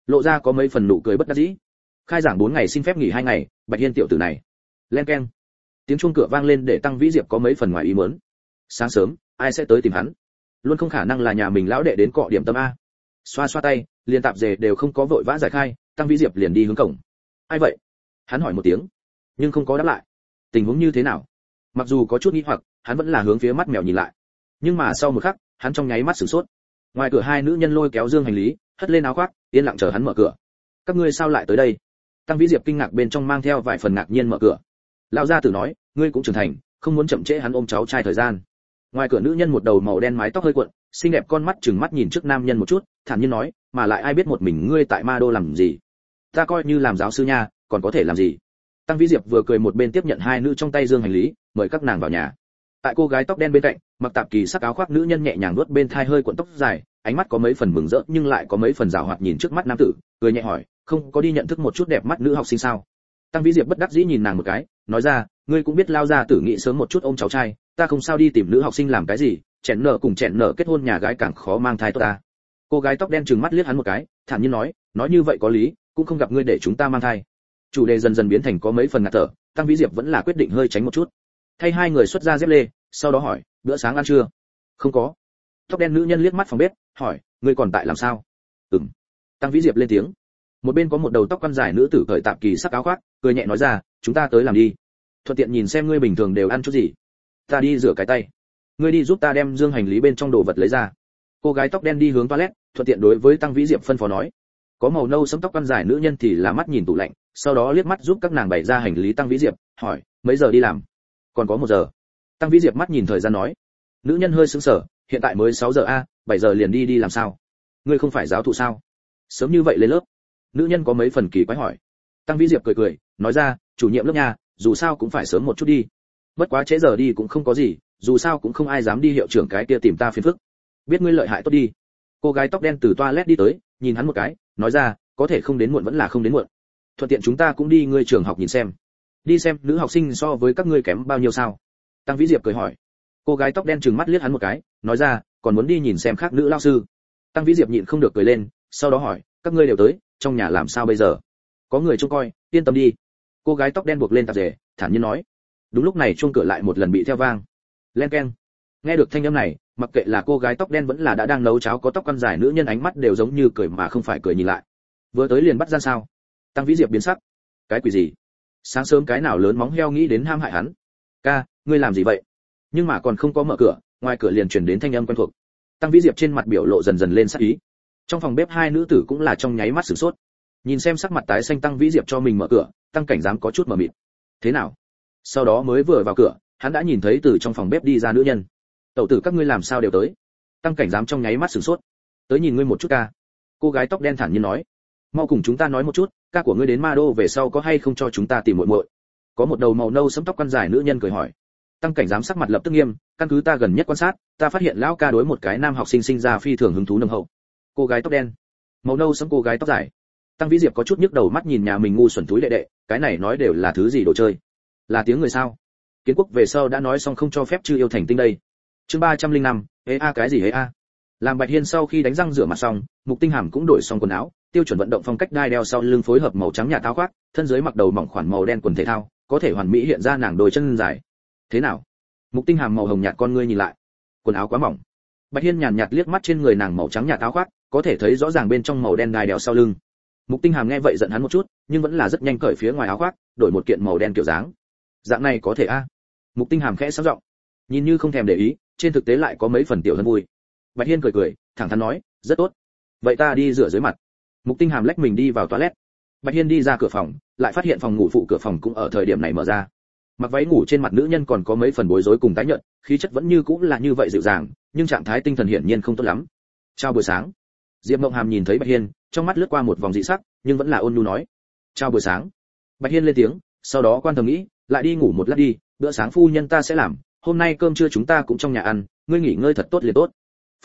lộ ra có mấy phần nụ cười bất đắc dĩ. Khai giảng 4 ngày xin phép nghỉ 2 ngày, Bạch Hiên tiểu tử này. Len keng. Tiếng chuông cửa vang lên để Tăng Vĩ Diệp có mấy phần ngoài ý muốn. Sáng sớm, ai sẽ tới tìm hắn? Luôn không khả năng là nhà mình lão đệ đến cọ điểm tâm a. Xoa xoa tay, liền tạp dề đều không có vội vã giải khai, Tăng Vĩ Diệp liền đi hướng cổng. Ai vậy? Hắn hỏi một tiếng, nhưng không có đáp lại. Tình huống như thế nào? Mặc dù có chút nghi hoặc, hắn vẫn là hướng phía mắt mèo nhìn lại. Nhưng mà sau một khắc, hắn trong nháy mắt sửng sốt. Ngoài cửa hai nữ nhân lôi kéo dương hành lý, hất lên áo khoác, yên lặng chờ hắn mở cửa. Các ngươi sao lại tới đây? Tăng Vĩ Diệp kinh ngạc bên trong mang theo vài phần ngạc nhiên mở cửa. Lão gia tử nói, ngươi cũng trưởng thành, không muốn chậm trễ hắn ôm cháu trai thời gian. Ngoài cửa nữ nhân một đầu màu đen mái tóc hơi cuộn, xinh đẹp con mắt trừng mắt nhìn trước nam nhân một chút, thản nhiên nói, mà lại ai biết một mình ngươi tại Ma Đô làm gì? Ta coi như làm giáo sư nha, còn có thể làm gì? Tăng Vĩ Diệp vừa cười một bên tiếp nhận hai nữ trong tay dương hành lý, mời các nàng vào nhà. Tại cô gái tóc đen bên cạnh, mặc tạp kỳ sắc áo khoác nữ nhân nhẹ nhàng nuốt bên thai hơi cuộn tóc dài, ánh mắt có mấy phần mừng rỡ nhưng lại có mấy phần giảo hoạt nhìn trước mắt nam tử, cười nhẹ hỏi, không có đi nhận thức một chút đẹp mắt nữ học sinh sao? Tăng Vĩ Diệp bất đắc dĩ nhìn nàng một cái, nói ra, ngươi cũng biết lao ra tử nghĩ sớm một chút ôm cháu trai, ta không sao đi tìm nữ học sinh làm cái gì, chèn nợ cùng chèn nợ kết hôn nhà gái càng khó mang thai tốt ta. Cô gái tóc đen trừng mắt liếc hắn một cái, thản nhiên nói như vậy có lý, cũng không gặp ngươi để chúng ta mang thai. Chủ đề dần dần biến thành có mấy phần ngạt thở, Tăng Vĩ Diệp vẫn là quyết định hơi tránh một chút. Thay hai người xuất ra dép lê, sau đó hỏi, bữa sáng ăn chưa? Không có. Tóc đen nữ nhân liếc mắt phòng bếp, hỏi, ngươi còn tại làm sao? Ừm. Tăng Vĩ Diệp lên tiếng. Một bên có một đầu tóc quăn dài nữ tử cởi tạp kỳ sắc áo khoác, cười nhẹ nói ra, chúng ta tới làm đi. Thuận tiện nhìn xem ngươi bình thường đều ăn chút gì. Ta đi rửa cái tay. Ngươi đi giúp ta đem dương hành lý bên trong đồ vật lấy ra. Cô gái tóc đen đi hướng toilet, thuận tiện đối với Tăng Vĩ Diệp phân phó nói. Có màu nâu sẫm tóc quăn dài nữ nhân thì là mắt nhìn tủ lạnh, sau đó liếc mắt giúp các nàng bày ra hành lý. Tăng Vĩ Diệp hỏi, mấy giờ đi làm? Còn có 1 giờ. Tăng Vĩ Diệp mắt nhìn thời gian nói. Nữ nhân hơi sững sờ, hiện tại mới 6 giờ a, 7 giờ liền đi làm sao? Ngươi không phải giáo thụ sao? Sớm như vậy lên lớp? Nữ nhân có mấy phần kỳ quái hỏi. Tăng Vĩ Diệp cười, nói ra, chủ nhiệm lớp nhà, dù sao cũng phải sớm một chút đi. Bất quá trễ giờ đi cũng không có gì, dù sao cũng không ai dám đi hiệu trưởng cái kia tìm ta phiền phức. Biết ngươi lợi hại tốt đi. Cô gái tóc đen từ toilet đi tới, nhìn hắn một cái, nói ra, có thể không đến muộn vẫn là không đến muộn. Thuận tiện chúng ta cũng đi ngươi trường học nhìn xem. Đi xem nữ học sinh so với các ngươi kém bao nhiêu sao? Tăng Vĩ Diệp cười hỏi. Cô gái tóc đen trừng mắt liếc hắn một cái, nói ra, còn muốn đi nhìn xem khác nữ lao sư. Tăng Vĩ Diệp nhịn không được cười lên, sau đó hỏi, các ngươi đều tới, trong nhà làm sao bây giờ? Có người trông coi, yên tâm đi. Cô gái tóc đen buộc lên tạp dề, thản nhiên nói. Đúng lúc này chuông cửa lại một lần bị theo vang. Len keng. Nghe được thanh âm này, mặc kệ là cô gái tóc đen vẫn là đã đang nấu cháo có tóc quăn dài nữ nhân ánh mắt đều giống như cười mà không phải cười nhìn lại. Vừa tới liền bắt gian sao? Tăng Vĩ Diệp biến sắc. Cái quỷ gì? Sáng sớm cái nào lớn móng heo nghĩ đến ham hại hắn? Ca, ngươi làm gì vậy? Nhưng mà còn không có mở cửa, ngoài cửa liền truyền đến thanh âm quen thuộc. Tăng Vĩ Diệp trên mặt biểu lộ dần dần lên sắc ý. Trong phòng bếp hai nữ tử cũng là trong nháy mắt sửng sốt. Nhìn xem sắc mặt tái xanh Tăng Vĩ Diệp cho mình mở cửa, Tăng Cảnh Giám có chút mờ mịt. Thế nào? Sau đó mới vừa vào cửa, hắn đã nhìn thấy từ trong phòng bếp đi ra nữ nhân. Tẩu tử các ngươi làm sao đều tới? Tăng Cảnh Giám trong nháy mắt sửng sốt. Tới nhìn ngươi một chút ca. Cô gái tóc đen thản nhiên nói. Mau cùng chúng ta nói một chút, ca của ngươi đến Ma Đô về sau có hay không cho chúng ta tìm muội muội? Có một đầu màu nâu sẫm tóc quăn dài nữ nhân cười hỏi. Tăng Cảnh Giám sắc mặt lập tức nghiêm, căn cứ ta gần nhất quan sát, ta phát hiện lão ca đối một cái nam học sinh sinh ra phi thường hứng thú nồng hậu. Cô gái tóc đen, màu nâu sẫm cô gái tóc dài. Tăng Vĩ Diệp có chút nhức đầu mắt nhìn nhà mình ngu xuẩn túi đệ đệ, cái này nói đều là thứ gì đồ chơi? Là tiếng người sao? Kiến quốc về sau đã nói xong không cho phép chư yêu thành tinh đây. Chương 305, hế a cái gì hế a? Làm Bạch Hiên sau khi đánh răng rửa mặt xong, Mục Tinh Hàm cũng đổi xong quần áo, tiêu chuẩn vận động phong cách đai đeo sau lưng phối hợp màu trắng nhạt áo khoác, thân dưới mặc đầu mỏng khoản màu đen quần thể thao, có thể hoàn mỹ hiện ra nàng đôi chân dài. Thế nào? Mục Tinh Hàm màu hồng nhạt con ngươi nhìn lại. Quần áo quá mỏng. Bạch Hiên nhàn nhạt liếc mắt trên người nàng màu trắng nhạt áo khoác, có thể thấy rõ ràng bên trong màu đen đai đeo sau lưng. Mục Tinh Hàm nghe vậy giận hắn một chút, nhưng vẫn là rất nhanh cởi phía ngoài áo khoác, đổi một kiện màu đen kiểu dáng. Dạng này có thể a? Mục Tinh Hàm khẽ sáng giọng, nhìn như không thèm để ý, trên thực tế lại có mấy phần tiểu hơn vui. Bạch Hiên cười, thẳng thắn nói, rất tốt. Vậy ta đi rửa dưới mặt. Mục Tinh Hàm lách mình đi vào toilet. Bạch Hiên đi ra cửa phòng, lại phát hiện phòng ngủ phụ cửa phòng cũng ở thời điểm này mở ra. Mặc váy ngủ trên mặt nữ nhân còn có mấy phần bối rối cùng tái nhợt, khí chất vẫn như cũng là như vậy dịu dàng, nhưng trạng thái tinh thần hiển nhiên không tốt lắm. Chào buổi sáng. Diệp Mộng Hàm nhìn thấy Bạch Hiên, trong mắt lướt qua một vòng dị sắc, nhưng vẫn là ôn nhu nói, chào buổi sáng. Bạch Hiên lên tiếng, sau đó quan thầm nghĩ, lại đi ngủ một lát đi, bữa sáng phu nhân ta sẽ làm, hôm nay cơm trưa chúng ta cũng trong nhà ăn, ngươi nghỉ ngơi thật tốt liền tốt.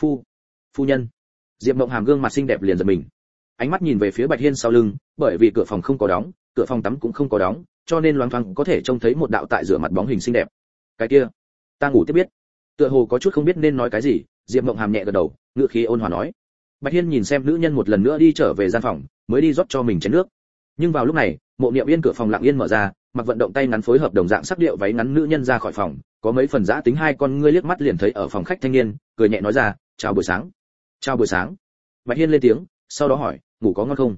Phu nhân. Diệp Mộng Hàm gương mặt xinh đẹp liền giật mình, ánh mắt nhìn về phía Bạch Hiên sau lưng, bởi vì cửa phòng không có đóng, cửa phòng tắm cũng không có đóng, cho nên loáng thoáng có thể trông thấy một đạo tại rửa mặt bóng hình xinh đẹp. Cái kia, ta ngủ tiếp biết. Tựa hồ có chút không biết nên nói cái gì, Diệp Mộng Hàm nhẹ gật đầu, ngữ khí ôn hòa nói. Bạch Hiên nhìn xem nữ nhân một lần nữa đi trở về gian phòng, mới đi rót cho mình chén nước. Nhưng vào lúc này, Mộ Niệm Yên cửa phòng lặng yên mở ra, mặc vận động tay ngắn phối hợp đồng dạng sắc điệu váy ngắn nữ nhân ra khỏi phòng, có mấy phần dã tính hai con ngươi liếc mắt liền thấy ở phòng khách thanh niên, cười nhẹ nói ra, chào buổi sáng. Chào buổi sáng. Bạch Hiên lên tiếng, sau đó hỏi, ngủ có ngon không?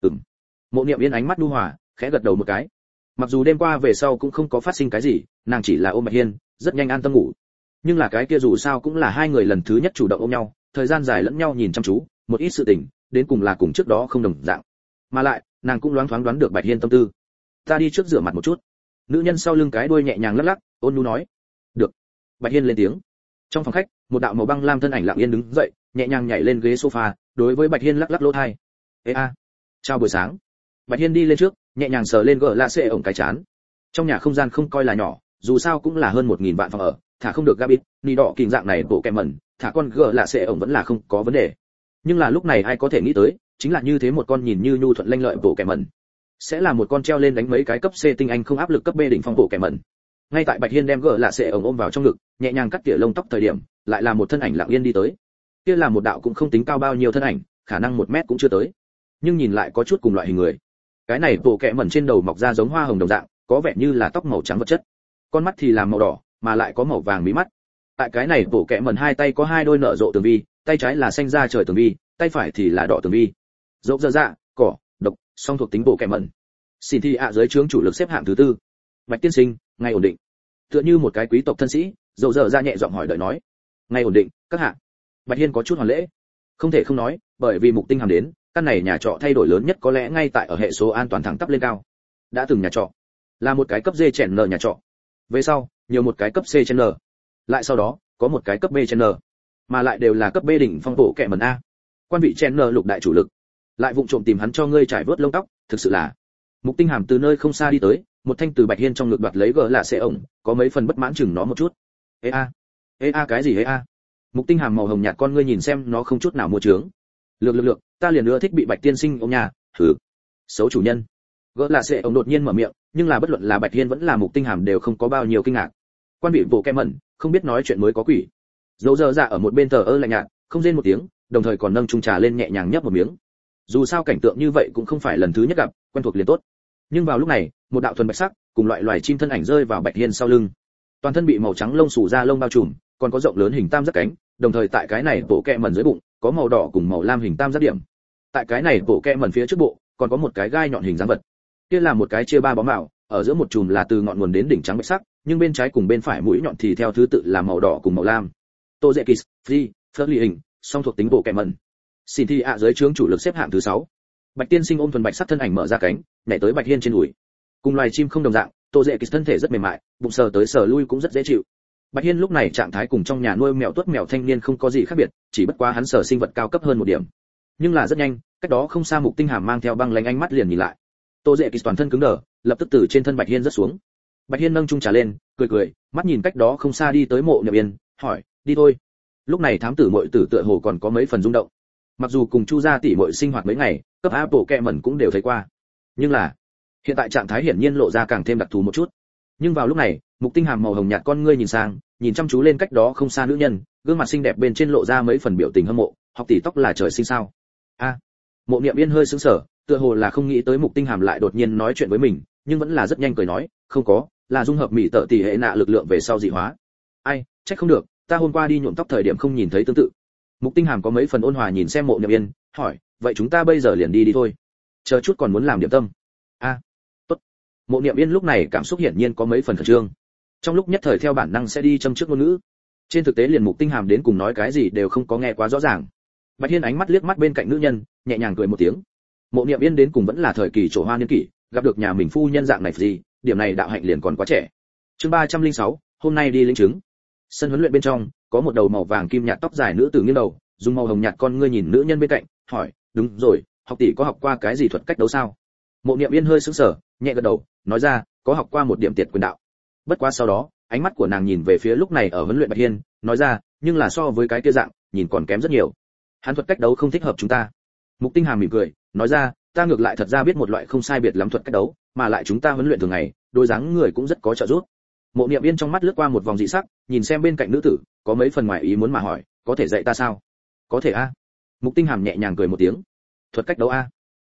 Mộ Niệm Yên ánh mắt nhu hòa, khẽ gật đầu một cái. Mặc dù đêm qua về sau cũng không có phát sinh cái gì, nàng chỉ là ôm Bạch Hiên, rất nhanh an tâm ngủ. Nhưng là cái kia dù sao cũng là hai người lần thứ nhất chủ động ôm nhau, thời gian dài lẫn nhau nhìn chăm chú, một ít sự tình, đến cùng là cùng trước đó không đồng dạng. Mà lại, nàng cũng loáng thoáng đoán được Bạch Hiên tâm tư. Ta đi trước rửa mặt một chút. Nữ nhân sau lưng cái đuôi nhẹ nhàng lắc lắc, ôn nhu nói. Được. Bạch Hiên lên tiếng. Trong phòng khách, một đạo màu băng lam thân ảnh lặng yên đứng dậy, nhẹ nhàng nhảy lên ghế sofa, đối với Bạch Hiên lắc lắc lỗ tai. Ê a, chào buổi sáng. Bạch Hiên đi lên trước, nhẹ nhàng sờ lên gỡ lạ xệ ổng cái chán. Trong nhà không gian không coi là nhỏ, dù sao cũng là hơn 1000 vạn phòng ở, thả không được Gabit, ni đỏ kình dạng này bộ kẹm mẩn, thả con gỡ lạ xệ ổng vẫn là không có vấn đề. Nhưng là lúc này ai có thể nghĩ tới, chính là như thế một con nhìn như nhu thuận lanh lợi bộ kẹm mẩn, sẽ là một con treo lên đánh mấy cái cấp C tinh anh không áp lực cấp B đỉnh phong bộ kẹm mẩn. Ngay tại Bạch Hiên đem gỡ lạ xệ ổng ôm vào trong ngực, nhẹ nhàng cắt tỉa lông tóc thời điểm, lại là một thân ảnh lặng yên đi tới. Kia là một đạo cũng không tính cao bao nhiêu thân ảnh, khả năng 1 mét cũng chưa tới, nhưng nhìn lại có chút cùng loại hình người. Cái này bộ kẹ mẩn trên đầu mọc ra giống hoa hồng đồng dạng, có vẻ như là tóc màu trắng vật chất, con mắt thì là màu đỏ mà lại có màu vàng mí mắt. Tại cái này bộ kẹ mẩn hai tay có hai đôi nở rộ tường vi, tay trái là xanh da trời tường vi, tay phải thì là đỏ tường vi. Dốc dơ dạ, cỏ, độc, song thuộc tính bộ kẹ mẩn. Xin thi ạ dưới trướng chủ lực xếp hạng thứ 4. Bạch tiên sinh, ngay ổn định. Tựa như một cái quý tộc thân sĩ, dầu dơ ra nhẹ giọng hỏi đợi nói. Ngay ổn định, các hạ. Bạch Hiên có chút hoàn lễ. Không thể không nói, bởi vì Mục Tinh Hàm đến, căn này nhà trọ thay đổi lớn nhất có lẽ ngay tại ở hệ số an toàn thẳng tắp lên cao. Đã từng nhà trọ là một cái cấp D chèn N nhà trọ, về sau nhiều một cái cấp C chèn N, lại sau đó có một cái cấp B chèn N, mà lại đều là cấp B đỉnh phong bộ kệ mẩn A. Quan vị chèn N lục đại chủ lực, lại vụng trộm tìm hắn cho ngươi trải vớt lông tóc, thực sự là. Mục Tinh Hàm từ nơi không xa đi tới, một thanh từ Bạch Hiên trong ngực đoạt lấy gỡ lạ xệ ổng, có mấy phần bất mãn chừng nó một chút. Ê a cái gì ê a? Mục Tinh Hàm màu hồng nhạt con ngươi nhìn xem nó không chút nào mua trướng. Lược, ta liền ưa thích bị Bạch tiên sinh ôm nhà, thử. Xấu chủ nhân. Gỡ lạ xệ ổng đột nhiên mở miệng, nhưng là bất luận là Bạch Hiên vẫn là Mục Tinh Hàm đều không có bao nhiêu kinh ngạc. Quan vị bộ kem mẩn, không biết nói chuyện mới có quỷ. Dấu dơ dạ ở một bên thờ ơ lạnh nhạt, không rên một tiếng, đồng thời còn nâng chung trà lên nhẹ nhàng nhấp một miếng. Dù sao cảnh tượng như vậy cũng không phải lần thứ nhất gặp, quen thuộc liền tốt. Nhưng vào lúc này, một đạo thuần bạch sắc, cùng loại loài chim thân ảnh rơi vào Bạch Hiên sau lưng. Toàn thân bị màu trắng lông xù da lông bao trùm, còn có rộng lớn hình tam giác cánh, đồng thời tại cái này bộ kẹ mẩn dưới bụng, có màu đỏ cùng màu lam hình tam giác điểm. Tại cái này bộ kẹ mẩn phía trước bộ, còn có một cái gai nhọn hình dáng vật. Kia là một cái chia ba bóng màu, ở giữa một chùm là từ ngọn nguồn đến đỉnh trắng bạch sắc, nhưng bên trái cùng bên phải mũi nhọn thì theo thứ tự là màu đỏ cùng màu lam. Tozekis, Free, Flirly hình, song thuộc tính bộ kẹ mẩn. Xin thi ạ dưới trướng chủ lực xếp hạng thứ 6. Bạch tiên sinh ôm thuần bạch sắc thân ảnh mở ra cánh, nhảy tới Bạch Hiên trên đùi. Cùng loài chim không đồng dạng, Tozekis thân thể rất mềm mại, bụng sờ tới sờ lui cũng rất dễ chịu. Bạch Hiên lúc này trạng thái cùng trong nhà nuôi mèo tuốt mèo thanh niên không có gì khác biệt, chỉ bất quá hắn sở sinh vật cao cấp hơn một điểm. Nhưng là rất nhanh, cách đó không xa Mục Tinh Hàm mang theo băng lãnh ánh mắt liền nhìn lại. Tô Dệ Kỳ toàn thân cứng đờ, lập tức từ trên thân Bạch Hiên rớt xuống. Bạch Hiên nâng chung trà lên, cười, mắt nhìn cách đó không xa đi tới Mộ Niệm Yên, hỏi, đi thôi. Lúc này thám tử muội tử tựa hồ còn có mấy phần rung động. Mặc dù cùng Chu gia tỷ muội sinh hoạt mấy ngày, cấp A bộ kẹ mẩn cũng đều thấy qua. Nhưng là, hiện tại trạng thái hiển nhiên lộ ra càng thêm đặc thù một chút. Nhưng vào lúc này, Mục Tinh Hàm màu hồng nhạt con ngươi nhìn sang, nhìn chăm chú lên cách đó không xa nữ nhân, gương mặt xinh đẹp bên trên lộ ra mấy phần biểu tình hâm mộ, học tỷ tóc là trời sinh sao? A. Mộ Niệm Yên hơi sững sờ, tựa hồ là không nghĩ tới Mục Tinh Hàm lại đột nhiên nói chuyện với mình, nhưng vẫn là rất nhanh cười nói, không có, là dung hợp mỹ tợ tỷ hệ nạ lực lượng về sau dị hóa. Ai, trách không được, ta hôm qua đi nhuộm tóc thời điểm không nhìn thấy tương tự. Mục Tinh Hàm có mấy phần ôn hòa nhìn xem Mộ Niệm Yên, hỏi, vậy chúng ta bây giờ liền đi thôi. Chờ chút còn muốn làm điểm tâm. A. Tốt. Mộ Niệm Yên lúc này cảm xúc hiển nhiên có mấy phần khẩn trương. Trong lúc nhất thời theo bản năng sẽ đi châm trước ngôn ngữ. Trên thực tế liền Mục Tinh Hàm đến cùng nói cái gì đều không có nghe quá rõ ràng. Bạch Hiên ánh mắt liếc mắt bên cạnh nữ nhân, nhẹ nhàng cười một tiếng. Mộ Niệm Yên đến cùng vẫn là thời kỳ trổ hoa niên kỷ, gặp được nhà mình phu nhân dạng này gì, điểm này đạo hạnh liền còn quá trẻ. Chương 306, hôm nay đi lĩnh chứng. Sân huấn luyện bên trong, có một đầu màu vàng kim nhạt tóc dài nữ tử nghiêng đầu, dùng màu hồng nhạt con ngươi nhìn nữ nhân bên cạnh, hỏi, đúng rồi, học tỷ có học qua cái gì thuật cách đấu sao? Mộ Niệm Yên hơi sững sờ, nhẹ gật đầu, nói ra, có học qua một điểm tiệt quyền đạo. Bất quá sau đó, ánh mắt của nàng nhìn về phía lúc này ở huấn luyện Bạch Hiên, nói ra, nhưng là so với cái kia dạng, nhìn còn kém rất nhiều. Hắn thuật cách đấu không thích hợp chúng ta. Mục Tinh Hàm mỉm cười, nói ra, ta ngược lại thật ra biết một loại không sai biệt lắm thuật cách đấu, mà lại chúng ta huấn luyện thường ngày, đôi dáng người cũng rất có trợ giúp. Mộ Niệm Yên trong mắt lướt qua một vòng dị sắc, nhìn xem bên cạnh nữ tử, có mấy phần ngoài ý muốn mà hỏi, có thể dạy ta sao? Có thể a. Mục Tinh Hàm nhẹ nhàng cười một tiếng. Thuật cách đấu a?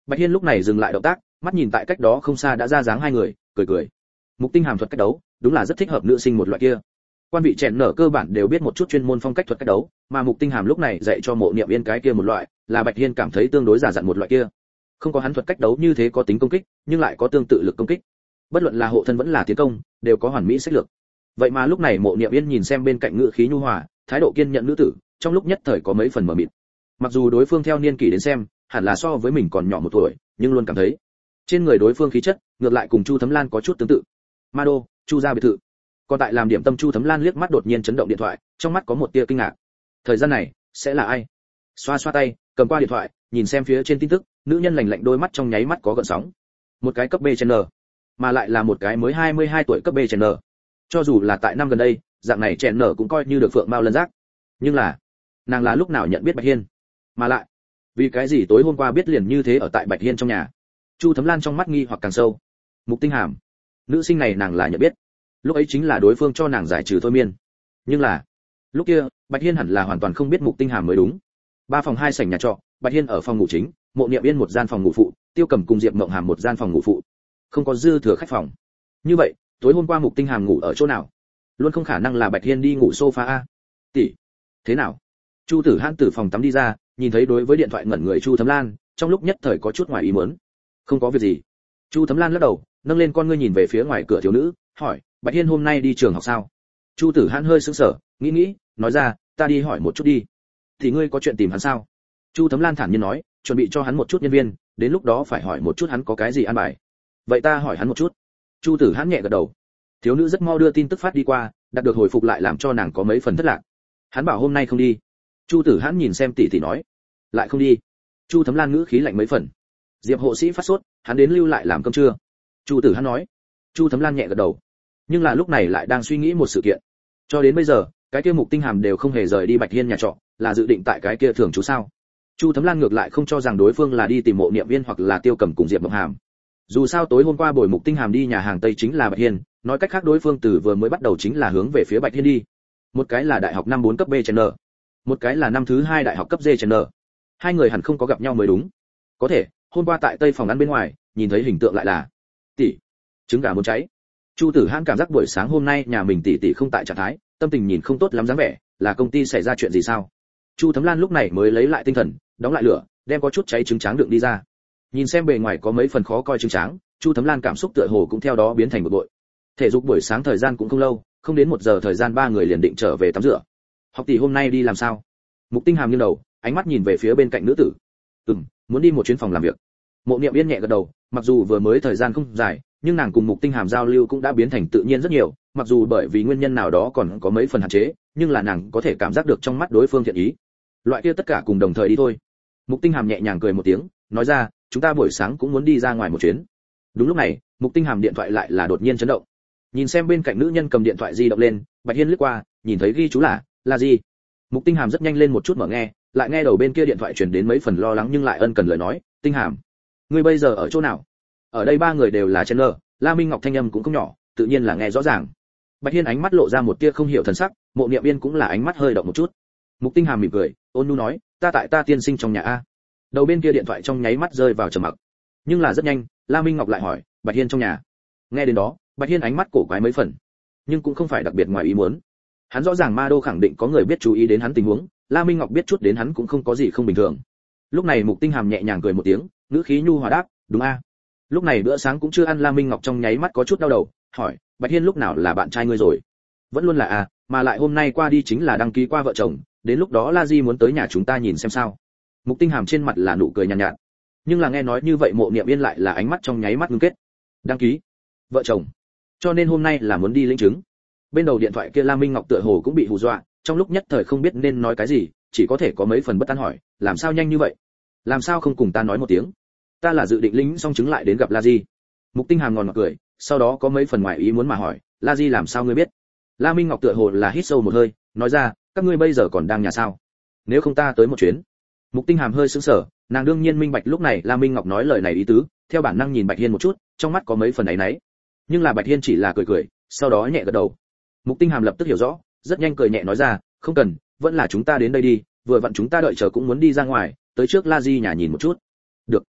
Bạch Hiên lúc này dừng lại động tác, mắt nhìn tại cách đó không xa đã ra dáng hai người, cười cười. Mục Tinh Hàm thuật cách đấu, đúng là rất thích hợp nữ sinh một loại kia. Quan vị chèn nở cơ bản đều biết một chút chuyên môn phong cách thuật cách đấu, mà Mục Tinh Hàm lúc này dạy cho Mộ Niệm Yên cái kia một loại, là Bạch Hiên cảm thấy tương đối giả dặn một loại kia. Không có hắn thuật cách đấu như thế có tính công kích, nhưng lại có tương tự lực công kích. Bất luận là hộ thân vẫn là tiến công, đều có hoàn mỹ sách lược. Vậy mà lúc này Mộ Niệm Yên nhìn xem bên cạnh ngữ khí nhu hòa, thái độ kiên nhẫn nữ tử, trong lúc nhất thời có mấy phần mờ mịt. Mặc dù đối phương theo niên kỷ đến xem, hẳn là so với mình còn nhỏ một tuổi, nhưng luôn cảm thấy trên người đối phương khí chất, ngược lại cùng Chu Thấm Lan có chút tương tự. Ma Đô, Chu gia biệt thự. Còn tại làm điểm tâm Chu Thấm Lan liếc mắt đột nhiên chấn động điện thoại, trong mắt có một tia kinh ngạc. Thời gian này, sẽ là ai? Xoa xoa tay, cầm qua điện thoại, nhìn xem phía trên tin tức, nữ nhân lạnh lạnh đôi mắt trong nháy mắt có gợn sóng. Một cái cấp B trên N, mà lại là một cái mới 22 tuổi cấp B trên N. Cho dù là tại năm gần đây, dạng này chèn nở cũng coi như được phượng mao lân giác. Nhưng là, nàng là lúc nào nhận biết Bạch Hiên? Mà lại, vì cái gì tối hôm qua biết liền như thế ở tại Bạch Hiên trong nhà? Chu Thấm Lan trong mắt nghi hoặc càng sâu. Mục Tinh Hàm, nữ sinh này nàng là nhận biết. Lúc ấy chính là đối phương cho nàng giải trừ thôi miên. Nhưng là, lúc kia, Bạch Hiên hẳn là hoàn toàn không biết Mục Tinh Hàm mới đúng. 3 phòng 2 sảnh nhà trọ, Bạch Hiên ở phòng ngủ chính, Mộ Niệm Yên một gian phòng ngủ phụ, Tiêu Cẩm cùng Diệp Mộng Hàm một gian phòng ngủ phụ. Không có dư thừa khách phòng. Như vậy, tối hôm qua Mục Tinh Hàm ngủ ở chỗ nào? Luôn không khả năng là Bạch Hiên đi ngủ sofa a. Tỷ, thế nào? Chu Tử Hãn từ phòng tắm đi ra, nhìn thấy đối với điện thoại ngẩn người Chu Thấm Lan, trong lúc nhất thời có chút ngoài ý muốn. Không có việc gì. Chu Thấm Lan lắc đầu, nâng lên con ngươi nhìn về phía ngoài cửa thiếu nữ, hỏi, Bạch Hiên hôm nay đi trường học sao? Chu Tử Hãn hơi sững sờ, nghĩ, nói ra, ta đi hỏi một chút đi. Thì ngươi có chuyện tìm hắn sao? Chu Thấm Lan thản nhiên nói, chuẩn bị cho hắn một chút nhân viên, đến lúc đó phải hỏi một chút hắn có cái gì an bài. Vậy ta hỏi hắn một chút. Chu Tử Hãn nhẹ gật đầu. Thiếu nữ rất mau đưa tin tức phát đi qua, đạt được hồi phục lại làm cho nàng có mấy phần thất lạc. Hắn bảo hôm nay không đi. Chu Tử Hãn nhìn xem tỷ tỷ nói, lại không đi. Chu Thấm Lan ngữ khí lạnh mấy phần. Diệp hộ sĩ phát sốt, hắn đến lưu lại làm cơm trưa. Chu Tử Hãn nói. Chu Thấm Lan nhẹ gật đầu, nhưng là lúc này lại đang suy nghĩ một sự kiện. Cho đến bây giờ, cái kia Mục Tinh Hàm đều không hề rời đi Bạch Hiên nhà trọ, là dự định tại cái kia thường trú sao? Chu Thấm Lan ngược lại không cho rằng đối phương là đi tìm Mộ Niệm Viên hoặc là Tiêu Cẩm cùng Diệp Mộng Hàm. Dù sao tối hôm qua buổi Mục Tinh Hàm đi nhà hàng Tây chính là Bạch Hiên, nói cách khác đối phương từ vừa mới bắt đầu chính là hướng về phía Bạch Hiên đi. Một cái là đại học năm 4 cấp B trên N, một cái là năm thứ 2 đại học cấp D trên N. Hai người hẳn không có gặp nhau mới đúng. Có thể, hôm qua tại Tây phòng ăn bên ngoài, nhìn thấy hình tượng lại là tỷ, trứng gà muốn cháy. Chu Tử Hãn cảm giác buổi sáng hôm nay nhà mình tỷ không tại trạng thái, tâm tình nhìn không tốt lắm dáng vẻ, là công ty xảy ra chuyện gì sao? Chu Thấm Lan lúc này mới lấy lại tinh thần, đóng lại lửa, đem có chút cháy trứng tráng đựng đi ra. Nhìn xem bề ngoài có mấy phần khó coi trứng tráng, Chu Thấm Lan cảm xúc tựa hồ cũng theo đó biến thành bực bội. Thể dục buổi sáng thời gian cũng không lâu, không đến 1 giờ thời gian 3 người liền định trở về tắm rửa. Học tỷ hôm nay đi làm sao? Mục Tinh Hàm nghiêng đầu, ánh mắt nhìn về phía bên cạnh nữ tử. Muốn đi một chuyến phòng làm việc. Mộ Niệm Yên nhẹ gật đầu, mặc dù vừa mới thời gian không dài, nhưng nàng cùng Mục Tinh Hàm giao lưu cũng đã biến thành tự nhiên rất nhiều, mặc dù bởi vì nguyên nhân nào đó còn có mấy phần hạn chế, nhưng là nàng có thể cảm giác được trong mắt đối phương thiện ý. Loại kia tất cả cùng đồng thời đi thôi. Mục Tinh Hàm nhẹ nhàng cười một tiếng, nói ra, chúng ta buổi sáng cũng muốn đi ra ngoài một chuyến. Đúng lúc này, Mục Tinh Hàm điện thoại lại là đột nhiên chấn động. Nhìn xem bên cạnh nữ nhân cầm điện thoại di động lên, Bạch Hiên lướt qua, nhìn thấy ghi chú là gì? Mục Tinh Hàm rất nhanh lên một chút mở nghe, lại nghe đầu bên kia điện thoại truyền đến mấy phần lo lắng nhưng lại ân cần lời nói, Tinh Hàm, ngươi bây giờ ở chỗ nào? Ở đây 3 người đều là trên lờ, La Minh Ngọc thanh âm cũng không nhỏ, tự nhiên là nghe rõ ràng. Bạch Hiên ánh mắt lộ ra một tia không hiểu thần sắc, Mộ Niệm Yên cũng là ánh mắt hơi động một chút. Mục Tinh Hàm mỉm cười, ôn nhu nói, ta tại ta tiên sinh trong nhà a. Đầu bên kia điện thoại trong nháy mắt rơi vào trầm mặc. Nhưng là rất nhanh, La Minh Ngọc lại hỏi, Bạch Hiên trong nhà. Nghe đến đó, Bạch Hiên ánh mắt cổ quái mấy phần, nhưng cũng không phải đặc biệt ngoài ý muốn. Hắn rõ ràng Ma Đô khẳng định có người biết chú ý đến hắn tình huống, La Minh Ngọc biết chút đến hắn cũng không có gì không bình thường. Lúc này Mục Tinh Hàm nhẹ nhàng cười một tiếng, ngữ khí nhu hòa đáp, đúng a. Lúc này bữa sáng cũng chưa ăn, La Minh Ngọc trong nháy mắt có chút đau đầu, hỏi, Bạch Hiên lúc nào là bạn trai ngươi rồi? Vẫn luôn là a, mà lại hôm nay qua đi chính là đăng ký qua vợ chồng, đến lúc đó La Di muốn tới nhà chúng ta nhìn xem sao. Mục Tinh Hàm trên mặt là nụ cười nhàn nhạt, nhưng là nghe nói như vậy Mộ Niệm Yên lại là ánh mắt trong nháy mắt ngưng kết. Đăng ký vợ chồng, cho nên hôm nay là muốn đi lĩnh chứng. Bên đầu điện thoại kia La Minh Ngọc tựa hồ cũng bị hù dọa, trong lúc nhất thời không biết nên nói cái gì, chỉ có thể có mấy phần bất an hỏi, làm sao nhanh như vậy? Làm sao không cùng ta nói một tiếng? Ta là dự định lĩnh xong chứng lại đến gặp La Di. Mục Tinh Hàm ngòn ngọt cười, sau đó có mấy phần ngoài ý muốn mà hỏi, La Di làm sao ngươi biết? La Minh Ngọc tựa hồ là hít sâu một hơi, nói ra, các ngươi bây giờ còn đang nhà sao? Nếu không ta tới một chuyến. Mục Tinh Hàm hơi sững sờ, nàng đương nhiên minh bạch lúc này La Minh Ngọc nói lời này ý tứ, theo bản năng nhìn Bạch Hiên một chút, trong mắt có mấy phần áy náy. Nhưng là Bạch Hiên chỉ là cười cười, sau đó nhẹ gật đầu. Mục Tinh Hàm lập tức hiểu rõ, rất nhanh cười nhẹ nói ra, không cần, vẫn là chúng ta đến đây đi, vừa vặn chúng ta đợi chờ cũng muốn đi ra ngoài, tới trước La Di nhà nhìn một chút. Được.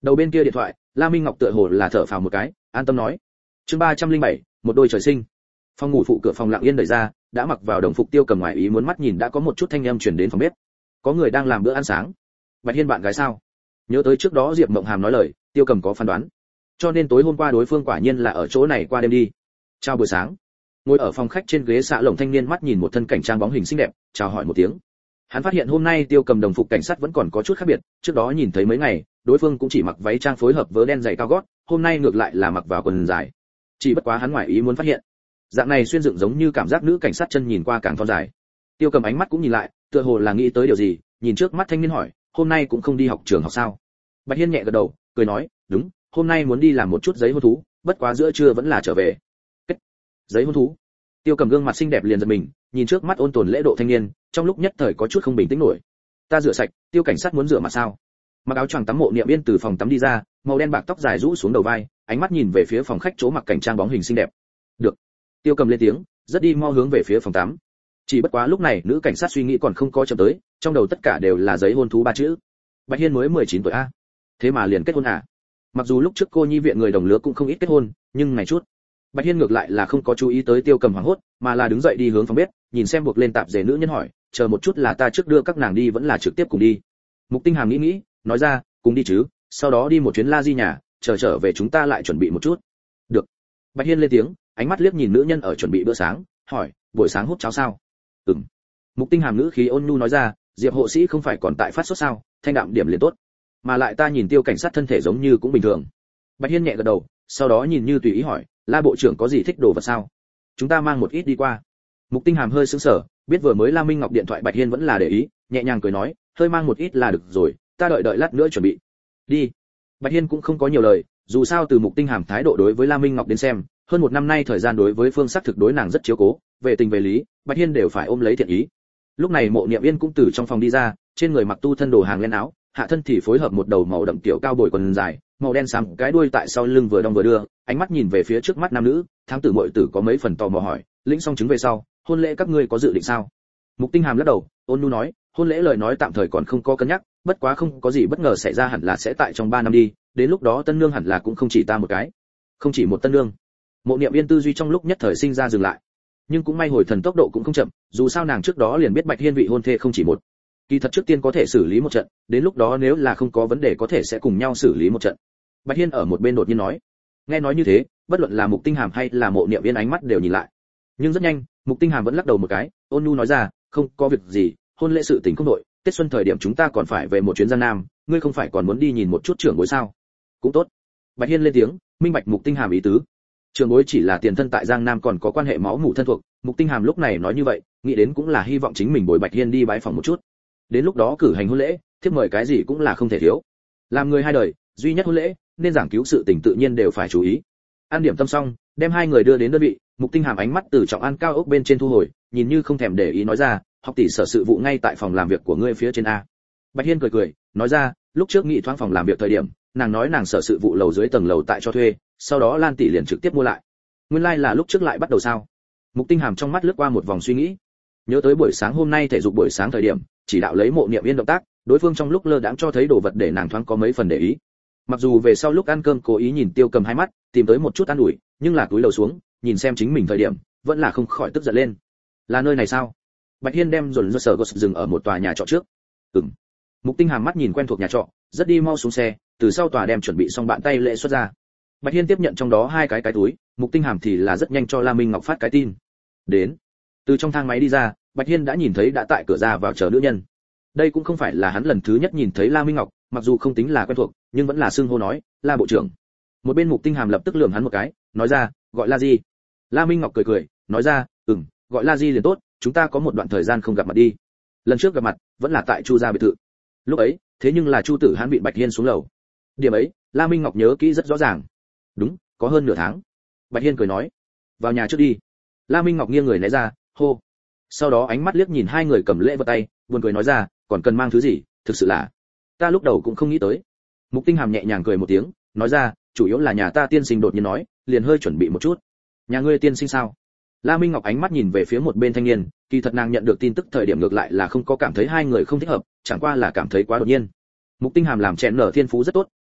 Đầu bên kia điện thoại, La Minh Ngọc tựa hồ là thở phào một cái, an tâm nói. Chương 307, một đôi trời sinh. Phòng ngủ phụ cửa phòng lặng yên đẩy ra, đã mặc vào đồng phục Tiêu Cầm ngoài ý muốn mắt nhìn đã có một chút thanh âm truyền đến phòng bếp. Có người đang làm bữa ăn sáng. Bạch Hiên bạn gái sao? Nhớ tới trước đó Diệp Mộng Hàm nói lời, Tiêu Cầm có phán đoán. Cho nên tối hôm qua đối phương quả nhiên là ở chỗ này qua đêm đi. Chào buổi sáng. Ngồi ở phòng khách trên ghế xạ lồng thanh niên mắt nhìn một thân cảnh trang bóng hình xinh đẹp, chào hỏi một tiếng. Hắn phát hiện hôm nay Tiêu Cầm đồng phục cảnh sát vẫn còn có chút khác biệt, trước đó nhìn thấy mấy ngày, đối phương cũng chỉ mặc váy trang phối hợp vớ đen dày cao gót, hôm nay ngược lại là mặc vào quần dài. Chỉ bất quá hắn ngoài ý muốn phát hiện, dạng này xuyên dựng giống như cảm giác nữ cảnh sát chân nhìn qua càng thon dài. Tiêu Cầm ánh mắt cũng nhìn lại, tựa hồ là nghĩ tới điều gì, nhìn trước mắt thanh niên hỏi, hôm nay cũng không đi học trường học sao? Bạch Hiên nhẹ gật đầu, cười nói, đúng, hôm nay muốn đi làm một chút giấy hôn thú, bất quá giữa trưa vẫn là trở về. Kết. Giấy hôn thú. Tiêu Cầm gương mặt xinh đẹp liền giật mình, nhìn trước mắt ôn tồn lễ độ thanh niên, trong lúc nhất thời có chút không bình tĩnh nổi. Ta rửa sạch, Tiêu cảnh sát muốn rửa mặt sao? Mặc áo choàng tắm Mộ Niệm Yên từ phòng tắm đi ra, màu đen bạc tóc dài rũ xuống đầu vai, ánh mắt nhìn về phía phòng khách chỗ mặc cảnh trang bóng hình xinh đẹp. Được. Tiêu Cầm lên tiếng, rất đi mau hướng về phía phòng tắm. Chỉ bất quá lúc này nữ cảnh sát suy nghĩ còn không có chậm tới, trong đầu tất cả đều là giấy hôn thú ba chữ. Bạch Hiên mới 19 tuổi a, thế mà liền kết hôn à? Mặc dù lúc trước cô nhi viện người đồng lứa cũng không ít kết hôn, nhưng này chút, Bạch Hiên ngược lại là không có chú ý tới Tiêu Cầm hoảng hốt, mà là đứng dậy đi hướng phòng bếp, nhìn xem buộc lên tạp dề nữ nhân hỏi, chờ một chút là ta trước đưa các nàng đi vẫn là trực tiếp cùng đi? Mục Tinh Hàm nghĩ, nói ra, cùng đi chứ, sau đó đi một chuyến La Di nhà, trở về chúng ta lại chuẩn bị một chút. Được. Bạch Hiên lên tiếng, ánh mắt liếc nhìn nữ nhân ở chuẩn bị bữa sáng, hỏi, buổi sáng hút cháo sao? Ừm. Mục Tinh Hàm ngữ khí ôn nhu nói ra, Diệp hộ sĩ không phải còn tại phát sốt sao, thanh đạm điểm liền tốt. Mà lại ta nhìn Tiêu cảnh sát thân thể giống như cũng bình thường. Bạch Hiên nhẹ gật đầu, sau đó nhìn như tùy ý hỏi, La bộ trưởng có gì thích đồ vật sao? Chúng ta mang một ít đi qua. Mục Tinh Hàm hơi sững sờ, biết vừa mới La Minh Ngọc điện thoại Bạch Hiên vẫn là để ý, nhẹ nhàng cười nói, hơi mang một ít là được rồi, ta đợi lát nữa chuẩn bị. Đi. Bạch Hiên cũng không có nhiều lời, dù sao từ Mục Tinh Hàm thái độ đối với La Minh Ngọc đến xem, hơn một năm nay thời gian đối với phương sắc thực đối nàng rất chiếu cố, về tình về lý, Bạch Hiên đều phải ôm lấy thiện ý. Lúc này Mộ Niệm Yên cũng từ trong phòng đi ra, trên người mặc tu thân đồ hàng len áo, hạ thân thì phối hợp một đầu màu đậm tiểu cao bồi quần dài, màu đen xám, cái đuôi tại sau lưng vừa đong vừa đưa, ánh mắt nhìn về phía trước mắt nam nữ, thám tử muội tử có mấy phần tò mò hỏi, lĩnh xong chứng về sau, hôn lễ các ngươi có dự định sao? Mục Tinh Hàm lắc đầu, ôn nhu nói, hôn lễ lời nói tạm thời còn không có cân nhắc, bất quá không có gì bất ngờ xảy ra hẳn là sẽ tại trong 3 năm đi, đến lúc đó tân nương hẳn là cũng không chỉ ta một cái. Không chỉ một tân nương. Mộ Niệm Yên tư duy trong lúc nhất thời sinh ra dừng lại. Nhưng cũng may hồi thần tốc độ cũng không chậm, dù sao nàng trước đó liền biết Bạch Hiên vị hôn thê không chỉ một. Kỳ thật trước tiên có thể xử lý một trận, đến lúc đó nếu là không có vấn đề có thể sẽ cùng nhau xử lý một trận. Bạch Hiên ở một bên đột nhiên nói. Nghe nói như thế, bất luận là Mục Tinh Hàm hay là Mộ Niệm Yên ánh mắt đều nhìn lại. Nhưng rất nhanh, Mục Tinh Hàm vẫn lắc đầu một cái, ôn nhu nói ra, không có việc gì, hôn lễ sự tình không đội, Tết xuân thời điểm chúng ta còn phải về một chuyến Giang Nam, ngươi không phải còn muốn đi nhìn một chút trưởng bối sao? Cũng tốt. Bạch Hiên lên tiếng, minh bạch Mục Tinh Hàm ý tứ. Trưởng bối chỉ là tiền thân tại Giang Nam còn có quan hệ máu mủ thân thuộc, Mục Tinh Hàm lúc này nói như vậy, nghĩ đến cũng là hy vọng chính mình bồi Bạch Hiên đi bái phỏng một chút. Đến lúc đó cử hành hôn lễ, thiếp mời cái gì cũng là không thể thiếu. Làm người hai đời, duy nhất hôn lễ, nên giảng cứu sự tình tự nhiên đều phải chú ý. An điểm tâm xong, đem hai người đưa đến đơn vị, Mục Tinh Hàm ánh mắt từ trọng an cao ốc bên trên thu hồi, nhìn như không thèm để ý nói ra, học tỷ sở sự vụ ngay tại phòng làm việc của ngươi phía trên a. Bạch Hiên cười, nói ra, lúc trước nghị thoáng phòng làm việc thời điểm, nàng nói nàng sở sự vụ lầu dưới tầng lầu tại cho thuê, sau đó Lan tỷ liền trực tiếp mua lại. Nguyên lai là lúc trước lại bắt đầu sao? Mục Tinh Hàm trong mắt lướt qua một vòng suy nghĩ, nhớ tới buổi sáng hôm nay thể dục buổi sáng thời điểm, chỉ đạo lấy Mộ Niệm Yên động tác, đối phương trong lúc lơ đãng cho thấy đồ vật để nàng thoáng có mấy phần để ý. Mặc dù về sau lúc ăn cơm cố ý nhìn Tiêu Cầm hai mắt, tìm tới một chút an ủi, nhưng là cúi đầu xuống, nhìn xem chính mình thời điểm, vẫn là không khỏi tức giận lên. Là nơi này sao? Bạch Hiên đem dồn dơ sở dừng ở một tòa nhà trọ trước. Ừm. Mục Tinh Hàm mắt nhìn quen thuộc nhà trọ, rất đi mau xuống xe, từ sau tòa đem chuẩn bị xong bạn tay lễ xuất ra. Bạch Hiên tiếp nhận trong đó hai cái túi, Mục Tinh Hàm thì là rất nhanh cho La Minh Ngọc phát cái tin. Đến. Từ trong thang máy đi ra, Bạch Hiên đã nhìn thấy đã tại cửa ra vào chờ nữ nhân. Đây cũng không phải là hắn lần thứ nhất nhìn thấy La Minh Ngọc, mặc dù không tính là quen thuộc, nhưng vẫn là xưng hô nói, La bộ trưởng. Một bên Mục Tinh Hàm lập tức lườm hắn một cái, nói ra, gọi La Di. La Minh Ngọc cười, nói ra, gọi La Di liền tốt, chúng ta có một đoạn thời gian không gặp mặt đi. Lần trước gặp mặt, vẫn là tại Chu gia biệt thự. Lúc ấy, thế nhưng là Chu Tử Hán bị Bạch Hiên xuống lầu. Điểm ấy, La Minh Ngọc nhớ kỹ rất rõ ràng. Đúng, có hơn nửa tháng. Bạch Hiên cười nói, vào nhà trước đi. La Minh Ngọc nghiêng người né ra, hô. Sau đó ánh mắt liếc nhìn hai người cầm lễ vật tay, buồn cười nói ra, còn cần mang thứ gì, thực sự là, ta lúc đầu cũng không nghĩ tới. Mục Tinh Hàm nhẹ nhàng cười một tiếng, nói ra, chủ yếu là nhà ta tiên sinh đột nhiên nói, liền hơi chuẩn bị một chút. Nhà ngươi tiên sinh sao? La Minh Ngọc ánh mắt nhìn về phía một bên thanh niên, kỳ thật nàng nhận được tin tức thời điểm ngược lại là không có cảm thấy hai người không thích hợp, chẳng qua là cảm thấy quá đột nhiên. Mục Tinh Hàm làm chèn nở thiên phú rất tốt,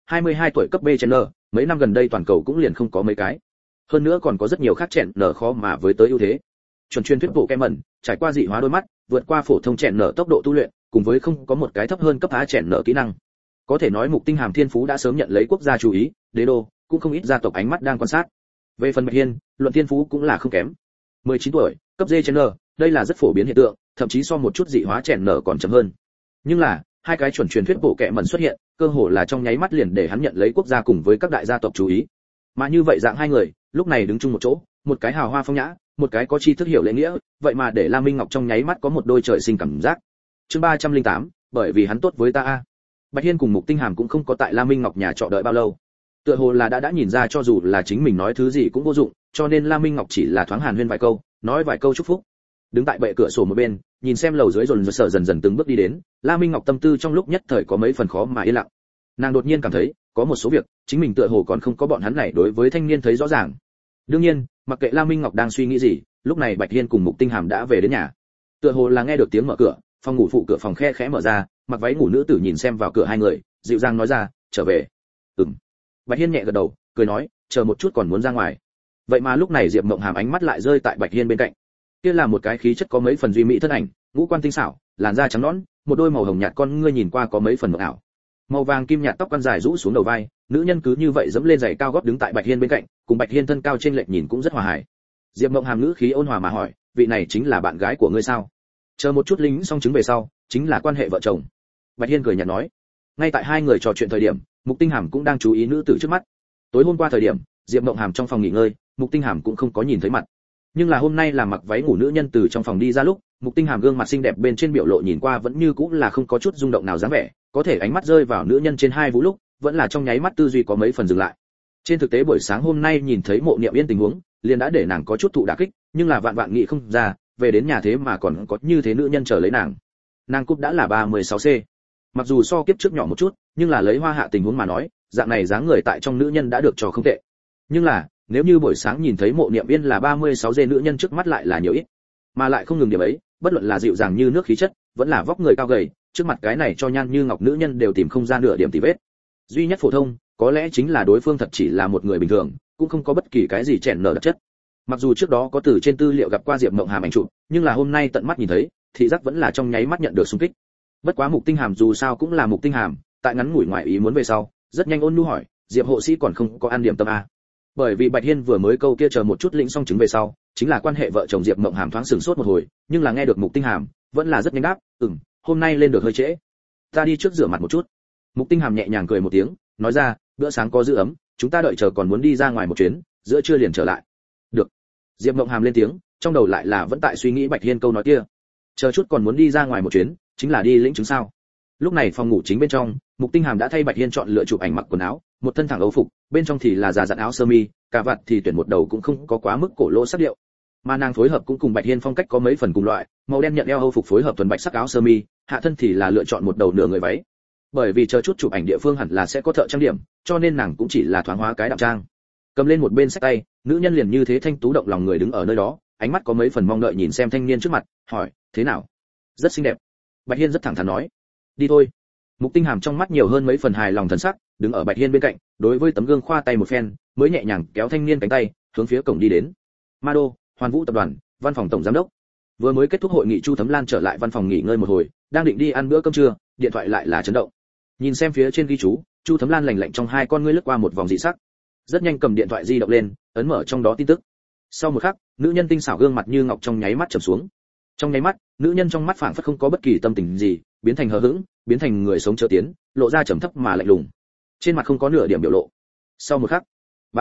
22 tuổi cấp B chèn mấy năm gần đây toàn cầu cũng liền không có mấy cái. Hơn nữa còn có rất nhiều khác chèn khó mà với tới ưu thế. Chuẩn truyền thuyết bộ kem mẩn, trải qua dị hóa đôi mắt, vượt qua phổ thông chèn tốc độ tu luyện, cùng với không có một cái thấp hơn cấp A chèn kỹ năng. Có thể nói Mục Tinh Hàm thiên phú đã sớm nhận lấy quốc gia chú ý, đế đô cũng không ít gia tộc ánh mắt đang quan sát. Về phần Bạch Hiên, luận thiên phú cũng là không kém. 19 tuổi, cấp D chèn đây là rất phổ biến hiện tượng, thậm chí so một chút dị hóa chèn còn chậm hơn. Nhưng là, hai cái chuẩn truyền thuyết bộ kệ mẩn xuất hiện, cơ hồ là trong nháy mắt liền để hắn nhận lấy quốc gia cùng với các đại gia tộc chú ý. Mà như vậy dạng hai người, lúc này đứng chung một chỗ, một cái hào hoa phong nhã, một cái có tri thức hiểu lễ nghĩa, vậy mà để Lam Minh Ngọc trong nháy mắt có một đôi trời sinh cảm giác. Chương 308, bởi vì hắn tốt với ta a. Bạch Hiên cùng Mục Tinh Hàm cũng không có tại Lam Minh Ngọc nhà trọ đợi bao lâu. Tựa hồ là đã nhìn ra cho dù là chính mình nói thứ gì cũng vô dụng, cho nên Lam Minh Ngọc chỉ là thoáng hàn huyên vài câu, nói vài câu chúc phúc. Đứng tại bệ cửa sổ một bên, nhìn xem lầu dưới dồn dập dần dần từng bước đi đến, Lam Minh Ngọc tâm tư trong lúc nhất thời có mấy phần khó mà yên lặng. Nàng đột nhiên cảm thấy, có một số việc, chính mình tựa hồ còn không có bọn hắn này đối với thanh niên thấy rõ ràng. Đương nhiên, mặc kệ Lam Minh Ngọc đang suy nghĩ gì, lúc này Bạch Hiên cùng Mục Tinh Hàm đã về đến nhà. Tựa hồ là nghe được tiếng mở cửa, phòng ngủ phụ cửa phòng khe khẽ mở ra, mặc váy ngủ nữ tử nhìn xem vào cửa hai người, dịu dàng nói ra, trở về. Bạch Hiên nhẹ gật đầu, cười nói, chờ một chút còn muốn ra ngoài. Vậy mà lúc này Diệp Mộng Hàm ánh mắt lại rơi tại Bạch Hiên bên cạnh. Kia là một cái khí chất có mấy phần duy mỹ thân ảnh, ngũ quan tinh xảo, làn da trắng nõn, một đôi màu hồng nhạt con ngươi nhìn qua có mấy phần mộng ảo. Màu vàng kim nhạt tóc quan dài rũ xuống đầu vai, nữ nhân cứ như vậy dẫm lên giày cao gót đứng tại Bạch Hiên bên cạnh, cùng Bạch Hiên thân cao trên lệch nhìn cũng rất hòa hài. Diệp Mộng Hàm ngữ khí ôn hòa mà hỏi, vị này chính là bạn gái của ngươi sao? Chờ một chút lính xong chứng về sau, chính là quan hệ vợ chồng. Bạch Hiên cười nhạt nói. Ngay tại hai người trò chuyện thời điểm, Mục Tinh Hàm cũng đang chú ý nữ tử trước mắt. Tối hôm qua thời điểm, Diệp Mộng Hàm trong phòng nghỉ ngơi, Mục Tinh Hàm cũng không có nhìn thấy mặt. Nhưng là hôm nay là mặc váy ngủ nữ nhân từ trong phòng đi ra lúc, Mục Tinh Hàm gương mặt xinh đẹp bên trên biểu lộ nhìn qua vẫn như cũ là không có chút rung động nào dáng vẻ, có thể ánh mắt rơi vào nữ nhân trên hai vũ lúc, vẫn là trong nháy mắt tư duy có mấy phần dừng lại. Trên thực tế buổi sáng hôm nay nhìn thấy Mộ Niệm Yên tình huống, liền đã để nàng có chút thụ đả kích, nhưng là vạn vạn nghĩ không ra, về đến nhà thế mà còn có như thế nữ nhân chờ lấy nàng. Nàng cúp đã là 36C. Mặc dù so kiếp trước nhỏ một chút, nhưng là lấy Hoa Hạ tình huống mà nói, dạng này dáng người tại trong nữ nhân đã được cho không tệ. Nhưng là, nếu như buổi sáng nhìn thấy Mộ Niệm Yên là 36G nữ nhân trước mắt lại là nhiều ít, mà lại không ngừng điểm ấy, bất luận là dịu dàng như nước khí chất, vẫn là vóc người cao gầy, trước mặt cái này cho nhan như ngọc nữ nhân đều tìm không ra nửa điểm tì vết. Duy nhất phổ thông, có lẽ chính là đối phương thật chỉ là một người bình thường, cũng không có bất kỳ cái gì chèn nở đặc chất. Mặc dù trước đó có từ trên tư liệu gặp qua Diệp Mộng Hàm ảnh chụp, nhưng là hôm nay tận mắt nhìn thấy, thị giác vẫn là trong nháy mắt nhận được xung kích. Bất quá Mục Tinh Hàm dù sao cũng là Mục Tinh Hàm, tại ngắn ngủi ngoại ý muốn về sau, rất nhanh ôn nhu hỏi, Diệp hộ sĩ còn không có ăn điểm tâm a? Bởi vì Bạch Hiên vừa mới câu kia chờ một chút lĩnh xong chứng về sau, chính là quan hệ vợ chồng Diệp Mộng Hàm thoáng sửng sốt một hồi, nhưng là nghe được Mục Tinh Hàm, vẫn là rất nhanh đáp, hôm nay lên được hơi trễ, ta đi trước rửa mặt một chút. Mục Tinh Hàm nhẹ nhàng cười một tiếng, nói ra, bữa sáng có giữ ấm, chúng ta đợi chờ còn muốn đi ra ngoài một chuyến, giữa trưa liền trở lại. Được. Diệp Mộng Hàm lên tiếng, trong đầu lại là vẫn tại suy nghĩ Bạch Hiên câu nói kia. Chờ chút còn muốn đi ra ngoài một chuyến, chính là đi lĩnh chứng sao? Lúc này phòng ngủ chính bên trong, Mục Tinh Hàm đã thay Bạch Hiên chọn lựa chụp ảnh mặc quần áo, một thân thẳng âu phục, bên trong thì là già dặn áo sơ mi, cà vạt thì tuyển một đầu cũng không có quá mức cổ lỗ sắc điệu. Mà nàng phối hợp cũng cùng Bạch Hiên phong cách có mấy phần cùng loại, màu đen nhận eo âu phục phối hợp thuần bạch sắc áo sơ mi, hạ thân thì là lựa chọn một đầu nửa người váy. Bởi vì chờ chút chụp ảnh địa phương hẳn là sẽ có thợ trang điểm, cho nên nàng cũng chỉ là thoáng hóa cái đạm trang. Cầm lên một bên sách tay, nữ nhân liền như thế thanh tú động lòng người đứng ở nơi đó, ánh mắt có mấy phần mong đợi nhìn xem thanh niên trước mặt, hỏi, thế nào? Rất xinh đẹp. Bạch Hiên rất thẳng thắn nói, đi thôi. Mục Tinh Hàm trong mắt nhiều hơn mấy phần hài lòng thần sắc, đứng ở Bạch Hiên bên cạnh, đối với tấm gương khoa tay một phen, mới nhẹ nhàng kéo thanh niên cánh tay, hướng phía cổng đi đến. Ma Đô, Hoàn Vũ tập đoàn, văn phòng tổng giám đốc. Vừa mới kết thúc hội nghị, Chu Thấm Lan trở lại văn phòng nghỉ ngơi một hồi, đang định đi ăn bữa cơm trưa, điện thoại lại là chấn động. Nhìn xem phía trên ghi chú, Chu Thấm Lan lạnh lạnh trong hai con ngươi lướt qua một vòng dị sắc. Rất nhanh cầm điện thoại di động lên, ấn mở trong đó tin tức. Sau một khắc, nữ nhân tinh xảo gương mặt như ngọc trong nháy mắt trầm xuống. Trong nháy mắt, nữ nhân trong mắt phảng phất không có bất kỳ tâm tình gì, biến thành hờ hững, biến thành người sống chớ tiến, lộ ra trầm thấp mà lạnh lùng. Trên mặt không có nửa điểm biểu lộ. Sau một khắc,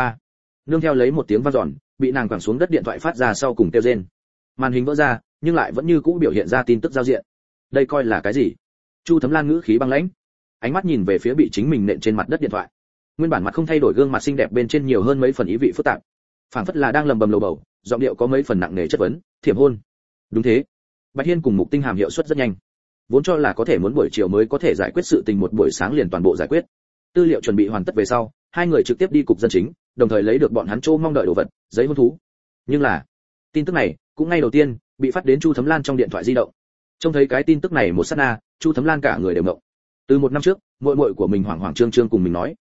nương theo lấy một tiếng vang dọn, bị nàng quẳng xuống đất điện thoại phát ra sau cùng kêu rên. Màn hình vỡ ra, nhưng lại vẫn như cũ biểu hiện ra tin tức giao diện. Đây coi là cái gì? Chu Thấm Lan ngữ khí băng lãnh, ánh mắt nhìn về phía bị chính mình nện trên mặt đất điện thoại. Nguyên bản mặt không thay đổi gương mặt xinh đẹp bên trên nhiều hơn mấy phần ý vị phức tạp, phảng phất là đang lầm bầm lầu bầu, giọng điệu có mấy phần nặng nề chất vấn, thiểm hôn. Đúng thế. Bạch Hiên cùng Mục Tinh Hàm hiệu suất rất nhanh. Vốn cho là có thể muốn buổi chiều mới có thể giải quyết sự tình, một buổi sáng liền toàn bộ giải quyết. Tư liệu chuẩn bị hoàn tất về sau, hai người trực tiếp đi cục dân chính, đồng thời lấy được bọn hắn chỗ mong đợi đồ vật, giấy hôn thú. Nhưng là, tin tức này cũng ngay đầu tiên bị phát đến Chu Thấm Lan trong điện thoại di động. Trông thấy cái tin tức này một sát na, Chu Thấm Lan cả người đều ngộng. Từ một năm trước, muội muội của mình hoảng hoảng trương trương cùng mình nói,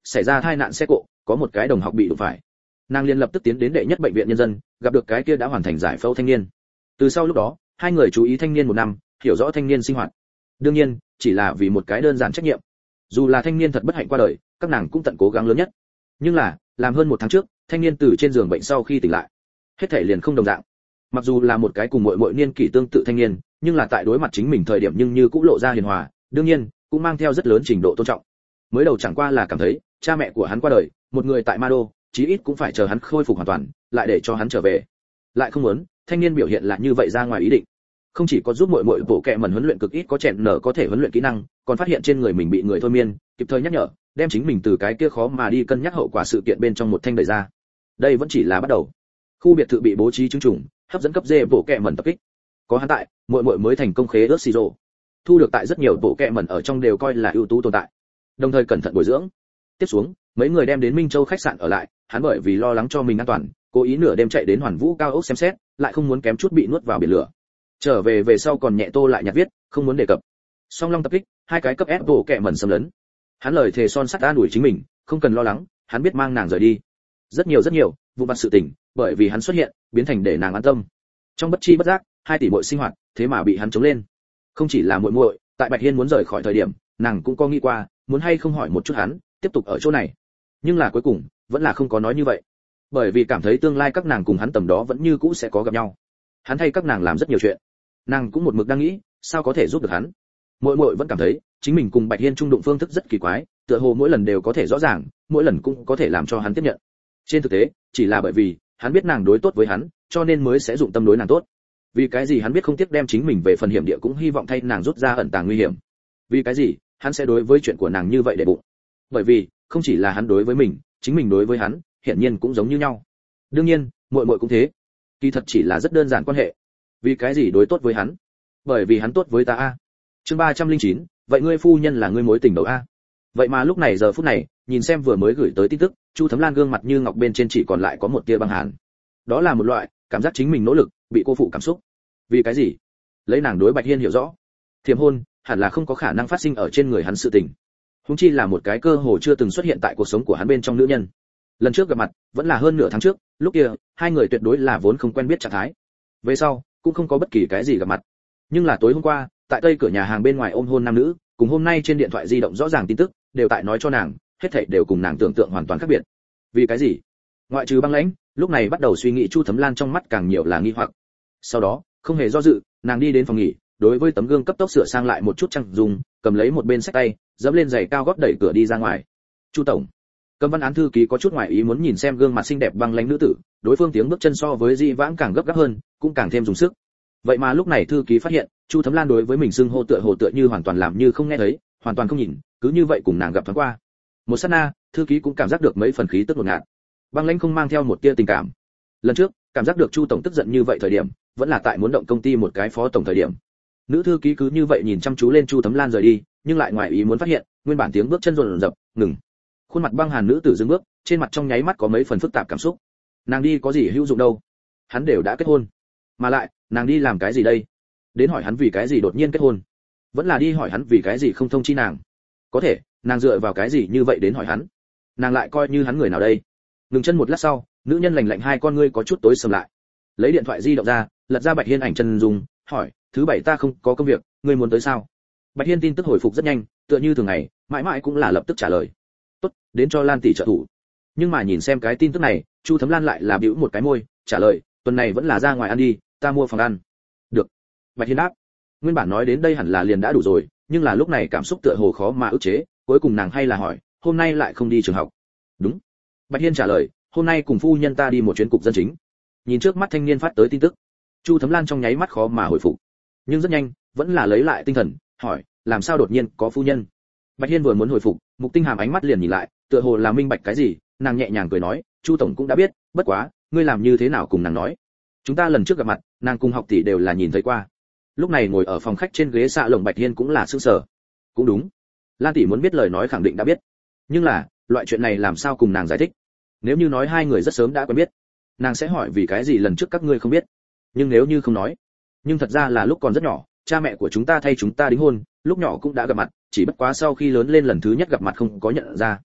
xảy ra tai nạn xe cộ, có một cái đồng học bị đụng phải. Nàng liền lập tức tiến đến đệ nhất bệnh viện nhân dân, gặp được cái kia đã hoàn thành giải phẫu thanh niên. Từ sau lúc đó, hai người chú ý thanh niên một năm, hiểu rõ thanh niên sinh hoạt. Đương nhiên, chỉ là vì một cái đơn giản trách nhiệm. Dù là thanh niên thật bất hạnh qua đời, các nàng cũng tận cố gắng lớn nhất. Nhưng là, làm hơn một tháng trước, thanh niên từ trên giường bệnh sau khi tỉnh lại, hết thảy liền không đồng dạng. Mặc dù là một cái cùng muội niên kỷ tương tự thanh niên, nhưng là tại đối mặt chính mình thời điểm nhưng như cũng lộ ra hiền hòa, đương nhiên, cũng mang theo rất lớn trình độ tôn trọng. Mới đầu chẳng qua là cảm thấy, cha mẹ của hắn qua đời, một người tại Ma Đô, chí ít cũng phải chờ hắn khôi phục hoàn toàn, lại để cho hắn trở về. Lại không muốn, thanh niên biểu hiện là như vậy ra ngoài ý định. Không chỉ có giúp muội bộ kệ mẩn huấn luyện cực ít có chèn nở có thể huấn luyện kỹ năng, còn phát hiện trên người mình bị người thôi miên, kịp thời nhắc nhở, đem chính mình từ cái kia khó mà đi cân nhắc hậu quả sự kiện bên trong một thanh đẩy ra. Đây vẫn chỉ là bắt đầu. Khu biệt thự bị bố trí chứng trùng, hấp dẫn cấp D bộ kệ mẩn tập kích. Có hắn tại, muội mới thành công khế ước Siro. Thu được tại rất nhiều bộ kệ mẩn ở trong đều coi là ưu tú tồn tại. Đồng thời cẩn thận bồi dưỡng. Tiếp xuống, mấy người đem đến Minh Châu khách sạn ở lại, hắn bởi vì lo lắng cho mình an toàn, cố ý nửa đêm chạy đến Hoàn Vũ cao ốc xem xét, lại không muốn kém chút bị nuốt vào biển lửa. Trở về sau còn nhẹ tô lại nhạt viết, không muốn đề cập. Song long tập kích, hai cái cấp S bộ kệ mẩn xâm lấn. Hắn lời thề son sắt an ủi chính mình, không cần lo lắng, hắn biết mang nàng rời đi. Rất nhiều, vụ vặt sự tình, bởi vì hắn xuất hiện, biến thành để nàng an tâm. Trong bất chi bất giác, hai tỷ muội sinh hoạt, thế mà bị hắn chống lên. Không chỉ là muội, tại Bạch Hiên muốn rời khỏi thời điểm, nàng cũng có nghĩ qua, muốn hay không hỏi một chút hắn, tiếp tục ở chỗ này. Nhưng là cuối cùng, vẫn là không có nói như vậy. Bởi vì cảm thấy tương lai các nàng cùng hắn tầm đó vẫn như cũ sẽ có gặp nhau. Hắn thay các nàng làm rất nhiều chuyện. Nàng cũng một mực đang nghĩ, sao có thể giúp được hắn. Muội vẫn cảm thấy, chính mình cùng Bạch Hiên trung đụng phương thức rất kỳ quái, tựa hồ mỗi lần đều có thể rõ ràng, mỗi lần cũng có thể làm cho hắn tiếp nhận. Trên thực tế, chỉ là bởi vì hắn biết nàng đối tốt với hắn, cho nên mới sẽ dụng tâm đối nàng tốt. Vì cái gì hắn biết không tiếc đem chính mình về phần hiểm địa cũng hy vọng thay nàng rút ra ẩn tàng nguy hiểm. Vì cái gì hắn sẽ đối với chuyện của nàng như vậy để bụng. Bởi vì không chỉ là hắn đối với mình, chính mình đối với hắn, hiển nhiên cũng giống như nhau. Đương nhiên, muội cũng thế. Kỳ thật chỉ là rất đơn giản quan hệ. Vì cái gì đối tốt với hắn? Bởi vì hắn tốt với ta a. Chương 309, vậy ngươi phu nhân là ngươi mối tình đầu a. Vậy mà lúc này giờ phút này, nhìn xem vừa mới gửi tới tin tức, Chu Thấm Lan gương mặt như ngọc bên trên chỉ còn lại có một tia băng hàn. Đó là một loại cảm giác chính mình nỗ lực bị cô phụ cảm xúc. Vì cái gì? Lấy nàng đối Bạch Hiên hiểu rõ, thiềm hôn hẳn là không có khả năng phát sinh ở trên người hắn sự tình. Huống chi là một cái cơ hồ chưa từng xuất hiện tại cuộc sống của hắn bên trong nữ nhân. Lần trước gặp mặt, vẫn là hơn nửa tháng trước, lúc kia, hai người tuyệt đối là vốn không quen biết trạng thái. Về sau, cũng không có bất kỳ cái gì gặp mặt. Nhưng là tối hôm qua, tại tây cửa nhà hàng bên ngoài ôm hôn nam nữ, cùng hôm nay trên điện thoại di động rõ ràng tin tức, đều tại nói cho nàng, hết thảy đều cùng nàng tưởng tượng hoàn toàn khác biệt. Vì cái gì? Ngoại trừ băng lãnh, lúc này bắt đầu suy nghĩ Chu Thấm Lan trong mắt càng nhiều là nghi hoặc. Sau đó, không hề do dự, nàng đi đến phòng nghỉ, đối với tấm gương cấp tốc sửa sang lại một chút trang dung, cầm lấy một bên sách tay, dẫm lên giày cao gót đẩy cửa đi ra ngoài. Chu tổng. Cầm văn án thư ký có chút ngoài ý muốn nhìn xem gương mặt xinh đẹp băng lãnh nữ tử, đối phương tiếng bước chân so với Di Vãng càng gấp gáp hơn, cũng càng thêm dùng sức. Vậy mà lúc này thư ký phát hiện, Chu Thấm Lan đối với mình xưng hô tựa như hoàn toàn làm như không nghe thấy, hoàn toàn không nhìn, cứ như vậy cùng nàng gặp thoáng qua. Một sát na, thư ký cũng cảm giác được mấy phần khí tức ngột ngạt. Băng lãnh không mang theo một tia tình cảm. Lần trước, cảm giác được Chu tổng tức giận như vậy thời điểm, vẫn là tại muốn động công ty một cái phó tổng thời điểm. Nữ thư ký cứ như vậy nhìn chăm chú lên Chu Thấm Lan rời đi, nhưng lại ngoài ý muốn phát hiện, nguyên bản tiếng bước chân rồn rập, ngừng. Khuôn mặt băng hàn nữ tử dừng bước, trên mặt trong nháy mắt có mấy phần phức tạp cảm xúc. Nàng đi có gì hữu dụng đâu? Hắn đều đã kết hôn. Mà lại, nàng đi làm cái gì đây? Đến hỏi hắn vì cái gì đột nhiên kết hôn? Vẫn là đi hỏi hắn vì cái gì không thông chi nàng? Có thể, nàng dựa vào cái gì như vậy đến hỏi hắn? Nàng lại coi như hắn người nào đây? Ngừng chân một lát sau, nữ nhân lạnh lạnh hai con ngươi có chút tối sầm lại. Lấy điện thoại di động ra, lật ra Bạch Hiên ảnh chân dung, hỏi, thứ bảy ta không có công việc, ngươi muốn tới sao? Bạch Hiên tin tức hồi phục rất nhanh, tựa như thường ngày, mãi mãi cũng là lập tức trả lời. Tốt, đến cho Lan tỷ trợ thủ. Nhưng mà nhìn xem cái tin tức này, Chu Thấm Lan lại là bĩu một cái môi, trả lời, tuần này vẫn là ra ngoài ăn đi, ta mua phòng ăn. Được. Bạch Hiên đáp. Nguyên bản nói đến đây hẳn là liền đã đủ rồi, nhưng là lúc này cảm xúc tựa hồ khó mà ức chế, cuối cùng nàng hay là hỏi, hôm nay lại không đi trường học? Đúng. Bạch Hiên trả lời, hôm nay cùng phu nhân ta đi một chuyến cục dân chính. Nhìn trước mắt thanh niên phát tới tin tức, Chu Thấm Lan trong nháy mắt khó mà hồi phục, nhưng rất nhanh vẫn là lấy lại tinh thần, hỏi, làm sao đột nhiên có phu nhân? Bạch Hiên vừa muốn hồi phục, Mục Tinh Hàm ánh mắt liền nhìn lại, tựa hồ là minh bạch cái gì, nàng nhẹ nhàng cười nói, Chu tổng cũng đã biết, bất quá, ngươi làm như thế nào cùng nàng nói? Chúng ta lần trước gặp mặt, nàng cùng học tỷ đều là nhìn thấy qua. Lúc này ngồi ở phòng khách trên ghế xạ lồng Bạch Hiên cũng là sững sờ. Cũng đúng, Lan tỷ muốn biết lời nói khẳng định đã biết, nhưng là loại chuyện này làm sao cùng nàng giải thích? Nếu như nói hai người rất sớm đã quen biết, nàng sẽ hỏi vì cái gì lần trước các ngươi không biết. Nhưng nếu như không nói, nhưng thật ra là lúc còn rất nhỏ, cha mẹ của chúng ta thay chúng ta đính hôn, lúc nhỏ cũng đã gặp mặt, chỉ bất quá sau khi lớn lên lần thứ nhất gặp mặt không có nhận ra.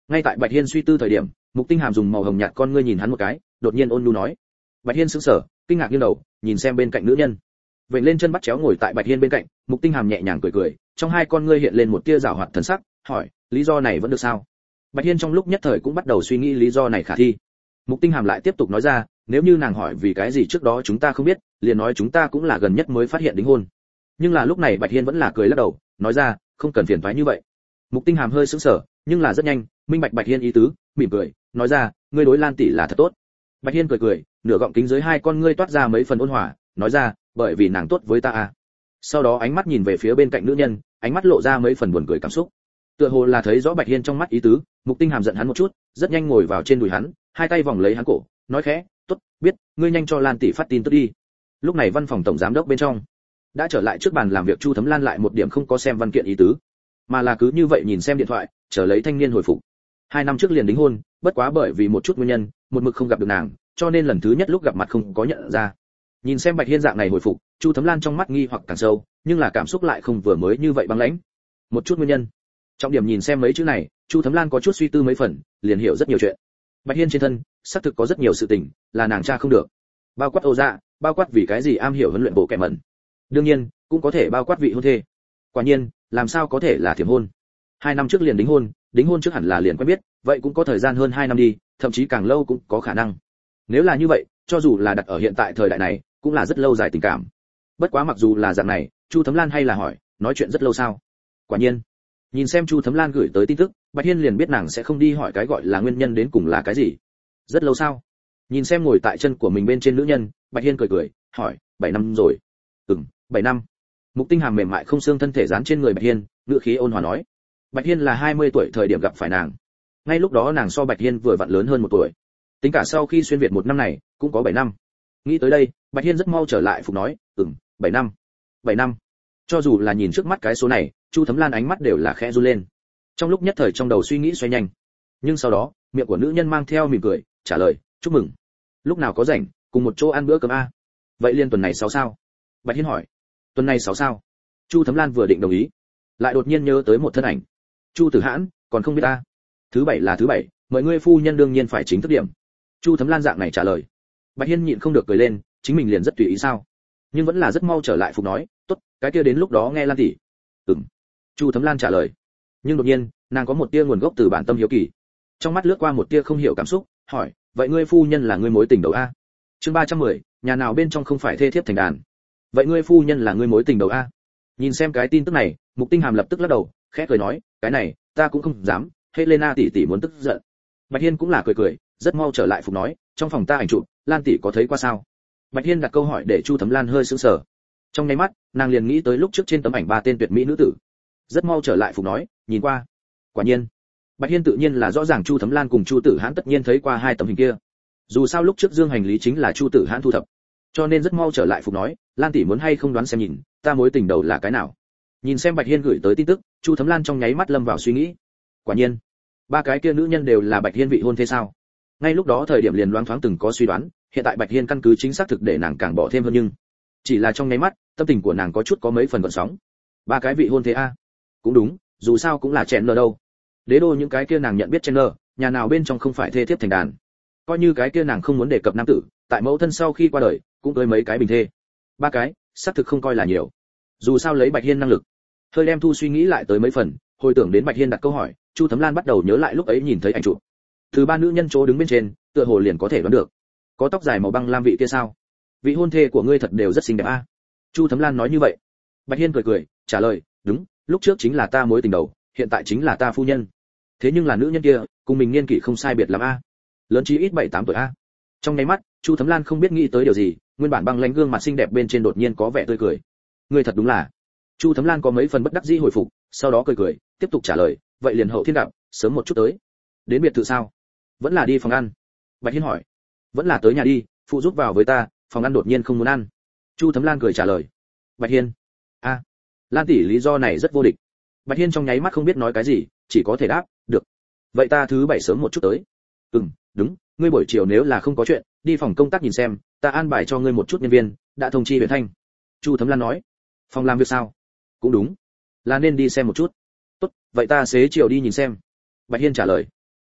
Ngay tại Bạch Hiên suy tư thời điểm, Mục Tinh Hàm dùng màu hồng nhạt con ngươi nhìn hắn một cái, đột nhiên ôn nhu nói. Bạch Hiên sững sờ, kinh ngạc nghiêng đầu, nhìn xem bên cạnh nữ nhân. Vểnh lên chân bắt chéo ngồi tại Bạch Hiên bên cạnh, Mục Tinh Hàm nhẹ nhàng cười cười, trong hai con ngươi hiện lên một tia giảo hoạt thần sắc, hỏi, lý do này vẫn được sao? Bạch Hiên trong lúc nhất thời cũng bắt đầu suy nghĩ lý do này khả thi. Mục Tinh Hàm lại tiếp tục nói ra, nếu như nàng hỏi vì cái gì trước đó chúng ta không biết, liền nói chúng ta cũng là gần nhất mới phát hiện đính hôn. Nhưng là lúc này Bạch Hiên vẫn là cười lắc đầu, nói ra, không cần phiền toái như vậy. Mục Tinh Hàm hơi sững sờ, nhưng là rất nhanh, minh bạch Bạch Hiên ý tứ, mỉm cười, nói ra, ngươi đối Lan tỷ là thật tốt. Bạch Hiên cười cười, nửa gọng kính dưới hai con ngươi toát ra mấy phần ôn hòa, nói ra, bởi vì nàng tốt với ta à. Sau đó ánh mắt nhìn về phía bên cạnh nữ nhân, ánh mắt lộ ra mấy phần buồn cười cảm xúc. Tựa hồ là thấy rõ Bạch Hiên trong mắt ý tứ, Mục Tinh Hàm giận hắn một chút, rất nhanh ngồi vào trên đùi hắn, hai tay vòng lấy hắn cổ, nói khẽ, tốt, biết, ngươi nhanh cho Lan tỷ phát tin tức đi. Lúc này văn phòng tổng giám đốc bên trong đã trở lại trước bàn làm việc, Chu Thấm Lan lại một điểm không có xem văn kiện ý tứ, mà là cứ như vậy nhìn xem điện thoại, chờ lấy thanh niên hồi phục. 2 năm trước liền đính hôn, bất quá bởi vì một chút nguyên nhân, một mực không gặp được nàng, cho nên lần thứ nhất lúc gặp mặt không có nhận ra. Nhìn xem Bạch Hiên dạng này hồi phục, Chu Thấm Lan trong mắt nghi hoặc càng sâu, nhưng là cảm xúc lại không vừa mới như vậy băng lãnh. Một chút nguyên nhân. Trọng điểm nhìn xem mấy chữ này, Chu Thấm Lan có chút suy tư mấy phần, liền hiểu rất nhiều chuyện. Bạch Hiên trên thân, xác thực có rất nhiều sự tình là nàng tra không được. Bao quát Âu Dạ, bao quát vì cái gì am hiểu huấn luyện bộ kẻ mẩn. Đương nhiên, cũng có thể bao quát vị hôn thê. Quả nhiên, làm sao có thể là thiệp hôn? 2 năm trước liền đính hôn trước hẳn là liền quen biết, vậy cũng có thời gian hơn 2 năm đi, thậm chí càng lâu cũng có khả năng. Nếu là như vậy, cho dù là đặt ở hiện tại thời đại này, cũng là rất lâu dài tình cảm. Bất quá mặc dù là dạng này, Chu Thấm Lan hay là hỏi, nói chuyện rất lâu sao? Quả nhiên, nhìn xem Chu Thấm Lan gửi tới tin tức, Bạch Hiên liền biết nàng sẽ không đi hỏi cái gọi là nguyên nhân đến cùng là cái gì. Rất lâu sao? Nhìn xem ngồi tại chân của mình bên trên nữ nhân, Bạch Hiên cười cười, hỏi, 7 năm rồi. 7 năm. Mục Tinh Hàm mềm mại không xương thân thể dán trên người Bạch Hiên, ngữ khí ôn hòa nói. Bạch Hiên là 20 tuổi thời điểm gặp phải nàng. Ngay lúc đó nàng so Bạch Hiên vừa vặn lớn hơn 1 tuổi. Tính cả sau khi xuyên việt 1 năm này, cũng có 7 năm. Nghĩ tới đây, Bạch Hiên rất mau trở lại phục nói, 7 năm. 7 năm. Cho dù là nhìn trước mắt cái số này, Chu Thấm Lan ánh mắt đều là khẽ run lên. Trong lúc nhất thời trong đầu suy nghĩ xoay nhanh. Nhưng sau đó, miệng của nữ nhân mang theo mỉm cười, trả lời, chúc mừng. Lúc nào có rảnh, cùng một chỗ ăn bữa cơm a. Vậy liên tuần này 6 sao? Bạch Hiên hỏi. Tuần này 6 sao? Chu Thấm Lan vừa định đồng ý, lại đột nhiên nhớ tới một thân ảnh. Chu Tử Hãn, còn không biết ta. Thứ 7 là thứ 7, mời ngươi phu nhân đương nhiên phải chính thức điểm. Chu Thấm Lan dạng này trả lời. Bạch Hiên nhịn không được cười lên, chính mình liền rất tùy ý sao? Nhưng vẫn là rất mau trở lại phục nói, tốt, cái kia đến lúc đó nghe Lan tỷ. Chu Thấm Lan trả lời. Nhưng đột nhiên, nàng có một tia nguồn gốc từ bản tâm hiếu kỳ. Trong mắt lướt qua một tia không hiểu cảm xúc, hỏi, vậy ngươi phu nhân là ngươi mối tình đầu a? Chương 310, nhà nào bên trong không phải thê thiếp thành đàn. Vậy ngươi phu nhân là ngươi mối tình đầu a? Nhìn xem cái tin tức này, Mục Tinh Hàm lập tức lắc đầu, khẽ cười nói, cái này, ta cũng không dám, Helena tỷ tỷ muốn tức giận. Bạch Hiên cũng là cười cười, rất mau trở lại phục nói, trong phòng ta ảnh chụp, Lan tỷ có thấy qua sao? Bạch Hiên đặt câu hỏi để Chu Thấm Lan hơi sững sờ. Trong nháy mắt, nàng liền nghĩ tới lúc trước trên tấm ảnh 3 tên tuyệt mỹ nữ tử. Rất mau trở lại phục nói, nhìn qua. Quả nhiên, Bạch Hiên tự nhiên là rõ ràng Chu Thấm Lan cùng Chu Tử Hãn tất nhiên thấy qua 2 tấm hình kia. Dù sao lúc trước Dương hành lý chính là Chu Tử Hãn thu thập, cho nên rất mau trở lại phục nói, Lan tỷ muốn hay không đoán xem nhìn, ta mối tình đầu là cái nào? Nhìn xem Bạch Hiên gửi tới tin tức, Chu Thấm Lan trong nháy mắt lâm vào suy nghĩ. Quả nhiên, 3 cái kia nữ nhân đều là Bạch Hiên vị hôn thế sao? Ngay lúc đó thời điểm liền loáng thoáng từng có suy đoán, hiện tại Bạch Hiên căn cứ chính xác thực để nàng càng bỏ thêm hơn, nhưng chỉ là trong nháy mắt, tâm tình của nàng có chút có mấy phần gợn sóng. 3 cái vị hôn thế a? Cũng đúng, dù sao cũng là chèn nợ đâu. Đế đô những cái kia nàng nhận biết chèn nợ, nhà nào bên trong không phải thê thiếp thành đàn. Coi như cái kia nàng không muốn đề cập nam tử, tại mẫu thân sau khi qua đời, cũng tới mấy cái bình thê. 3 cái, xác thực không coi là nhiều. Dù sao lấy Bạch Hiên năng lực, hơi đem thu suy nghĩ lại tới mấy phần, hồi tưởng đến Bạch Hiên đặt câu hỏi, Chu Thấm Lan bắt đầu nhớ lại lúc ấy nhìn thấy ảnh chụp. Từ 3 nữ nhân chỗ đứng bên trên, tựa hồ liền có thể đoán được. Có tóc dài màu băng lam vị kia sao? Vị hôn thê của ngươi thật đều rất xinh đẹp a. Chu Thấm Lan nói như vậy. Bạch Hiên cười cười, trả lời, đúng, lúc trước chính là ta mối tình đầu, hiện tại chính là ta phu nhân. Thế nhưng là nữ nhân kia, cùng mình niên kỷ không sai biệt lắm a. Lớn chí ít 7-8 tuổi a. Trong nháy mắt, Chu Thấm Lan không biết nghĩ tới điều gì, nguyên bản băng lãnh gương mặt xinh đẹp bên trên đột nhiên có vẻ tươi cười. Ngươi thật đúng là. Chu Thấm Lan có mấy phần bất đắc dĩ hồi phục, sau đó cười cười, tiếp tục trả lời, vậy liền hậu thiên gặp, sớm một chút tới. Đến biệt thự sao? Vẫn là đi phòng ăn? Bạch Hiên hỏi. Vẫn là tới nhà đi, phụ giúp vào với ta, phòng ăn đột nhiên không muốn ăn. Chu Thấm Lan cười trả lời. Bạch Hiên. A. Lan tỷ lý do này rất vô địch. Bạch Hiên trong nháy mắt không biết nói cái gì, chỉ có thể đáp, được. Vậy ta thứ 7 sớm một chút tới. Đúng, ngươi buổi chiều nếu là không có chuyện, đi phòng công tác nhìn xem, ta an bài cho ngươi một chút nhân viên, đã thông chi Huyền Thanh. Chu Thấm Lan nói. Phòng làm việc sao? Cũng đúng, là nên đi xem một chút. Tốt, vậy ta xế chiều đi nhìn xem. Bạch Hiên trả lời.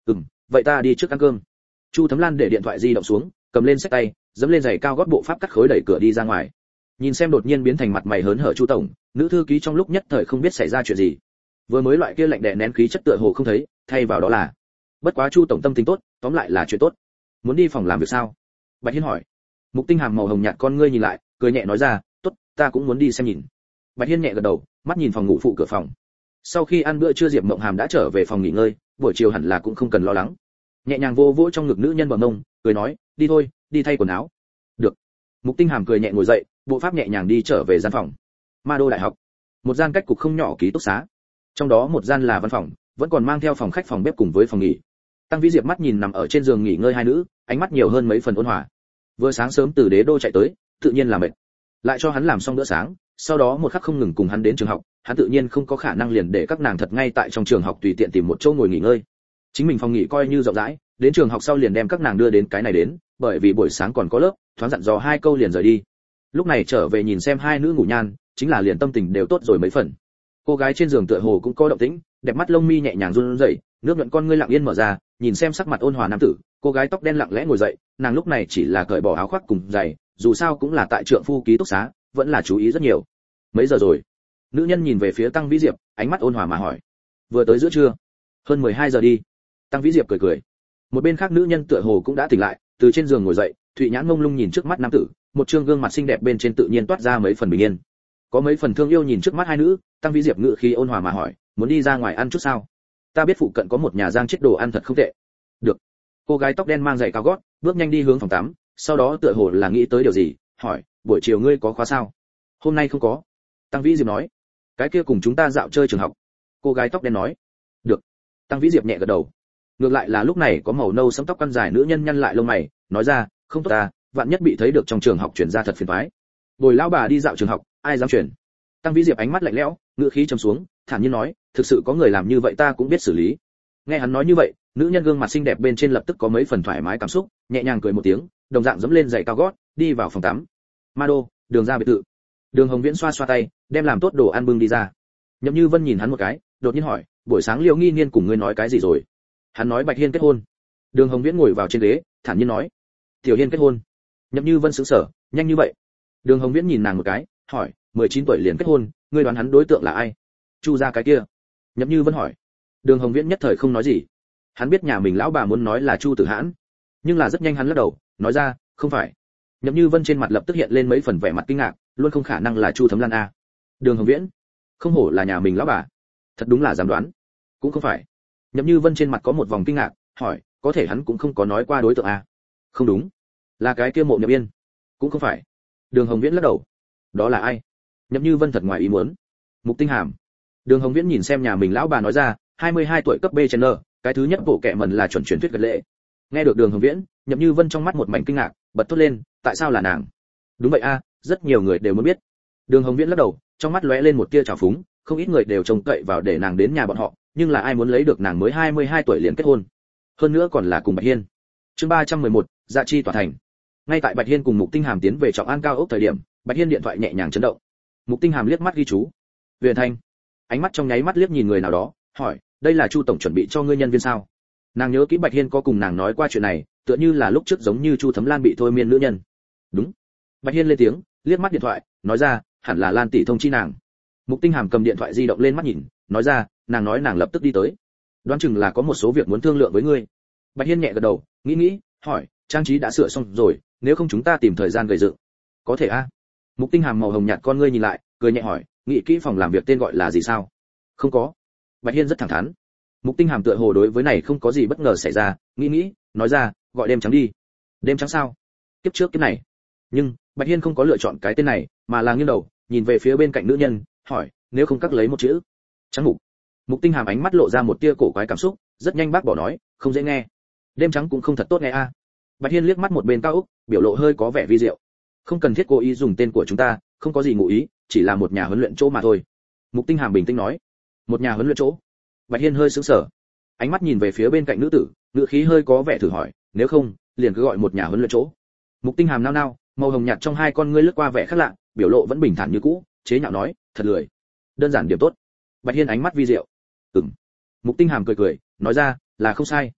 Vậy ta đi trước ăn cơm. Chu Thấm Lan để điện thoại di động xuống, cầm lên xách tay, dẫm lên giày cao gót bộ pháp cắt khối đẩy cửa đi ra ngoài. Nhìn xem đột nhiên biến thành mặt mày hớn hở Chu tổng, nữ thư ký trong lúc nhất thời không biết xảy ra chuyện gì. Vừa mới loại kia lạnh đè nén khí chất tựa hồ không thấy, thay vào đó là. Bất quá Chu tổng tâm tình tốt, tóm lại là chuyện tốt. Muốn đi phòng làm việc sao? Bạch Hiên hỏi. Mục Tinh Hàm màu hồng nhạt con ngươi nhìn lại, cười nhẹ nói ra, tốt, ta cũng muốn đi xem nhìn. Bạch Hiên nhẹ gật đầu, mắt nhìn phòng ngủ phụ cửa phòng. Sau khi ăn bữa trưa Diệp Mộng Hàm đã trở về phòng nghỉ ngơi, buổi chiều hẳn là cũng không cần lo lắng. Nhẹ nhàng vô vỗ trong ngực nữ nhân bờ mông, cười nói, đi thôi, đi thay quần áo. Được. Mục Tinh Hàm cười nhẹ ngồi dậy, bộ pháp nhẹ nhàng đi trở về gian phòng. Ma Đô Đại học, một gian cách cục không nhỏ ký túc xá. Trong đó một gian là văn phòng, vẫn còn mang theo phòng khách phòng bếp cùng với phòng nghỉ. Tăng Vĩ Diệp mắt nhìn nằm ở trên giường nghỉ ngơi hai nữ, ánh mắt nhiều hơn mấy phần ôn hòa. Vừa sáng sớm từ Đế Đô chạy tới, tự nhiên là mệt. Lại cho hắn làm xong bữa sáng, sau đó một khắc không ngừng cùng hắn đến trường học, hắn tự nhiên không có khả năng liền để các nàng thật ngay tại trong trường học tùy tiện tìm một chỗ ngồi nghỉ ngơi. Chính mình phòng nghỉ coi như rộng rãi, đến trường học sau liền đem các nàng đưa đến cái này đến, bởi vì buổi sáng còn có lớp, thoáng dặn dò hai câu liền rời đi. Lúc này trở về nhìn xem hai nữ ngủ nhan, chính là liền tâm tình đều tốt rồi mấy phần. Cô gái trên giường tựa hồ cũng có động tĩnh, đẹp mắt lông mi nhẹ nhàng run rẩy, nước nhuận con ngươi lặng yên mở ra, nhìn xem sắc mặt ôn hòa nam tử, cô gái tóc đen lặng lẽ ngồi dậy, nàng lúc này chỉ là cởi bỏ áo khoác cùng giày, dù sao cũng là tại trượng phu ký túc xá, vẫn là chú ý rất nhiều. Mấy giờ rồi? Nữ nhân nhìn về phía Tăng Vĩ Diệp, ánh mắt ôn hòa mà hỏi. Vừa tới giữa trưa. Hơn 12 giờ đi. Tăng Vĩ Diệp cười cười. Một bên khác nữ nhân tựa hồ cũng đã tỉnh lại, từ trên giường ngồi dậy, thụy nhãn mông lung nhìn trước mắt nam tử, một trương gương mặt xinh đẹp bên trên tự nhiên toát ra mấy phần bình yên. Có mấy phần thương yêu nhìn trước mắt hai nữ, Tăng Vĩ Diệp ngự khí ôn hòa mà hỏi, muốn đi ra ngoài ăn chút sao? Ta biết phụ cận có một nhà giang chết đồ ăn thật không tệ. Được. Cô gái tóc đen mang giày cao gót, bước nhanh đi hướng phòng tắm, sau đó tựa hồ là nghĩ tới điều gì, hỏi, buổi chiều ngươi có khóa sao? Hôm nay không có. Tăng Vĩ Diệp nói. Cái kia cùng chúng ta dạo chơi trường học. Cô gái tóc đen nói. Được. Tăng Vĩ Diệp nhẹ gật đầu. Ngược lại là lúc này có màu nâu sẫm tóc căn dài nữ nhân nhăn lại lông mày, nói ra, không tốt ta, vạn nhất bị thấy được trong trường học chuyển ra thật phiền toái. Bồi lão bà đi dạo trường học, ai dám chuyển? Tăng Vĩ Diệp ánh mắt lạnh lẽo, ngữ khí trầm xuống, thản nhiên nói, thực sự có người làm như vậy ta cũng biết xử lý. Nghe hắn nói như vậy, nữ nhân gương mặt xinh đẹp bên trên lập tức có mấy phần thoải mái cảm xúc, nhẹ nhàng cười một tiếng, đồng dạng dẫm lên giày cao gót, đi vào phòng tắm. Ma Đô, đường ra biệt thự. Đường Hồng Viễn xoa xoa tay, đem làm tốt đồ ăn bưng đi ra. Nhậm Như Vân nhìn hắn một cái, đột nhiên hỏi, buổi sáng Liễu Nghi Niên cùng ngươi nói cái gì rồi? Hắn nói Bạch Hiên kết hôn. Đường Hồng Viễn ngồi vào trên ghế, thản nhiên nói, Tiểu Hiên kết hôn. Nhậm Như Vân sững sờ, nhanh như vậy? Đường Hồng Viễn nhìn nàng một cái, hỏi, 19 tuổi liền kết hôn, ngươi đoán hắn đối tượng là ai? Chu gia cái kia. Nhậm Như Vân hỏi. Đường Hồng Viễn nhất thời không nói gì. Hắn biết nhà mình lão bà muốn nói là Chu Tử Hãn, nhưng là rất nhanh hắn lắc đầu, nói ra, không phải. Nhậm Như Vân trên mặt lập tức hiện lên mấy phần vẻ mặt kinh ngạc, luôn không khả năng là Chu Thấm Lan a. Đường Hồng Viễn, không hổ là nhà mình lão bà, thật đúng là dám đoán. Cũng không phải. Nhậm Như Vân trên mặt có một vòng kinh ngạc, hỏi, có thể hắn cũng không có nói qua đối tượng a. Không đúng, là cái kia Mộ Nhậm Yên. Cũng không phải. Đường Hồng Viễn lắc đầu. Đó là ai? Nhậm Như Vân thật ngoài ý muốn. Mục Tinh Hàm. Đường Hồng Viễn nhìn xem nhà mình lão bà nói ra, 22 tuổi cấp B channel, cái thứ nhất bộ kệ mẩn là chuẩn truyền thuyết gật lệ. Nghe được Đường Hồng Viễn, Nhậm Như Vân trong mắt một mảnh kinh ngạc, bật thốt lên, tại sao là nàng? Đúng vậy a, rất nhiều người đều muốn biết. Đường Hồng Viễn lắc đầu, trong mắt lóe lên một tia trào phúng, không ít người đều trông cậy vào để nàng đến nhà bọn họ, nhưng là ai muốn lấy được nàng mới 22 tuổi liền kết hôn. Hơn nữa còn là cùng Bạch Hiên. Chương 311, Dạ chi tỏa thành. Ngay tại Bạch Hiên cùng Mục Tinh Hàm tiến về Trọng An cao ốc thời điểm, Bạch Hiên điện thoại nhẹ nhàng chấn động. Mục Tinh Hàm liếc mắt ghi chú. Huyền Thanh. Ánh mắt trong nháy mắt liếc nhìn người nào đó, hỏi, đây là Chu tổng chuẩn bị cho ngươi nhân viên sao? Nàng nhớ kỹ Bạch Hiên có cùng nàng nói qua chuyện này, tựa như là lúc trước giống như Chu Thấm Lan bị thôi miên nữ nhân. Đúng. Bạch Hiên lên tiếng, liếc mắt điện thoại, nói ra, hẳn là Lan tỷ thông chi nàng. Mục Tinh Hàm cầm điện thoại di động lên mắt nhìn, nói ra, nàng nói nàng lập tức đi tới. Đoán chừng là có một số việc muốn thương lượng với ngươi. Bạch Hiên nhẹ gật đầu, nghĩ, hỏi, trang trí đã sửa xong rồi, nếu không chúng ta tìm thời gian gầy dựng. Có thể a. Mục Tinh Hàm màu hồng nhạt con ngươi nhìn lại, cười nhẹ hỏi, nghĩ kỹ phòng làm việc tên gọi là gì sao? Không có. Bạch Hiên rất thẳng thắn. Mục Tinh Hàm tựa hồ đối với này không có gì bất ngờ xảy ra, nghĩ, nói ra, gọi đêm trắng đi. Đêm trắng sao? Kiếp trước kiếp này. Nhưng Bạch Hiên không có lựa chọn cái tên này, mà là nghiêng đầu, nhìn về phía bên cạnh nữ nhân, hỏi, nếu không cắt lấy một chữ. Trắng mục. Mục Tinh Hàm ánh mắt lộ ra một tia cổ quái cảm xúc, rất nhanh bác bỏ nói, không dễ nghe. Đêm trắng cũng không thật tốt nghe a. Bạch Hiên liếc mắt một bên cao ốc, biểu lộ hơi có vẻ vi diệu. Không cần thiết cố ý dùng tên của chúng ta, không có gì ngụ ý, chỉ là một nhà huấn luyện chỗ mà thôi. Mục Tinh Hàm bình tĩnh nói. Một nhà huấn luyện chỗ. Bạch Hiên hơi sững sờ, ánh mắt nhìn về phía bên cạnh nữ tử, ngữ khí hơi có vẻ thử hỏi, nếu không, liền cứ gọi một nhà huấn luyện chỗ. Mục Tinh Hàm nao nao, màu hồng nhạt trong hai con ngươi lướt qua vẻ khác lạ, biểu lộ vẫn bình thản như cũ, chế nhạo nói, thật lười. Đơn giản điểm tốt. Bạch Hiên ánh mắt vi diệu. Mục Tinh Hàm cười, nói ra, là không sai.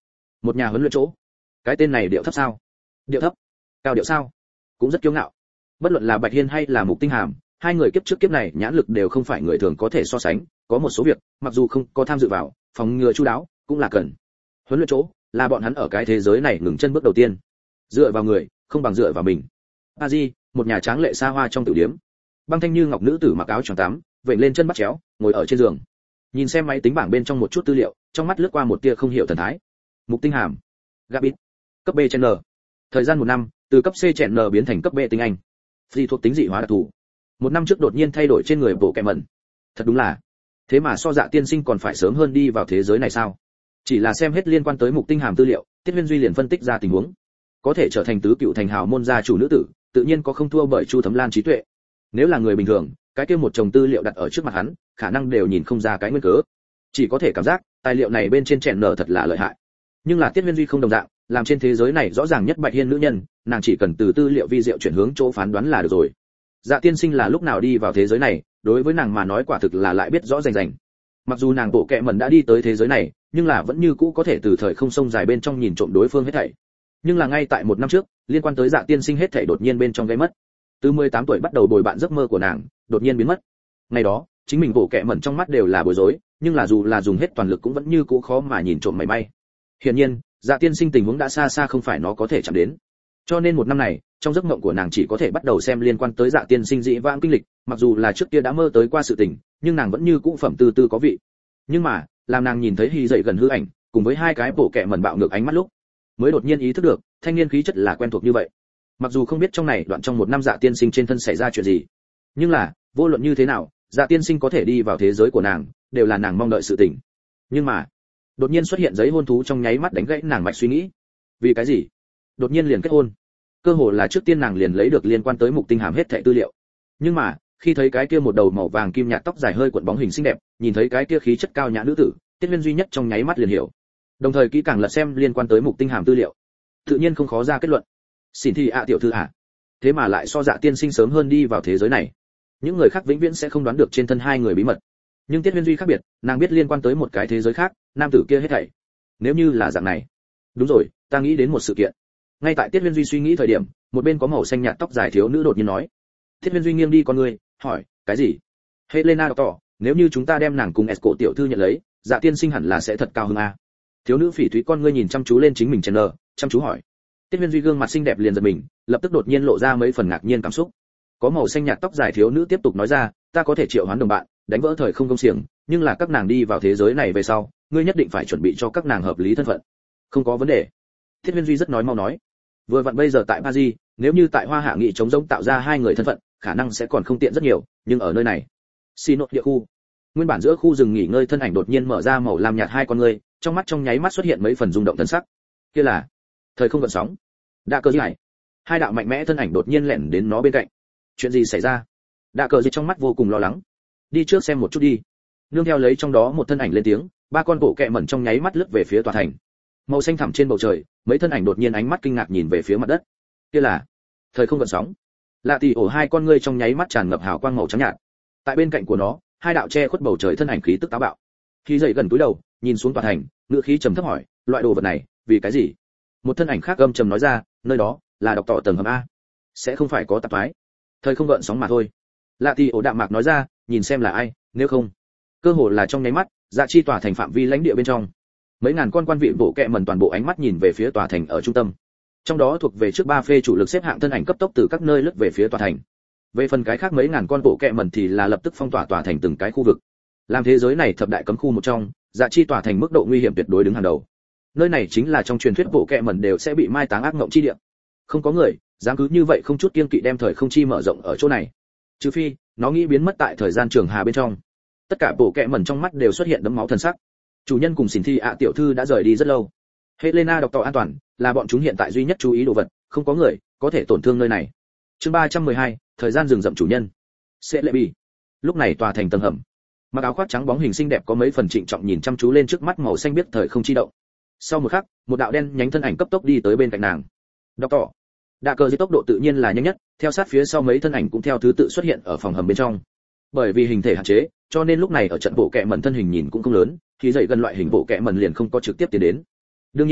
Một nhà huấn luyện chỗ. Cái tên này điệu thấp sao? Điệu thấp? Cao điệu sao? Cũng rất kiêu ngạo. Bất luận là Bạch Hiên hay là Mục Tinh Hàm, hai người kiếp trước kiếp này nhãn lực đều không phải người thường có thể so sánh, có một số việc, mặc dù không có tham dự vào, phòng ngừa chu đáo, cũng là cần. Huấn luyện chỗ là bọn hắn ở cái thế giới này ngừng chân bước đầu tiên. Dựa vào người, không bằng dựa vào mình. A Di, một nhà tráng lệ xa hoa trong tiểu điếm. Băng thanh như ngọc nữ tử mặc áo choàng tắm, vểnh lên chân bắt chéo, ngồi ở trên giường. Nhìn xem máy tính bảng bên trong một chút tư liệu, trong mắt lướt qua một tia không hiểu thần thái. Mục Tinh Hàm, Gabit, cấp B trên N. Thời gian 1 năm, từ cấp C chèn N biến thành cấp B tiếng Anh. Phi thuộc tính dị hóa đặc thù. 1 năm trước đột nhiên thay đổi trên người bộ kẹm mẩn. Thật đúng là. Thế mà so Dạ tiên sinh còn phải sớm hơn đi vào thế giới này sao? Chỉ là xem hết liên quan tới Mục Tinh Hàm tư liệu, Tiết Huyên Duy liền phân tích ra tình huống. Có thể trở thành tứ cựu thành hào môn gia chủ nữ tử, tự nhiên có không thua bởi Chu Thấm Lan trí tuệ. Nếu là người bình thường, cái kia một chồng tư liệu đặt ở trước mặt hắn, khả năng đều nhìn không ra cái nguyên cớ. Chỉ có thể cảm giác, tài liệu này bên trên chèn nở thật là lợi hại. Nhưng là Tiết Huyên Duy không đồng dạng, làm trên thế giới này rõ ràng nhất Bạch Hiên nữ nhân, nàng chỉ cần từ tư liệu vi diệu chuyển hướng chỗ phán đoán là được rồi. Dạ tiên sinh là lúc nào đi vào thế giới này, đối với nàng mà nói quả thực là lại biết rõ rành rành. Mặc dù nàng bộ kệ mẩn đã đi tới thế giới này, nhưng là vẫn như cũ có thể từ thời không sông dài bên trong nhìn trộm đối phương hết thảy. Nhưng là ngay tại 1 năm trước, liên quan tới Dạ tiên sinh hết thảy đột nhiên bên trong gây mất. Từ 18 tuổi bắt đầu bồi bạn giấc mơ của nàng, đột nhiên biến mất. Ngày đó, chính mình bộ kệ mẩn trong mắt đều là bối rối, nhưng là dù là dùng hết toàn lực cũng vẫn như cũ khó mà nhìn trộm mảy may. Hiển nhiên, Dạ tiên sinh tình huống đã xa xa không phải nó có thể chạm đến. Cho nên 1 năm này, trong giấc mộng của nàng chỉ có thể bắt đầu xem liên quan tới Dạ tiên sinh dị vãng kinh lịch, mặc dù là trước kia đã mơ tới qua sự tình, nhưng nàng vẫn như cũ phẩm tư tư có vị. Nhưng mà, làm nàng nhìn thấy Hy dậy gần hư ảnh, cùng với hai cái bộ kệ mẩn bạo ngược ánh mắt lúc, mới đột nhiên ý thức được, thanh niên khí chất là quen thuộc như vậy. Mặc dù không biết trong này đoạn trong 1 năm Dạ tiên sinh trên thân xảy ra chuyện gì, nhưng là, vô luận như thế nào, Dạ tiên sinh có thể đi vào thế giới của nàng, đều là nàng mong đợi sự tình. Nhưng mà, đột nhiên xuất hiện giấy hôn thú trong nháy mắt đánh gãy nàng mạch suy nghĩ. Vì cái gì? Đột nhiên liền kết hôn. Cơ hồ là trước tiên nàng liền lấy được liên quan tới Mục Tinh Hàm hết thảy tư liệu. Nhưng mà, khi thấy cái kia một đầu màu vàng kim nhạt tóc dài hơi cuộn bóng hình xinh đẹp, nhìn thấy cái kia khí chất cao nhã nữ tử, Tiết Huyên duy nhất trong nháy mắt liền hiểu. Đồng thời kỹ càng lật xem liên quan tới Mục Tinh Hàm tư liệu, tự nhiên không khó ra kết luận. Xin thì tiểu thư ạ. Thế mà lại so Dạ tiên sinh sớm hơn đi vào thế giới này. Những người khác vĩnh viễn sẽ không đoán được trên thân hai người bí mật. Nhưng Tiết Huyên duy khác biệt, nàng biết liên quan tới một cái thế giới khác, nam tử kia hết thảy. Nếu như là dạng này. Đúng rồi, ta nghĩ đến một sự kiện. Ngay tại Tiết Huyên duy suy nghĩ thời điểm, một bên có màu xanh nhạt tóc dài thiếu nữ đột nhiên nói. Tiết Huyên duy nghiêng đi con người, hỏi, cái gì? Helena tỏ, nếu như chúng ta đem nàng cùng Esco tiểu thư nhận lấy, Dạ tiên sinh hẳn là sẽ thật cao hứng a. Thiếu nữ phỉ thúy con ngươi nhìn chăm chú lên chính mình Chen, chăm chú hỏi. Tiết Huyên duy gương mặt xinh đẹp liền giật mình, lập tức đột nhiên lộ ra mấy phần ngạc nhiên cảm xúc. Có màu xanh nhạt tóc dài thiếu nữ tiếp tục nói ra, ta có thể triệu hoán đồng bạn, đánh vỡ thời không công xiềng, nhưng là các nàng đi vào thế giới này về sau, ngươi nhất định phải chuẩn bị cho các nàng hợp lý thân phận. Không có vấn đề. Thiết Huyên duy rất nói mau nói. Vừa vặn bây giờ tại Paris, nếu như tại Hoa Hạ nghị chống giống tạo ra hai người thân phận, khả năng sẽ còn không tiện rất nhiều, nhưng ở nơi này, Sinot địa khu, nguyên bản giữa khu rừng nghỉ ngơi thân ảnh đột nhiên mở ra màu lam nhạt hai con ngươi, trong mắt trong nháy mắt xuất hiện mấy phần rung động thần sắc. Kia là thời không gợn sóng. Đa cơ giải. Hai đạo mạnh mẽ thân ảnh đột nhiên lẻn đến nó bên cạnh. Chuyện gì xảy ra? Đa cờ dịch trong mắt vô cùng lo lắng. Đi trước xem một chút đi. Nương theo lấy trong đó một thân ảnh lên tiếng, ba con bộ kẹ mẩn trong nháy mắt lướt về phía tòa thành. Màu xanh thẳm trên bầu trời, mấy thân ảnh đột nhiên ánh mắt kinh ngạc nhìn về phía mặt đất. Kia là thời không gợn sóng. Lạ tỷ ổ hai con ngươi trong nháy mắt tràn ngập hào quang màu trắng nhạt. Tại bên cạnh của nó, hai đạo che khuất bầu trời thân ảnh khí tức táo bạo. Khi dậy gần túi đầu, nhìn xuống tòa thành, ngựa khí trầm thấp hỏi, loại đồ vật này, vì cái gì? Một thân ảnh khác âm trầm nói ra, nơi đó là độc tỏ tầng hầm a. Sẽ không phải có tạp phái. Thời không gợn sóng mà thôi. Lạ tỷ ổ đạm mạc nói ra, nhìn xem là ai, nếu không, cơ hồ là trong nháy mắt, dạ chi tòa thành phạm vi lãnh địa bên trong, mấy ngàn con quan vị bộ kệ mẩn toàn bộ ánh mắt nhìn về phía tòa thành ở trung tâm. Trong đó thuộc về trước ba phê chủ lực xếp hạng thân ảnh cấp tốc từ các nơi lướt về phía tòa thành. Về phần cái khác mấy ngàn con bộ kệ mẩn thì là lập tức phong tỏa tòa thành từng cái khu vực. Làm thế giới này thập đại cấm khu một trong, dạ chi tòa thành mức độ nguy hiểm tuyệt đối đứng hàng đầu. Nơi này chính là trong truyền thuyết bộ kệ mẩn đều sẽ bị mai táng ác ngộng chi địa. Không có người dám cứ như vậy không chút kiêng kỵ đem thời không chi mở rộng ở chỗ này, trừ phi nó nghĩ biến mất tại thời gian trường hà bên trong. Tất cả bộ kệ mẩn trong mắt đều xuất hiện đẫm máu thần sắc. Chủ nhân cùng xỉn thi tiểu thư đã rời đi rất lâu. Helena đọc tỏ an toàn là bọn chúng hiện tại duy nhất chú ý đồ vật, không có người có thể tổn thương nơi này. Chương 312, thời gian rừng rậm chủ nhân. Sẽ lệ bị. Lúc này tòa thành tầng hầm, mặc áo khoác trắng bóng hình xinh đẹp có mấy phần trịnh trọng nhìn chăm chú lên trước mắt màu xanh biết thời không chi động. Sau một khắc, một đạo đen nhánh thân ảnh cấp tốc đi tới bên cạnh nàng. Đọc tỏ. Đạ cờ dưới tốc độ tự nhiên là nhanh nhất, theo sát phía sau mấy thân ảnh cũng theo thứ tự xuất hiện ở phòng hầm bên trong. Bởi vì hình thể hạn chế, cho nên lúc này ở trận bộ kệ mẩn thân hình nhìn cũng không lớn, thì dậy gần loại hình bộ kệ mẩn liền không có trực tiếp tiến đến. Đương nhiên,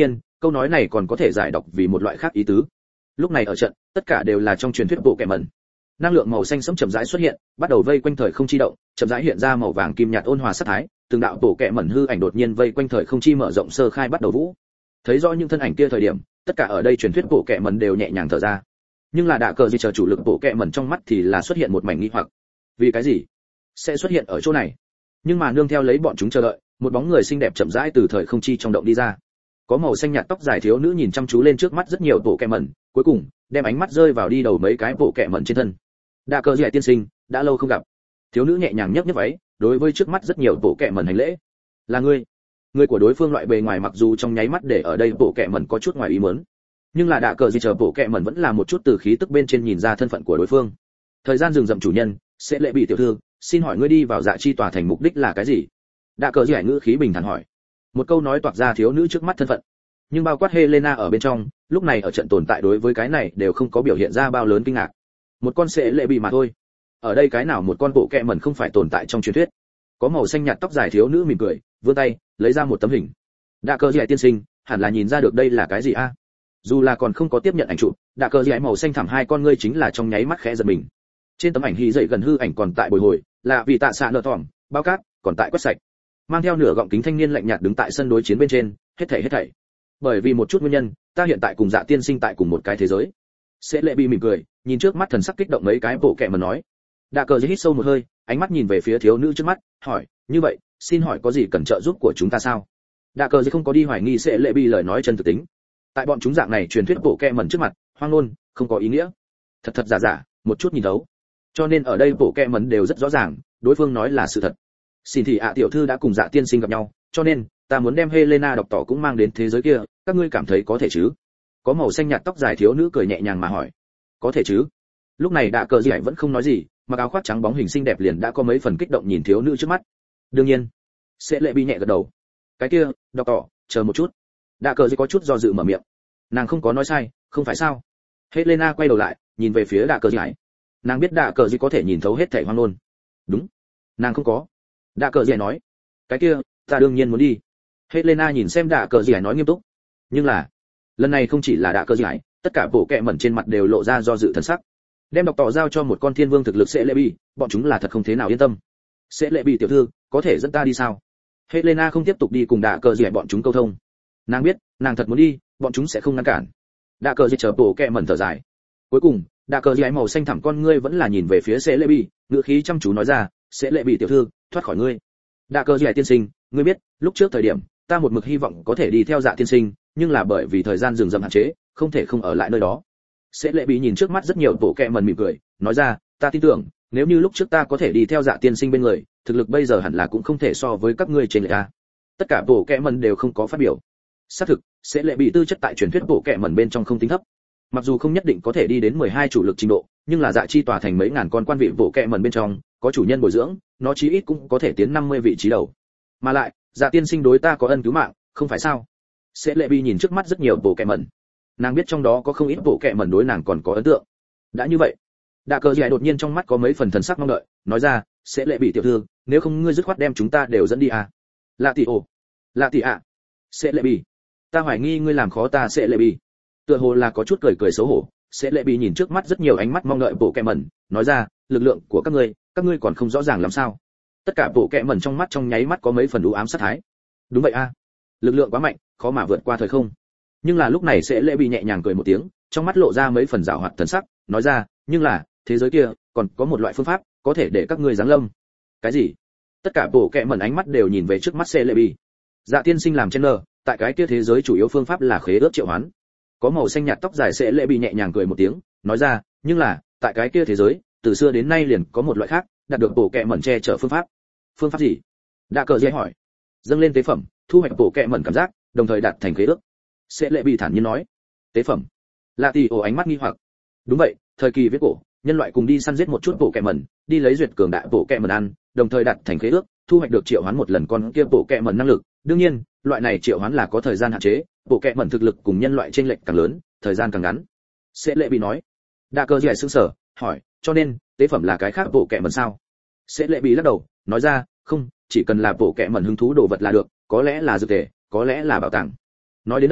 câu nói này còn có thể giải đọc vì một loại khác ý tứ. Lúc này ở trận, tất cả đều là trong truyền thuyết bộ kệ mẩn. Năng lượng màu xanh sẫm chậm rãi xuất hiện, bắt đầu vây quanh thời không chi động, chậm rãi hiện ra màu vàng kim nhạt ôn hòa sắc thái, từng đạo bộ kệ mẩn hư ảnh đột nhiên vây quanh thời không chi mở rộng sơ khai bắt đầu vũ. Thấy rõ những thân ảnh kia thời điểm, tất cả ở đây truyền thuyết bộ kệ mẩn đều nhẹ nhàng thở ra. Nhưng là đạ cờ gì chờ chủ lực bộ kệ mẩn trong mắt thì là xuất hiện một mảnh nghi hoặc. Vì cái gì sẽ xuất hiện ở chỗ này? Nhưng mà nương theo lấy bọn chúng chờ đợi, một bóng người xinh đẹp chậm rãi từ thời không chi trong động đi ra. Có màu xanh nhạt tóc dài thiếu nữ nhìn chăm chú lên trước mắt rất nhiều bộ kệ mẩn, cuối cùng đem ánh mắt rơi vào đi đầu mấy cái bộ kệ mẩn trên thân. Đạ cờ dẻ tiên sinh, đã lâu không gặp. Thiếu nữ nhẹ nhàng nhấc nhấc váy, đối với trước mắt rất nhiều bộ kệ mẩn hành lễ. Là ngươi? Người của đối phương loại bề ngoài mặc dù trong nháy mắt để ở đây bộ kệ mẩn có chút ngoài ý muốn, nhưng là đạ cờ gì chờ bộ kệ mẩn vẫn là một chút từ khí tức bên trên nhìn ra thân phận của đối phương. Thời gian dừng dậm chủ nhân, sẽ lệ bị tiểu thư, xin hỏi ngươi đi vào dạ chi tòa thành mục đích là cái gì? Đạ cờ gì ngữ khí bình thản hỏi. Một câu nói toạc ra thiếu nữ trước mắt thân phận, nhưng bao quát Helena ở bên trong, lúc này ở trận tồn tại đối với cái này đều không có biểu hiện ra bao lớn kinh ngạc. Một con sẽ lệ bị mà thôi. Ở đây cái nào một con bộ kệ mẩn không phải tồn tại trong truyền thuyết. Có màu xanh nhạt tóc dài thiếu nữ mỉm cười, vươn tay, lấy ra một tấm hình. Đạ cờ gì tiên sinh, hẳn là nhìn ra được đây là cái gì a? Dù là còn không có tiếp nhận ảnh chụp, đạ cờ gì màu xanh thẳm hai con ngươi chính là trong nháy mắt khẽ giật mình. Trên tấm ảnh hy dậy gần hư ảnh còn tại bồi hồi, là vì tạ xạ nợ tỏm, bao cát, còn tại quét sạch. Mang theo nửa gọng kính thanh niên lạnh nhạt đứng tại sân đối chiến bên trên, hết thảy. Bởi vì một chút nguyên nhân, ta hiện tại cùng Dạ tiên sinh tại cùng một cái thế giới. Sẽ lệ bị mỉm cười, nhìn trước mắt thần sắc kích động mấy cái bộ kệ mà nói. Đạ cờ hít sâu một hơi, ánh mắt nhìn về phía thiếu nữ trước mắt, hỏi, như vậy, xin hỏi có gì cần trợ giúp của chúng ta sao? Đạ cờ không có đi hoài nghi sẽ lệ bị lời nói chân thực tính. Tại bọn chúng dạng này truyền thuyết bộ kệ mẩn trước mặt, hoang ngôn, không có ý nghĩa. Thật giả, một chút nhìn thấu. Cho nên ở đây bộ kệ mẩn đều rất rõ ràng, đối phương nói là sự thật. Xin thì tiểu thư đã cùng Dạ tiên sinh gặp nhau, cho nên ta muốn đem Helena độc tỏ cũng mang đến thế giới kia, các ngươi cảm thấy có thể chứ? Có màu xanh nhạt tóc dài thiếu nữ cười nhẹ nhàng mà hỏi. Có thể chứ? Lúc này đạ cờ gì vẫn không nói gì, mặc áo khoác trắng bóng hình xinh đẹp liền đã có mấy phần kích động nhìn thiếu nữ trước mắt. Đương nhiên. Sẽ lệ bị nhẹ gật đầu. Cái kia, độc tỏ, chờ một chút. Đạ cờ gì có chút do dự mở miệng. Nàng không có nói sai, không phải sao? Helena quay đầu lại, nhìn về phía đạ cờ gì. Nàng biết đạ cờ gì có thể nhìn thấu hết thảy hoang ngôn. Đúng. Nàng không có. Đạ cờ gì nói. Cái kia, ta đương nhiên muốn đi. Helena nhìn xem đạ cờ gì nói nghiêm túc. Nhưng là, lần này không chỉ là đạ cờ gì, tất cả bộ kệ mẩn trên mặt đều lộ ra do dự thần sắc. Đem độc tỏ giao cho một con thiên vương thực lực sẽ lệ bị, bọn chúng là thật không thế nào yên tâm. Sẽ lệ bị tiểu thư, có thể dẫn ta đi sao? Helena không tiếp tục đi cùng đạ cờ gì bọn chúng câu thông. Nàng biết, nàng thật muốn đi, bọn chúng sẽ không ngăn cản. Đạ cờ gì chờ bộ kệ mẩn thở dài. Cuối cùng, đạ cờ gì màu xanh thẳm con ngươi vẫn là nhìn về phía sẽ lệ bị, ngữ khí chăm chú nói ra, sẽ lệ bị tiểu thư, thoát khỏi ngươi. Đạ cờ gì tiên sinh, ngươi biết, lúc trước thời điểm, ta một mực hy vọng có thể đi theo Dạ tiên sinh, nhưng là bởi vì thời gian dừng dậm hạn chế, không thể không ở lại nơi đó. Sẽ lệ bị nhìn trước mắt rất nhiều bộ kệ mẩn mỉm cười, nói ra, ta tin tưởng, nếu như lúc trước ta có thể đi theo Dạ tiên sinh bên người, thực lực bây giờ hẳn là cũng không thể so với các ngươi trên lệch ta. Tất cả bộ kệ mẩn đều không có phát biểu. Xác thực, sẽ lệ bị tư chất tại truyền thuyết bộ kệ mẩn bên trong không tính thấp. Mặc dù không nhất định có thể đi đến 12 chủ lực trình độ, nhưng là Dạ chi tòa thành mấy ngàn con quan vị bộ kệ mẩn bên trong, có chủ nhân bồi dưỡng, nó chí ít cũng có thể tiến 50 vị trí đầu. Mà lại, Dạ tiên sinh đối ta có ân cứu mạng, không phải sao? Sẽ lệ bị nhìn trước mắt rất nhiều bộ kệ mẩn. Nàng biết trong đó có không ít bộ kệ mẩn đối nàng còn có ấn tượng. Đã như vậy, đạ cờ dì đột nhiên trong mắt có mấy phần thần sắc mong đợi, nói ra, sẽ lệ bị tiểu thư, nếu không ngươi dứt khoát đem chúng ta đều dẫn đi à? Lạ tỷ ồ, lạ tỷ ạ. Sẽ lệ bị, ta hoài nghi ngươi làm khó ta sẽ lệ bị. Tựa hồ là có chút cười xấu hổ, sẽ lệ bị nhìn trước mắt rất nhiều ánh mắt mong đợi bộ kệ mẩn, nói ra, lực lượng của các ngươi còn không rõ ràng làm sao? Tất cả bộ kệ mẩn trong mắt trong nháy mắt có mấy phần u ám sát thái. Đúng vậy a, lực lượng quá mạnh, khó mà vượt qua thời không. Nhưng là lúc này sẽ lệ bị nhẹ nhàng cười một tiếng, trong mắt lộ ra mấy phần giảo hoạt thần sắc, nói ra, nhưng là thế giới kia còn có một loại phương pháp có thể để các ngươi giáng lâm. Cái gì? Tất cả bộ kệ mẩn ánh mắt đều nhìn về trước mắt sẽ lệ bị. Dạ tiên sinh làm trên nờ, tại cái kia thế giới chủ yếu phương pháp là khế ước triệu hoán. Có màu xanh nhạt tóc dài sẽ lệ bị nhẹ nhàng cười một tiếng, nói ra, nhưng là tại cái kia thế giới, từ xưa đến nay liền có một loại khác, đạt được bộ kệ mẩn che chở phương pháp. Phương pháp gì? Đạ cờ dễ hỏi. Dâng lên tế phẩm, thu hoạch bộ kệ mẩn cảm giác, đồng thời đạt thành khế ước. Sẽ lệ bị thản nhiên nói. Tế phẩm? Lạ tỷ ồ ánh mắt nghi hoặc. Đúng vậy, thời kỳ viễn cổ, nhân loại cùng đi săn giết một chút bộ kệ mẩn, đi lấy duyệt cường đại bộ kệ mẩn ăn, đồng thời đạt thành khế ước, thu hoạch được triệu hoán một lần con kia bộ kệ mẩn năng lực. Đương nhiên, loại này triệu hoán là có thời gian hạn chế, bộ kệ mẩn thực lực cùng nhân loại chênh lệch càng lớn, thời gian càng ngắn. Sẽ lệ bị nói. Đạ cờ dễ sững sờ, hỏi, cho nên tế phẩm là cái khác bộ kệ mẩn sao? Sẽ lệ bị lắc đầu, nói ra, không, chỉ cần là bộ kệ mẩn hứng thú đồ vật là được, có lẽ là dược thể, có lẽ là bảo tàng. Nói đến đây,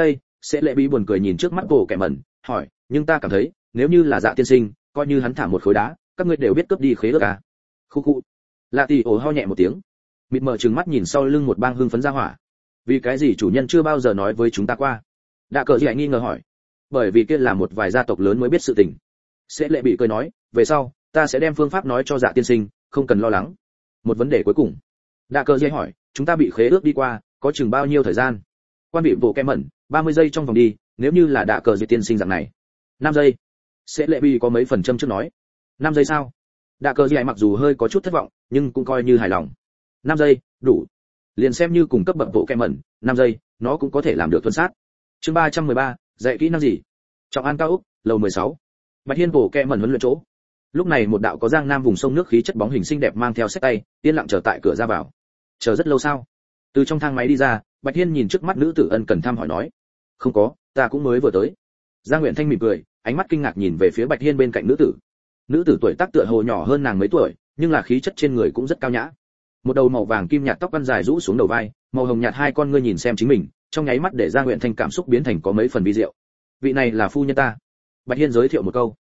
Sẽ lệ bí buồn cười nhìn trước mắt bộ kẻ mẩn, hỏi, nhưng ta cảm thấy, nếu như là Dạ tiên sinh, coi như hắn thả một khối đá, các ngươi đều biết cướp đi khế ước à? Khu khu. Lạ Tỷ ồ ho nhẹ một tiếng, mịt mờ trừng mắt nhìn sau lưng một bang hưng phấn ra hỏa. Vì cái gì chủ nhân chưa bao giờ nói với chúng ta qua? Đạ Cờ Dĩ nghi ngờ hỏi. Bởi vì kia là một vài gia tộc lớn mới biết sự tình. Sẽ lệ bị cười nói, về sau, ta sẽ đem phương pháp nói cho Dạ tiên sinh, không cần lo lắng. Một vấn đề cuối cùng. Đạ Cờ Dĩ hỏi, chúng ta bị khế ước đi qua, có chừng bao nhiêu thời gian? Quan bị bộ kẻ mẩn, 30 giây trong vòng đi, nếu như là Đạ Cờ Dĩ tiên sinh dạng này. 5 giây. Sẽ lệ bị có mấy phần châm trước nói. 5 giây sao? Đạ Cờ Dĩ mặc dù hơi có chút thất vọng, nhưng cũng coi như hài lòng. 5 giây, đủ. Liền xem như cùng cấp bậc bộ kẻ mẩn, 5 giây, nó cũng có thể làm được thuần sát. Chương 313, dạy kỹ năng gì? Trọng An cao ốc, lầu 16. Bạch Hiên bộ kẻ mẩn huấn luyện chỗ. Lúc này một đạo có giang nam vùng sông nước khí chất bóng hình xinh đẹp mang theo sách tay, yên lặng chờ tại cửa ra vào. Chờ rất lâu sao? Từ trong thang máy đi ra, Bạch Hiên nhìn trước mắt nữ tử ân cần thăm hỏi nói. Không có, ta cũng mới vừa tới. Giang Nguyện Thanh mỉm cười, ánh mắt kinh ngạc nhìn về phía Bạch Hiên bên cạnh nữ tử. Nữ tử tuổi tác tựa hồ nhỏ hơn nàng mấy tuổi, nhưng là khí chất trên người cũng rất cao nhã. Một đầu màu vàng kim nhạt tóc quăn dài rũ xuống đầu vai, màu hồng nhạt hai con ngươi nhìn xem chính mình, trong nháy mắt để Giang Nguyện Thanh cảm xúc biến thành có mấy phần vi diệu. Vị này là phu nhân ta. Bạch Hiên giới thiệu một câu.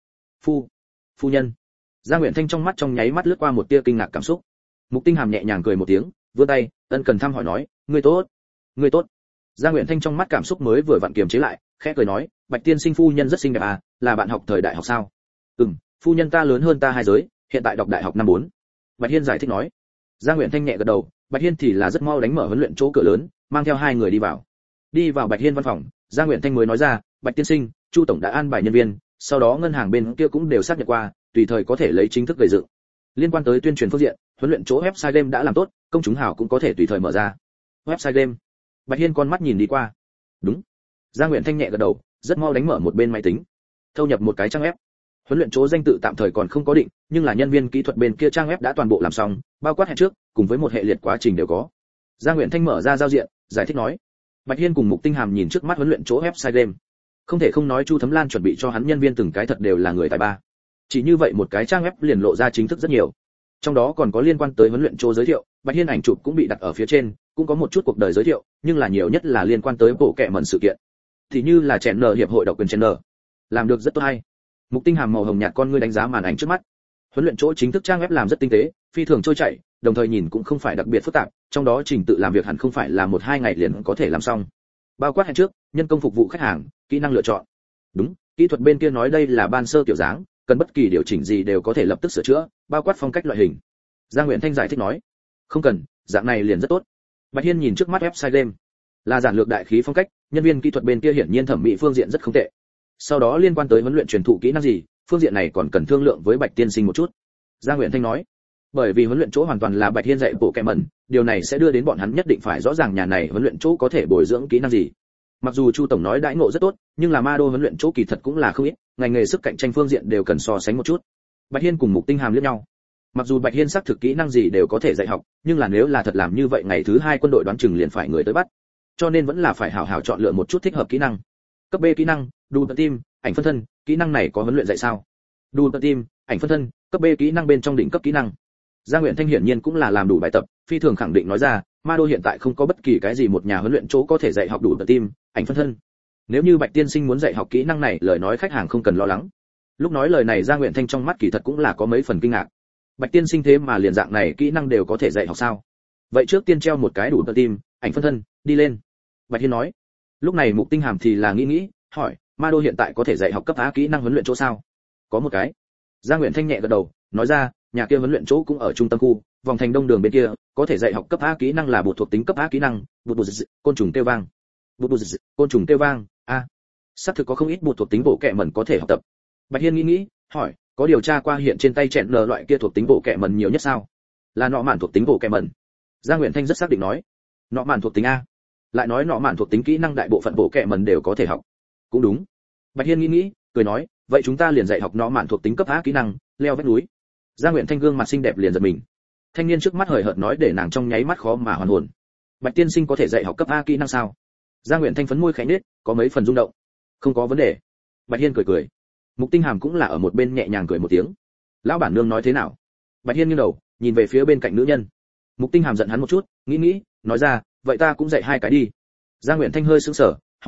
Phu nhân. Giang Nguyện Thanh trong mắt trong nháy mắt lướt qua một tia kinh ngạc cảm xúc. Mục Tinh Hàm nhẹ nhàng cười một tiếng, vươn tay, ân cần thăm hỏi nói, ngươi tốt. Giang Nguyện Thanh trong mắt cảm xúc mới vừa vặn kiềm chế lại, khẽ cười nói, Bạch tiên sinh phu nhân rất xinh đẹp à, là bạn học thời đại học sao? Phu nhân ta lớn hơn ta 2 giới, hiện tại đọc đại học năm 4. Bạch Hiên giải thích nói. Giang Nguyện Thanh nhẹ gật đầu, Bạch Hiên thì là rất mau đánh mở huấn luyện chỗ cửa lớn, mang theo 2 người đi vào. Đi vào Bạch Hiên văn phòng, Giang Nguyện Thanh mới nói ra, Bạch tiên sinh, Chu tổng đã an bài nhân viên, sau đó ngân hàng bên kia cũng đều xác nhận qua, tùy thời có thể lấy chính thức gây dựng. Liên quan tới tuyên truyền phương diện, huấn luyện chỗ website game đã làm tốt, công chúng hảo cũng có thể tùy thời mở ra. Website game. Bạch Hiên con mắt nhìn đi qua. Đúng. Giang Nguyện Thanh nhẹ gật đầu, rất mau đánh mở một bên máy tính. Thâu nhập một cái trang web. Huấn luyện chỗ danh tự tạm thời còn không có định, nhưng là nhân viên kỹ thuật bên kia trang web đã toàn bộ làm xong, bao quát hẹn trước, cùng với một hệ liệt quá trình đều có. Giang Nguyện Thanh mở ra giao diện, giải thích nói. Bạch Hiên cùng Mục Tinh Hàm nhìn trước mắt huấn luyện chỗ website game. Không thể không nói Chu Thấm Lan chuẩn bị cho hắn nhân viên từng cái thật đều là người tài ba. Chỉ như vậy một cái trang web liền lộ ra chính thức rất nhiều. Trong đó còn có liên quan tới huấn luyện chỗ giới thiệu, Bạch Hiên ảnh chụp cũng bị đặt ở phía trên, cũng có một chút cuộc đời giới thiệu, nhưng là nhiều nhất là liên quan tới bộ kệ mẩn sự kiện. Thì như là chèn nở hiệp hội độc quyền chèn nở, làm được rất tốt hay. Mục Tinh Hàm màu hồng nhạt con ngươi đánh giá màn ảnh trước mắt. Huấn luyện chỗ chính thức trang web làm rất tinh tế, phi thường trôi chảy, đồng thời nhìn cũng không phải đặc biệt phức tạp, trong đó trình tự làm việc hẳn không phải là 1-2 ngày liền có thể làm xong. Bao quát hẹn trước, nhân công phục vụ khách hàng, kỹ năng lựa chọn. Đúng, kỹ thuật bên kia nói đây là ban sơ kiểu dáng, cần bất kỳ điều chỉnh gì đều có thể lập tức sửa chữa, bao quát phong cách loại hình. Giang Nguyện Thanh giải thích nói, không cần, dạng này liền rất tốt. Bạch Hiên nhìn trước mắt website game, là giản lược đại khí phong cách, nhân viên kỹ thuật bên kia hiển nhiên thẩm mỹ phương diện rất không tệ. Sau đó liên quan tới huấn luyện truyền thụ kỹ năng gì, phương diện này còn cần thương lượng với Bạch tiên sinh một chút. Giang Nguyện Thanh nói, bởi vì huấn luyện chỗ hoàn toàn là Bạch Hiên dạy bộ kệ mẩn, điều này sẽ đưa đến bọn hắn nhất định phải rõ ràng nhà này huấn luyện chỗ có thể bồi dưỡng kỹ năng gì. Mặc dù Chu tổng nói đãi ngộ rất tốt, nhưng là ma đô huấn luyện chỗ kỳ thật cũng là không ít, ngành nghề sức cạnh tranh phương diện đều cần so sánh một chút. Bạch Hiên cùng Mục Tinh Hàm liếc nhau. Mặc dù Bạch Hiên xác thực kỹ năng gì đều có thể dạy học, nhưng là nếu là thật làm như vậy ngày thứ 2 quân đội đoán chừng liền phải người tới bắt. Cho nên vẫn là phải hảo hảo chọn lựa một chút thích hợp kỹ năng. Cấp B kỹ năng, đu tận tim, ảnh phân thân, kỹ năng này có huấn luyện dạy sao? Đu tận tim, ảnh phân thân, cấp B kỹ năng bên trong đỉnh cấp kỹ năng. Giang Nguyện Thanh hiển nhiên cũng là làm đủ bài tập, phi thường khẳng định nói ra, ma đô hiện tại không có bất kỳ cái gì một nhà huấn luyện chỗ có thể dạy học đủ tận tim, ảnh phân thân. Nếu như Bạch tiên sinh muốn dạy học kỹ năng này, lời nói khách hàng không cần lo lắng. Lúc nói lời này Giang Nguyện Thanh trong mắt kỳ thật cũng là có mấy phần kinh ngạc. Bạch tiên sinh thế mà liền dạng này kỹ năng đều có thể dạy học sao? Vậy trước tiên treo một cái đủ tận tim, ảnh phân thân, đi lên. Bạch Hiên nói. Lúc này Mục Tinh Hàm thì là nghĩ, hỏi, ma đô hiện tại có thể dạy học cấp A kỹ năng huấn luyện chỗ sao? Có một cái. Giang Nguyện Thanh nhẹ gật đầu, nói ra, nhà kia huấn luyện chỗ cũng ở trung tâm khu, vòng thành đông đường bên kia, có thể dạy học cấp A kỹ năng là bột thuộc tính cấp A kỹ năng, bột côn trùng tiêu vang. Bột côn trùng tiêu vang, a. Xác thực có không ít bột thuộc tính bộ kệ mẩn có thể học tập. Bạch Hiên nghĩ, hỏi, có điều tra qua hiện trên tay chèn lờ loại kia thuộc tính bộ kệ mẩn nhiều nhất sao? Là nọ mạn thuộc tính bộ kệ mẩn. Giang Nguyện Thanh rất xác định nói, nọ mạn thuộc tính A. Lại nói nọ mạn thuộc tính kỹ năng đại bộ phận bộ kệ mẩn đều có thể học. Cũng đúng. Bạch Hiên nghĩ, cười nói, vậy chúng ta liền dạy học nọ mạn thuộc tính cấp A kỹ năng, leo vách núi. Giang Nguyện Thanh gương mặt xinh đẹp liền giật mình. Thanh niên trước mắt hời hợt nói để nàng trong nháy mắt khó mà hoàn hồn. Bạch tiên sinh có thể dạy học cấp A kỹ năng sao? Giang Nguyện Thanh phấn môi khẽ nết, có mấy phần rung động. Không có vấn đề. Bạch Hiên cười. Mục Tinh Hàm cũng là ở một bên nhẹ nhàng cười một tiếng. Lão bản nương nói thế nào? Bạch Hiên nghiêng đầu, nhìn về phía bên cạnh nữ nhân. Mục Tinh Hàm giận hắn một chút, nghĩ, nói ra, vậy ta cũng dạy 2 cái đi. Giang Nguyện Thanh hơi sững sờ, hỏi,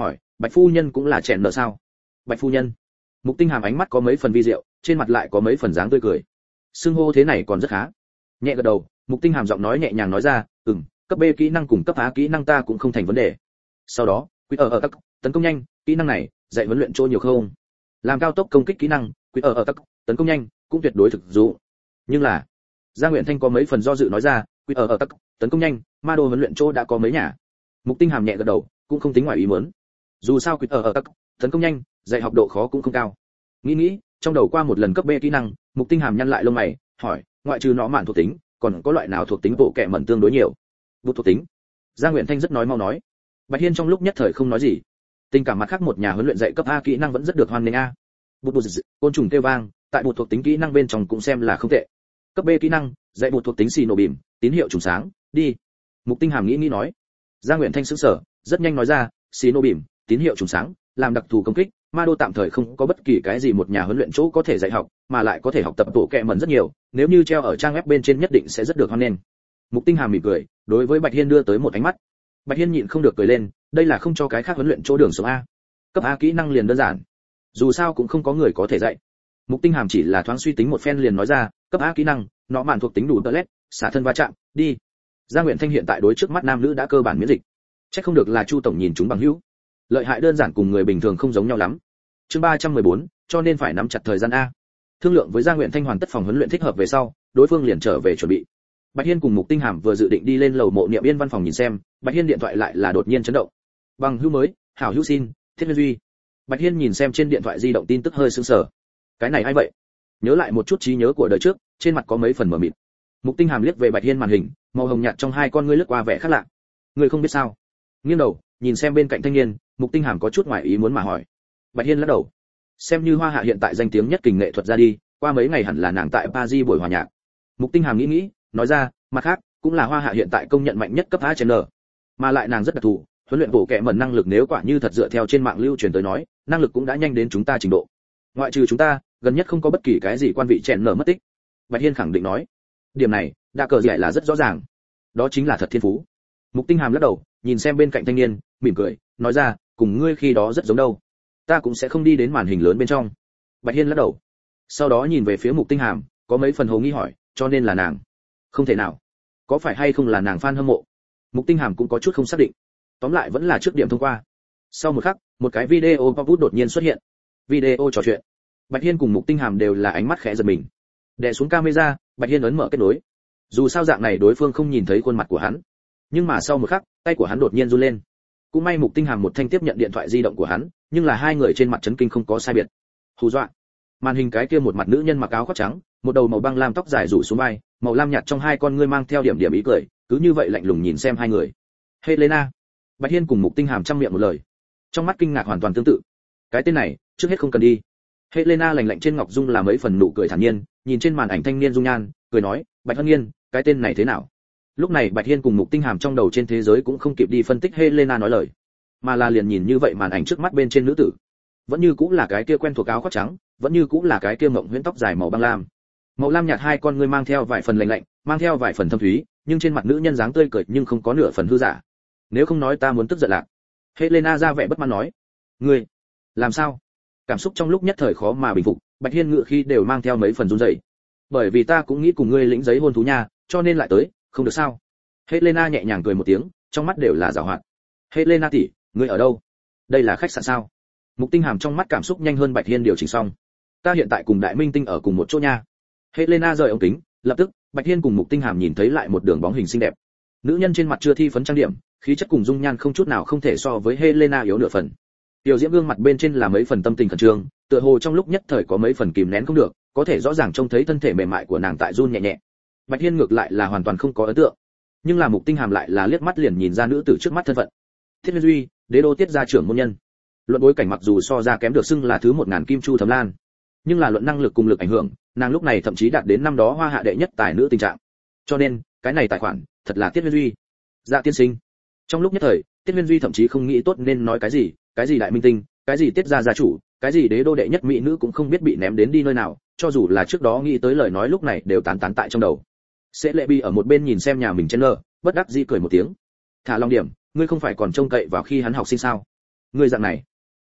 Bạch phu nhân cũng là chèn nợ sao? Bạch phu nhân. Mục Tinh Hàm ánh mắt có mấy phần vi diệu, trên mặt lại có mấy phần dáng tươi cười. Xưng hô thế này còn rất khá. Nhẹ gật đầu, Mục Tinh Hàm giọng nói nhẹ nhàng nói ra, cấp B kỹ năng cùng cấp A kỹ năng ta cũng không thành vấn đề. Sau đó, quý ở các tấn công nhanh, kỹ năng này dạy huấn luyện chỗ nhiều không? Làm cao tốc công kích kỹ năng, quý ở các tấn công nhanh, cũng tuyệt đối thực dụng. Nhưng là, Gia Nguyện Thanh có mấy phần do dự nói ra, quý ở các tấn công nhanh, ma đô huấn luyện chỗ đã có mấy nhà. Mục Tinh Hàm nhẹ gật đầu, cũng không tính ngoài ý muốn. Dù sao quý ở các tấn công nhanh, dạy học độ khó cũng không cao. Nghĩ, trong đầu qua một lần cấp B kỹ năng, Mục Tinh Hàm nhăn lại lông mày, hỏi, ngoại trừ nó mạn thuộc tính, còn có loại nào thuộc tính bộ kệ mẩn tương đối nhiều? Bút thuộc tính. Gia Nguyện Thanh rất nói mau nói. Bạch Hiên trong lúc nhất thời không nói gì. Tình cảm mặt khác một nhà huấn luyện dạy cấp A kỹ năng vẫn rất được hoan nghênh a. Bút côn trùng kêu vang, tại bút thuộc tính kỹ năng bên trong cũng xem là không tệ. Cấp B kỹ năng, dạy bút thuộc tính xì nổ bìm, tín hiệu trùng sáng, đi. Mục Tinh Hàm nghĩ nói. Gia Nguyện Thanh sững sờ, rất nhanh nói ra, xì nổ bìm, tín hiệu trùng sáng, làm đặc thù công kích, ma đô tạm thời không có bất kỳ cái gì một nhà huấn luyện chỗ có thể dạy học, mà lại có thể học tập bộ kệ mẩn rất nhiều, nếu như treo ở trang web bên trên nhất định sẽ rất được hoan nghênh. Mục Tinh Hàm mỉm cười, đối với Bạch Hiên đưa tới một ánh mắt. Bạch Hiên nhịn không được cười lên, đây là không cho cái khác huấn luyện chỗ đường sống a. Cấp A kỹ năng liền đơn giản, dù sao cũng không có người có thể dạy. Mục Tinh Hàm chỉ là thoáng suy tính một phen liền nói ra, cấp A kỹ năng, nó mạn thuộc tính đủ toilet, xả thân va chạm, đi. Gia Nguyện Thanh hiện tại đối trước mắt nam nữ đã cơ bản miễn dịch. Chắc không được là Chu tổng nhìn chúng bằng hữu. Lợi hại đơn giản cùng người bình thường không giống nhau lắm. Chương 314, cho nên phải nắm chặt thời gian a. Thương lượng với Gia Nguyện Thanh hoàn tất phòng huấn luyện thích hợp về sau, đối phương liền trở về chuẩn bị. Bạch Hiên cùng Mục Tinh Hàm vừa dự định đi lên lầu Mộ Niệm Yên văn phòng nhìn xem, Bạch Hiên điện thoại lại là đột nhiên chấn động. Bằng hữu mới, hảo hữu xin, Thiết Nguyên Duy. Bạch Hiên nhìn xem trên điện thoại di động tin tức hơi sững sờ. Cái này ai vậy? Nhớ lại một chút trí nhớ của đời trước, trên mặt có mấy phần mờ mịt. Mục Tinh Hàm liếc về Bạch Hiên màn hình, màu hồng nhạt trong hai con ngươi lướt qua vẻ khác lạ. Ngươi không biết sao? Nghiêng đầu, nhìn xem bên cạnh thanh niên, Mục Tinh Hàm có chút ngoài ý muốn mà hỏi. Bạch Hiên lắc đầu. Xem như Hoa Hạ hiện tại danh tiếng nhất kình nghệ thuật ra đi, qua mấy ngày hẳn là nàng tại Paris buổi hòa nhạc. Mục Tinh Hàm nghĩ, nói ra, mặt khác, cũng là Hoa Hạ hiện tại công nhận mạnh nhất cấp A trên N. Mà lại nàng rất đặc thù, huấn luyện bộ kệ mẩn năng lực nếu quả như thật dựa theo trên mạng lưu truyền tới nói, năng lực cũng đã nhanh đến chúng ta trình độ. Ngoại trừ chúng ta, gần nhất không có bất kỳ cái gì quan vị chèn nở mất tích. Bạch Hiên khẳng định nói. Điểm này, đã cờ giải là rất rõ ràng. Đó chính là thật thiên phú. Mục Tinh Hàm lắc đầu, nhìn xem bên cạnh thanh niên, mỉm cười, nói ra, cùng ngươi khi đó rất giống đâu. Ta cũng sẽ không đi đến màn hình lớn bên trong. Bạch Hiên lắc đầu. Sau đó nhìn về phía Mục Tinh Hàm, có mấy phần hồ nghi hỏi, cho nên là nàng. Không thể nào. Có phải hay không là nàng fan hâm mộ? Mục Tinh Hàm cũng có chút không xác định. Tóm lại vẫn là trước điểm thông qua. Sau một khắc, một cái video pop đột nhiên xuất hiện. Video trò chuyện. Bạch Hiên cùng Mục Tinh Hàm đều là ánh mắt khẽ giật mình. Đè xuống camera, Bạch Hiên ấn mở kết nối. Dù sao dạng này đối phương không nhìn thấy khuôn mặt của hắn. Nhưng mà sau một khắc, tay của hắn đột nhiên run lên. Cũng may Mục Tinh Hàm một thanh tiếp nhận điện thoại di động của hắn, nhưng là hai người trên mặt chấn kinh không có sai biệt. Hù dọa. Màn hình cái kia một mặt nữ nhân mặc áo khoác trắng, một đầu màu băng lam tóc dài rủ xuống vai, màu lam nhạt trong hai con ngươi mang theo điểm điểm ý cười, cứ như vậy lạnh lùng nhìn xem hai người. Helena. Bạch Hiên cùng Mục Tinh Hàm trăm miệng một lời. Trong mắt kinh ngạc hoàn toàn tương tự. Cái tên này, trước hết không cần đi. Helena lạnh lạnh trên ngọc dung là mấy phần nụ cười thản nhiên, nhìn trên màn ảnh thanh niên dung nhan, cười nói, Bạch Hân Nghiên, cái tên này thế nào? Lúc này Bạch Hiên cùng Mục Tinh Hàm trong đầu trên thế giới cũng không kịp đi phân tích Helena nói lời, mà là liền nhìn như vậy màn ảnh trước mắt bên trên nữ tử, vẫn như cũng là cái kia quen thuộc áo khoác trắng, vẫn như cũng là cái kia mộng huyễn tóc dài màu băng lam. Màu lam nhạt hai con ngươi mang theo vài phần lạnh lạnh, mang theo vài phần thâm thúy, nhưng trên mặt nữ nhân dáng tươi cười nhưng không có nửa phần hư giả. Nếu không nói ta muốn tức giận lạc. Helena ra vẻ bất mãn nói. Ngươi, làm sao? Cảm xúc trong lúc nhất thời khó mà bình phục, Bạch Hiên ngựa khi đều mang theo mấy phần run rẩy. Bởi vì ta cũng nghĩ cùng ngươi lĩnh giấy hôn thú nha, cho nên lại tới, không được sao? Helena nhẹ nhàng cười một tiếng, trong mắt đều là giảo hoạt. Helena tỷ, ngươi ở đâu? Đây là khách sạn sao? Mục Tinh Hàm trong mắt cảm xúc nhanh hơn Bạch Hiên điều chỉnh xong. Ta hiện tại cùng Đại Minh Tinh ở cùng một chỗ nha. Helena rời ống kính, lập tức, Bạch Hiên cùng Mục Tinh Hàm nhìn thấy lại một đường bóng hình xinh đẹp. Nữ nhân trên mặt chưa thi phấn trang điểm, khí chất cùng dung nhan không chút nào không thể so với Helena yếu nửa phần. Tiểu Diễm gương mặt bên trên là mấy phần tâm tình khẩn trương, tựa hồ trong lúc nhất thời có mấy phần kìm nén không được, có thể rõ ràng trông thấy thân thể mềm mại của nàng tại run nhẹ nhẹ. Bạch Hiên ngược lại là hoàn toàn không có ấn tượng, nhưng là Mục Tinh Hàm lại là liếc mắt liền nhìn ra nữ tử trước mắt thân phận. Thiết Nguyên Duy, Đế đô Tiết gia trưởng môn nhân. Luận bối cảnh mặc dù so ra kém được xưng là thứ 1000 kim chu Thẩm Lan, nhưng là luận năng lực cùng lực ảnh hưởng, nàng lúc này thậm chí đạt đến năm đó Hoa Hạ đệ nhất tài nữ tình trạng. Cho nên, cái này tài khoản, thật là Tiết Nguyên Duy. Dạ tiên sinh. Trong lúc nhất thời, Tiết Nguyên Duy thậm chí không nghĩ tốt nên nói cái gì Đại Minh Tinh, cái gì Tiết gia gia chủ, cái gì Đế đô đệ nhất mỹ nữ cũng không biết bị ném đến đi nơi nào, cho dù là trước đó nghĩ tới lời nói lúc này đều tán tại trong đầu. Sẽ Lệ Bi ở một bên nhìn xem nhà mình Chandler, bất đắc dĩ cười một tiếng. Thả lòng điểm, ngươi không phải còn trông cậy vào khi hắn học sinh sao? Ngươi dạng này,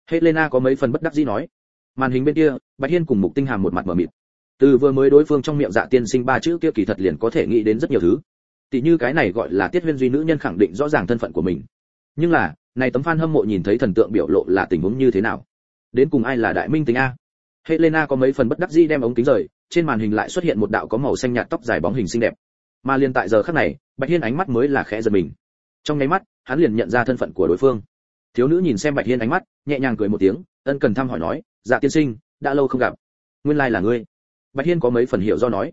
Helena có mấy phần bất đắc dĩ nói. Màn hình bên kia, Bạch Hiên cùng Mục Tinh Hàm một mặt mở mịt. Từ vừa mới đối phương trong miệng Dạ Tiên Sinh ba chữ kia kỳ thật liền có thể nghĩ đến rất nhiều thứ. Tỷ như cái này gọi là Tiết Huyên Duy nữ nhân khẳng định rõ ràng thân phận của mình. Nhưng là, này tấm fan hâm mộ nhìn thấy thần tượng biểu lộ là tình huống như thế nào? Đến cùng ai là đại minh tinh a? Helena có mấy phần bất đắc dĩ đem ống kính rời, trên màn hình lại xuất hiện một đạo có màu xanh nhạt tóc dài bóng hình xinh đẹp. Mà liền tại giờ khắc này, Bạch Hiên ánh mắt mới là khẽ giật mình. Trong nháy mắt, hắn liền nhận ra thân phận của đối phương. Thiếu nữ nhìn xem Bạch Hiên ánh mắt, nhẹ nhàng cười một tiếng, ân cần thăm hỏi nói, "Dạ tiên sinh, đã lâu không gặp. Nguyên lai là ngươi." Bạch Hiên có mấy phần hiểu do nói,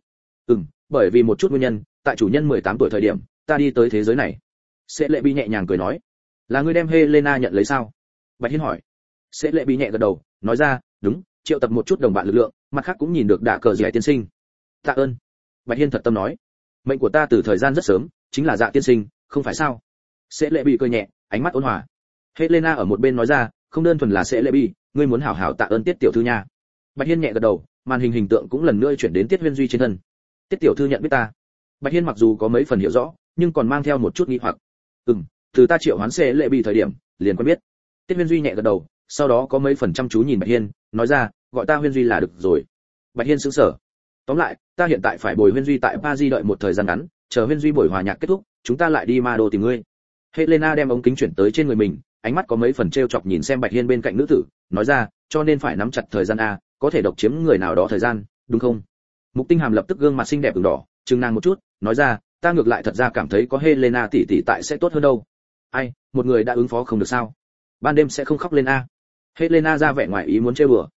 bởi vì một chút nguyên nhân, tại chủ nhân 18 tuổi thời điểm, ta đi tới thế giới này." Sẽ Lệ Bi nhẹ nhàng cười nói, "Là ngươi đem Helena nhận lấy sao?" Bạch Hiên hỏi. Sẽ Lệ Bi nhẹ gật đầu, nói ra, "Đúng, triệu tập một chút đồng bạn lực lượng, mặt khác cũng nhìn được Đạ Cờ Dẻ tiên sinh." "Tạ ơn." Bạch Hiên thật tâm nói, "Mệnh của ta từ thời gian rất sớm, chính là Dạ tiên sinh, không phải sao?" Sẽ Lệ Bi cười nhẹ, ánh mắt ôn hòa. Helena ở một bên nói ra, "Không đơn thuần là Sẽ Lệ Bi, ngươi muốn hảo hảo tạ ơn Tiết tiểu thư nha." Bạch Hiên nhẹ gật đầu, màn hình hình tượng cũng lần nữa chuyển đến Tiết Huyên Duy trên thân. "Tiết tiểu thư nhận biết ta?" Bạch Hiên mặc dù có mấy phần hiểu rõ, nhưng còn mang theo một chút nghi hoặc. Từ ta triệu hoán Sẽ Lệ Bi thời điểm, liền quen biết." Tiết Huyên Duy nhẹ gật đầu, sau đó có mấy phần chăm chú nhìn Bạch Hiên, nói ra, "Gọi ta Huyên Duy là được rồi." Bạch Hiên sững sờ. "Tóm lại, ta hiện tại phải bồi Huyên Duy tại Paris đợi một thời gian ngắn, chờ Huyên Duy buổi hòa nhạc kết thúc, chúng ta lại đi Ma Đô tìm ngươi." Helena đem ống kính chuyển tới trên người mình, ánh mắt có mấy phần trêu chọc nhìn xem Bạch Hiên bên cạnh nữ tử, nói ra, "Cho nên phải nắm chặt thời gian a, có thể độc chiếm người nào đó thời gian, đúng không?" Mục Tinh Hàm lập tức gương mặt xinh đẹp ửng đỏ, trừng nàng một chút, nói ra, "Ta ngược lại thật ra cảm thấy có Helena tỷ tỷ tại sẽ tốt hơn đâu." "Ai, một người đã ứng phó không được sao? Ban đêm sẽ không khóc lên a?" Helena ra vẻ ngoài ý muốn trêu đùa.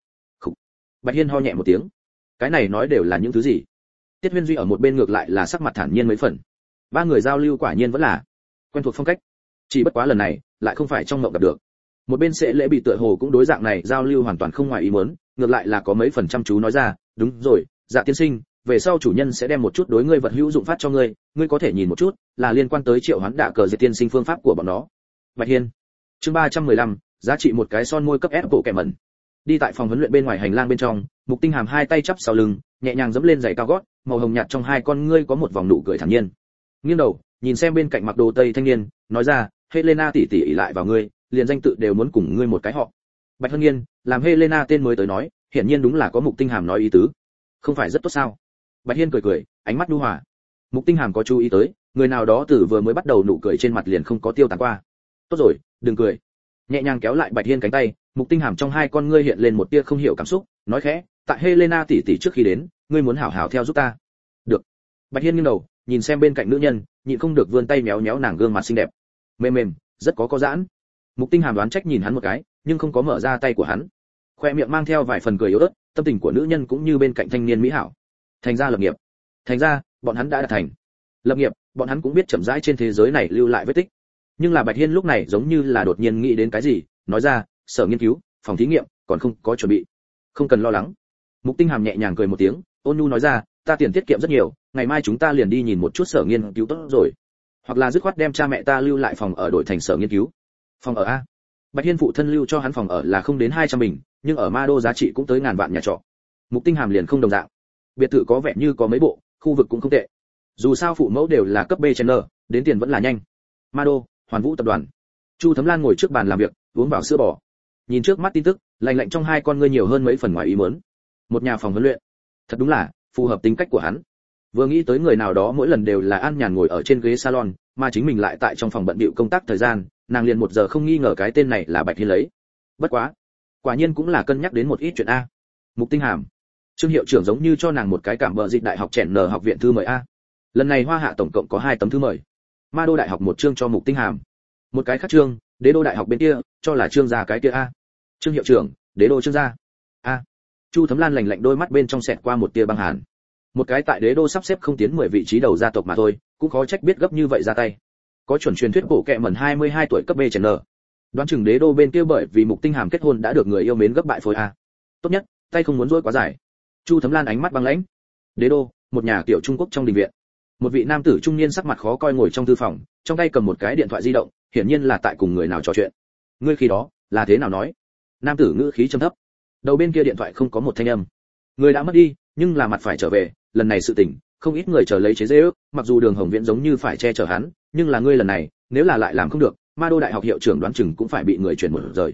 Bạch Hiên ho nhẹ một tiếng. Cái này nói đều là những thứ gì? Tiết Huyên Duy ở một bên ngược lại là sắc mặt thản nhiên mấy phần. Ba người giao lưu quả nhiên vẫn là quen thuộc phong cách. Chỉ bất quá lần này, lại không phải trong ngộng gặp được. Một bên Sẽ Lễ bị tựa hồ cũng đối dạng này giao lưu hoàn toàn không ngoài ý muốn, ngược lại là có mấy phần chăm chú nói ra, "Đúng rồi, Dạ tiên sinh, về sau chủ nhân sẽ đem một chút đối ngươi vật hữu dụng phát cho ngươi, ngươi có thể nhìn một chút, là liên quan tới triệu hoán Đạ Cờ Dệt tiên sinh phương pháp của bọn nó." Bạch Hiên. Chương 315, giá trị một cái son môi cấp ép bộ kẻ mẩn. Đi tại phòng huấn luyện bên ngoài hành lang bên trong, Mục Tinh Hàm hai tay chắp sau lưng, nhẹ nhàng giẫm lên giày cao gót, màu hồng nhạt trong hai con ngươi có một vòng nụ cười thản nhiên. Nghiêng đầu, nhìn xem bên cạnh mặc đồ tây thanh niên, nói ra, "Helena tỷ tỷ ỷ lại vào ngươi, liền danh tự đều muốn cùng ngươi một cái họ." Bạch Hân Nghiên, làm Helena tên mới tới nói, hiển nhiên đúng là có Mục Tinh Hàm nói ý tứ. Không phải rất tốt sao? Bạch Hiên cười cười, ánh mắt nhu hòa. Mục Tinh Hàm có chú ý tới, người nào đó từ vừa mới bắt đầu nụ cười trên mặt liền không có tiêu tán qua. "Tốt rồi, đừng cười." Nhẹ nhàng kéo lại Bạch Hiên cánh tay, Mục Tinh Hàm trong hai con ngươi hiện lên một tia không hiểu cảm xúc, nói khẽ, "Tại Helena tỷ tỷ trước khi đến, ngươi muốn hảo hảo theo giúp ta." "Được." Bạch Hiên nghiêng đầu, nhìn xem bên cạnh nữ nhân, nhịn không được vươn tay méo méo nàng gương mặt xinh đẹp. Mềm mềm, rất có giãn. Mục Tinh Hàm đoán trách nhìn hắn một cái, nhưng không có mở ra tay của hắn. Khoe miệng mang theo vài phần cười yếu ớt, tâm tình của nữ nhân cũng như bên cạnh thanh niên mỹ hảo. Thành ra lập nghiệp. Thành ra, bọn hắn đã đạt thành. Lập nghiệp, bọn hắn cũng biết chậm rãi trên thế giới này lưu lại vết tích. Nhưng là Bạch Hiên lúc này giống như là đột nhiên nghĩ đến cái gì, nói ra, "Sở nghiên cứu, phòng thí nghiệm, còn không có chuẩn bị. Không cần lo lắng." Mục Tinh Hàm nhẹ nhàng cười một tiếng, ôn nhu nói ra, "Ta tiền tiết kiệm rất nhiều, ngày mai chúng ta liền đi nhìn một chút sở nghiên cứu tốt rồi. Hoặc là dứt khoát đem cha mẹ ta lưu lại phòng ở đổi thành sở nghiên cứu." "Phòng ở a?" Bạch Hiên phụ thân lưu cho hắn phòng ở là không đến 200 bình, nhưng ở Ma Đô giá trị cũng tới ngàn vạn nhà trọ. Mục Tinh Hàm liền không đồng dạng. Biệt thự có vẻ như có mấy bộ, khu vực cũng không tệ. Dù sao phụ mẫu đều là cấp B trên N, đến tiền vẫn là nhanh. Ma Đô, Hoàn Vũ tập đoàn. Chu Thấm Lan ngồi trước bàn làm việc, uống vào sữa bò. Nhìn trước mắt tin tức, lạnh lạnh trong hai con ngươi nhiều hơn mấy phần ngoài ý muốn. Một nhà phòng huấn luyện, thật đúng là phù hợp tính cách của hắn. Vừa nghĩ tới người nào đó mỗi lần đều là an nhàn ngồi ở trên ghế salon, mà chính mình lại tại trong phòng bận bịu công tác thời gian, nàng liền một giờ không nghi ngờ cái tên này là Bạch Hiên lấy. Bất quá, quả nhiên cũng là cân nhắc đến một ít chuyện a. Mục Tinh Hàm, Trương hiệu trưởng giống như cho nàng một cái cảm bợ dịch đại học chèn nở học viện thư mời a. Lần này Hoa Hạ tổng cộng có 2 tấm thư mời. Ma Đô đại học một chương cho Mục Tinh Hàm, một cái khác chương, Đế Đô đại học bên kia cho là Trương gia cái kia a. Trương hiệu trưởng, Đế Đô Trương gia. A. Chu Thấm Lan lạnh lạnh đôi mắt bên trong xẹt qua một tia băng hàn. Một cái tại Đế Đô sắp xếp không tiến 10 vị trí đầu gia tộc mà thôi, cũng khó trách biết gấp như vậy ra tay. Có chuẩn truyền thuyết bộ kệ mẩn 22 tuổi cấp B chèn nở. Đoán chừng Đế Đô bên kia bởi vì Mục Tinh Hàm kết hôn đã được người yêu mến gấp bại phôi a. Tốt nhất, tay không muốn rối quá dài. Chu Thấm Lan ánh mắt băng lãnh. Đế Đô, một nhà tiểu Trung Quốc trong đình viện. Một vị nam tử trung niên sắc mặt khó coi ngồi trong thư phòng, trong tay cầm một cái điện thoại di động, hiển nhiên là tại cùng người nào trò chuyện. Ngươi khi đó, là thế nào nói? Nam tử ngữ khí trầm thấp. Đầu bên kia điện thoại không có một thanh âm. Người đã mất đi, nhưng là mặt phải trở về, lần này sự tình, không ít người chờ lấy chế giễu, mặc dù Đường Hồng Viễn giống như phải che chở hắn, nhưng là ngươi lần này, nếu là lại làm không được, Ma Đô đại học hiệu trưởng đoán chừng cũng phải bị người chuyển một rời.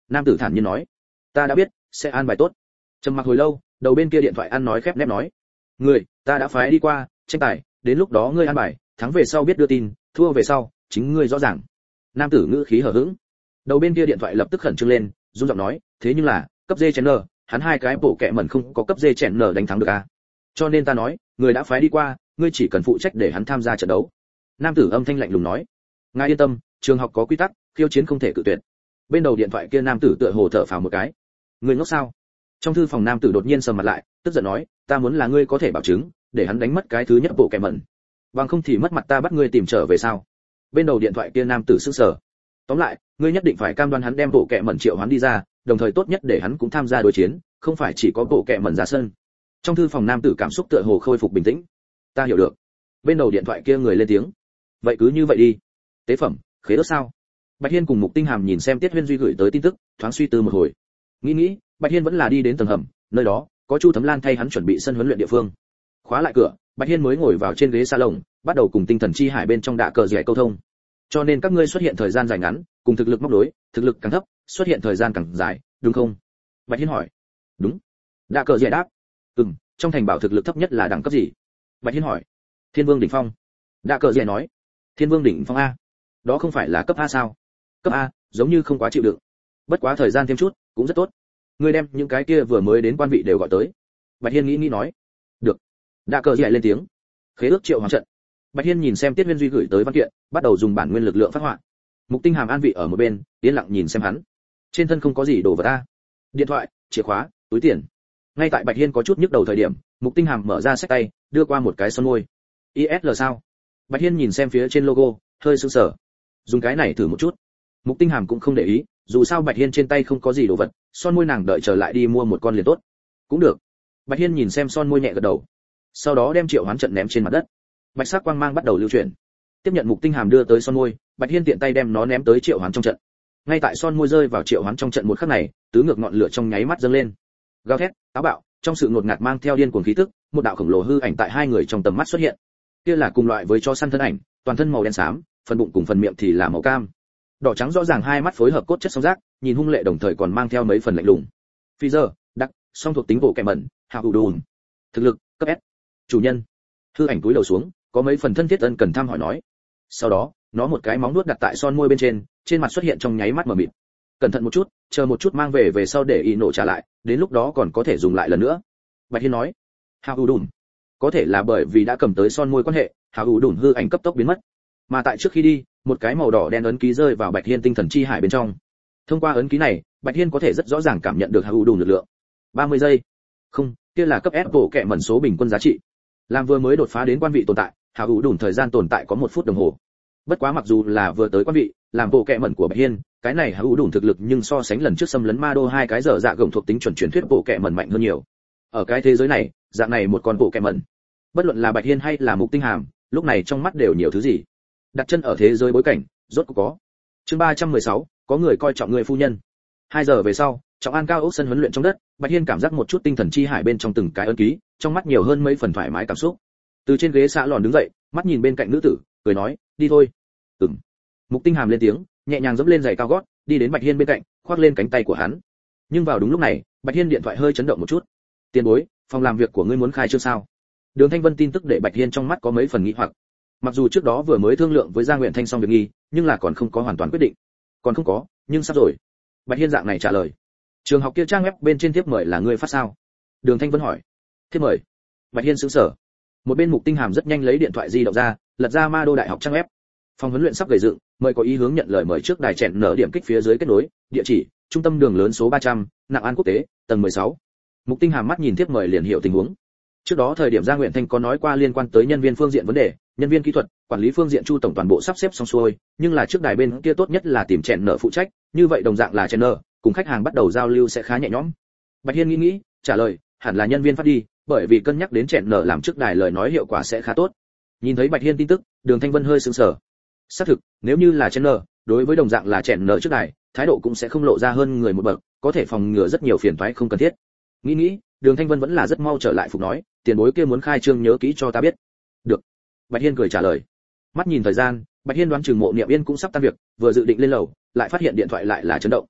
Nam tử thản nhiên nói. Ta đã biết, sẽ an bài tốt. Trầm mặc hồi lâu, đầu bên kia điện thoại ăn nói khép nép nói. Người, ta đã phái đi qua, tranh tài, đến lúc đó ngươi an bài, thắng về sau biết đưa tin, thua về sau, chính ngươi rõ ràng. Nam tử ngữ khí hờ hững. Đầu bên kia điện thoại lập tức khẩn trương lên, run giọng nói, thế nhưng là, cấp dê chén nở, hắn hai cái bộ kẹ mẩn không có cấp dê chén nở đánh thắng được à? Cho nên ta nói, người đã phái đi qua, ngươi chỉ cần phụ trách để hắn tham gia trận đấu. Nam tử âm thanh lạnh lùng nói. Ngài yên tâm, trường học có quy tắc, khiêu chiến không thể cự tuyệt. Bên đầu điện thoại kia nam tử tựa hồ thở phào một cái. Người ngốc sao? Trong thư phòng nam tử đột nhiên sầm mặt lại, tức giận nói, ta muốn là ngươi có thể bảo chứng, để hắn đánh mất cái thứ nhất bộ kẹ mẩn. Bằng không thì mất mặt ta bắt ngươi tìm trở về sao? Bên đầu điện thoại kia nam tử sững sờ. Tóm lại, ngươi nhất định phải cam đoan hắn đem bộ kẹ mẩn triệu hắn đi ra, đồng thời tốt nhất để hắn cũng tham gia đối chiến, không phải chỉ có bộ kẹ mẩn ra sân. Trong thư phòng nam tử cảm xúc tựa hồ khôi phục bình tĩnh. Ta hiểu được. Bên đầu điện thoại kia người lên tiếng. Vậy cứ như vậy đi. Tế phẩm, khế ước sao? Bạch Hiên cùng Mục Tinh Hàm nhìn xem Tiết Huyên Duy gửi tới tin tức, thoáng suy tư một hồi. Nghĩ, Bạch Hiên vẫn là đi đến tầng hầm, nơi đó có Chu Thấm Lan thay hắn chuẩn bị sân huấn luyện địa phương. Khóa lại cửa, Bạch Hiên mới ngồi vào trên ghế salon, bắt đầu cùng tinh thần chi hải bên trong đạ cờ dẻ câu thông. Cho nên các ngươi xuất hiện thời gian dài ngắn, cùng thực lực móc đối, thực lực càng thấp, xuất hiện thời gian càng dài, đúng không? Bạch Hiên hỏi. Đúng. Đạ cờ dẻ đáp. Trong thành bảo thực lực thấp nhất là đẳng cấp gì? Bạch Hiên hỏi. Thiên Vương đỉnh phong. Đạ cờ dẻ nói. Thiên Vương đỉnh phong a? Đó không phải là cấp A sao? Cấp A, giống như không quá chịu đựng. Bất quá thời gian thêm chút, cũng rất tốt. Ngươi đem những cái kia vừa mới đến quan vị đều gọi tới. Bạch Hiên nghĩ nói. Được. Đạ cờ dẻ lên tiếng. Khế ước triệu hoàng trận. Bạch Hiên nhìn xem Tiết Huyên Duy gửi tới văn kiện, bắt đầu dùng bản nguyên lực lượng phát họa. Mục Tinh Hàm an vị ở một bên, yên lặng nhìn xem hắn. Trên thân không có gì đồ vật ta. Điện thoại, chìa khóa, túi tiền. Ngay tại Bạch Hiên có chút nhức đầu thời điểm, Mục Tinh Hàm mở ra xách tay, đưa qua một cái son môi. ISL sao? Bạch Hiên nhìn xem phía trên logo, hơi sững sờ. Dùng cái này thử một chút. Mục Tinh Hàm cũng không để ý, dù sao Bạch Hiên trên tay không có gì đồ vật, son môi nàng đợi trở lại đi mua một con liền tốt. Cũng được. Bạch Hiên nhìn xem son môi nhẹ gật đầu. Sau đó đem triệu hoán trận ném trên mặt đất. Bạch sắc quang mang bắt đầu lưu chuyển. Tiếp nhận Mục Tinh Hàm đưa tới son môi, Bạch Hiên tiện tay đem nó ném tới triệu hoán trong trận. Ngay tại son môi rơi vào triệu hoán trong trận một khắc này, tứ ngược ngọn lửa trong nháy mắt dâng lên. Gào thét, táo bạo, trong sự ngột ngạt mang theo điên cuồng khí tức, một đạo khổng lồ hư ảnh tại hai người trong tầm mắt xuất hiện. Kia là cùng loại với chó săn thân ảnh, toàn thân màu đen xám, phần bụng cùng phần miệng thì là màu cam. Đỏ trắng rõ ràng hai mắt phối hợp cốt chất song giác, nhìn hung lệ đồng thời còn mang theo mấy phần lạnh lùng. Phi giờ, đặc, song thuộc tính bộ kẻ mẩn, hào hữu đùn. Thực lực, cấp S. Chủ nhân. Hư ảnh cúi đầu xuống, có mấy phần thân thiết ân cần thăm hỏi nói. Sau đó, nó một cái móng nuốt đặt tại son môi bên trên mặt xuất hiện trong nháy mắt mờ mịt. Cẩn thận một chút, chờ một chút mang về sau để y nổ trả lại, đến lúc đó còn có thể dùng lại lần nữa. Bạch Hiên nói. Hào hữu đùn. Có thể là bởi vì đã cầm tới son môi quan hệ, hào hữu đùn hư ảnh cấp tốc biến mất. Mà tại trước khi đi, một cái màu đỏ đen ấn ký rơi vào Bạch Hiên tinh thần chi hải bên trong. Thông qua ấn ký này, Bạch Hiên có thể rất rõ ràng cảm nhận được hào hữu đùn lực lượng. 30 giây. Không, kia là cấp S bộ kệ mẩn số bình quân giá trị. Làm vừa mới đột phá đến quan vị tồn tại, hào hữu đùn thời gian tồn tại có 1 phút đồng hồ. Bất quá mặc dù là vừa tới quan vị, làm bộ kệ mẩn của Bạch Hiên, cái này hào hữu đùn thực lực nhưng so sánh lần trước xâm lấn ma đô hai cái dở dạ gồng thuộc tính chuẩn truyền thuyết bộ kệ mẩn mạnh hơn nhiều. Ở cái thế giới này, dạng này một con bộ kệ mẩn, bất luận là Bạch Hiên hay là Mục Tinh Hàm, lúc này trong mắt đều nhiều thứ gì. Đặt chân ở thế giới bối cảnh, rốt cuộc có. Chương 316, có người coi trọng người phu nhân. 2 giờ về sau, Trọng An cao ốc sân huấn luyện trong đất, Bạch Hiên cảm giác một chút tinh thần chi hải bên trong từng cái ấn ký, trong mắt nhiều hơn mấy phần thoải mái cảm xúc. Từ trên ghế xạ lòn đứng dậy, mắt nhìn bên cạnh nữ tử, cười nói, đi thôi. Mục Tinh Hàm lên tiếng, nhẹ nhàng dẫm lên giày cao gót, đi đến Bạch Hiên bên cạnh, khoác lên cánh tay của hắn. Nhưng vào đúng lúc này, Bạch Hiên điện thoại hơi chấn động một chút. Tiền bối, phòng làm việc của ngươi muốn khai trương sao? Đường Thanh Vân tin tức để Bạch Hiên trong mắt có mấy phần nghi hoặc. Mặc dù trước đó vừa mới thương lượng với Giang Nguyện Thanh xong việc nghi, nhưng là còn không có hoàn toàn quyết định. Còn không có, nhưng sắp rồi. Bạch Hiên dạng này trả lời. Trường học kia trang web bên trên thiếp mời là ngươi phát sao? Đường Thanh Vân hỏi. Thiếp mời? Bạch Hiên sững sờ. Một bên Mục Tinh Hàm rất nhanh lấy điện thoại di động ra, lật ra Ma Đô Đại học trang web. Phòng huấn luyện sắp gầy dựng, mời có ý hướng nhận lời mời trước đài chèn nở điểm kích phía dưới kết nối, địa chỉ: trung tâm đường lớn số 300, Nặng An Quốc tế, tầng 16. Mục Tinh Hàm mắt nhìn thiếp mời liền hiểu tình huống. Trước đó thời điểm Giang Nguyện Thanh có nói qua liên quan tới nhân viên phương diện vấn đề, nhân viên kỹ thuật, quản lý phương diện Chu tổng toàn bộ sắp xếp xong xuôi, nhưng là trước đài bên kia tốt nhất là tìm chèn nở phụ trách, như vậy đồng dạng là chèn nở, cùng khách hàng bắt đầu giao lưu sẽ khá nhẹ nhõm. Bạch Hiên nghĩ, trả lời, hẳn là nhân viên phát đi, bởi vì cân nhắc đến chèn nở làm trước đài lời nói hiệu quả sẽ khá tốt. Nhìn thấy Bạch Hiên tin tức, Đường Thanh Vân hơi sững sờ. Xác thực, nếu như là chèn nở, đối với đồng dạng là chèn nở trước đài, thái độ cũng sẽ không lộ ra hơn người một bậc, có thể phòng ngừa rất nhiều phiền toái không cần thiết. Nghĩ, Đường Thanh Vân vẫn là rất mau trở lại phục nói, tiền bối kia muốn khai trương nhớ kỹ cho ta biết. Được. Bạch Hiên cười trả lời. Mắt nhìn thời gian, Bạch Hiên đoán chừng Mộ Niệm Yên cũng sắp tan việc, vừa dự định lên lầu, lại phát hiện điện thoại lại là chấn động.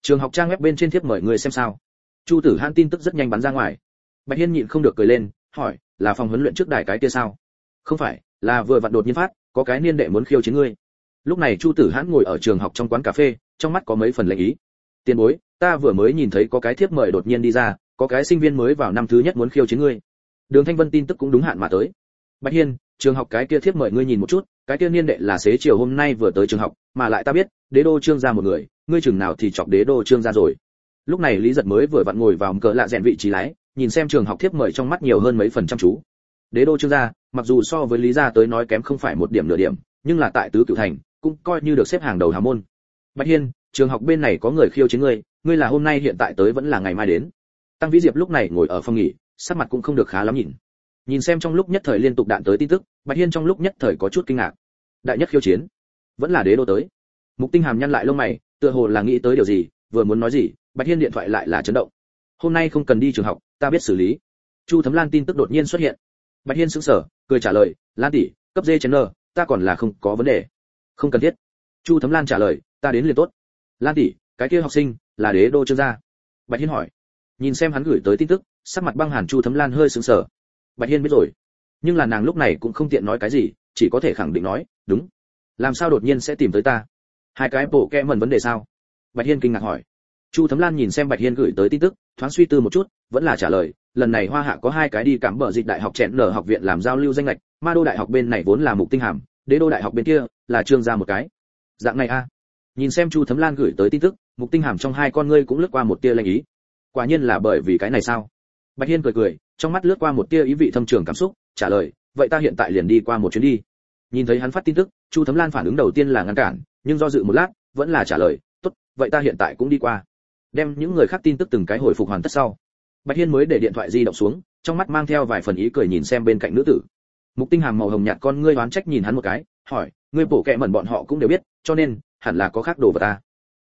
Trường học trang web bên trên thiếp mời người xem sao. Chu Tử Hãn tin tức rất nhanh bắn ra ngoài. Bạch Hiên nhịn không được cười lên, hỏi, là phòng huấn luyện trước đài cái kia sao? Không phải, là vừa vặn đột nhiên phát, có cái niên đệ muốn khiêu chiến ngươi. Lúc này Chu Tử Hãn ngồi ở trường học trong quán cà phê, trong mắt có mấy phần lệnh ý. Tiền bối, ta vừa mới nhìn thấy có cái thiếp mời đột nhiên đi ra, có cái sinh viên mới vào năm thứ nhất muốn khiêu chiến ngươi. Đường Thanh Vân tin tức cũng đúng hạn mà tới. Bạch Hiên, trường học cái kia thiếp mời ngươi nhìn một chút, cái kia niên đệ là xế chiều hôm nay vừa tới trường học, mà lại ta biết, Đế Đô Trương gia một người, ngươi chừng nào thì chọc Đế Đô Trương gia rồi. Lúc này Lý Giật mới vừa vặn ngồi vào cỡ lạ rèn vị trí lái, nhìn xem trường học thiếp mời trong mắt nhiều hơn mấy phần chăm chú. Đế Đô Trương gia, mặc dù so với Lý gia tới nói kém không phải một điểm nửa điểm, nhưng là tại tứ cửu thành, cũng coi như được xếp hàng đầu hào môn. Bạch Hiên, trường học bên này có người khiêu chiến ngươi, ngươi là hôm nay hiện tại tới vẫn là ngày mai đến. Tăng Vĩ Diệp lúc này ngồi ở phòng nghỉ, sắc mặt cũng không được khá lắm nhìn. Nhìn xem trong lúc nhất thời liên tục đạn tới tin tức, Bạch Hiên trong lúc nhất thời có chút kinh ngạc. Đại nhất khiêu chiến, vẫn là Đế Đô tới. Mục Tinh Hàm nhăn lại lông mày, tựa hồ là nghĩ tới điều gì, vừa muốn nói gì, Bạch Hiên điện thoại lại là chấn động. Hôm nay không cần đi trường học, ta biết xử lý. Chu Thấm Lan tin tức đột nhiên xuất hiện. Bạch Hiên sững sờ, cười trả lời, Lan tỷ, cấp dê chén n, ta còn là không có vấn đề. Không cần thiết. Chu Thấm Lan trả lời, ta đến liền tốt. Lan tỷ, cái kia học sinh là Đế Đô Trương gia. Bạch Hiên hỏi. Nhìn xem hắn gửi tới tin tức, sắc mặt băng hàn Chu Thấm Lan hơi sững sờ. Bạch Hiên biết rồi, nhưng là nàng lúc này cũng không tiện nói cái gì, chỉ có thể khẳng định nói, đúng. Làm sao đột nhiên sẽ tìm tới ta? Hai cái bộ kẽ mẩn vấn đề sao? Bạch Hiên kinh ngạc hỏi. Chu Thấm Lan nhìn xem Bạch Hiên gửi tới tin tức, thoáng suy tư một chút, vẫn là trả lời, lần này Hoa Hạ có hai cái đi cảm bờ dịch đại học chẹn nở học viện làm giao lưu danh lệch, Ma Đô đại học bên này vốn là Mục Tinh Hàm, Đế Đô đại học bên kia là Trương gia một cái. Dạng này a. Nhìn xem Chu Thấm Lan gửi tới tin tức, Mục Tinh Hàm trong hai con ngươi cũng lướt qua một tia lanh ý. Quả nhiên là bởi vì cái này sao? Bạch Hiên cười cười, trong mắt lướt qua một tia ý vị thâm trường cảm xúc, trả lời, vậy ta hiện tại liền đi qua một chuyến đi. Nhìn thấy hắn phát tin tức, Chu Thấm Lan phản ứng đầu tiên là ngăn cản, nhưng do dự một lát, vẫn là trả lời, tốt, vậy ta hiện tại cũng đi qua. Đem những người khác tin tức từng cái hồi phục hoàn tất sau, Bạch Hiên mới để điện thoại di động xuống, trong mắt mang theo vài phần ý cười nhìn xem bên cạnh nữ tử. Mục Tinh Hàm màu hồng nhạt con ngươi oán trách nhìn hắn một cái, hỏi, ngươi bổ kệ mẩn bọn họ cũng đều biết, cho nên hẳn là có khác đồ vào ta.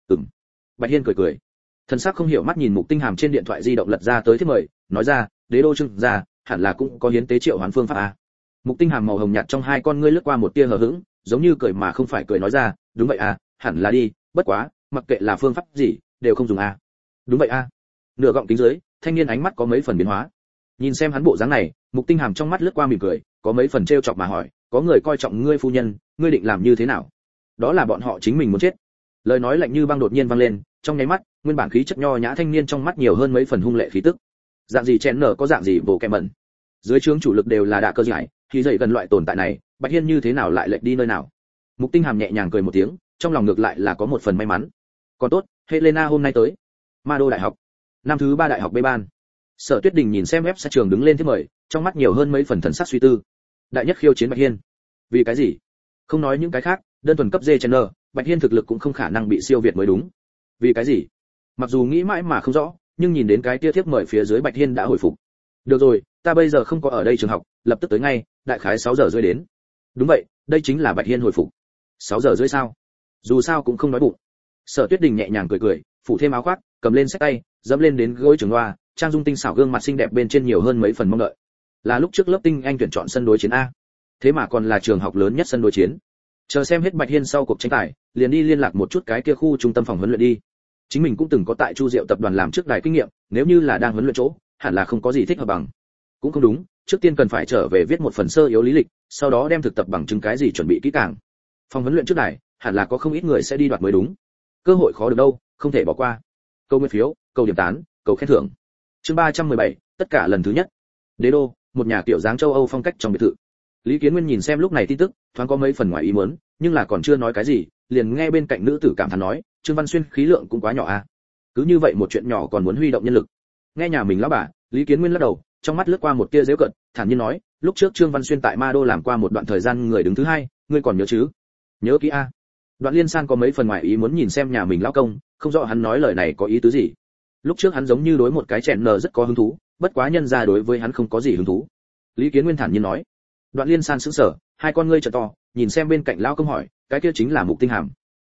Bạch Hiên cười cười, thần sắc không hiểu mắt nhìn Mục Tinh Hàm trên điện thoại di động lật ra tới thiết mời, nói ra, Đế Đô Trương gia, hẳn là cũng có hiến tế triệu hoán phương pháp a. Mục Tinh Hàm màu hồng nhạt trong hai con ngươi lướt qua một tia hờ hững, giống như cười mà không phải cười nói ra, đúng vậy à, hẳn là đi, bất quá, mặc kệ là phương pháp gì, đều không dùng a. Đúng vậy a. Nửa gọng kính dưới, thanh niên ánh mắt có mấy phần biến hóa. Nhìn xem hắn bộ dáng này, Mục Tinh Hàm trong mắt lướt qua mỉm cười, có mấy phần trêu chọc mà hỏi, có người coi trọng ngươi phu nhân, ngươi định làm như thế nào? Đó là bọn họ chính mình muốn chết. Lời nói lạnh như băng đột nhiên vang lên, trong nháy mắt, nguyên bản khí chất nho nhã thanh niên trong mắt nhiều hơn mấy phần hung lệ khí tức. Dạng gì chén nở có dạng gì bộ kẹm mẩn. Dưới trướng chủ lực đều là đạ cơ giải, khi dậy gần loại tồn tại này, Bạch Hiên như thế nào lại lệch đi nơi nào? Mục Tinh Hàm nhẹ nhàng cười một tiếng, trong lòng ngược lại là có một phần may mắn. Còn tốt, Helena hôm nay tới. Ma Đô đại học, năm thứ 3 đại học B ban. Sở Tuyết Đình nhìn xem website trường đứng lên thế mời, trong mắt nhiều hơn mấy phần thần sắc suy tư. Đại nhất khiêu chiến Bạch Hiên. Vì cái gì? Không nói những cái khác, đơn thuần cấp D channel, Bạch Hiên thực lực cũng không khả năng bị siêu việt mới đúng. Vì cái gì? Mặc dù nghĩ mãi mà không rõ, nhưng nhìn đến cái tia thiếp mời phía dưới Bạch Hiên đã hồi phục. Được rồi, ta bây giờ không có ở đây trường học, lập tức tới ngay, đại khái 6 giờ rưỡi đến. Đúng vậy, đây chính là Bạch Hiên hồi phục. 6 giờ rưỡi sao? Dù sao cũng không nói bụng. Sở Tuyết Đình nhẹ nhàng cười cười, phủ thêm áo khoác, cầm lên xách tay, dẫm lên đến gối trường loa, trang dung tinh xảo gương mặt xinh đẹp bên trên nhiều hơn mấy phần mong đợi. Là lúc trước lớp tinh anh tuyển chọn sân đối chiến a. Thế mà còn là trường học lớn nhất sân đối chiến. Chờ xem hết Bạch Hiên sau cuộc tranh tài, liền đi liên lạc một chút cái kia khu trung tâm phòng huấn luyện đi. Chính mình cũng từng có tại Chu Diệu tập đoàn làm trước đài kinh nghiệm, nếu như là đang huấn luyện chỗ, hẳn là không có gì thích hợp bằng. Cũng không đúng, trước tiên cần phải trở về viết một phần sơ yếu lý lịch, sau đó đem thực tập bằng chứng cái gì chuẩn bị kỹ càng. Phòng huấn luyện trước đài, hẳn là có không ít người sẽ đi đoạt mới đúng. Cơ hội khó được đâu, không thể bỏ qua. Câu nguyên phiếu, câu điểm tán, câu khen thưởng. Chương 317, tất cả lần thứ nhất. Đế Đô, một nhà kiểu dáng châu Âu phong cách trong biệt thự. Lý Kiến Nguyên nhìn xem lúc này tin tức, thoáng có mấy phần ngoài ý muốn, nhưng là còn chưa nói cái gì, liền nghe bên cạnh nữ tử cảm thán nói, Trương Văn Xuyên khí lượng cũng quá nhỏ a. Cứ như vậy một chuyện nhỏ còn muốn huy động nhân lực. Nghe nhà mình lão bà, Lý Kiến Nguyên lắc đầu, trong mắt lướt qua một tia giễu cợt, thản nhiên nói, lúc trước Trương Văn Xuyên tại Ma Đô làm qua một đoạn thời gian người đứng thứ hai, ngươi còn nhớ chứ? Nhớ kỹ a. Đoạn Liên San có mấy phần ngoài ý muốn nhìn xem nhà mình lão công, không rõ hắn nói lời này có ý tứ gì. Lúc trước hắn giống như đối một cái chèn nở rất có hứng thú, bất quá nhân ra đối với hắn không có gì hứng thú. Lý Kiến Nguyên thản nhiên nói. Đoạn Liên San sững sờ, hai con ngươi trợ to, nhìn xem bên cạnh lão công hỏi, cái kia chính là Mục Tinh Hàm.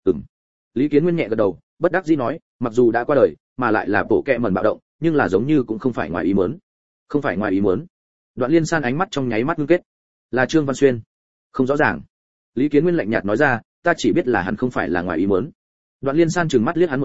Lý Kiến Nguyên nhẹ gật đầu, bất đắc dĩ nói, mặc dù đã qua đời, mà lại là bộ kệ mẩn bạo động, nhưng là giống như cũng không phải ngoài ý muốn. Không phải ngoài ý muốn. Đoạn Liên San ánh mắt trong nháy mắt ngưng kết. Là Trương Văn Xuyên. Không rõ ràng. Lý Kiến Nguyên lạnh nhạt nói ra, ta chỉ biết là hắn không phải là ngoài ý muốn. Đoạn Liên San trừng mắt liếc hắn một cái,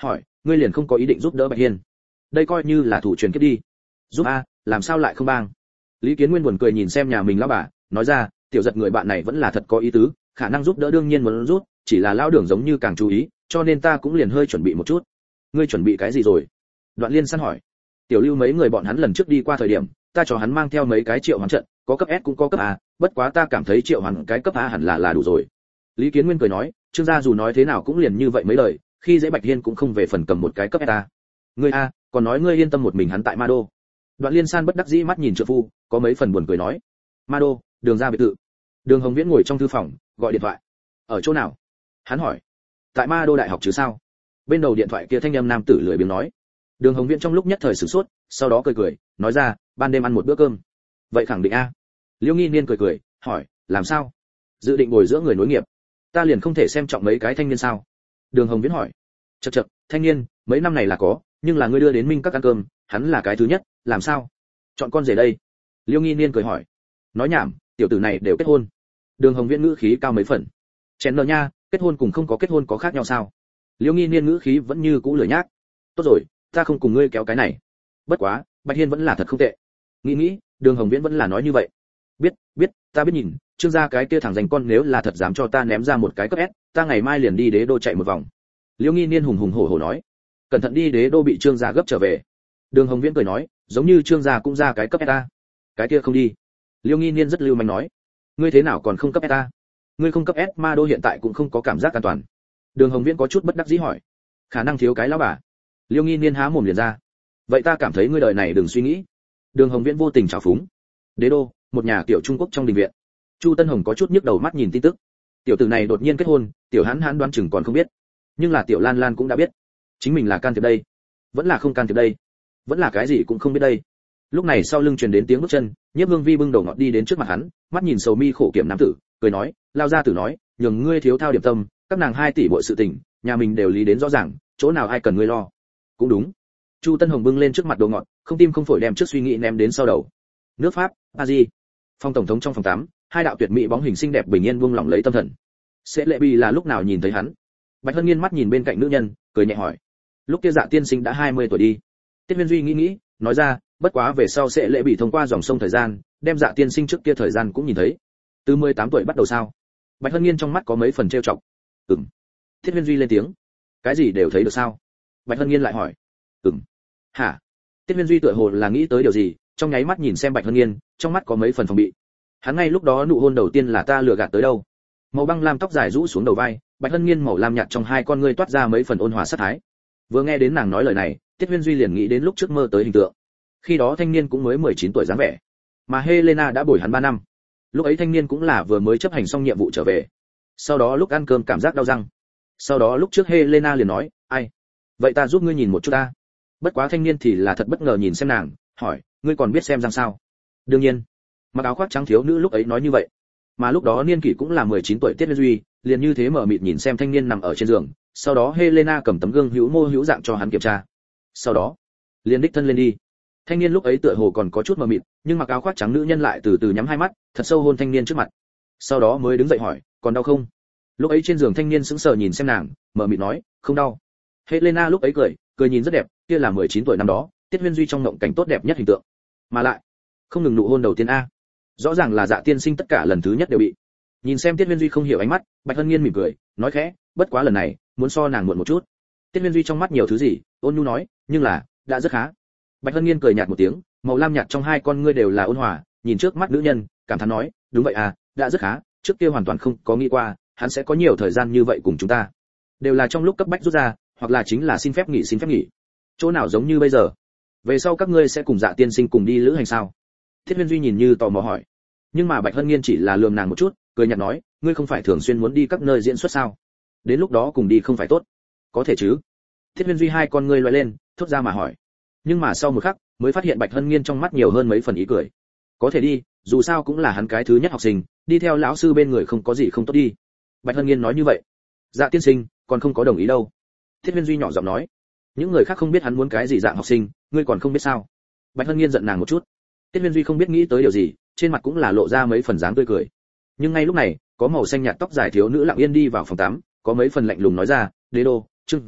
hỏi, ngươi liền không có ý định giúp đỡ Bạch Hiên? Đây coi như là thủ truyền kiếp đi. Giúp a, làm sao lại không bang? Lý Kiến Nguyên buồn cười nhìn xem nhà mình lão bà, nói ra, tiểu giật người bạn này vẫn là thật có ý tứ, khả năng giúp đỡ đương nhiên muốn giúp, chỉ là lão đường giống như càng chú ý, cho nên ta cũng liền hơi chuẩn bị một chút. Ngươi chuẩn bị cái gì rồi? Đoạn Liên săn hỏi. Tiểu Lưu mấy người bọn hắn lần trước đi qua thời điểm, ta cho hắn mang theo mấy cái triệu hoán trận, có cấp S cũng có cấp A, bất quá ta cảm thấy triệu hoán cái cấp A hẳn là đủ rồi. Lý Kiến Nguyên cười nói, Trương gia dù nói thế nào cũng liền như vậy mấy lời, khi dễ Bạch Hiên cũng không về phần cầm một cái cấp S ta. Ngươi a, còn nói ngươi yên tâm một mình hắn tại Ma Đô. Đoạn Liên San bất đắc dĩ mắt nhìn trợ phu, có mấy phần buồn cười nói, Ma Đô, Đường ra biệt thự. Đường Hồng Viễn ngồi trong thư phòng, gọi điện thoại. Ở chỗ nào? Hắn hỏi. Tại Ma Đô đại học chứ sao? Bên đầu điện thoại kia thanh âm nam tử lười biếng nói. Đường Hồng Viễn trong lúc nhất thời sửng sốt, sau đó cười, nói ra, ban đêm ăn một bữa cơm. Vậy khẳng định a. Liễu Nghi Niên cười, hỏi, làm sao? Dự định bồi dưỡng người nối nghiệp. Ta liền không thể xem trọng mấy cái thanh niên sao? Đường Hồng Viễn hỏi. Chậc, thanh niên, mấy năm này là có, nhưng là ngươi đưa đến Minh Các ăn cơm, hắn là cái thứ nhất, làm sao? Chọn con rể đây. Liễu Nghi Niên cười hỏi. Nói nhảm, tiểu tử này đều kết hôn. Đường Hồng Viễn ngữ khí cao mấy phần. Chén nợ nha, kết hôn cùng không có kết hôn có khác nhau sao? Liễu Nghi Niên ngữ khí vẫn như cũ lười nhác. Tốt rồi, ta không cùng ngươi kéo cái này. Bất quá, Bạch Hiên vẫn là thật không tệ. Nghĩ, Đường Hồng Viễn vẫn là nói như vậy. Biết, ta biết nhìn, Trương gia cái kia thằng dành con nếu là thật dám cho ta ném ra một cái cấp S, ta ngày mai liền đi Đế Đô chạy một vòng. Liễu Nghi Niên hùng hổ nói. Cẩn thận đi Đế Đô bị Trương gia gấp trở về. Đường Hồng Viễn cười nói, giống như Trương gia cũng ra cái cấp S ta. Cái kia không đi. Liễu Nghi Niên rất lưu manh nói. Ngươi thế nào còn không cấp S ta? Ngươi không cấp S, Ma Đô hiện tại cũng không có cảm giác an toàn. Đường Hồng Viễn có chút bất đắc dĩ hỏi. Khả năng thiếu cái lão bà. Liễu Nghi Niên há mồm liền ra. Vậy ta cảm thấy ngươi đời này đừng suy nghĩ. Đường Hồng Viễn vô tình trào phúng. Đế Đô, một nhà tiểu Trung Quốc trong đình viện. Chu Tân Hồng có chút nhức đầu mắt nhìn tin tức. Tiểu tử này đột nhiên kết hôn, tiểu Hán đoán chừng còn không biết, nhưng là tiểu Lan Lan cũng đã biết. Chính mình là can thiệp đây, vẫn là không can thiệp đây, vẫn là cái gì cũng không biết đây. Lúc này sau lưng truyền đến tiếng bước chân, Nhiếp Hương Vi bưng đầu ngọt đi đến trước mặt hắn, mắt nhìn sầu mi khổ kiểm nam tử, cười nói, lao gia tử nói, nhường ngươi thiếu thao điểm tâm, các nàng 2 tỷ muội sự tình, nhà mình đều lý đến rõ ràng, chỗ nào ai cần ngươi lo. Cũng đúng. Chu Tân Hồng bưng lên trước mặt đồ ngọt, không tim không phổi đem trước suy nghĩ ném đến sau đầu. Nước Pháp, Paris. Phòng tổng thống trong phòng 8, 2 đạo tuyệt mỹ bóng hình xinh đẹp bình yên buông lỏng lấy tâm thần. Sẽ lệ bì là lúc nào nhìn thấy hắn? Bạch Hân Nghiên mắt nhìn bên cạnh nữ nhân, cười nhẹ hỏi. Lúc kia Dạ tiên sinh đã 20 tuổi đi. Tiết Huyên Duy nghĩ, nói ra, bất quá về sau sẽ lệ bì thông qua dòng sông thời gian, đem Dạ tiên sinh trước kia thời gian cũng nhìn thấy. Từ 18 tuổi bắt đầu sao? Bạch Hân Nghiên trong mắt có mấy phần trêu chọc. Ừm. Tiết Huyên Duy lên tiếng. Cái gì đều thấy được sao? Bạch Hân Nghiên lại hỏi. Ừm. Hả? Tiết Huyên Duy tựa hồ là nghĩ tới điều gì, trong nháy mắt nhìn xem Bạch Hân Nghiên, trong mắt có mấy phần phòng bị. Hắn ngay lúc đó nụ hôn đầu tiên là ta lừa gạt tới đâu? Màu băng lam tóc dài rũ xuống đầu vai, Bạch Hân Nghiên màu lam nhạt trong hai con ngươi toát ra mấy phần ôn hòa sát thái. Vừa nghe đến nàng nói lời này, Tiết Huyên Duy liền nghĩ đến lúc trước mơ tới hình tượng. Khi đó thanh niên cũng mới 19 tuổi dáng vẻ, mà Helena đã bồi hắn 3 năm. Lúc ấy thanh niên cũng là vừa mới chấp hành xong nhiệm vụ trở về. Sau đó lúc ăn cơm cảm giác đau răng. Sau đó lúc trước Helena liền nói, ai, vậy ta giúp ngươi nhìn một chút ta. Bất quá thanh niên thì là thật bất ngờ nhìn xem nàng, hỏi, ngươi còn biết xem răng sao? Đương nhiên. Mặc áo khoác trắng thiếu nữ lúc ấy nói như vậy. Mà lúc đó niên kỷ cũng là 19 tuổi Tiết Huyên Duy, liền như thế mở mịt nhìn xem thanh niên nằm ở trên giường, sau đó Helena cầm tấm gương hữu mô hữu dạng cho hắn kiểm tra. Sau đó, liền đích thân lên đi. Thanh niên lúc ấy tựa hồ còn có chút mờ mịt, nhưng mặc áo khoác trắng nữ nhân lại từ từ nhắm hai mắt, thật sâu hôn thanh niên trước mặt. Sau đó mới đứng dậy hỏi, còn đau không? Lúc ấy trên giường thanh niên sững sờ nhìn xem nàng, mờ mịt nói, không đau. Helena lúc ấy cười nhìn rất đẹp, kia là 19 tuổi năm đó, Tiết Huyên Duy trong mộng cảnh tốt đẹp nhất hình tượng. Mà lại, không ngừng nụ hôn đầu tiên a. Rõ ràng là Dạ tiên sinh tất cả lần thứ nhất đều bị. Nhìn xem Tiết Huyên Duy không hiểu ánh mắt, Bạch Hân Nghiên mỉm cười, nói khẽ, bất quá lần này, muốn so nàng muộn một chút. Tiết Huyên Duy trong mắt nhiều thứ gì, ôn nhu nói, nhưng là, đã rất khá. Bạch Hân Nghiên cười nhạt một tiếng, màu lam nhạt trong hai con ngươi đều là ôn hòa, nhìn trước mắt nữ nhân, cảm thán nói, đúng vậy à, đã rất khá, trước kia hoàn toàn không có nghĩ qua, hắn sẽ có nhiều thời gian như vậy cùng chúng ta. Đều là trong lúc cấp bách rút ra, hoặc là chính là xin phép nghỉ. Chỗ nào giống như bây giờ? Về sau các ngươi sẽ cùng Dạ tiên sinh cùng đi lữ hành sao? Thiết Huyên Duy nhìn như tò mò hỏi. Nhưng mà Bạch Hân Nghiên chỉ là lườm nàng một chút, cười nhạt nói, ngươi không phải thường xuyên muốn đi các nơi diễn xuất sao? Đến lúc đó cùng đi không phải tốt? Có thể chứ? Thiết Huyên Duy hai con ngươi lóe lên, thốt ra mà hỏi. Nhưng mà sau một khắc, mới phát hiện Bạch Hân Nghiên trong mắt nhiều hơn mấy phần ý cười. Có thể đi, dù sao cũng là hắn cái thứ nhất học sinh, đi theo lão sư bên người không có gì không tốt đi. Bạch Hân Nghiên nói như vậy. Dạ tiên sinh, còn không có đồng ý đâu. Thiết Huyên Duy nhỏ giọng nói. Những người khác không biết hắn muốn cái gì dạng học sinh, ngươi còn không biết sao? Bạch Hân Nghiên giận nàng một chút. Tiết Huyên Duy không biết nghĩ tới điều gì, trên mặt cũng là lộ ra mấy phần dáng tươi cười. Nhưng ngay lúc này, có màu xanh nhạt tóc dài thiếu nữ lặng yên đi vào phòng tắm, có mấy phần lạnh lùng nói ra, Đế Đô, Trương gia,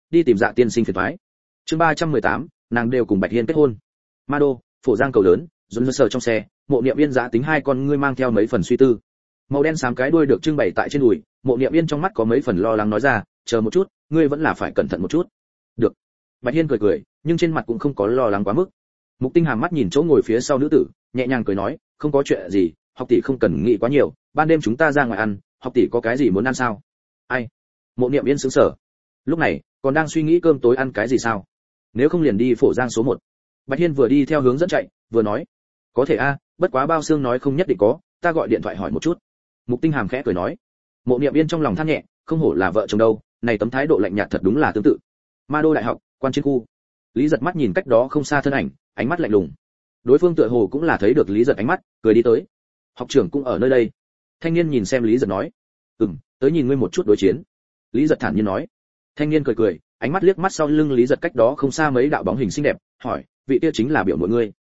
đi tìm Dạ tiên sinh phiền toái. Chương 318, nàng đều cùng Bạch Hiên kết hôn. Ma Đô, Phổ Giang cầu lớn, dồn sờ trong xe, Mộ Niệm Yên Giá tính hai con ngươi mang theo mấy phần suy tư. Màu đen xám cái đuôi được trưng bày tại trên đùi, Mộ Niệm Yên trong mắt có mấy phần lo lắng nói ra, chờ một chút, ngươi vẫn là phải cẩn thận một chút. Được. Bạch Hiên cười cười, nhưng trên mặt cũng không có lo lắng quá mức. Mục Tinh Hàm mắt nhìn chỗ ngồi phía sau nữ tử, nhẹ nhàng cười nói, không có chuyện gì, học tỷ không cần nghĩ quá nhiều, ban đêm chúng ta ra ngoài ăn, học tỷ có cái gì muốn ăn sao? Ai? Mộ Niệm Yên sững sờ. Lúc này, còn đang suy nghĩ cơm tối ăn cái gì sao? Nếu không liền đi Phổ Giang số 1. Bạch Hiên vừa đi theo hướng dẫn chạy, vừa nói, có thể a, bất quá bao xương nói không nhất định có, ta gọi điện thoại hỏi một chút. Mục Tinh Hàm khẽ cười nói. Mộ Niệm Yên trong lòng than nhẹ, không hổ là vợ chồng đâu, này tấm thái độ lạnh nhạt thật đúng là tương tự. Ma Đô đại học, quan chiến khu. Lý Giật mắt nhìn cách đó không xa thân ảnh, ánh mắt lạnh lùng. Đối phương tựa hồ cũng là thấy được Lý Giật ánh mắt, cười đi tới. Học trưởng cũng ở nơi đây. Thanh niên nhìn xem Lý Giật nói, tới nhìn ngươi một chút đối chiến. Lý Giật thản nhiên nói. Thanh niên cười cười, ánh mắt liếc mắt sau lưng Lý Giật cách đó không xa mấy đạo bóng hình xinh đẹp, hỏi, vị kia chính là biểu muội ngươi?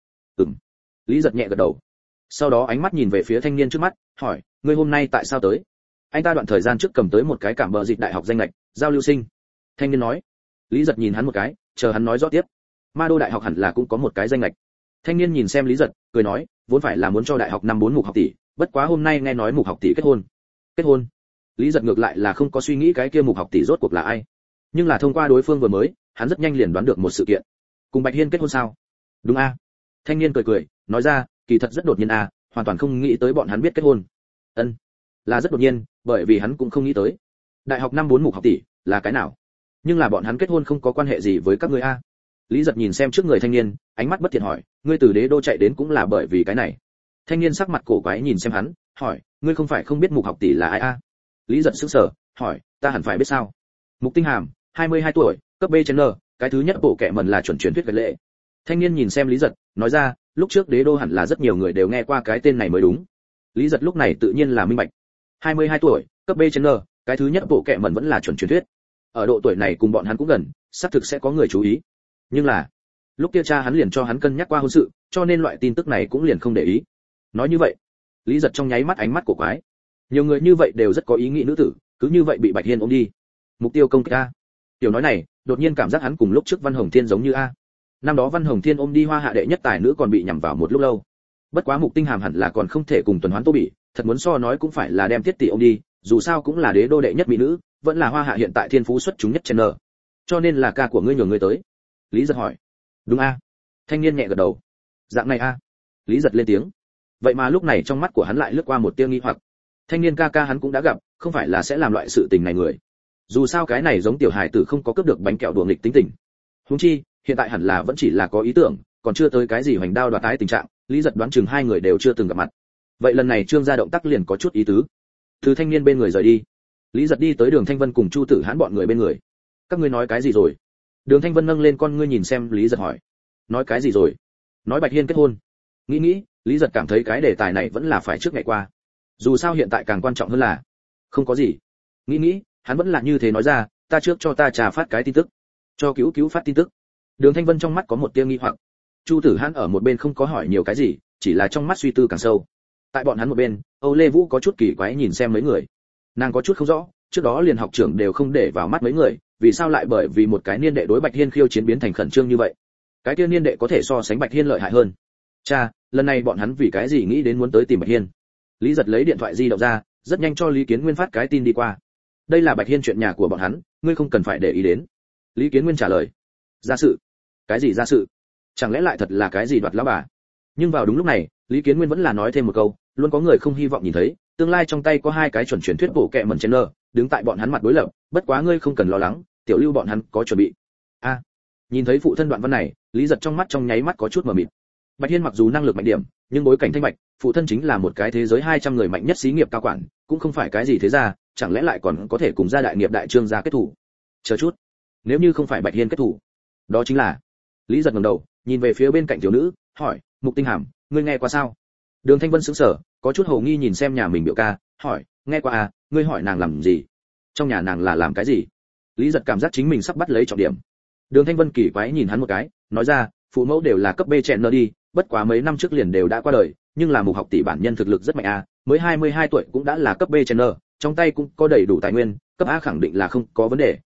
Lý Giật nhẹ gật đầu. Sau đó ánh mắt nhìn về phía thanh niên trước mắt, hỏi, ngươi hôm nay tại sao tới? Anh ta đoạn thời gian trước cầm tới một cái cảm bờ dịch đại học danh lệch, giao lưu sinh. Thanh niên nói. Lý Giật nhìn hắn một cái, chờ hắn nói rõ tiếp. Ma Đô đại học hẳn là cũng có một cái danh lệch. Thanh niên nhìn xem Lý Giật, cười nói, vốn phải là muốn cho đại học năm 4 mục học tỷ, bất quá hôm nay nghe nói mục học tỷ kết hôn. Kết hôn? Lý Giật ngược lại là không có suy nghĩ cái kia mục học tỷ rốt cuộc là ai, nhưng là thông qua đối phương vừa mới, hắn rất nhanh liền đoán được một sự kiện. Cùng Bạch Hiên kết hôn sao? Đúng a. Thanh niên cười cười, nói ra, kỳ thật rất đột nhiên a, hoàn toàn không nghĩ tới bọn hắn biết kết hôn. Ân, là rất đột nhiên, bởi vì hắn cũng không nghĩ tới. Đại học năm 4 mục học tỷ là cái nào? Nhưng là bọn hắn kết hôn không có quan hệ gì với các ngươi a. Lý Giật nhìn xem trước người thanh niên, ánh mắt bất thiện hỏi, ngươi từ Đế Đô chạy đến cũng là bởi vì cái này? Thanh niên sắc mặt cổ quái nhìn xem hắn, hỏi, ngươi không phải không biết mục học tỷ là ai a? Lý Giật sững sờ, hỏi, ta hẳn phải biết sao? Mục Tinh Hàm, 22 tuổi, cấp B trên N, cái thứ nhất bộ kệ mẩn là chuẩn truyền thuyết về lệ. Thanh niên nhìn xem Lý Giật, nói ra, lúc trước Đế Đô hẳn là rất nhiều người đều nghe qua cái tên này mới đúng. Lý Giật lúc này tự nhiên là minh bạch. 22 tuổi, cấp B trên N, cái thứ nhất bộ kệ mẩn vẫn là chuẩn truyền thuyết. Ở độ tuổi này cùng bọn hắn cũng gần, xác thực sẽ có người chú ý. Nhưng là, lúc kia cha hắn liền cho hắn cân nhắc qua hôn sự, cho nên loại tin tức này cũng liền không để ý. Nói như vậy, Lý Giật trong nháy mắt ánh mắt của quái. Nhiều người như vậy đều rất có ý nghĩ nữ tử, cứ như vậy bị Bạch Hiên ôm đi. Mục tiêu công kích a. Tiểu nói này, đột nhiên cảm giác hắn cùng lúc trước Văn Hồng Thiên giống như a. Năm đó Văn Hồng Thiên ôm đi Hoa Hạ đệ nhất tài nữ còn bị nhằm vào một lúc lâu. Bất quá Mục Tinh Hàm hẳn là còn không thể cùng Tuần Hoán Tô Bỉ, thật muốn so nói cũng phải là đem Tiết tỷ ôm đi, dù sao cũng là Đế Đô đệ nhất mỹ nữ, vẫn là Hoa Hạ hiện tại thiên phú xuất chúng nhất trên N. Cho nên là ca của ngươi nhường ngươi tới. Lý Giật hỏi. Đúng a. Thanh niên nhẹ gật đầu. Dạng này a. Lý Giật lên tiếng. Vậy mà lúc này trong mắt của hắn lại lướt qua một tia nghi hoặc. Thanh niên ca hắn cũng đã gặp, không phải là sẽ làm loại sự tình này người. Dù sao cái này giống tiểu hài tử không có cướp được bánh kẹo đùa nghịch tính tình. Huống chi, hiện tại hẳn là vẫn chỉ là có ý tưởng, còn chưa tới cái gì hoành đao đoạt tái tình trạng, Lý Giật đoán chừng hai người đều chưa từng gặp mặt. Vậy lần này Trương gia động tác liền có chút ý tứ. Từ thanh niên bên người rời đi, Lý Giật đi tới Đường Thanh Vân cùng Chu Tử Hãn bọn người bên người. Các ngươi nói cái gì rồi? Đường Thanh Vân nâng lên con ngươi nhìn xem Lý Giật hỏi. Nói cái gì rồi? Nói Bạch Hiên kết hôn. Nghĩ, Lý Giật cảm thấy cái đề tài này vẫn là phải trước ngày qua. Dù sao hiện tại càng quan trọng hơn là, không có gì. Nghĩ, hắn vẫn là như thế nói ra, ta trước cho ta trà phát cái tin tức, cho cứu phát tin tức. Đường Thanh Vân trong mắt có một tia nghi hoặc. Chu Tử Hãn ở một bên không có hỏi nhiều cái gì, chỉ là trong mắt suy tư càng sâu. Tại bọn hắn một bên, Âu Lê Vũ có chút kỳ quái nhìn xem mấy người. Nàng có chút không rõ, trước đó liền học trưởng đều không để vào mắt mấy người, vì sao lại bởi vì một cái niên đệ đối Bạch Hiên khiêu chiến biến thành khẩn trương như vậy? Cái kia niên đệ có thể so sánh Bạch Hiên lợi hại hơn. Cha, lần này bọn hắn vì cái gì nghĩ đến muốn tới tìm Bạch Hiên? Lý Giật lấy điện thoại di động ra, rất nhanh cho Lý Kiến Nguyên phát cái tin đi qua. Đây là Bạch Hiên chuyện nhà của bọn hắn, ngươi không cần phải để ý đến. Lý Kiến Nguyên trả lời. Gia sự? Cái gì gia sự? Chẳng lẽ lại thật là cái gì đoạt lão bà? Nhưng vào đúng lúc này, Lý Kiến Nguyên vẫn là nói thêm một câu, luôn có người không hy vọng nhìn thấy, tương lai trong tay có hai cái chuẩn truyền thuyết bộ kệ mẩn trên nơ, đứng tại bọn hắn mặt đối lập, bất quá ngươi không cần lo lắng, tiểu Lưu bọn hắn có chuẩn bị. A. Nhìn thấy phụ thân đoạn văn này, Lý Giật trong mắt trong nháy mắt có chút mờ mịt. Bạch Hiên mặc dù năng lực mạnh điểm, nhưng bối cảnh thanh bạch, phụ thân chính là một cái thế giới 200 người mạnh nhất xí nghiệp cao quản, cũng không phải cái gì thế gia, chẳng lẽ lại còn có thể cùng gia đại nghiệp đại Trương gia kết thủ? Chờ chút, nếu như không phải Bạch Hiên kết thủ, đó chính là. Lý Giật ngẩng đầu, nhìn về phía bên cạnh tiểu nữ, hỏi, Mục Tinh Hàm, ngươi nghe qua sao? Đường Thanh Vân sững sờ, có chút hồ nghi nhìn xem nhà mình biểu ca, hỏi, nghe qua à, ngươi hỏi nàng làm gì? Trong nhà nàng là làm cái gì? Lý Giật cảm giác chính mình sắp bắt lấy trọng điểm. Đường Thanh Vân kỳ quái nhìn hắn một cái, nói ra, phụ mẫu đều là cấp B chẹn nơ đi, bất quá mấy năm trước liền đều đã qua đời, nhưng là Mục học tỷ bản nhân thực lực rất mạnh a, mới 22 tuổi cũng đã là cấp B chẹn nơ, trong tay cũng có đầy đủ tài nguyên, cấp A khẳng định là không có vấn đề,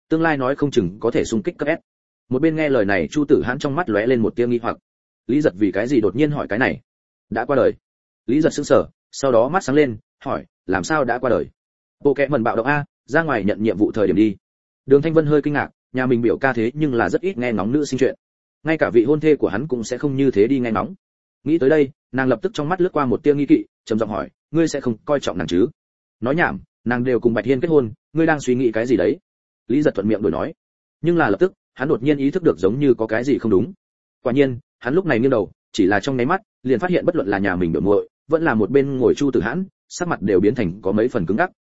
tương lai nói không chừng có thể xung kích cấp S. Một bên nghe lời này, Chu Tử Hãn trong mắt lóe lên một tia nghi hoặc. Lý Giật vì cái gì đột nhiên hỏi cái này? Đã qua đời. Lý Giật sững sờ, sau đó mắt sáng lên, hỏi, làm sao đã qua đời? Bộ kệ mẩn bạo động a, ra ngoài nhận nhiệm vụ thời điểm đi. Đường Thanh Vân hơi kinh ngạc, nhà mình biểu ca thế nhưng là rất ít nghe ngóng nữ sinh chuyện. Ngay cả vị hôn thê của hắn cũng sẽ không như thế đi nghe ngóng. Nghĩ tới đây, nàng lập tức trong mắt lướt qua một tia nghi kỵ, trầm giọng hỏi, ngươi sẽ không coi trọng nàng chứ? Nói nhảm, nàng đều cùng Bạch Hiên kết hôn, ngươi đang suy nghĩ cái gì đấy? Lý Giật thuận miệng đổi nói. Nhưng là lập tức, hắn đột nhiên ý thức được giống như có cái gì không đúng. Quả nhiên, hắn lúc này nghiêng đầu, chỉ là trong nháy mắt, liền phát hiện bất luận là nhà mình biểu muội, vẫn là một bên ngồi Chu Tử Hãn, sắc mặt đều biến thành có mấy phần cứng ngắc.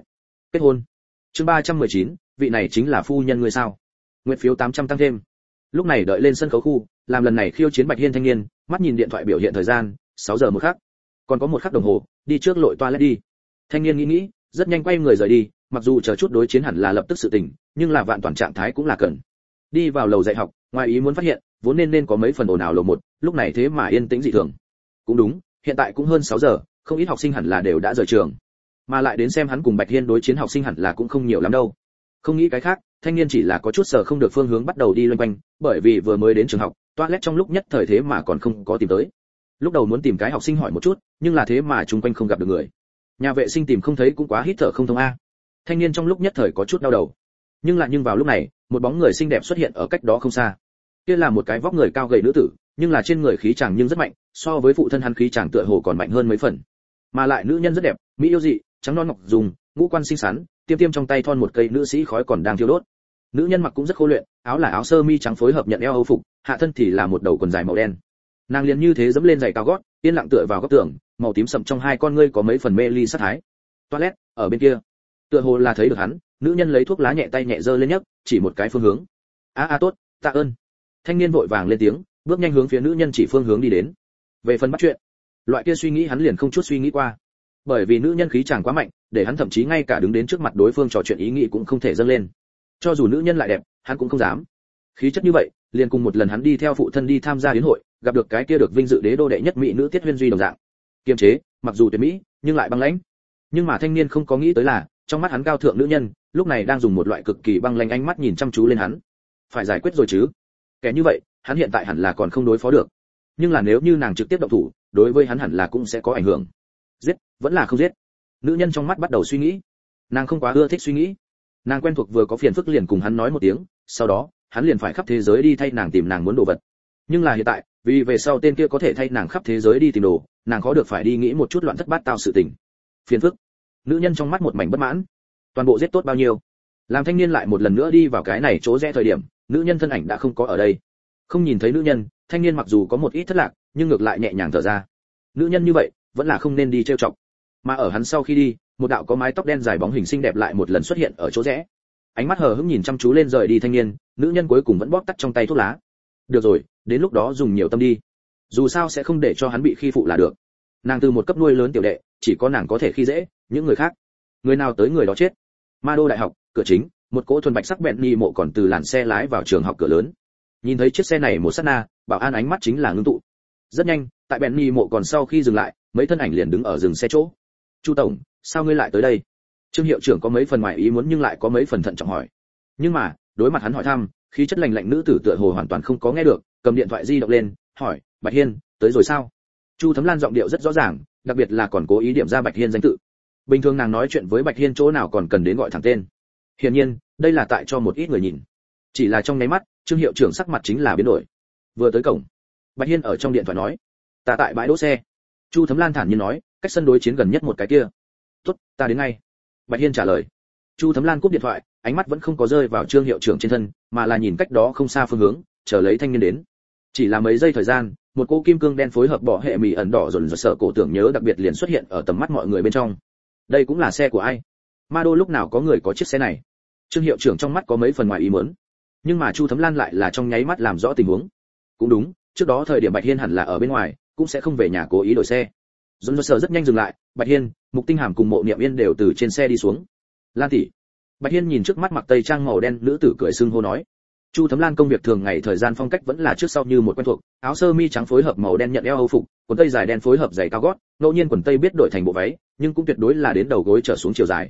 Kết hôn. Chương 319, vị này chính là phu nhân ngươi sao? Nguyện phiếu 800 tăng thêm. Lúc này đợi lên sân khấu khu, làm lần này khiêu chiến Bạch Hiên thanh niên, mắt nhìn điện thoại biểu hiện thời gian, 6 giờ một khắc. Còn có một khắc đồng hồ, đi trước lội toilet đi. Thanh niên nghĩ, rất nhanh quay người rời đi, mặc dù chờ chút đối chiến hẳn là lập tức sự tình, nhưng là vạn toàn trạng thái cũng là cần. Đi vào lầu dạy học, ngoài ý muốn phát hiện, vốn nên có mấy phần ồn ào lầu 1, lúc này thế mà yên tĩnh dị thường. Cũng đúng, hiện tại cũng hơn 6 giờ, không ít học sinh hẳn là đều đã rời trường. Mà lại đến xem hắn cùng Bạch Hiên đối chiến học sinh hẳn là cũng không nhiều lắm đâu. Không nghĩ cái khác, thanh niên chỉ là có chút sợ không được phương hướng bắt đầu đi loanh quanh, bởi vì vừa mới đến trường học, toilet trong lúc nhất thời thế mà còn không có tìm tới. Lúc đầu muốn tìm cái học sinh hỏi một chút, nhưng là thế mà chung quanh không gặp được người. Nhà vệ sinh tìm không thấy cũng quá hít thở không thông a. Thanh niên trong lúc nhất thời có chút đau đầu. Nhưng vào lúc này, một bóng người xinh đẹp xuất hiện ở cách đó không xa. Kia là một cái vóc người cao gầy nữ tử, nhưng là trên người khí chàng nhưng rất mạnh, so với phụ thân hắn khí chàng tựa hồ còn mạnh hơn mấy phần. Mà lại nữ nhân rất đẹp, mỹ yêu dị, trắng non ngọc dùng, ngũ quan xinh xắn, tiêm trong tay thon một cây nữ sĩ khói còn đang thiêu đốt. Nữ nhân mặc cũng rất khô luyện, áo là áo sơ mi trắng phối hợp nhận eo Âu phục, hạ thân thì là một đầu quần dài màu đen. Nàng liền như thế dẫm lên giày cao gót, yên lặng tựa vào góc tường, màu tím sậm trong hai con ngươi có mấy phần mê ly sát thái. Toilet ở bên kia, tựa hồ là thấy được hắn, nữ nhân lấy thuốc lá nhẹ tay nhẹ giơ lên nhấc, chỉ một cái phương hướng. Tốt, tạ ơn. Thanh niên vội vàng lên tiếng, bước nhanh hướng phía nữ nhân chỉ phương hướng đi đến. Về phần bắt chuyện, loại kia suy nghĩ hắn liền không chút suy nghĩ qua, bởi vì nữ nhân khí chàng quá mạnh, để hắn thậm chí ngay cả đứng đến trước mặt đối phương trò chuyện ý nghĩ cũng không thể dâng lên. Cho dù nữ nhân lại đẹp, hắn cũng không dám. Khí chất như vậy, liền cùng một lần hắn đi theo phụ thân đi tham gia yến hội, gặp được cái kia được vinh dự đế đô đệ nhất mỹ nữ Tiết Huyên Duy đồng dạng. Kiềm chế, mặc dù tuyệt mỹ, nhưng lại băng lãnh. Nhưng mà thanh niên không có nghĩ tới là, trong mắt hắn cao thượng nữ nhân, lúc này đang dùng một loại cực kỳ băng lãnh ánh mắt nhìn chăm chú lên hắn. Phải giải quyết rồi chứ? Kẻ như vậy, hắn hiện tại hẳn là còn không đối phó được. Nhưng là nếu như nàng trực tiếp động thủ, đối với hắn hẳn là cũng sẽ có ảnh hưởng. Giết, vẫn là không giết? Nữ nhân trong mắt bắt đầu suy nghĩ. Nàng không quá ưa thích suy nghĩ. Nàng quen thuộc vừa có phiền phức liền cùng hắn nói một tiếng, sau đó, hắn liền phải khắp thế giới đi thay nàng tìm nàng muốn đồ vật. Nhưng là hiện tại, vì về sau tên kia có thể thay nàng khắp thế giới đi tìm đồ, nàng khó được phải đi nghĩ một chút loạn thất bát tao sự tình. Phiền phức. Nữ nhân trong mắt một mảnh bất mãn. Toàn bộ giết tốt bao nhiêu? Làm thanh niên lại một lần nữa đi vào cái này chỗ rẽ thời điểm, nữ nhân thân ảnh đã không có ở đây. Không nhìn thấy nữ nhân, thanh niên mặc dù có một ít thất lạc, nhưng ngược lại nhẹ nhàng thở ra. Nữ nhân như vậy, vẫn là không nên đi trêu chọc. Mà ở hắn sau khi đi, một đạo có mái tóc đen dài bóng hình xinh đẹp lại một lần xuất hiện ở chỗ rẽ. Ánh mắt hờ hững nhìn chăm chú lên rời đi thanh niên, nữ nhân cuối cùng vẫn bóp tắt trong tay thuốc lá. Được rồi, đến lúc đó dùng nhiều tâm đi. Dù sao sẽ không để cho hắn bị khi phụ là được. Nàng từ một cấp nuôi lớn tiểu đệ, chỉ có nàng có thể khi dễ, những người khác, người nào tới người đó chết. Ma Đô đại học, cửa chính, một cỗ thuần bạch sắc Bentley mộ còn từ làn xe lái vào trường học cửa lớn. Nhìn thấy chiếc xe này một sát na, bảo an ánh mắt chính là ngưng tụ. Rất nhanh, tại Bentley mộ còn sau khi dừng lại, mấy thân ảnh liền đứng ở dừng xe chỗ. Chu tổng, sao ngươi lại tới đây? Trương hiệu trưởng có mấy phần ngoài ý muốn nhưng lại có mấy phần thận trọng hỏi. Nhưng mà, đối mặt hắn hỏi thăm, khí chất lạnh lạnh nữ tử tựa hồ hoàn toàn không có nghe được, cầm điện thoại di động lên, hỏi, Bạch Hiên, tới rồi sao? Chu Thấm Lan giọng điệu rất rõ ràng, đặc biệt là còn cố ý điểm ra Bạch Hiên danh tự. Bình thường nàng nói chuyện với Bạch Hiên chỗ nào còn cần đến gọi thẳng tên. Hiển nhiên, đây là tại cho một ít người nhìn. Chỉ là trong nháy mắt, Trương hiệu trưởng sắc mặt chính là biến đổi. Vừa tới cổng, Bạch Hiên ở trong điện thoại nói, ta tại bãi đỗ xe. Chu Thấm Lan thản nhiên nói, cách sân đối chiến gần nhất một cái kia. Tốt, ta đến ngay. Bạch Hiên trả lời. Chu Thấm Lan cúp điện thoại, ánh mắt vẫn không có rơi vào Trương hiệu trưởng trên thân, mà là nhìn cách đó không xa phương hướng, chờ lấy thanh niên đến. Chỉ là mấy giây thời gian, một cô kim cương đen phối hợp bỏ hệ mì ẩn đỏ dồn dập sợ cổ tưởng nhớ đặc biệt liền xuất hiện ở tầm mắt mọi người bên trong. Đây cũng là xe của ai? Ma Đô lúc nào có người có chiếc xe này? Trương hiệu trưởng trong mắt có mấy phần ngoài ý muốn, nhưng mà Chu Thấm Lan lại là trong nháy mắt làm rõ tình huống. Cũng đúng, trước đó thời điểm Bạch Hiên hẳn là ở bên ngoài, cũng sẽ không về nhà cố ý đổi xe. Dồn dập sợ rất nhanh dừng lại, Bạch Hiên, Mục Tinh Hàm cùng Mộ Niệm Yên đều từ trên xe đi xuống. Lan tỷ. Bạch Hiên nhìn trước mắt mặc tây trang màu đen nữ tử cười sưng hô nói. Chu Thấm Lan công việc thường ngày thời gian phong cách vẫn là trước sau như một quen thuộc, áo sơ mi trắng phối hợp màu đen nhận eo Âu phục, quần tây dài đen phối hợp giày cao gót, ngẫu nhiên quần tây biết đổi thành bộ váy, nhưng cũng tuyệt đối là đến đầu gối trở xuống chiều dài.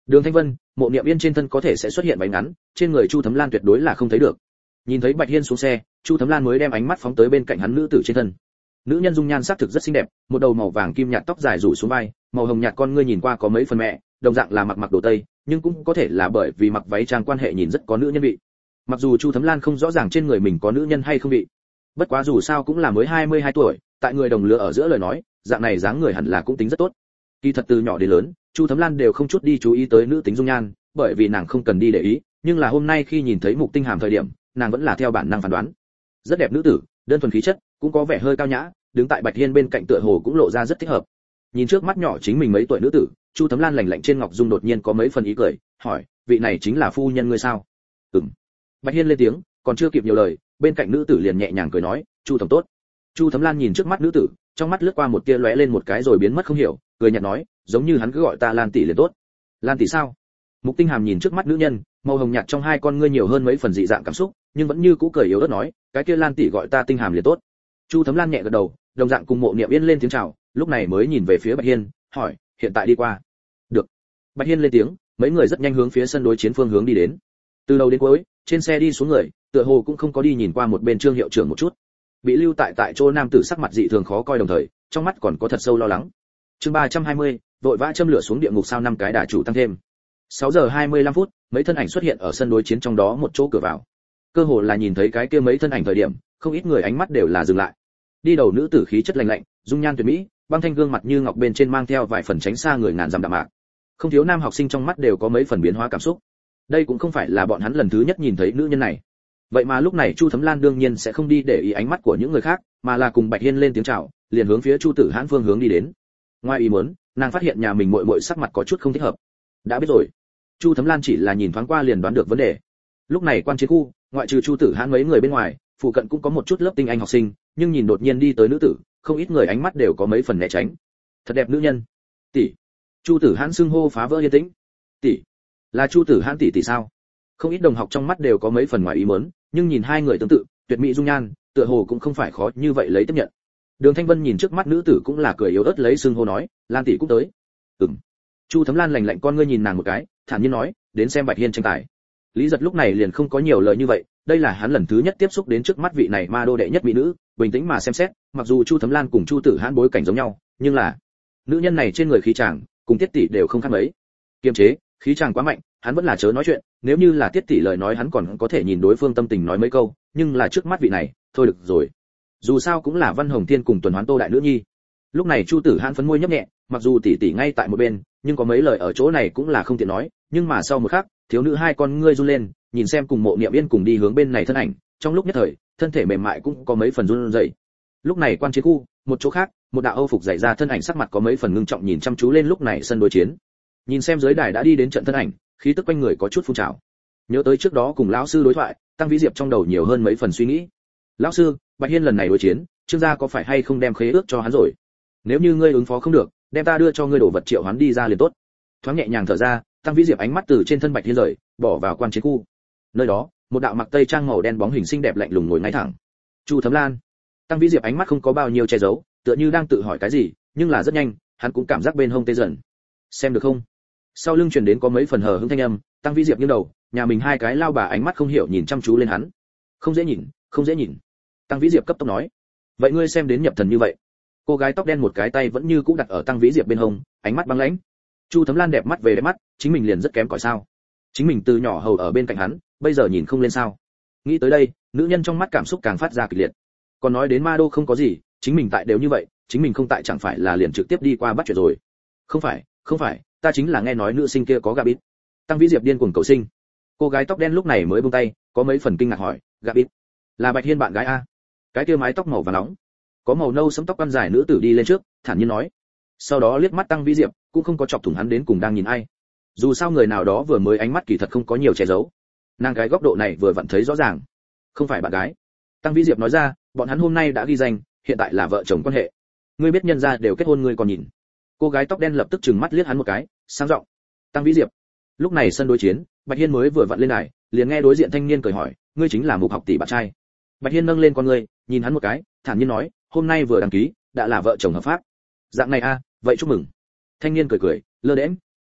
Đường Thanh Vân, Mộ Niệm Yên trên thân có thể sẽ xuất hiện váy ngắn, trên người Chu Thấm Lan tuyệt đối là không thấy được. Nhìn thấy Bạch Hiên xuống xe, Chu Thấm Lan mới đem ánh mắt phóng tới bên cạnh hắn nữ tử trên thân. Nữ nhân dung nhan sắc thực rất xinh đẹp, một đầu màu vàng kim nhạt tóc dài rủ xuống vai, màu hồng nhạt con ngươi nhìn qua có mấy phần mẹ, đồng dạng là mặc đồ tây, nhưng cũng có thể là bởi vì mặc váy trang quan hệ nhìn rất có nữ nhân vị. Mặc dù Chu Thấm Lan không rõ ràng trên người mình có nữ nhân hay không vị, bất quá dù sao cũng là mới 22 tuổi, tại người đồng lứa ở giữa lời nói, dạng này dáng người hẳn là cũng tính rất tốt. Kỳ thật từ nhỏ đến lớn, Chu Thấm Lan đều không chút đi chú ý tới nữ tính dung nhan, bởi vì nàng không cần đi để ý, nhưng là hôm nay khi nhìn thấy Mục Tinh Hàm thời điểm, nàng vẫn là theo bản năng phán đoán. Rất đẹp nữ tử, đơn thuần khí chất, cũng có vẻ hơi cao nhã, đứng tại Bạch Hiên bên cạnh tựa hồ cũng lộ ra rất thích hợp. Nhìn trước mắt nhỏ chính mình mấy tuổi nữ tử, Chu Thấm Lan lạnh lạnh trên ngọc dung đột nhiên có mấy phần ý cười, hỏi, vị này chính là phu nhân ngươi sao? Ừm. Bạch Hiên lên tiếng, còn chưa kịp nhiều lời, bên cạnh nữ tử liền nhẹ nhàng cười nói, Chu tổng tốt. Chu Thấm Lan nhìn trước mắt nữ tử, trong mắt lướt qua một tia lóe lên một cái rồi biến mất không hiểu, cười nhạt nói, giống như hắn cứ gọi ta Lan tỷ liền tốt. Lan tỷ sao? Mục Tinh Hàm nhìn trước mắt nữ nhân, màu hồng nhạt trong hai con ngươi nhiều hơn mấy phần dị dạng cảm xúc, nhưng vẫn như cũ cười yếu ớt nói, cái kia Lan tỷ gọi ta Tinh Hàm liền tốt. Chu Thấm Lan nhẹ gật đầu, đồng dạng cùng Mộ Niệm Yên lên tiếng chào, lúc này mới nhìn về phía Bạch Hiên, hỏi, hiện tại đi qua. Được. Bạch Hiên lên tiếng, mấy người rất nhanh hướng phía sân đối chiến phương hướng đi đến. Từ đầu đến cuối, trên xe đi xuống người, tựa hồ cũng không có đi nhìn qua một bên Trương hiệu trưởng một chút. Bị lưu tại chỗ nam tử sắc mặt dị thường khó coi đồng thời, trong mắt còn có thật sâu lo lắng. Chương 320, vội vã châm lửa xuống địa ngục sao năm cái đả chủ tăng thêm. 6 giờ 25 phút, mấy thân ảnh xuất hiện ở sân đối chiến trong đó một chỗ cửa vào. Cơ hồ là nhìn thấy cái kia mấy thân ảnh thời điểm, không ít người ánh mắt đều là dừng lại. Đi đầu nữ tử khí chất lạnh lạnh, dung nhan tuyệt mỹ, băng thanh gương mặt như ngọc bên trên mang theo vài phần tránh xa người ngàn dặm đạm mạc. Không thiếu nam học sinh trong mắt đều có mấy phần biến hóa cảm xúc. Đây cũng không phải là bọn hắn lần thứ nhất nhìn thấy nữ nhân này. Vậy mà lúc này Chu Thấm Lan đương nhiên sẽ không đi để ý ánh mắt của những người khác, mà là cùng Bạch Hiên lên tiếng chào, liền hướng phía Chu Tử Hãn phương hướng đi đến. Ngoài ý muốn, nàng phát hiện nhà mình muội muội sắc mặt có chút không thích hợp. Đã biết rồi. Chu Thấm Lan chỉ là nhìn thoáng qua liền đoán được vấn đề. Lúc này quan chiến khu, ngoại trừ Chu Tử Hãn mấy người bên ngoài, phụ cận cũng có một chút lớp tinh anh học sinh, nhưng nhìn đột nhiên đi tới nữ tử, không ít người ánh mắt đều có mấy phần né tránh. Thật đẹp nữ nhân. Tỷ. Chu Tử Hãn xưng hô phá vỡ yên tĩnh. Tỷ. Là Chu Tử Hãn tỷ sao? Không ít đồng học trong mắt đều có mấy phần ngoài ý muốn, nhưng nhìn hai người tương tự, tuyệt mỹ dung nhan, tựa hồ cũng không phải khó như vậy lấy tiếp nhận. Đường Thanh Vân nhìn trước mắt nữ tử cũng là cười yếu ớt lấy xưng hô nói, Lan tỷ cũng tới. Ừm. Chu Thấm Lan lạnh lạnh con ngươi nhìn nàng một cái, thản nhiên nói, đến xem Bạch Hiên tranh tài. Lý Giật lúc này liền không có nhiều lời như vậy, đây là hắn lần thứ nhất tiếp xúc đến trước mắt vị này ma đô đệ nhất mỹ nữ, bình tĩnh mà xem xét, mặc dù Chu Thấm Lan cùng Chu Tử Hãn bối cảnh giống nhau, nhưng là nữ nhân này trên người khí chàng, cùng Tiết tỷ đều không khác mấy. Kiềm chế, khí chàng quá mạnh, hắn vẫn là chớ nói chuyện, nếu như là Tiết tỷ lời nói hắn còn có thể nhìn đối phương tâm tình nói mấy câu, nhưng là trước mắt vị này, thôi được rồi. Dù sao cũng là Văn Hồng Thiên cùng Tuần Hoán Tô đại nữ nhi. Lúc này Chu Tử Hãn phấn môi nhấp nhẹ, mặc dù tỷ tỷ ngay tại một bên, nhưng có mấy lời ở chỗ này cũng là không tiện nói, nhưng mà sau một khắc, thiếu nữ hai con ngươi run lên, nhìn xem cùng Mộ Niệm Yên cùng đi hướng bên này thân ảnh, trong lúc nhất thời, thân thể mềm mại cũng có mấy phần run rẩy. Lúc này quan chiến khu, một chỗ khác, một đạo Âu phục dày ra thân ảnh sắc mặt có mấy phần ngưng trọng nhìn chăm chú lên lúc này sân đối chiến. Nhìn xem dưới đài đã đi đến trận thân ảnh, khí tức quanh người có chút phun trào. Nhớ tới trước đó cùng lão sư đối thoại, Tăng Vĩ Diệp trong đầu nhiều hơn mấy phần suy nghĩ. Lão sư, Bạch Hiên lần này đối chiến, Trương gia có phải hay không đem khế ước cho hắn rồi? Nếu như ngươi ứng phó không được, đem ta đưa cho ngươi đồ vật triệu hắn đi ra liền tốt. Thoáng nhẹ nhàng thở ra, Tăng Vĩ Diệp ánh mắt từ trên thân Bạch Hiên rời, bỏ vào quan chiến khu. Nơi đó, một đạo mặc tây trang màu đen bóng hình xinh đẹp lạnh lùng ngồi ngay thẳng. Chu Thấm Lan. Tăng Vĩ Diệp ánh mắt không có bao nhiêu che giấu, tựa như đang tự hỏi cái gì, nhưng là rất nhanh, hắn cũng cảm giác bên hông tê dần. Xem được không? Sau lưng truyền đến có mấy phần hờ hững thanh âm, Tăng Vĩ Diệp nghiêng đầu, nhà mình hai cái lao bà ánh mắt không hiểu nhìn chăm chú lên hắn. Không dễ nhìn, không dễ nhìn. Tăng Vĩ Diệp cấp tốc nói. Vậy ngươi xem đến nhập thần như vậy? Cô gái tóc đen một cái tay vẫn như cũ đặt ở Tăng Vĩ Diệp bên hông, ánh mắt băng lãnh. Chu Thấm Lan đẹp mắt về đẹp mắt, chính mình liền rất kém cỏi sao? Chính mình từ nhỏ hầu ở bên cạnh hắn, bây giờ nhìn không lên sao? Nghĩ tới đây, nữ nhân trong mắt cảm xúc càng phát ra kịch liệt. Còn nói đến ma đô không có gì, chính mình tại đều như vậy, chính mình không tại chẳng phải là liền trực tiếp đi qua bắt chuyện rồi? Không phải, không phải, ta chính là nghe nói nữ sinh kia có gà bít. Tăng Vĩ Diệp điên cuồng cầu sinh. Cô gái tóc đen lúc này mới buông tay, có mấy phần kinh ngạc hỏi, gà bít? Là Bạch Hiên bạn gái a? Cái kia mái tóc màu vàng nóng, có màu nâu sẫm tóc quan dài nữ tử đi lên trước, thản nhiên nói. Sau đó liếc mắt Tăng Vĩ Diệp, cũng không có chọc thủng hắn đến cùng đang nhìn ai. Dù sao người nào đó vừa mới ánh mắt kỳ thật không có nhiều che giấu. Nàng cái góc độ này vừa vặn thấy rõ ràng. Không phải bạn gái. Tăng Vĩ Diệp nói ra, bọn hắn hôm nay đã ghi danh, hiện tại là vợ chồng quan hệ. Ngươi biết nhân gia đều kết hôn ngươi còn nhìn. Cô gái tóc đen lập tức trừng mắt liếc hắn một cái, sang giọng. Tăng Vĩ Diệp. Lúc này sân đối chiến, Bạch Hiên mới vừa vặn lên đài, liền nghe đối diện thanh niên cười hỏi, ngươi chính là Mục học tỷ bạn trai. Bạch Hiên nâng lên con ngươi, nhìn hắn một cái, thản nhiên nói, hôm nay vừa đăng ký, đã là vợ chồng hợp pháp. Dạng này a, vậy chúc mừng. Thanh niên cười cười, lơ đễnh.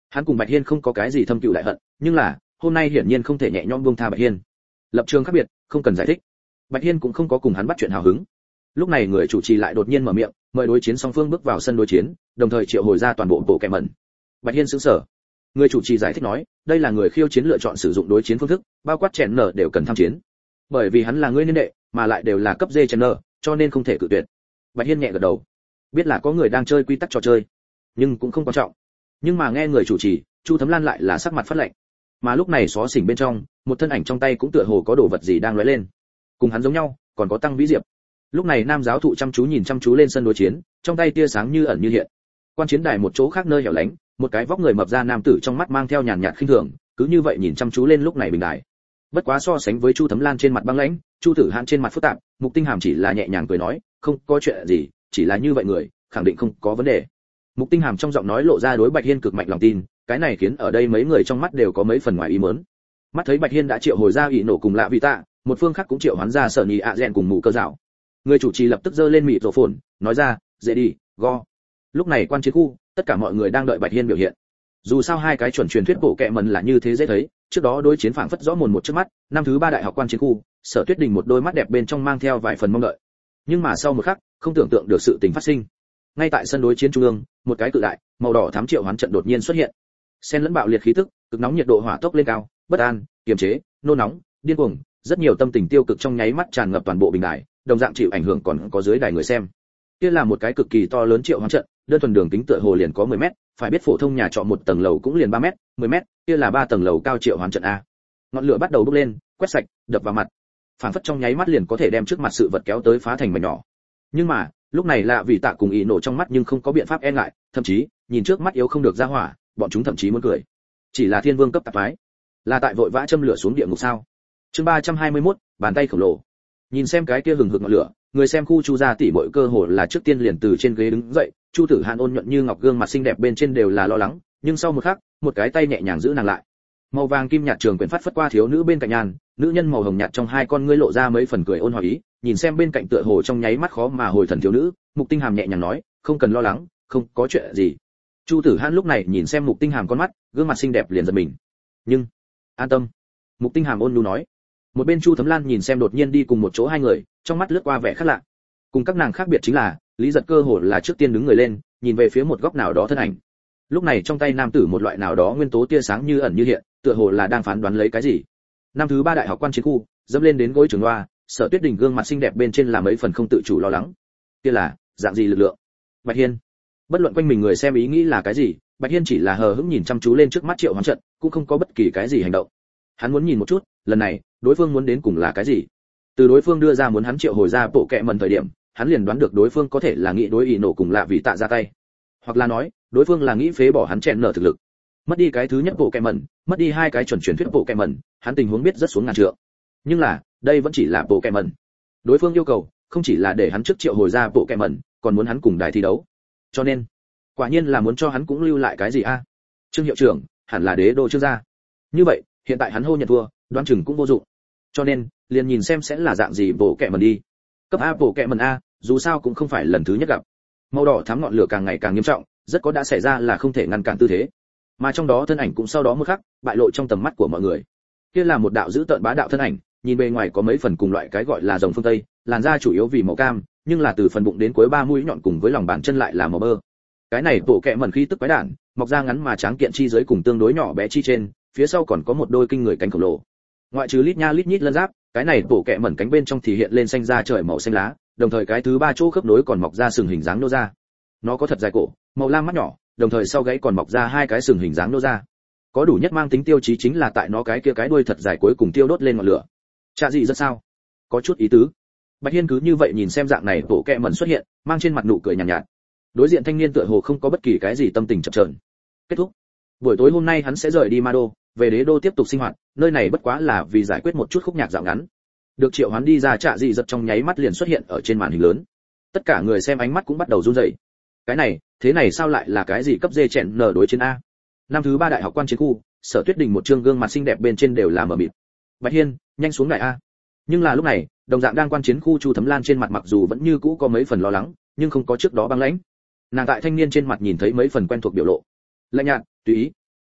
Hắn cùng Bạch Hiên không có cái gì thâm cừu đại hận, nhưng là hôm nay hiển nhiên không thể nhẹ nhõm buông tha Bạch Hiên. Lập trường khác biệt, không cần giải thích. Bạch Hiên cũng không có cùng hắn bắt chuyện hào hứng. Lúc này người chủ trì lại đột nhiên mở miệng, mời đối chiến song phương bước vào sân đối chiến, đồng thời triệu hồi ra toàn bộ bộ kèm mẩn. Bạch Hiên sững sờ. Người chủ trì giải thích nói, đây là người khiêu chiến lựa chọn sử dụng đối chiến phương thức, bao quát chèn nở đều cần tham chiến. Bởi vì hắn là người niên đệ, mà lại đều là cấp D chèn nở, cho nên không thể cự tuyệt. Bạch Hiên nhẹ gật đầu. Biết là có người đang chơi quy tắc trò chơi, nhưng cũng không quan trọng. Nhưng mà nghe người chủ trì, Chu Thấm Lan lại là sắc mặt phát lạnh. Mà lúc này xó xỉnh bên trong, một thân ảnh trong tay cũng tựa hồ có đồ vật gì đang lóe lên. Cùng hắn giống nhau, còn có Tăng Vĩ Diệp. Lúc này nam giáo thụ chăm chú lên sân đối chiến, trong tay tia sáng như ẩn như hiện. Quan chiến đài một chỗ khác nơi hẻo lánh, một cái vóc người mập ra nam tử trong mắt mang theo nhàn nhạt khinh thường, cứ như vậy nhìn chăm chú lên lúc này bình đài. Bất quá so sánh với Chu Thấm Lan trên mặt băng lãnh, Chu Tử Hãn trên mặt phức tạp, Mục Tinh Hàm chỉ là nhẹ nhàng cười nói, không có chuyện gì, chỉ là như vậy người, khẳng định không có vấn đề. Mục Tinh Hàm trong giọng nói lộ ra đối Bạch Hiên cực mạnh lòng tin, cái này khiến ở đây mấy người trong mắt đều có mấy phần ngoài ý muốn. Mắt thấy Bạch Hiên đã triệu hồi ra ỷ nổ cùng lạ vị tạ, một phương khác cũng triệu hoán ra sở nhị ạ rèn cùng mù cơ dạo. Người chủ trì lập tức giơ lên mịt rổ phồn, nói ra, dễ đi, go. Lúc này quan chiến khu, tất cả mọi người đang đợi Bạch Hiên biểu hiện. Dù sao hai cái chuẩn truyền thuyết bộ kệ mẩn là như thế dễ thấy, trước đó đối chiến phảng phất rõ mồn một trước mắt, năm thứ 3 đại học quan chiến khu, Sở Tuyết Đình một đôi mắt đẹp bên trong mang theo vài phần mong đợi. Nhưng mà sau một khắc, không tưởng tượng được sự tình phát sinh. Ngay tại sân đối chiến trung ương, một cái cự đại, màu đỏ thắm triệu hoán trận đột nhiên xuất hiện. Xen lẫn bạo liệt khí tức, cực nóng nhiệt độ hỏa tốc lên cao, bất an, kiềm chế, nôn nóng, điên cuồng, rất nhiều tâm tình tiêu cực trong nháy mắt tràn ngập toàn bộ bình đài, đồng dạng chịu ảnh hưởng còn có dưới đài người xem. Kia là một cái cực kỳ to lớn triệu hoán trận, đơn thuần đường kính tựa hồ liền có 10 mét, phải biết phổ thông nhà trọ một tầng lầu cũng liền 3 mét, 10 mét, kia là 3 tầng lầu cao triệu hoán trận a. Ngọn lửa bắt đầu bốc lên, quét sạch, đập vào mặt. Phản phất trong nháy mắt liền có thể đem trước mặt sự vật kéo tới phá thành mảnh nhỏ. Nhưng mà, lúc này lạ vì tạ cùng ý nổ trong mắt nhưng không có biện pháp e ngại, thậm chí, nhìn trước mắt yếu không được ra hỏa, bọn chúng thậm chí muốn cười. Chỉ là thiên vương cấp tạp phái, là tại vội vã châm lửa xuống địa ngục sao? Chương 321, bàn tay khổng lồ. Nhìn xem cái kia hừng hực ngọn lửa, người xem khu Chu gia tỷ muội cơ hồ là trước tiên liền từ trên ghế đứng dậy, Chu Tử Hàn ôn nhuận như ngọc gương mặt xinh đẹp bên trên đều là lo lắng, nhưng sau một khắc, một cái tay nhẹ nhàng giữ nàng lại. Màu vàng kim nhạt trường quyển phất qua thiếu nữ bên cạnh nhàn, nữ nhân màu hồng nhạt trong hai con ngươi lộ ra mấy phần cười ôn hòa ý, nhìn xem bên cạnh tựa hồ trong nháy mắt khó mà hồi thần thiếu nữ, Mục Tinh Hàm nhẹ nhàng nói, không cần lo lắng, không có chuyện gì. Chu Tử Hàn lúc này nhìn xem Mục Tinh Hàm con mắt, gương mặt xinh đẹp liền giật mình. Nhưng, an tâm. Mục Tinh Hàm ôn nhu nói. Một bên Chu Thấm Lan nhìn xem đột nhiên đi cùng một chỗ hai người, trong mắt lướt qua vẻ khác lạ. Cùng các nàng khác biệt chính là, Lý Giật cơ hồ là trước tiên đứng người lên, nhìn về phía một góc nào đó thân ảnh. Lúc này trong tay nam tử một loại nào đó nguyên tố tia sáng như ẩn như hiện, tựa hồ là đang phán đoán lấy cái gì. Năm thứ 3 đại học quan chiến khu, dẫm lên đến gối trường loa, Sở Tuyết Đình gương mặt xinh đẹp bên trên là mấy phần không tự chủ lo lắng. Kia là dạng gì lực lượng? Bạch Hiên. Bất luận quanh mình người xem ý nghĩ là cái gì, Bạch Hiên chỉ là hờ hững nhìn chăm chú lên trước mắt triệu hoán trận, cũng không có bất kỳ cái gì hành động. Hắn muốn nhìn một chút, lần này, đối phương muốn đến cùng là cái gì. Từ đối phương đưa ra muốn hắn triệu hồi ra bộ kệ mẩn thời điểm, hắn liền đoán được đối phương có thể là nghĩ đối ý nổ cùng lạ vị tạ ra tay, hoặc là nói, đối phương là nghĩ phế bỏ hắn chèn nở thực lực. Mất đi cái thứ nhất bộ kệ mẩn, mất đi hai cái chuẩn truyền thuyết bộ kệ mẩn, hắn tình huống biết rất xuống ngàn trượng. Nhưng là, đây vẫn chỉ là bộ kệ mẩn. Đối phương yêu cầu, không chỉ là để hắn trước triệu hồi ra bộ kệ mẩn, còn muốn hắn cùng đài thi đấu. Cho nên, quả nhiên là muốn cho hắn cũng lưu lại cái gì a? Trương hiệu trưởng, hẳn là đế đô Trương gia. Như vậy, hiện tại hắn hô nhận thua, đoán chừng cũng vô dụng. Cho nên, liền nhìn xem sẽ là dạng gì bộ kệ mẩn đi. Cấp A bộ kệ mẩn A, dù sao cũng không phải lần thứ nhất gặp. Màu đỏ thắm ngọn lửa càng ngày càng nghiêm trọng, rất có đã xảy ra là không thể ngăn cản tư thế. Mà trong đó thân ảnh cũng sau đó một khắc, bại lộ trong tầm mắt của mọi người. Kia là một đạo dữ tợn bá đạo thân ảnh, nhìn bề ngoài có mấy phần cùng loại cái gọi là rồng phương Tây, làn da chủ yếu vì màu cam, nhưng là từ phần bụng đến cuối ba mũi nhọn cùng với lòng bàn chân lại là màu bơ. Cái này bộ kệ mẩn khí tức quái đản, mọc ra ngắn mà tráng kiện chi dưới cùng tương đối nhỏ bé chi trên, phía sau còn có một đôi kinh người cánh khổng lồ. Ngoại trừ lít nha lít nhít lân giáp, cái này bộ kệ mẩn cánh bên trong thì hiện lên xanh da trời màu xanh lá, đồng thời cái thứ ba chỗ khớp nối còn mọc ra sừng hình dáng nô ra. Nó có thật dài cổ, màu lam mắt nhỏ, đồng thời sau gáy còn mọc ra hai cái sừng hình dáng nô ra. Có đủ nhất mang tính tiêu chí chính là tại nó cái kia cái đuôi thật dài cuối cùng tiêu đốt lên ngọn lửa. Chạ gì rất sao? Có chút ý tứ. Bạch Hiên cứ như vậy nhìn xem dạng này bộ kệ mẩn xuất hiện, mang trên mặt nụ cười nhàn nhạt. Đối diện thanh niên tựa hồ không có bất kỳ cái gì tâm tình chập chờn. Kết thúc. Buổi tối hôm nay hắn sẽ rời đi Ma Đô, về đế đô tiếp tục sinh hoạt, nơi này bất quá là vì giải quyết một chút khúc nhạc dạo ngắn. Được triệu hoán đi ra Trạ dị giật trong nháy mắt liền xuất hiện ở trên màn hình lớn. Tất cả người xem ánh mắt cũng bắt đầu run rẩy. Cái này, thế này sao lại là cái gì cấp D chèn nở đối chiến a? Năm thứ 3 đại học quan chiến khu, Sở Tuyết Đình một trương gương mặt xinh đẹp bên trên đều là mờ mịt. Bạch Hiên, nhanh xuống đại a. Nhưng là lúc này, đồng dạng đang quan chiến khu Chu Thấm Lan trên mặt mặc dù vẫn như cũ có mấy phần lo lắng, nhưng không có trước đó băng lãnh. Nàng tại thanh niên trên mặt nhìn thấy mấy phần quen thuộc biểu lộ. Lạnh nhạt, tùy ý.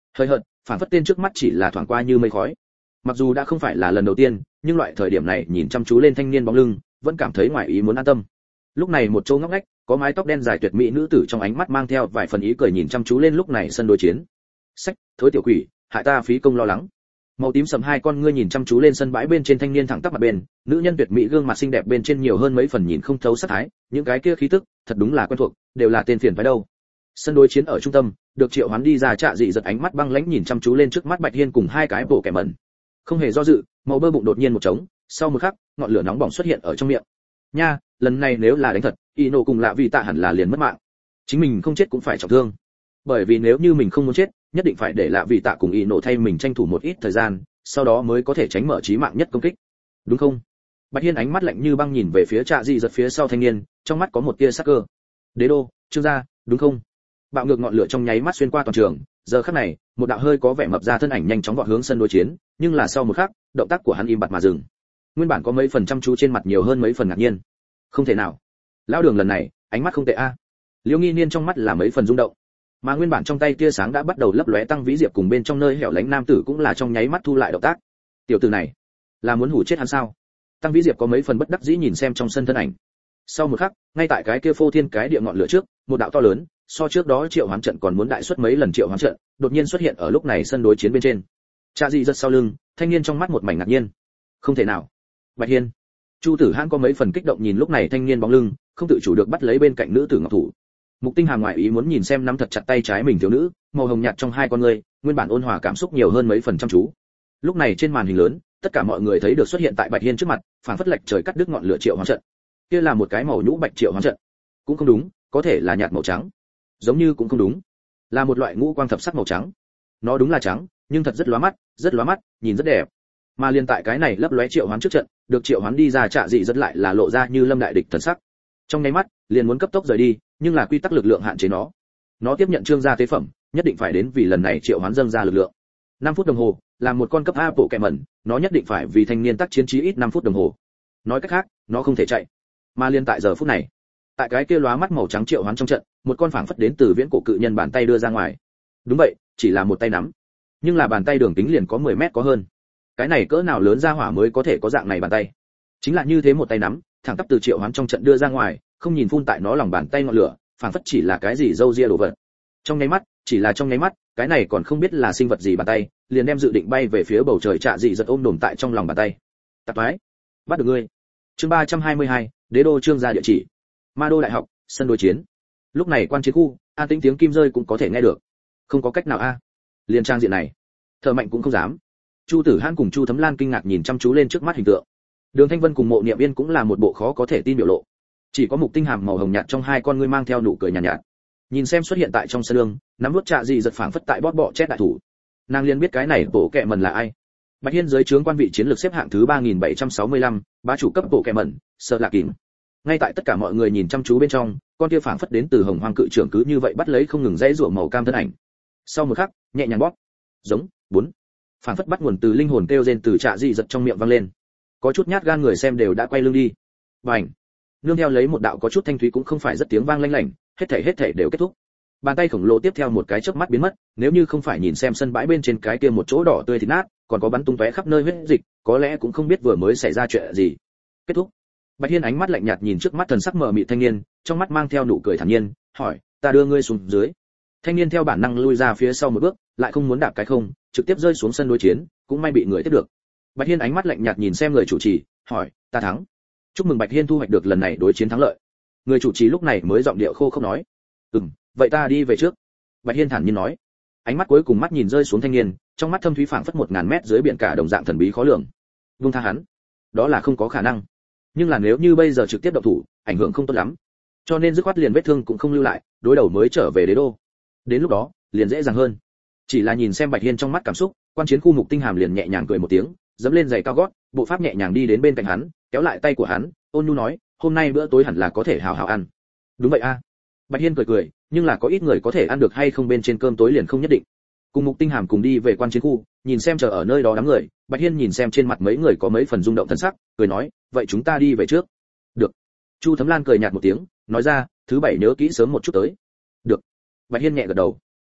hơi hợt, phản phất tên trước mắt chỉ là thoảng qua như mây khói. Mặc dù đã không phải là lần đầu tiên, nhưng loại thời điểm này nhìn chăm chú lên thanh niên bóng lưng, vẫn cảm thấy ngoài ý muốn an tâm. Lúc này một chỗ ngóc ngách, có mái tóc đen dài tuyệt mỹ nữ tử trong ánh mắt mang theo vài phần ý cười nhìn chăm chú lên lúc này sân đối chiến. Sách, thối tiểu quỷ, hại ta phí công lo lắng. Màu tím sầm hai con ngươi nhìn chăm chú lên sân bãi bên trên thanh niên thẳng tắp mặt bên, nữ nhân tuyệt mỹ gương mặt xinh đẹp bên trên nhiều hơn mấy phần nhìn không thấu sát thái, những cái kia khí tức, thật đúng là quen thuộc, đều là tên phiền phải đâu. Sân đối chiến ở trung tâm, được triệu hoán đi ra Trạ Dị giật ánh mắt băng lãnh nhìn chăm chú lên trước mắt Bạch Hiên cùng hai cái bộ kẻ mẩn. Không hề do dự, màu bơ bụng đột nhiên một trống, sau một khắc, ngọn lửa nóng bỏng xuất hiện ở trong miệng. Nha, lần này nếu là đánh thật, Ino cùng Lạ Vì Tạ hẳn là liền mất mạng. Chính mình không chết cũng phải trọng thương. Bởi vì nếu như mình không muốn chết, nhất định phải để Lạ Vì Tạ cùng Ino thay mình tranh thủ một ít thời gian, sau đó mới có thể tránh mở chí mạng nhất công kích. Đúng không? Bạch Hiên ánh mắt lạnh như băng nhìn về phía Trạ Dị giật phía sau thanh niên, trong mắt có một tia sắc cơ. Đế đô, Trương gia, đúng không? Bạo ngược ngọn lửa trong nháy mắt xuyên qua toàn trường, giờ khắc này, một đạo hơi có vẻ mập ra thân ảnh nhanh chóng vọt hướng sân đối chiến, nhưng là sau một khắc, động tác của hắn im bặt mà dừng. Nguyên bản có mấy phần chăm chú trên mặt nhiều hơn mấy phần ngạc nhiên. Không thể nào, lão Đường lần này, ánh mắt không tệ a. Liễu Nghi Niên trong mắt là mấy phần rung động, mà nguyên bản trong tay tia sáng đã bắt đầu lấp lóe Tăng Vĩ Diệp cùng bên trong nơi hẻo lánh nam tử cũng là trong nháy mắt thu lại động tác. Tiểu tử này, là muốn hủ chết hắn sao? Tăng Vĩ Diệp có mấy phần bất đắc dĩ nhìn xem trong sân thân ảnh. Sau một khắc, ngay tại cái kia phô thiên cái địa ngọn lửa trước, một đạo to lớn, so trước đó triệu hoán trận còn muốn đại suất mấy lần triệu hoán trận, đột nhiên xuất hiện ở lúc này sân đối chiến bên trên. Trạ Dị giật sau lưng, thanh niên trong mắt một mảnh ngạc nhiên. Không thể nào. Bạch Hiên. Chu Tử Hãn có mấy phần kích động nhìn lúc này thanh niên bóng lưng, không tự chủ được bắt lấy bên cạnh nữ tử ngọc thủ. Mục Tinh Hàm ngoại ý muốn nhìn xem nắm thật chặt tay trái mình thiếu nữ, màu hồng nhạt trong hai con ngươi, nguyên bản ôn hòa cảm xúc nhiều hơn mấy phần chăm chú. Lúc này trên màn hình lớn, tất cả mọi người thấy được xuất hiện tại Bạch Hiên trước mặt, phảng phất lệch trời cắt đứt ngọn lửa triệu hoán trận. Kia là một cái màu nhũ bạch triệu hoán trận. Cũng không đúng, có thể là nhạt màu trắng. Giống như cũng không đúng, là một loại ngũ quang thập sắc màu trắng. Nó đúng là trắng, nhưng thật rất lóa mắt, nhìn rất đẹp. Mà liên tại cái này lấp lóe triệu hoán trước trận, được triệu hoán đi ra Trạ Dị rất lại là lộ ra như lâm đại địch thần sắc. Trong nháy mắt, liền muốn cấp tốc rời đi, nhưng là quy tắc lực lượng hạn chế nó. Nó tiếp nhận Trương gia tế phẩm, nhất định phải đến vì lần này triệu hoán dâng ra lực lượng. 5 phút đồng hồ, làm một con cấp A bộ kẻ mẩn, nó nhất định phải vì thanh niên tác chiến trí ít 5 phút đồng hồ. Nói cách khác, nó không thể chạy. Mà liên tại giờ phút này, tại cái kia lóa mắt màu trắng triệu hoán trong trận, một con phảng phất đến từ viễn cổ cự nhân bàn tay đưa ra ngoài. Đúng vậy, chỉ là một tay nắm, nhưng là bàn tay đường kính liền có 10 mét có hơn. Cái này cỡ nào lớn ra hỏa mới có thể có dạng này bàn tay? Chính là như thế một tay nắm, thẳng tắp từ triệu hoán trong trận đưa ra ngoài, không nhìn phun tại nó lòng bàn tay ngọn lửa, phảng phất chỉ là cái gì dâu ria đồ vật. Trong nháy mắt, chỉ là trong nháy mắt, cái này còn không biết là sinh vật gì bàn tay, liền đem dự định bay về phía bầu trời Trạ Dị giật ôm đồm tại trong lòng bàn tay. Tạp toái, bắt được ngươi. Chương 322, Đế đô Trương gia địa chỉ. Ma đô đại học, sân đối chiến. Lúc này quan chiến khu, an tĩnh tiếng kim rơi cũng có thể nghe được. Không có cách nào a. Liên trang diện này, thở mạnh cũng không dám. Chu Tử Hãn cùng Chu Thấm Lan kinh ngạc nhìn chăm chú lên trước mắt hình tượng. Đường Thanh Vân cùng Mộ Niệm Yên cũng là một bộ khó có thể tin biểu lộ. Chỉ có Mục Tinh Hàm màu hồng nhạt trong hai con ngươi mang theo nụ cười nhàn nhạt. Nhìn xem xuất hiện tại trong sân đường, nắm nuốt Trạ Dị giật phảng phất tại bóp bọ chết đại thủ. Nàng liền biết cái này bộ kệ mẩn là ai. Bạch Hiên dưới trướng quan vị chiến lược xếp hạng thứ 3765, bá chủ cấp bộ kệ mẩn, Sợ Lạc Kình. Ngay tại tất cả mọi người nhìn chăm chú bên trong, con kia phảng phất đến từ Hồng Hoang cự trưởng cứ như vậy bắt lấy không ngừng dãy rủa màu cam thân ảnh. Sau một khắc, nhẹ nhàng bóp, giống, bốn. Phảng phất bắt nguồn từ linh hồn kêu rên từ Trạ Dị giật trong miệng vang lên. Có chút nhát gan người xem đều đã quay lưng đi. Bành. Nương theo lấy một đạo có chút thanh thúy cũng không phải rất tiếng vang lanh lảnh, hết thảy đều kết thúc. Bàn tay khổng lồ tiếp theo một cái chớp mắt biến mất, nếu như không phải nhìn xem sân bãi bên trên cái kia một chỗ đỏ tươi thịt nát, còn có bắn tung tóe khắp nơi huyết dịch, có lẽ cũng không biết vừa mới xảy ra chuyện gì. Kết thúc. Bạch Hiên ánh mắt lạnh nhạt nhìn trước mắt thần sắc mờ mịt thanh niên, trong mắt mang theo nụ cười thản nhiên, hỏi, ta đưa ngươi xuống dưới. Thanh niên theo bản năng lui ra phía sau một bước, lại không muốn đạp cái không, trực tiếp rơi xuống sân đối chiến, cũng may bị người tiếp được. Bạch Hiên ánh mắt lạnh nhạt nhìn xem người chủ trì, hỏi, ta thắng. Chúc mừng Bạch Hiên thu hoạch được lần này đối chiến thắng lợi. Người chủ trì lúc này mới giọng điệu khô không nói, vậy ta đi về trước. Bạch Hiên thản nhiên nói. Ánh mắt cuối cùng mắt nhìn rơi xuống thanh niên, trong mắt thâm thúy phảng phất 1000 mét dưới biển cả đồng dạng thần bí khó lường. Buông tha hắn, đó là không có khả năng. Nhưng là nếu như bây giờ trực tiếp động thủ, ảnh hưởng không tốt lắm. Cho nên dứt khoát liền vết thương cũng không lưu lại, đối đầu mới trở về đế đô. Đến lúc đó, liền dễ dàng hơn. Chỉ là nhìn xem Bạch Hiên trong mắt cảm xúc, quan chiến khu Mục Tinh Hàm liền nhẹ nhàng cười một tiếng, dẫm lên giày cao gót, bộ pháp nhẹ nhàng đi đến bên cạnh hắn, kéo lại tay của hắn, ôn nhu nói, hôm nay bữa tối hẳn là có thể hào hào ăn. Đúng vậy a. Bạch Hiên cười, nhưng là có ít người có thể ăn được hay không bên trên cơm tối liền không nhất định. Cùng Mục Tinh Hàm cùng đi về quan chiến khu, nhìn xem chờ ở nơi đó đám người, Bạch Hiên nhìn xem trên mặt mấy người có mấy phần rung động thần sắc, cười nói, vậy chúng ta đi về trước. Được. Chu Thấm Lan cười nhạt một tiếng, nói ra, thứ bảy nhớ kỹ sớm một chút tới. Được. Bạch Hiên nhẹ gật đầu.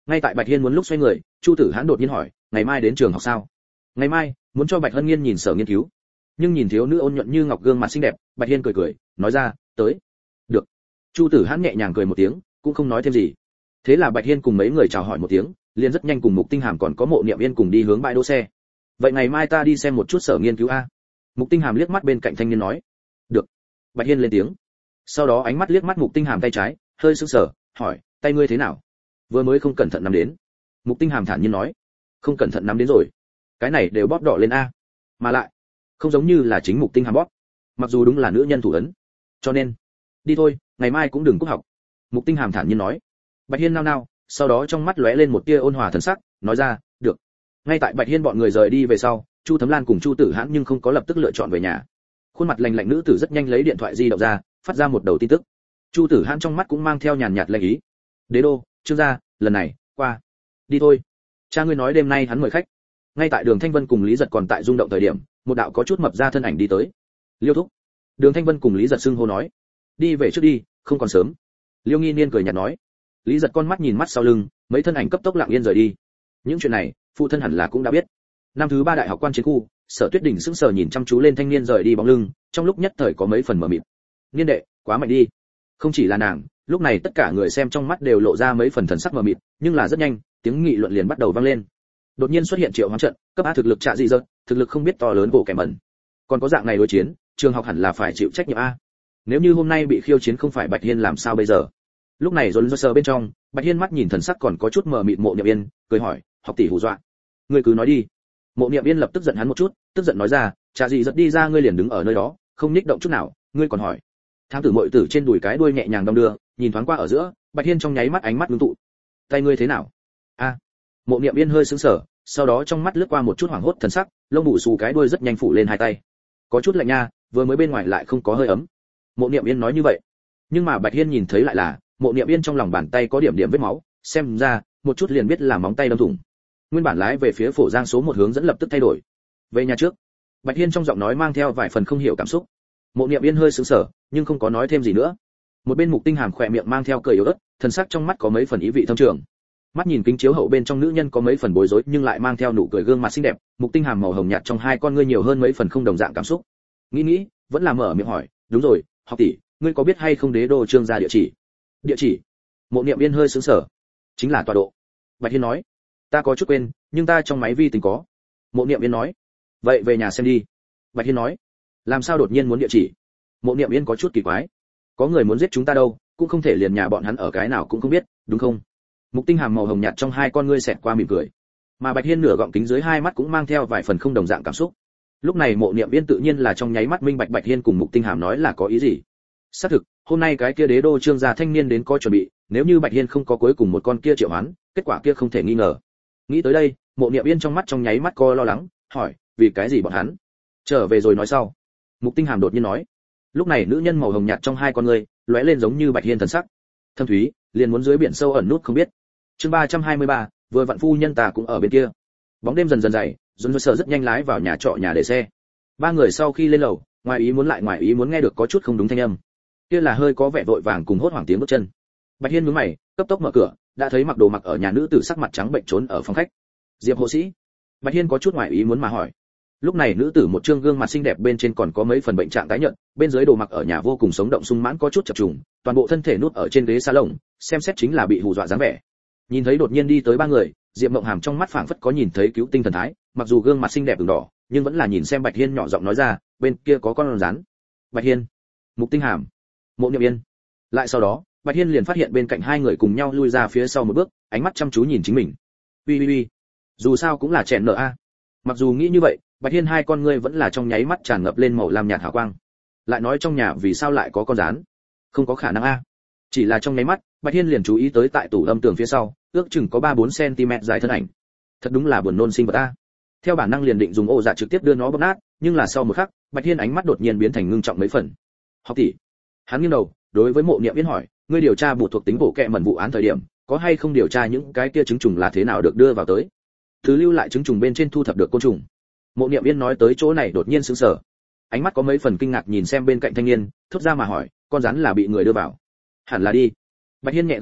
Ngay tại Bạch Hiên muốn lúc xoay người, Chu Tử Hãn đột nhiên hỏi, ngày mai đến trường học sao? Ngày mai, muốn cho Bạch Hân Nghiên nhìn sở nghiên cứu. Nhưng nhìn thiếu nữ ôn nhuận như ngọc gương mặt xinh đẹp, Bạch Hiên cười cười, nói ra, tới. Được. Chu Tử Hãn nhẹ nhàng cười một tiếng, cũng không nói thêm gì. Thế là Bạch Hiên cùng mấy người chào hỏi một tiếng, liền rất nhanh cùng Mục Tinh Hàm còn có Mộ Niệm Yên cùng đi hướng bãi đỗ xe. Vậy ngày mai ta đi xem một chút sở nghiên cứu a. Mục Tinh Hàm liếc mắt bên cạnh thanh niên nói. Được. Bạch Hiên lên tiếng. Sau đó ánh mắt liếc mắt Mục Tinh Hàm tay trái, hơi sững sờ, hỏi, tay ngươi thế nào? Vừa mới không cẩn thận nắm đến. Mục Tinh Hàm thản nhiên nói, không cẩn thận nắm đến rồi. Cái này đều bóp đỏ lên a. Mà lại, không giống như là chính Mục Tinh Hàm bóp. Mặc dù đúng là nữ nhân thủ ấn. Cho nên, đi thôi, ngày mai cũng đừng cúp học. Mục Tinh Hàm thản nhiên nói. Bạch Hiên nao nao, sau đó trong mắt lóe lên một tia ôn hòa thần sắc, nói ra, được. Ngay tại Bạch Hiên bọn người rời đi về sau, Chu Thấm Lan cùng Chu Tử Hãn nhưng không có lập tức lựa chọn về nhà. Khuôn mặt lạnh lạnh nữ tử rất nhanh lấy điện thoại di động ra, phát ra một đầu tin tức. Chu Tử Hãn trong mắt cũng mang theo nhàn nhạt lệnh ý. Đế đô, Trương gia, lần này, qua. Đi thôi. Cha ngươi nói đêm nay hắn mời khách. Ngay tại Đường Thanh Vân cùng Lý Giật còn tại rung động thời điểm, một đạo có chút mập ra thân ảnh đi tới. Liêu thúc. Đường Thanh Vân cùng Lý Giật xưng hô nói. Đi về trước đi, không còn sớm. Liêu Nghi Niên cười nhạt nói. Lý Giật con mắt nhìn mắt sau lưng, mấy thân ảnh cấp tốc lặng yên rời đi. Những chuyện này, phụ thân hẳn là cũng đã biết. Năm thứ 3 đại học quan chiến khu, Sở Tuyết Đình sững sờ nhìn chăm chú lên thanh niên rời đi bóng lưng, trong lúc nhất thời có mấy phần mờ mịt. Niên đệ, quá mạnh đi. Không chỉ là nàng, lúc này tất cả người xem trong mắt đều lộ ra mấy phần thần sắc mờ mịt, nhưng là rất nhanh, tiếng nghị luận liền bắt đầu vang lên. Đột nhiên xuất hiện Triệu Hoán trận, cấp A thực lực trạ gì rớt, thực lực không biết to lớn bộ kẻ mẩn. Còn có dạng này đối chiến, trường học hẳn là phải chịu trách nhiệm a. Nếu như hôm nay bị khiêu chiến không phải Bạch Hiên làm sao bây giờ? Lúc này rôn sờ bên trong, Bạch Hiên mắt nhìn thần sắc còn có chút mờ mịt Mộ Niệm Yên, cười hỏi, học tỷ hù dọa. Ngươi cứ nói đi. Mộ Niệm Yên lập tức giận hắn một chút, tức giận nói ra, trà gì giật đi ra ngươi liền đứng ở nơi đó, không nhích động chút nào, ngươi còn hỏi. Thám tử muội tử trên đùi cái đuôi nhẹ nhàng đong đưa, nhìn thoáng qua ở giữa, Bạch Hiên trong nháy mắt ánh mắt ngưng tụ. Tay ngươi thế nào? A. Mộ Niệm Yên hơi sững sờ, sau đó trong mắt lướt qua một chút hoảng hốt thần sắc, lông bù xù cái đuôi rất nhanh phủ lên hai tay. Có chút lạnh nha, vừa mới bên ngoài lại không có hơi ấm. Mộ Niệm Yên nói như vậy, nhưng mà Bạch Hiên nhìn thấy lại là, Mộ Niệm Yên trong lòng bàn tay có điểm điểm vết máu, xem ra, một chút liền biết là móng tay đâm thủng. Nguyên bản lái về phía Phổ Giang số 1 hướng dẫn lập tức thay đổi. Về nhà trước. Bạch Hiên trong giọng nói mang theo vài phần không hiểu cảm xúc. Mộ Niệm Yên hơi sững sờ, nhưng không có nói thêm gì nữa. Một bên Mục Tinh Hàm khỏe miệng mang theo cười yếu ớt, thần sắc trong mắt có mấy phần ý vị thâm trường. Mắt nhìn kính chiếu hậu bên trong nữ nhân có mấy phần bối rối nhưng lại mang theo nụ cười gương mặt xinh đẹp, Mục Tinh Hàm màu hồng nhạt trong hai con ngươi nhiều hơn mấy phần không đồng dạng cảm xúc. Nghĩ, vẫn là mở miệng hỏi, đúng rồi, học tỷ, ngươi có biết hay không đế đô Trương gia địa chỉ? Địa chỉ? Mộ Niệm Yên hơi sững sờ. Chính là tọa độ. Bạch Hiên nói, ta có chút quên, nhưng ta trong máy vi tính có. Mộ Niệm Yên nói, vậy về nhà xem đi. Bạch Hiên nói, làm sao đột nhiên muốn địa chỉ? Mộ Niệm Yên có chút kỳ quái. Có người muốn giết chúng ta đâu, cũng không thể liền nhà bọn hắn ở cái nào cũng không biết, đúng không? Mục Tinh Hàm màu hồng nhạt trong hai con ngươi xẹt qua mỉm cười. Mà Bạch Hiên nửa gọng kính dưới hai mắt cũng mang theo vài phần không đồng dạng cảm xúc. Lúc này Mộ Niệm Yên tự nhiên là trong nháy mắt minh bạch Bạch Hiên cùng Mục Tinh Hàm nói là có ý gì. Xác thực, hôm nay cái kia đế đô Trương gia thanh niên đến có chuẩn bị, nếu như Bạch Hiên không có cuối cùng một con kia triệu hoán, kết quả kia không thể nghi ngờ. Nghĩ tới đây, Mộ Niệm Yên trong mắt trong nháy mắt co lo lắng, hỏi, vì cái gì bọn hắn? Trở về rồi nói sau. Mục Tinh Hàm đột nhiên nói. Lúc này nữ nhân màu hồng nhạt trong hai con ngươi lóe lên giống như Bạch Hiên thần sắc. Thâm thúy, liền muốn dưới biển sâu ẩn nút không biết. Chương 323, vừa vặn phu nhân ta cũng ở bên kia. Bóng đêm dần dần dày, Dồn Dơ rất nhanh lái vào nhà trọ nhà để xe. Ba người sau khi lên lầu, ngoài ý muốn nghe được có chút không đúng thanh âm. Kia là hơi có vẻ vội vàng cùng hốt hoảng tiếng bước chân. Bạch Hiên nhướng mày, cấp tốc mở cửa, đã thấy mặc đồ mặc ở nhà nữ tử sắc mặt trắng bệnh trốn ở phòng khách. Diệp hộ sĩ. Bạch Hiên có chút ngoài ý muốn mà hỏi. Lúc này nữ tử một trương gương mặt xinh đẹp bên trên còn có mấy phần bệnh trạng tái nhợt, bên dưới đồ mặc ở nhà vô cùng sống động sung mãn có chút chập trùng, toàn bộ thân thể nuốt ở trên ghế salon, xem xét chính là bị hù dọa dáng vẻ. Nhìn thấy đột nhiên đi tới ba người, Diệp Mộng Hàm trong mắt phảng phất có nhìn thấy cứu tinh thần thái, mặc dù gương mặt xinh đẹp ửng đỏ, nhưng vẫn là nhìn xem Bạch Hiên nhỏ giọng nói ra, bên kia có con rắn. Bạch Hiên, Mục Tinh Hàm, Mộ Niệm Yên. Lại sau đó, Bạch Hiên liền phát hiện bên cạnh hai người cùng nhau lui ra phía sau một bước, ánh mắt chăm chú nhìn chính mình. Uy, dù sao cũng là chèn nợ a. Mặc dù nghĩ như vậy, Bạch Hiên hai con ngươi vẫn là trong nháy mắt tràn ngập lên màu lam nhạt hào quang. Lại nói trong nhà vì sao lại có con rắn? Không có khả năng a. Chỉ là trong nháy mắt, Bạch Hiên liền chú ý tới tại tủ âm tường phía sau, ước chừng có 3-4 cm dài thân ảnh. Thật đúng là buồn nôn sinh vật a. Theo bản năng liền định dùng ô dạ trực tiếp đưa nó bóp nát, nhưng là sau một khắc, Bạch Hiên ánh mắt đột nhiên biến thành ngưng trọng mấy phần. Học tỷ. Hắn nghiêng đầu, đối với Mộ Niệm Yên hỏi, ngươi điều tra bộ thuộc tính bổ kệ mẩn vụ án thời điểm, có hay không điều tra những cái kia trứng trùng là thế nào được đưa vào tới? Thứ lưu lại trứng trùng bên trên thu thập được côn trùng. Mộ Niệm Yên nói tới chỗ này đột nhiên sững sờ, ánh mắt có mấy phần kinh ngạc nhìn xem bên cạnh thanh niên, thốt ra mà hỏi, con rắn là bị người đưa vào? Hẳn là đi. Bạch Hiên nhẹ gật đầu,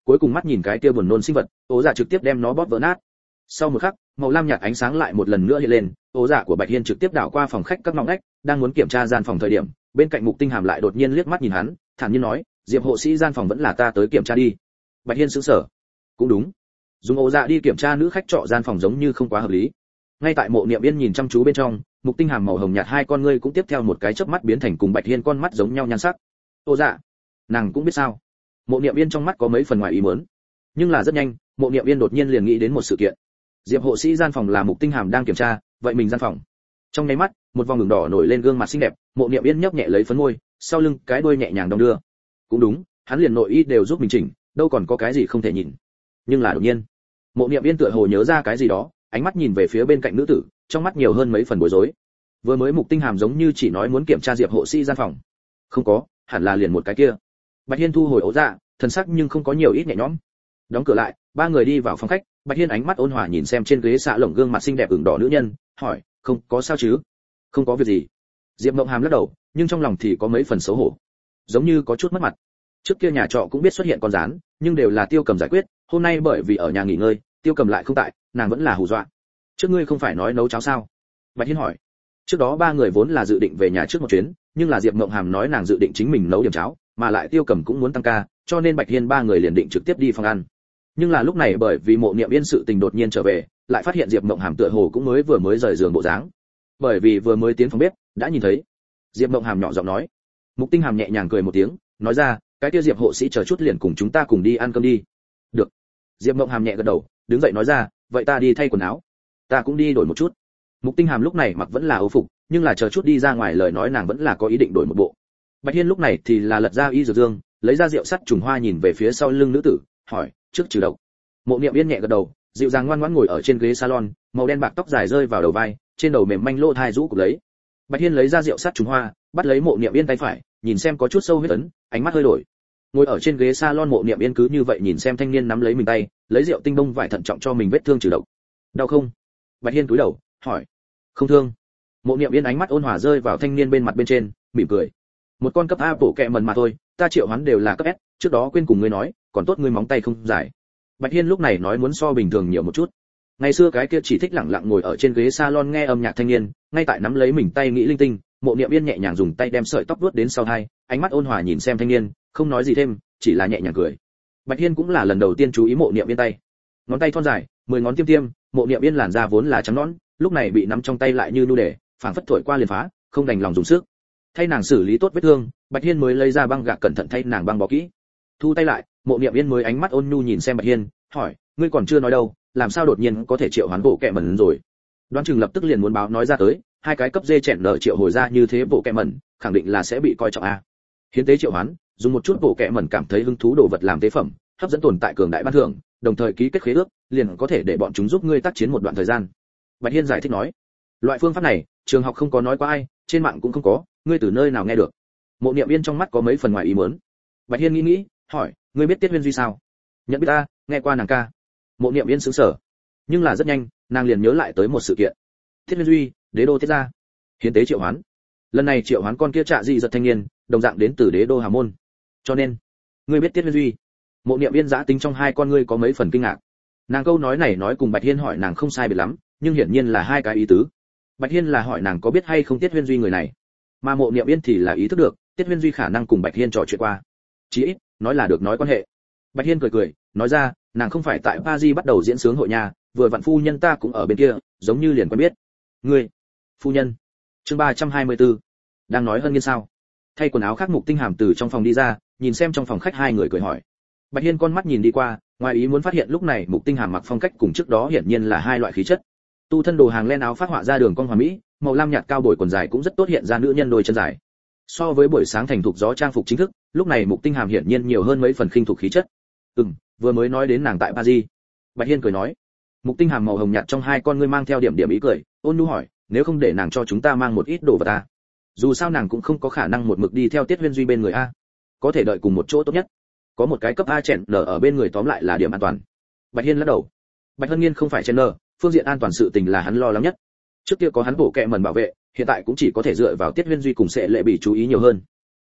cuối cùng mắt nhìn cái kia buồn nôn sinh vật, ố dạ trực tiếp đem nó bóp vỡ nát. Sau một khắc, màu lam nhạt ánh sáng lại một lần nữa hiện lên, ố dạ của Bạch Hiên trực tiếp đảo qua phòng khách các ngóc ngách, đang muốn kiểm tra gian phòng thời điểm, bên cạnh Mục Tinh Hàm lại đột nhiên liếc mắt nhìn hắn, thản nhiên nói, Diệp hộ sĩ gian phòng vẫn là ta tới kiểm tra đi. Bạch Hiên sững sờ. Cũng đúng, dùng ố dạ đi kiểm tra nữ khách trọ gian phòng giống như không quá hợp lý. Ngay tại Mộ Niệm Yên nhìn chăm chú bên trong, Mục Tinh Hàm màu hồng nhạt hai con ngươi cũng tiếp theo một cái chớp mắt biến thành cùng Bạch Hiên con mắt giống nhau nhan sắc. Ố dạ, nàng cũng biết sao? Mộ Niệm Yên trong mắt có mấy phần ngoài ý muốn, nhưng là rất nhanh, Mộ Niệm Yên đột nhiên liền nghĩ đến một sự kiện. Diệp hộ sĩ gian phòng là Mục Tinh Hàm đang kiểm tra, vậy mình gian phòng. Trong nháy mắt, một vòng ửng đỏ nổi lên gương mặt xinh đẹp, Mộ Niệm Yên nhấp nhẹ lấy phấn môi, sau lưng cái đuôi nhẹ nhàng đong đưa. Cũng đúng, hắn liền nội y đều giúp mình chỉnh, đâu còn có cái gì không thể nhìn. Nhưng là đột nhiên, Mộ Niệm Yên tựa hồ nhớ ra cái gì đó, ánh mắt nhìn về phía bên cạnh nữ tử, trong mắt nhiều hơn mấy phần bối rối. Vừa mới Mục Tinh Hàm giống như chỉ nói muốn kiểm tra Diệp hộ sĩ gian phòng. Không có, hẳn là liền một cái kia. Bạch Hiên thu hồi ố dạ, thần sắc nhưng không có nhiều ít nhẹ nhõm. Đóng cửa lại, ba người đi vào phòng khách, Bạch Hiên ánh mắt ôn hòa nhìn xem trên ghế xạ lồng gương mặt xinh đẹp ửng đỏ nữ nhân, hỏi, không có sao chứ? Không có việc gì. Diệp Mộng Hàm lắc đầu, nhưng trong lòng thì có mấy phần xấu hổ, giống như có chút mất mặt. Trước kia nhà trọ cũng biết xuất hiện con rán, nhưng đều là Tiêu Cầm giải quyết, hôm nay bởi vì ở nhà nghỉ ngơi, Tiêu Cầm lại không tại, nàng vẫn là hù dọa. Trước ngươi không phải nói nấu cháo sao? Bạch Hiên hỏi. Trước đó ba người vốn là dự định về nhà trước một chuyến, nhưng là Diệp Mộng Hàm nói nàng dự định chính mình nấu điểm cháo, mà lại Tiêu Cầm cũng muốn tăng ca, cho nên Bạch Hiên ba người liền định trực tiếp đi phòng ăn. Nhưng là lúc này bởi vì Mộ Niệm Yên sự tình đột nhiên trở về, lại phát hiện Diệp Mộng Hàm tựa hồ cũng mới rời giường bộ dáng. Bởi vì vừa mới tiến phòng bếp, đã nhìn thấy. Diệp Mộng Hàm nhỏ giọng nói. Mục Tinh Hàm nhẹ nhàng cười một tiếng, nói ra, cái kia Diệp hộ sĩ chờ chút liền cùng chúng ta cùng đi ăn cơm đi. Được. Diệp Mộng Hàm nhẹ gật đầu, đứng dậy nói ra, vậy ta đi thay quần áo. Ta cũng đi đổi một chút. Mục Tinh Hàm lúc này mặc vẫn là âu phục, nhưng là chờ chút đi ra ngoài lời nói nàng vẫn là có ý định đổi một bộ. Bạch Hiên lúc này thì là lật ra y dược dương, lấy ra rượu sắt trùng hoa nhìn về phía sau lưng nữ tử, hỏi, trước trừ độc. Mộ Niệm Yên nhẹ gật đầu, dịu dàng ngoan ngoãn ngồi ở trên ghế salon, màu đen bạc tóc dài rơi vào đầu vai, trên đầu mềm manh lỗ thai rũ cục lấy. Bạch Hiên lấy ra rượu sắt trùng hoa, bắt lấy Mộ Niệm Yên tay phải, nhìn xem có chút sâu huyết ấn, ánh mắt hơi đổi. Ngồi ở trên ghế salon Mộ Niệm Yên cứ như vậy nhìn xem thanh niên nắm lấy mình tay, lấy rượu tinh bông vải thận trọng cho mình vết thương trừ độc. Đau không? Bạch Hiên cúi đầu, hỏi. Không thương. Mộ Niệm Yên ánh mắt ôn hòa rơi vào thanh niên bên mặt bên trên, mỉm cười. Một con cấp A bổ kẹ mần mà thôi, ta triệu hắn đều là cấp S, trước đó quên cùng ngươi nói, còn tốt ngươi móng tay không dài. Bạch Hiên lúc này nói muốn so bình thường nhiều một chút. Ngày xưa cái kia chỉ thích lẳng lặng ngồi ở trên ghế salon nghe âm nhạc thanh niên, ngay tại nắm lấy mình tay nghĩ linh tinh, Mộ Niệm Yên nhẹ nhàng dùng tay đem sợi tóc vuốt đến sau hai, ánh mắt ôn hòa nhìn xem thanh niên, không nói gì thêm, chỉ là nhẹ nhàng cười. Bạch Hiên cũng là lần đầu tiên chú ý Mộ Niệm Yên tay. Ngón tay thon dài, 10 ngón tiêm tiêm, Mộ Niệm Yên làn da vốn là trắng nõn, lúc này bị nắm trong tay lại như nu để, phảng phất thổi qua liền phá, không đành lòng dùng sức. Thay nàng xử lý tốt vết thương, Bạch Hiên mới lấy ra băng gạc cẩn thận thay nàng băng bó kỹ. Thu tay lại, Mộ Niệm Yên mới ánh mắt ôn nhu nhìn xem Bạch Hiên, hỏi, ngươi còn chưa nói đâu, làm sao đột nhiên có thể triệu hoán bộ kệ mẩn rồi? Đoán chừng lập tức liền muốn báo nói ra tới, hai cái cấp dê chèn nợ triệu hồi ra như thế bộ kệ mẩn, khẳng định là sẽ bị coi trọng a. Hiến tế triệu hoán, dùng một chút bộ kệ mẩn cảm thấy hứng thú đồ vật làm tế phẩm, hấp dẫn tồn tại cường đại ban thưởng, đồng thời ký kết khế ước, liền có thể để bọn chúng giúp ngươi tác chiến một đoạn thời gian. Bạch Hiên giải thích nói, loại phương pháp này, trường học không có nói qua ai, trên mạng cũng không có, ngươi từ nơi nào nghe được? Mộ Niệm Yên trong mắt có mấy phần ngoài ý muốn. Bạch Hiên nghĩ, hỏi, ngươi biết Tiết Huyên Duy sao? Nhận biết ta, nghe qua nàng ca. Mộ Niệm Yên sững sờ, nhưng là rất nhanh, nàng liền nhớ lại tới một sự kiện. Tiết Huyên Duy, đế đô Tiết gia, hiến tế triệu hoán. Lần này triệu hoán con kia Trạ Dị Giật thanh niên, đồng dạng đến từ đế đô Hà môn. Cho nên, ngươi biết Tiết Huyên Duy? Mộ Niệm Yên giã tính trong hai con ngươi có mấy phần kinh ngạc. Nàng câu nói này nói cùng Bạch Hiên hỏi nàng không sai biệt lắm, nhưng hiển nhiên là hai cái ý tứ. Bạch Hiên là hỏi nàng có biết hay không Tiết Huyên Duy người này, mà Mộ Niệm Yên thì là ý thức được Tiết Huyên Duy khả năng cùng Bạch Hiên trò chuyện qua, chí ít nói là được nói quan hệ. Bạch Hiên cười, nói ra, nàng không phải tại Paris bắt đầu diễn sướng hội nhà, vừa vặn phu nhân ta cũng ở bên kia, giống như liền quen biết. Ngươi, phu nhân. Chương 324. Đang nói hơn nghiên sao? Thay quần áo khác Mục Tinh Hàm từ trong phòng đi ra, nhìn xem trong phòng khách hai người cười hỏi. Bạch Hiên con mắt nhìn đi qua, ngoài ý muốn phát hiện lúc này Mục Tinh Hàm mặc phong cách cùng trước đó hiển nhiên là hai loại khí chất. Tu thân đồ hàng len áo phát họa ra đường cong hoàn mỹ, màu lam nhạt cao bồi quần dài cũng rất tốt hiện ra nữ nhân đôi chân dài. So với buổi sáng thành thục gió trang phục chính thức, lúc này Mục Tinh Hàm hiển nhiên nhiều hơn mấy phần khinh thục khí chất. Vừa mới nói đến nàng tại Paris. Bạch Hiên cười nói. Mục Tinh Hàm màu hồng nhạt trong hai con ngươi mang theo điểm điểm ý cười, ôn nhu hỏi, nếu không để nàng cho chúng ta mang một ít đồ vật ta. Dù sao nàng cũng không có khả năng một mực đi theo Tiết Huyên Duy bên người a, có thể đợi cùng một chỗ tốt nhất. Có một cái cấp A chèn nở ở bên người tóm lại là điểm an toàn. Bạch Hiên lắc đầu. Bạch Hân Nghiên không phải chèn nở, phương diện an toàn sự tình là hắn lo lắng nhất. Trước kia có hắn bổ kẹ mẩn bảo vệ, hiện tại cũng chỉ có thể dựa vào Tiết Huyên Duy cùng sẽ lệ bị chú ý nhiều hơn.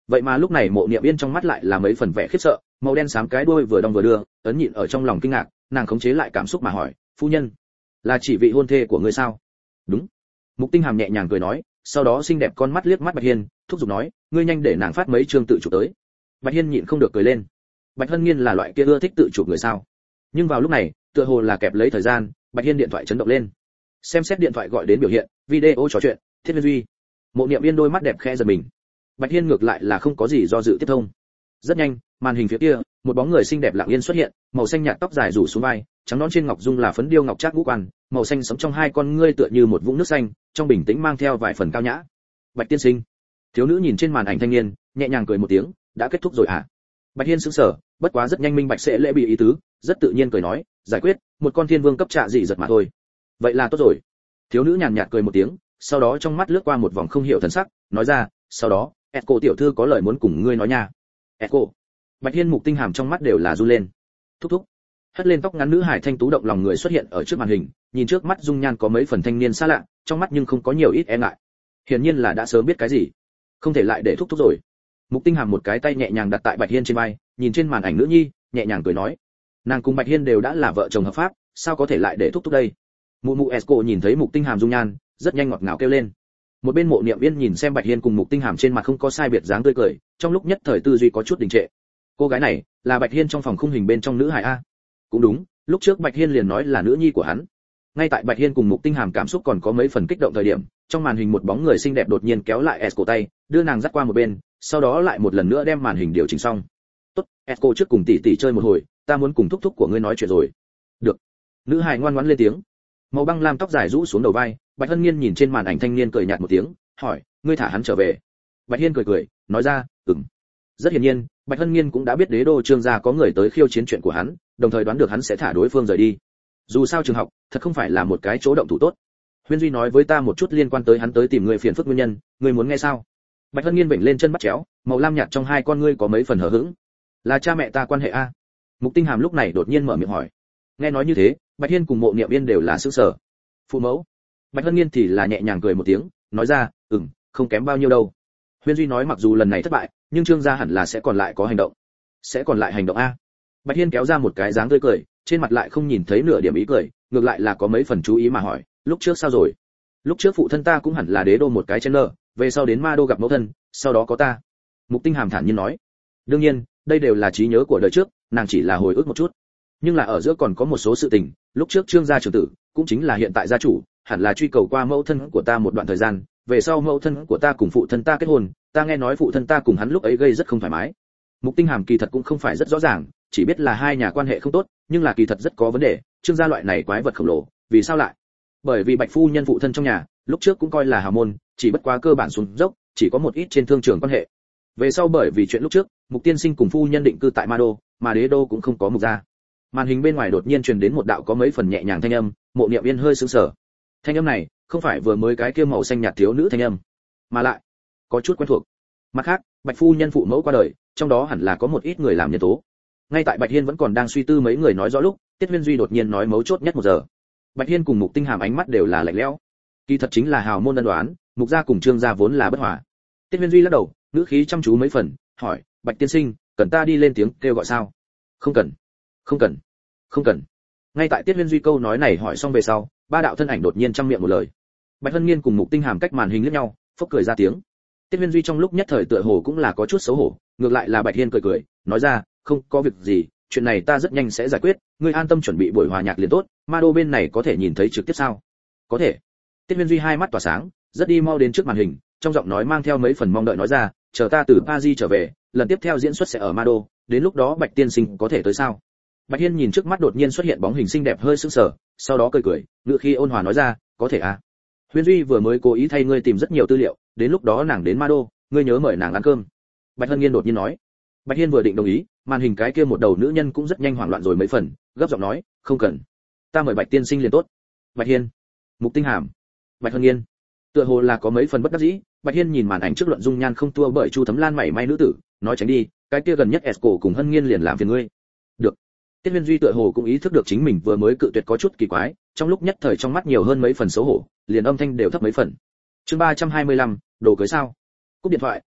Vậy mà lúc này Mộ Niệm Yên trong mắt lại là mấy phần vẻ khiếp sợ, màu đen xám cái đuôi vừa đong vừa đưa, ấn nhịn ở trong lòng kinh ngạc, nàng khống chế lại cảm xúc mà hỏi, phu nhân, là chỉ vị hôn thê của ngươi sao? Đúng. Mục Tinh Hàm nhẹ nhàng cười nói, sau đó xinh đẹp con mắt liếc mắt Bạch Hiên, thúc giục nói, ngươi nhanh để nàng phát mấy chương tự chụp tới. Bạch Hiên nhịn không được cười lên. Bạch Hân Nghiên là loại kia ưa thích tự chụp người sao? Nhưng vào lúc này, tựa hồ là kẹp lấy thời gian, Bạch Hiên điện thoại chấn động lên. Xem xét điện thoại gọi đến biểu hiện, video trò chuyện, Thiết Viên Duy. Mộ Niệm Yên đôi mắt đẹp khẽ giật mình. Bạch Hiên ngược lại là không có gì do dự tiếp thông. Rất nhanh, màn hình phía kia, một bóng người xinh đẹp lặng yên xuất hiện, màu xanh nhạt tóc dài rủ xuống vai, trắng nõn trên ngọc dung là phấn điêu ngọc trác ngũ quan, màu xanh sống trong hai con ngươi tựa như một vũng nước xanh, trong bình tĩnh mang theo vài phần cao nhã. Bạch tiên sinh. Thiếu nữ nhìn trên màn ảnh thanh niên, nhẹ nhàng cười một tiếng, đã kết thúc rồi à? Bạch Hiên sững sờ, bất quá rất nhanh minh bạch sẽ lễ bị ý tứ, rất tự nhiên cười nói, giải quyết, một con thiên vương cấp trạ dị giật mà thôi. Vậy là tốt rồi. Thiếu nữ nhàn nhạt cười một tiếng, sau đó trong mắt lướt qua một vòng không hiểu thần sắc, nói ra, sau đó, Echo tiểu thư có lời muốn cùng ngươi nói nha. Echo. Bạch Hiên Mục Tinh Hàm trong mắt đều là run lên. Thúc thúc. Hất lên tóc ngắn nữ hải thanh tú động lòng người xuất hiện ở trước màn hình, nhìn trước mắt dung nhan có mấy phần thanh niên xa lạ, trong mắt nhưng không có nhiều ít e ngại. Hiển nhiên là đã sớm biết cái gì, không thể lại để thúc thúc rồi. Mục Tinh Hàm một cái tay nhẹ nhàng đặt tại Bạch Hiên trên vai, nhìn trên màn ảnh nữ nhi, nhẹ nhàng cười nói, nàng cùng Bạch Hiên đều đã là vợ chồng hợp pháp, sao có thể lại để thúc thúc đây? Mụ mụ Esco nhìn thấy Mục Tinh Hàm dung nhan, rất nhanh ngọt ngào kêu lên. Một bên Mộ Niệm Yên nhìn xem Bạch Hiên cùng Mục Tinh Hàm trên mặt không có sai biệt dáng tươi cười, trong lúc nhất thời tư duy có chút đình trệ. Cô gái này là Bạch Hiên trong phòng khung hình bên trong nữ hài a. Cũng đúng, lúc trước Bạch Hiên liền nói là nữ nhi của hắn. Ngay tại Bạch Hiên cùng Mục Tinh Hàm cảm xúc còn có mấy phần kích động thời điểm, trong màn hình một bóng người xinh đẹp đột nhiên kéo lại Esco tay, đưa nàng dắt qua một bên, sau đó lại một lần nữa đem màn hình điều chỉnh xong. Tốt, Esco trước cùng tỷ tỷ chơi một hồi, ta muốn cùng thúc thúc của ngươi nói chuyện rồi. Được. Nữ hài ngoan ngoãn lên tiếng. Màu băng lam tóc dài rũ xuống đầu vai, Bạch Hân Nghiên nhìn trên màn ảnh thanh niên cười nhạt một tiếng, hỏi, ngươi thả hắn trở về? Bạch Hiên cười cười, nói ra, ừm. Rất hiển nhiên, Bạch Hân Nghiên cũng đã biết đế đô Trương gia có người tới khiêu chiến chuyện của hắn, đồng thời đoán được hắn sẽ thả đối phương rời đi. Dù sao trường học, thật không phải là một cái chỗ động thủ tốt. Huyên Duy nói với ta một chút liên quan tới hắn tới tìm người phiền phức nguyên nhân, ngươi muốn nghe sao? Bạch Hân Nghiên vểnh lên chân bắt chéo, màu lam nhạt trong hai con ngươi có mấy phần hờ hững. Là cha mẹ ta quan hệ a? Mục Tinh Hàm lúc này đột nhiên mở miệng hỏi. Nghe nói như thế, Bạch Hiên cùng Mộ Niệm Yên đều là sửng sở. Phụ mẫu. Bạch Hân Nghiên thì là nhẹ nhàng cười một tiếng, nói ra, không kém bao nhiêu đâu. Huyên Duy nói mặc dù lần này thất bại, nhưng Trương gia hẳn là sẽ còn lại có hành động. Sẽ còn lại hành động a? Bạch Hiên kéo ra một cái dáng tươi cười, trên mặt lại không nhìn thấy nửa điểm ý cười, ngược lại là có mấy phần chú ý mà hỏi, lúc trước sao rồi? Lúc trước phụ thân ta cũng hẳn là đế đô một cái chen nợ, về sau đến ma đô gặp mẫu thân, sau đó có ta. Mục Tinh Hàm thản nhiên nói. Đương nhiên, đây đều là trí nhớ của đời trước, nàng chỉ là hồi ức một chút. Nhưng là ở giữa còn có một số sự tình, lúc trước Trương gia trưởng tử, cũng chính là hiện tại gia chủ, hẳn là truy cầu qua mẫu thân của ta một đoạn thời gian, về sau mẫu thân của ta cùng phụ thân ta kết hôn, ta nghe nói phụ thân ta cùng hắn lúc ấy gây rất không thoải mái. Mục Tinh Hàm kỳ thật cũng không phải rất rõ ràng, chỉ biết là hai nhà quan hệ không tốt, nhưng là kỳ thật rất có vấn đề, Trương gia loại này quái vật khổng lồ, vì sao lại? Bởi vì Bạch phu nhân phụ thân trong nhà, lúc trước cũng coi là hào môn, chỉ bất quá cơ bản xuống dốc, chỉ có một ít trên thương trường quan hệ. Về sau bởi vì chuyện lúc trước, Mục tiên sinh cùng phu nhân định cư tại Ma Đô, mà đế đô cũng không có Mục gia. Màn hình bên ngoài đột nhiên truyền đến một đạo có mấy phần nhẹ nhàng thanh âm, Mộ Niệm Yên hơi sững sờ. Thanh âm này, không phải vừa mới cái kia màu xanh nhạt thiếu nữ thanh âm, mà lại có chút quen thuộc. Mặt khác, Bạch phu nhân phụ mẫu qua đời, trong đó hẳn là có một ít người làm nhân tố. Ngay tại Bạch Hiên vẫn còn đang suy tư mấy người nói rõ lúc, Tiết Huyên Duy đột nhiên nói mấu chốt nhất 1 giờ. Bạch Hiên cùng Mục Tinh Hàm ánh mắt đều là lạnh lẽo. Kỳ thật chính là hào môn ân đoán, Mục gia cùng Trương gia vốn là bất hòa. Tiết Huyên Duy lắc đầu, ngữ khí chăm chú mấy phần, hỏi, Bạch tiên sinh, cần ta đi lên tiếng kêu gọi sao? Không cần, không cần, không cần. Ngay tại Tiết Huyên Duy câu nói này hỏi xong về sau, ba đạo thân ảnh đột nhiên trăm miệng một lời. Bạch Hân Nghiên cùng Mục Tinh Hàm cách màn hình liếc nhau, phốc cười ra tiếng. Tiết Huyên Duy trong lúc nhất thời tựa hồ cũng là có chút xấu hổ, ngược lại là Bạch Hiên cười cười, nói ra, không có việc gì, chuyện này ta rất nhanh sẽ giải quyết, ngươi an tâm chuẩn bị buổi hòa nhạc liền tốt, Ma Đô bên này có thể nhìn thấy trực tiếp sao? Có thể. Tiết Huyên Duy hai mắt tỏa sáng, rất đi mau đến trước màn hình, trong giọng nói mang theo mấy phần mong đợi nói ra, chờ ta từ Paris trở về, lần tiếp theo diễn xuất sẽ ở Ma Đô, đến lúc đó Bạch tiên sinh có thể tới sao? Bạch Hiên nhìn trước mắt đột nhiên xuất hiện bóng hình xinh đẹp hơi sững sờ, sau đó cười cười, ngữ khí ôn hòa nói ra, có thể à? Huyên Duy vừa mới cố ý thay ngươi tìm rất nhiều tư liệu, đến lúc đó nàng đến Ma Đô, ngươi nhớ mời nàng ăn cơm. Bạch Hân Nghiên đột nhiên nói. Bạch Hiên vừa định đồng ý, màn hình cái kia một đầu nữ nhân cũng rất nhanh hoảng loạn rồi mấy phần, gấp giọng nói, không cần, ta mời Bạch tiên sinh liền tốt. Bạch Hiên, Mục Tinh Hàm, Bạch Hân Nghiên, tựa hồ là có mấy phần bất đắc dĩ. Bạch Hiên nhìn màn ảnh trước luận dung nhan không thua bởi Chu Thấm Lan mảy may nữ tử, nói tránh đi, cái kia gần nhất Esco cùng Hân Nghiên liền làm phiền ngươi. Được. Tiết Huyên Duy tựa hồ cũng ý thức được chính mình vừa mới cự tuyệt có chút kỳ quái, trong lúc nhất thời trong mắt nhiều hơn mấy phần xấu hổ, liền âm thanh đều thấp mấy phần. Chương 325, đồ cưới sao? Cúp điện thoại,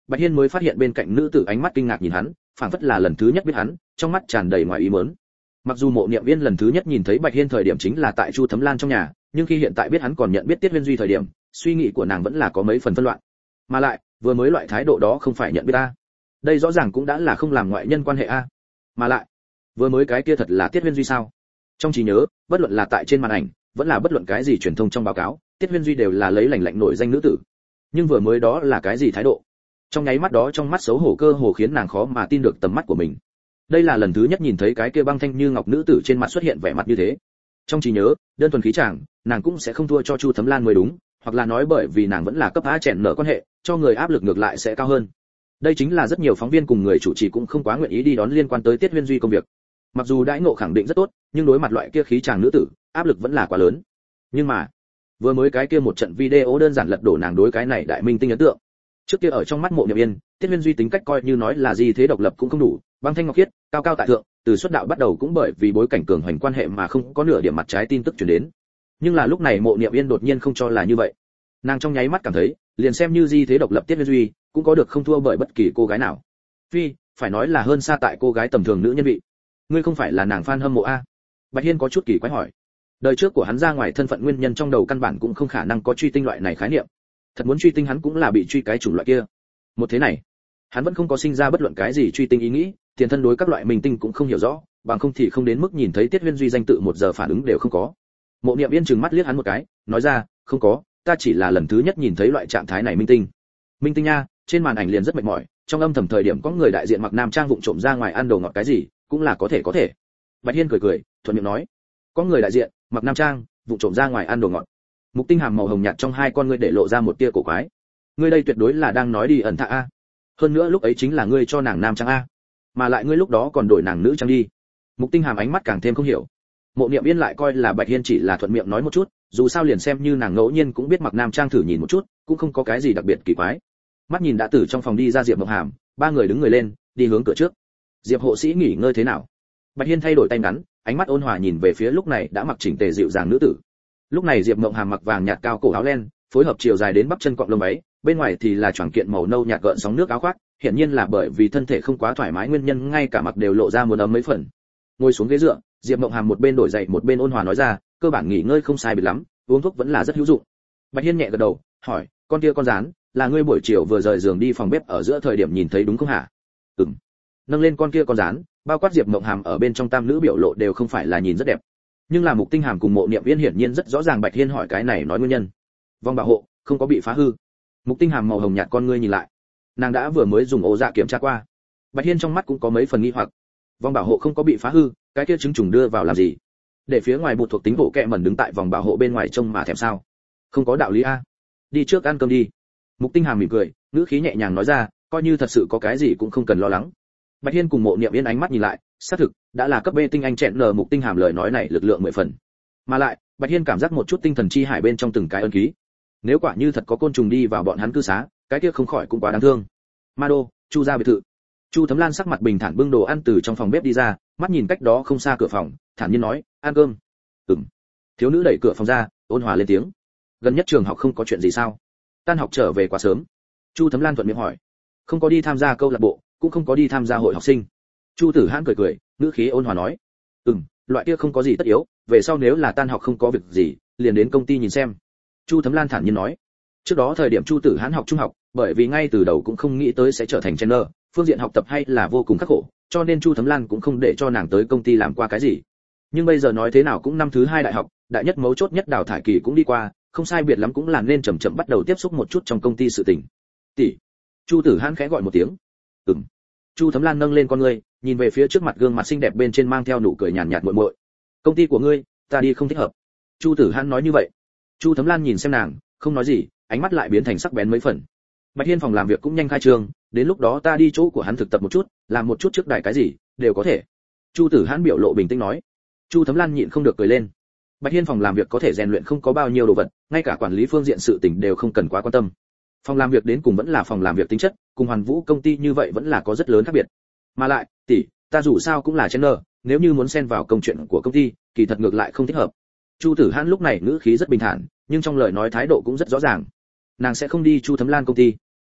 Bạch Hiên mới phát hiện bên cạnh nữ tử ánh mắt kinh ngạc nhìn hắn, phảng phất là lần thứ nhất biết hắn, trong mắt tràn đầy ngoài ý muốn. Mặc dù Mộ Niệm Viên lần thứ nhất nhìn thấy Bạch Hiên thời điểm chính là tại Chu Thấm Lan trong nhà, nhưng khi hiện tại biết hắn còn nhận biết Tiết Huyên Duy thời điểm, suy nghĩ của nàng vẫn là có mấy phần phân loạn. Mà lại, vừa mới loại thái độ đó không phải nhận biết ta. Đây rõ ràng cũng đã là không làm ngoại nhân quan hệ a. Mà lại, vừa mới cái kia thật là Tiết Huyên Duy sao? Trong trí nhớ, bất luận là tại trên màn ảnh, vẫn là bất luận cái gì truyền thông trong báo cáo, Tiết Huyên Duy đều là lấy lành lạnh nổi danh nữ tử. Nhưng vừa mới đó là cái gì thái độ? Trong nháy mắt đó trong mắt xấu hổ cơ hồ khiến nàng khó mà tin được tầm mắt của mình. Đây là lần thứ nhất nhìn thấy cái kia băng thanh như ngọc nữ tử trên mặt xuất hiện vẻ mặt như thế. Trong trí nhớ, đơn thuần khí chàng, nàng cũng sẽ không thua cho Chu Thấm Lan mới đúng, hoặc là nói bởi vì nàng vẫn là cấp A chèn nợ quan hệ, cho người áp lực ngược lại sẽ cao hơn. Đây chính là rất nhiều phóng viên cùng người chủ trì cũng không quá nguyện ý đi đón liên quan tới Tiết Huyên Duy công việc. Mặc dù đãi ngộ khẳng định rất tốt, nhưng đối mặt loại kia khí chàng nữ tử, áp lực vẫn là quá lớn. Nhưng mà, vừa mới cái kia một trận video đơn giản lật đổ nàng đối cái này đại minh tinh ấn tượng. Trước kia ở trong mắt Mộ Niệm Yên, Tiết Huyên Duy tính cách coi như nói là gì thế độc lập cũng không đủ, băng thanh ngọc khiết, cao cao tại thượng, từ xuất đạo bắt đầu cũng bởi vì bối cảnh cường hoành quan hệ mà không có nửa điểm mặt trái tin tức truyền đến. Nhưng là lúc này Mộ Niệm Yên đột nhiên không cho là như vậy. Nàng trong nháy mắt cảm thấy, liền xem như di thế độc lập Tiết Huyên Duy, cũng có được không thua bởi bất kỳ cô gái nào. Phi, phải nói là hơn xa tại cô gái tầm thường nữ nhân vị. Ngươi không phải là nàng fan hâm mộ a? Bạch Hiên có chút kỳ quái hỏi. Đời trước của hắn ra ngoài thân phận nguyên nhân trong đầu căn bản cũng không khả năng có truy tinh loại này khái niệm. Thật muốn truy tinh hắn cũng là bị truy cái chủng loại kia. Một thế này, hắn vẫn không có sinh ra bất luận cái gì truy tinh ý nghĩ, tiền thân đối các loại minh tinh cũng không hiểu rõ, bằng không thì không đến mức nhìn thấy Tiết Huyên Duy danh tự một giờ phản ứng đều không có. Mộ Niệm Yên trừng mắt liếc hắn một cái, nói ra, không có, ta chỉ là lần thứ nhất nhìn thấy loại trạng thái này minh tinh. Minh tinh nha, trên màn ảnh liền rất mệt mỏi, trong âm thầm thời điểm có người đại diện mặc nam trang vụng trộm ra ngoài ăn đồ ngọt cái gì, cũng là có thể. Bạch Hiên cười cười, thuận miệng nói, có người đại diện mặc nam trang vụng trộm ra ngoài ăn đồ ngọt. Mục Tinh Hàm màu hồng nhạt trong hai con ngươi để lộ ra một tia cổ quái. Ngươi đây tuyệt đối là đang nói đi ẩn thạ a. Hơn nữa lúc ấy chính là ngươi cho nàng nam trang a, mà lại ngươi lúc đó còn đổi nàng nữ trang đi. Mục Tinh Hàm ánh mắt càng thêm không hiểu. Mộ Niệm Yên lại coi là Bạch Hiên chỉ là thuận miệng nói một chút, dù sao liền xem như nàng ngẫu nhiên cũng biết mặc nam trang thử nhìn một chút, cũng không có cái gì đặc biệt kỳ quái. Mắt nhìn đã từ trong phòng đi ra Diệp Mộng Hàm, ba người đứng người lên, đi hướng cửa trước. Diệp hộ sĩ nghỉ ngơi thế nào? Bạch Hiên thay đổi tay ngắn, ánh mắt ôn hòa nhìn về phía lúc này đã mặc chỉnh tề dịu dàng nữ tử. Lúc này Diệp Mộng Hàm mặc vàng nhạt cao cổ áo len, phối hợp chiều dài đến bắp chân cọng lông váy, bên ngoài thì là choàng kiện màu nâu nhạt gợn sóng nước áo khoác, hiển nhiên là bởi vì thân thể không quá thoải mái nguyên nhân ngay cả mặc đều lộ ra muốn ấm mấy phần. Ngồi xuống ghế dựa, Diệp Mộng Hàm một bên đổi giày một bên ôn hòa nói ra, cơ bản nghỉ ngơi không sai biệt lắm, uống thuốc vẫn là rất hữu dụng. Bạch Hiên nhẹ gật đầu, hỏi, con kia con rán, là ngươi buổi chiều vừa rời giường đi phòng bếp ở giữa thời điểm nhìn thấy đúng không hả? Ừm. Nâng lên con kia con rán, bao quát Diệp Mộng Hàm ở bên trong tam nữ biểu lộ đều không phải là nhìn rất đẹp. Nhưng là Mục Tinh Hàm cùng Mộ Niệm Viên hiển nhiên rất rõ ràng Bạch Hiên hỏi cái này nói nguyên nhân. Vòng bảo hộ không có bị phá hư. Mục Tinh Hàm màu hồng nhạt con ngươi nhìn lại. Nàng đã vừa mới dùng ổ dạ kiểm tra qua. Bạch Hiên trong mắt cũng có mấy phần nghi hoặc. Vòng bảo hộ không có bị phá hư, cái kia trứng trùng đưa vào làm gì? Để phía ngoài bụt thuộc tính bộ kệ mẩn đứng tại vòng bảo hộ bên ngoài trông mà thèm sao? Không có đạo lý a. Đi trước ăn cơm đi. Mục Tinh Hàm mỉm cười, ngữ khí nhẹ nhàng nói ra, coi như thật sự có cái gì cũng không cần lo lắng. Bạch Hiên cùng Mộ Niệm Yên ánh mắt nhìn lại, xác thực đã là cấp B tinh anh chẹn nở. Mục Tinh Hàm lời nói này lực lượng 10 phần. Mà lại, Bạch Hiên cảm giác một chút tinh thần chi hải bên trong từng cái ân ký. Nếu quả như thật có côn trùng đi vào bọn hắn cư xá, cái kia không khỏi cũng quá đáng thương. Ma Đô, Chu gia biệt thự. Chu Thấm Lan sắc mặt bình thản bưng đồ ăn từ trong phòng bếp đi ra, mắt nhìn cách đó không xa cửa phòng, thản nhiên nói, ăn cơm. Thiếu nữ đẩy cửa phòng ra, ôn hòa lên tiếng. Gần nhất trường học không có chuyện gì sao? Tan học trở về quá sớm. Chu Thấm Lan thuận miệng hỏi. Không có đi tham gia câu lạc bộ, cũng không có đi tham gia hội học sinh. Chu Tử Hãn cười cười, ngữ khí ôn hòa nói, loại kia không có gì tất yếu, về sau nếu là tan học không có việc gì, liền đến công ty nhìn xem. Chu Thấm Lan thản nhiên nói. Trước đó thời điểm Chu Tử Hãn học trung học, bởi vì ngay từ đầu cũng không nghĩ tới sẽ trở thành trainer, phương diện học tập hay là vô cùng khắc khổ, cho nên Chu Thấm Lan cũng không để cho nàng tới công ty làm qua cái gì. Nhưng bây giờ nói thế nào cũng năm thứ 2 đại học, đại nhất mấu chốt nhất đào thải kỳ cũng đi qua, không sai biệt lắm cũng là nên chậm chậm bắt đầu tiếp xúc một chút trong công ty sự tình. Tỷ. Chu Tử Hãn khẽ gọi một tiếng. Chu Thấm Lan nâng lên con ngươi, nhìn về phía trước mặt gương mặt xinh đẹp bên trên mang theo nụ cười nhàn nhạt muội muội. Công ty của ngươi, ta đi không thích hợp. Chu Tử Hãn nói như vậy. Chu Thấm Lan nhìn xem nàng, không nói gì, ánh mắt lại biến thành sắc bén mấy phần. Bạch Hiên phòng làm việc cũng nhanh khai trương, đến lúc đó ta đi chỗ của hắn thực tập một chút, làm một chút trước đài cái gì, đều có thể. Chu Tử Hãn biểu lộ bình tĩnh nói. Chu Thấm Lan nhịn không được cười lên. Bạch Hiên phòng làm việc có thể rèn luyện không có bao nhiêu đồ vật, ngay cả quản lý phương diện sự tình đều không cần quá quan tâm. Phòng làm việc đến cùng vẫn là phòng làm việc tính chất, cùng Hoàn Vũ công ty như vậy vẫn là có rất lớn khác biệt. Mà lại, tỷ, ta dù sao cũng là trainer, nếu như muốn xen vào công chuyện của công ty, kỳ thật ngược lại không thích hợp. Chu Tử Hãn lúc này ngữ khí rất bình thản, nhưng trong lời nói thái độ cũng rất rõ ràng. Nàng sẽ không đi Chu Thấm Lan công ty.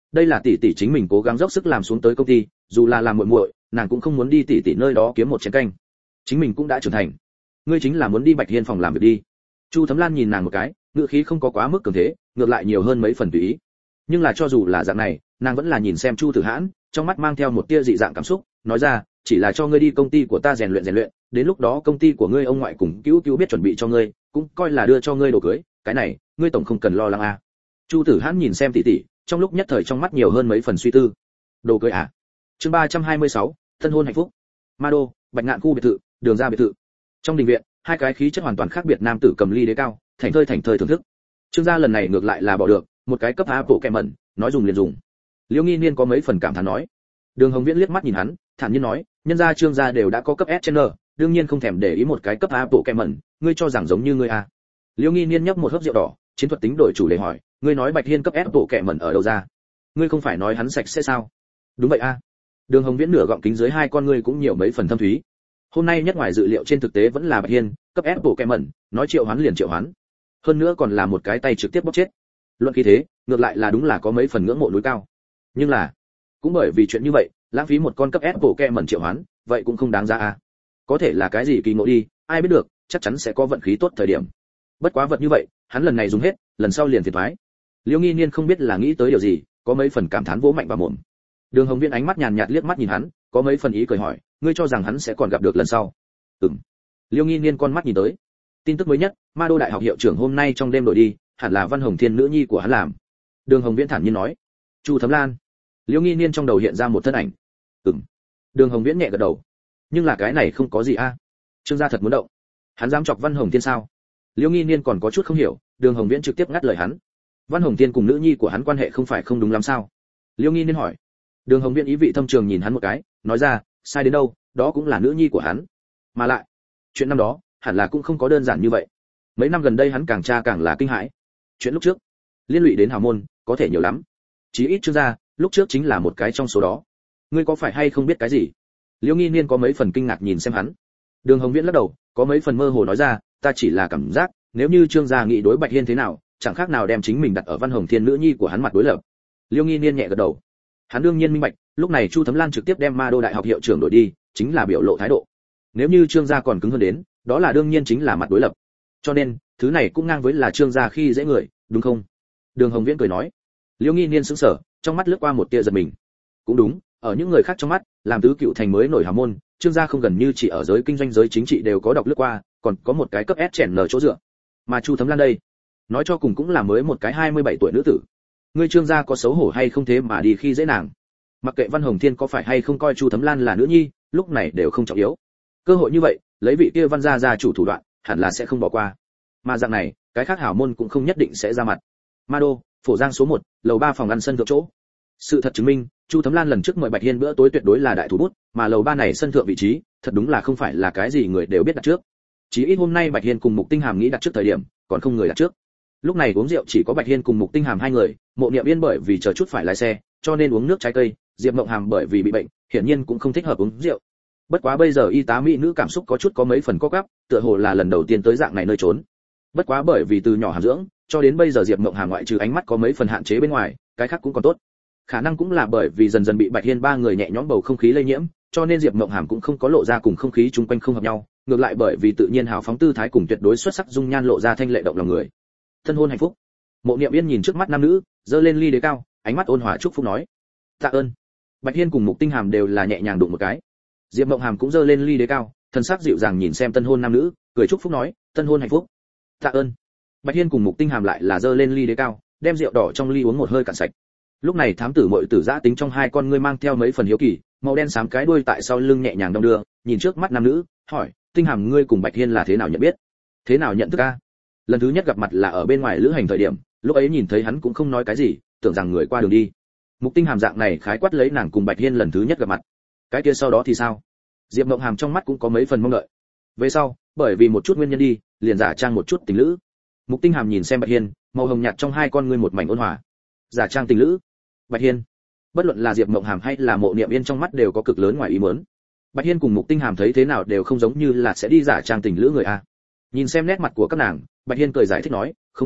đây là tỷ tỷ chính mình cố gắng dốc sức làm xuống tới công ty, dù là làm muội muội, nàng cũng không muốn đi tỷ tỷ nơi đó kiếm một chén canh. Chính mình cũng đã trưởng thành. Ngươi chính là muốn đi Bạch Hiên phòng làm việc đi. Chu Thấm Lan nhìn nàng một cái, ngữ khí không có quá mức cường thế, ngược lại nhiều hơn mấy phần tùy ý. Nhưng là cho dù là dạng này, nàng vẫn là nhìn xem Chu Tử Hãn, trong mắt mang theo một tia dị dạng cảm xúc, nói ra, chỉ là cho ngươi đi công ty của ta rèn luyện, đến lúc đó công ty của ngươi ông ngoại cùng cứu cứu biết chuẩn bị cho ngươi, cũng coi là đưa cho ngươi đồ cưới, cái này, ngươi tổng không cần lo lắng à. Chu Tử Hãn nhìn xem tỷ tỷ, trong lúc nhất thời trong mắt nhiều hơn mấy phần suy tư. Đồ cưới à? Chương 326, thân hôn hạnh phúc. Ma Đô, Bạch Ngạn khu biệt thự, đường ra biệt thự. Trong đình viện, hai cái khí chất hoàn toàn khác biệt nam tử cầm ly đế cao, thành thơi thưởng thức. Trương gia lần này ngược lại là bỏ được, một cái cấp A bộ kẹm mẩn, nói dùng liền dùng. Liễu Nghi Niên có mấy phần cảm thán nói. Đường Hồng Viễn liếc mắt nhìn hắn, thản nhiên nói, nhân gia Trương gia đều đã có cấp S trên N, đương nhiên không thèm để ý một cái cấp A bộ kẹm mẩn, ngươi cho rằng giống như ngươi à? Liễu Nghi Niên nhấp một hớp rượu đỏ, chiến thuật tính đổi chủ đề hỏi, ngươi nói Bạch Hiên cấp S bộ kẹm mẩn ở đâu ra? Ngươi không phải nói hắn sạch sẽ sao? Đúng vậy a. Đường Hồng Viễn nửa gọng kính dưới hai con ngươi cũng nhiều mấy phần thâm thúy. Hôm nay nhất ngoài dự liệu trên thực tế vẫn là Bạch Hiên, cấp S bộ kẹm mẩn, nói triệu hoán liền triệu hoán. Hơn nữa còn là một cái tay trực tiếp bóc chết. Luận khí thế, ngược lại là đúng là có mấy phần ngưỡng mộ núi cao. Nhưng là, cũng bởi vì chuyện như vậy, lãng phí một con cấp S bộ kẹm mẩn triệu hoán, vậy cũng không đáng giá a. Có thể là cái gì kỳ ngộ đi, ai biết được, chắc chắn sẽ có vận khí tốt thời điểm. Bất quá vật như vậy, hắn lần này dùng hết, lần sau liền thiệt toái. Liễu Nghi Niên không biết là nghĩ tới điều gì, có mấy phần cảm thán vỗ mạnh vào mồm. Đường Hồng Viễn ánh mắt nhàn nhạt liếc mắt nhìn hắn, có mấy phần ý cười hỏi, ngươi cho rằng hắn sẽ còn gặp được lần sau? Ừm. Liễu Nghi Niên con mắt nhìn tới. Tin tức mới nhất, Ma Đô Đại học hiệu trưởng hôm nay trong đêm đổi đi, hẳn là Văn Hồng Thiên nữ nhi của hắn làm. Đường Hồng Viễn thản nhiên nói. Chu Thấm Lan. Liễu Nghi Niên trong đầu hiện ra một thân ảnh. Ừm. Đường Hồng Viễn nhẹ gật đầu. Nhưng là cái này không có gì a. Trương gia thật muốn động. Hắn dám chọc Văn Hồng Thiên sao? Liễu Nghi Niên còn có chút không hiểu, Đường Hồng Viễn trực tiếp ngắt lời hắn. Văn Hồng Thiên cùng nữ nhi của hắn quan hệ không phải không đúng lắm sao? Liễu Nghi Niên hỏi. Đường Hồng Viễn ý vị thâm trường nhìn hắn một cái, nói ra, sai đến đâu, đó cũng là nữ nhi của hắn. Mà lại, chuyện năm đó, hẳn là cũng không có đơn giản như vậy. Mấy năm gần đây hắn càng tra càng là kinh hãi. Chuyện lúc trước, liên lụy đến hào môn, có thể nhiều lắm. Chí ít Trương gia, lúc trước chính là một cái trong số đó. Ngươi có phải hay không biết cái gì? Liễu Nghi Niên có mấy phần kinh ngạc nhìn xem hắn. Đường Hồng Viễn lắc đầu, có mấy phần mơ hồ nói ra, ta chỉ là cảm giác, nếu như Trương gia nghĩ đối Bạch Hiên thế nào, chẳng khác nào đem chính mình đặt ở Văn Hồng Thiên nữ nhi của hắn mặt đối lập. Liễu Nghi Niên nhẹ gật đầu. Hắn đương nhiên minh bạch, lúc này Chu Thấm Lan trực tiếp đem Ma Đô Đại học hiệu trưởng đổi đi, chính là biểu lộ thái độ. Nếu như Trương gia còn cứng hơn đến, đó là đương nhiên chính là mặt đối lập. Cho nên, thứ này cũng ngang với là Trương gia khi dễ người, đúng không? Đường Hồng Viễn cười nói. Liễu Nghi Niên sững sờ, trong mắt lướt qua một tia giật mình. Cũng đúng, ở những người khác trong mắt, làm tứ cựu thành mới nổi hào môn, Trương gia không gần như chỉ ở giới kinh doanh giới chính trị đều có đọc lướt qua, còn có một cái cấp S chèn nở chỗ dựa. Mà Chu Thấm Lan đây, nói cho cùng cũng là mới một cái 27 tuổi nữ tử. Ngươi Trương gia có xấu hổ hay không thế mà đi khi dễ nàng? Mặc kệ Văn Hồng Thiên có phải hay không coi Chu Thấm Lan là nữ nhi, lúc này đều không trọng yếu. Cơ hội như vậy, lấy vị kia Văn gia gia chủ thủ đoạn, hẳn là sẽ không bỏ qua. Mà dạng này, cái khác hảo môn cũng không nhất định sẽ ra mặt. Ma Đô, Phổ Giang số 1, lầu 3 phòng ăn sân thượng chỗ. Sự thật chứng minh, Chu Thấm Lan lần trước mời Bạch Hiên bữa tối tuyệt đối là đại thủ bút, mà lầu 3 này sân thượng vị trí, thật đúng là không phải là cái gì người đều biết đặt trước. Chỉ ít hôm nay Bạch Hiên cùng Mục Tinh Hàm nghĩ đặt trước thời điểm, còn không người đặt trước. Lúc này uống rượu chỉ có Bạch Hiên cùng Mục Tinh Hàm hai người, Mộ Niệm Yên bởi vì chờ chút phải lái xe, cho nên uống nước trái cây, Diệp Mộng Hàm bởi vì bị bệnh, hiển nhiên cũng không thích hợp uống rượu. Bất quá bây giờ y tá mỹ nữ cảm xúc có chút có mấy phần co quắp, tựa hồ là lần đầu tiên tới dạng này nơi trốn. Bất quá bởi vì từ nhỏ hàm dưỡng, cho đến bây giờ Diệp Mộng Hàm ngoại trừ ánh mắt có mấy phần hạn chế bên ngoài, cái khác cũng còn tốt. Khả năng cũng là bởi vì dần dần bị Bạch Hiên ba người nhẹ nhõm bầu không khí lây nhiễm, cho nên Diệp Mộng Hàm cũng không có lộ ra cùng không khí chung quanh không hợp nhau, ngược lại bởi vì tự nhiên hào phóng tư thái cùng tuyệt đối xuất sắc dung nhan lộ ra thanh lệ động lòng người. Thân hôn hạnh phúc. Mộ Niệm Yên nhìn trước mắt nam nữ, giơ lên ly đế cao, ánh mắt ôn hòa chúc phúc nói: "Tạ ơn." Bạch Hiên cùng Mục Tinh Hàm đều là nhẹ nhàng đụng một cái. Diệp Mộng Hàm cũng giơ lên ly đế cao, thân sắc dịu dàng nhìn xem tân hôn nam nữ, cười chúc phúc nói: "Tân hôn hạnh phúc." "Tạ ơn." Bạch Hiên cùng Mục Tinh Hàm lại là giơ lên ly đế cao, đem rượu đỏ trong ly uống một hơi cạn sạch. Lúc này thám tử muội tử giã tính trong hai con ngươi mang theo mấy phần hiếu kỳ, màu đen xám cái đuôi tại sau lưng nhẹ nhàng đong đưa, nhìn trước mắt nam nữ, hỏi: "Tinh Hàm ngươi cùng Bạch Hiên là thế nào nhận biết? Thế nào nhận thức a?" Lần thứ nhất gặp mặt là ở bên ngoài lữ hành thời điểm, lúc ấy nhìn thấy hắn cũng không nói cái gì, tưởng rằng người qua đường đi. Mục Tinh Hàm dạng này khái quát lấy nàng cùng Bạch Hiên lần thứ nhất gặp mặt. Cái kia sau đó thì sao? Diệp Mộng Hàm trong mắt cũng có mấy phần mong đợi. Về sau, bởi vì một chút nguyên nhân đi, liền giả trang một chút tình lữ. Mục Tinh Hàm nhìn xem Bạch Hiên, màu hồng nhạt trong hai con ngươi một mảnh ôn hòa. Giả trang tình lữ. Bạch Hiên. Bất luận là Diệp Mộng Hàm hay là Mộ Niệm Yên trong mắt đều có cực lớn ngoài ý muốn. Bạch Hiên cùng Mục Tinh Hàm thấy thế nào đều không giống như là sẽ đi giả trang tình lữ người a. Nhìn xem nét mặt của các nàng, Bạch Hiên cười giải thích nói: "Không có,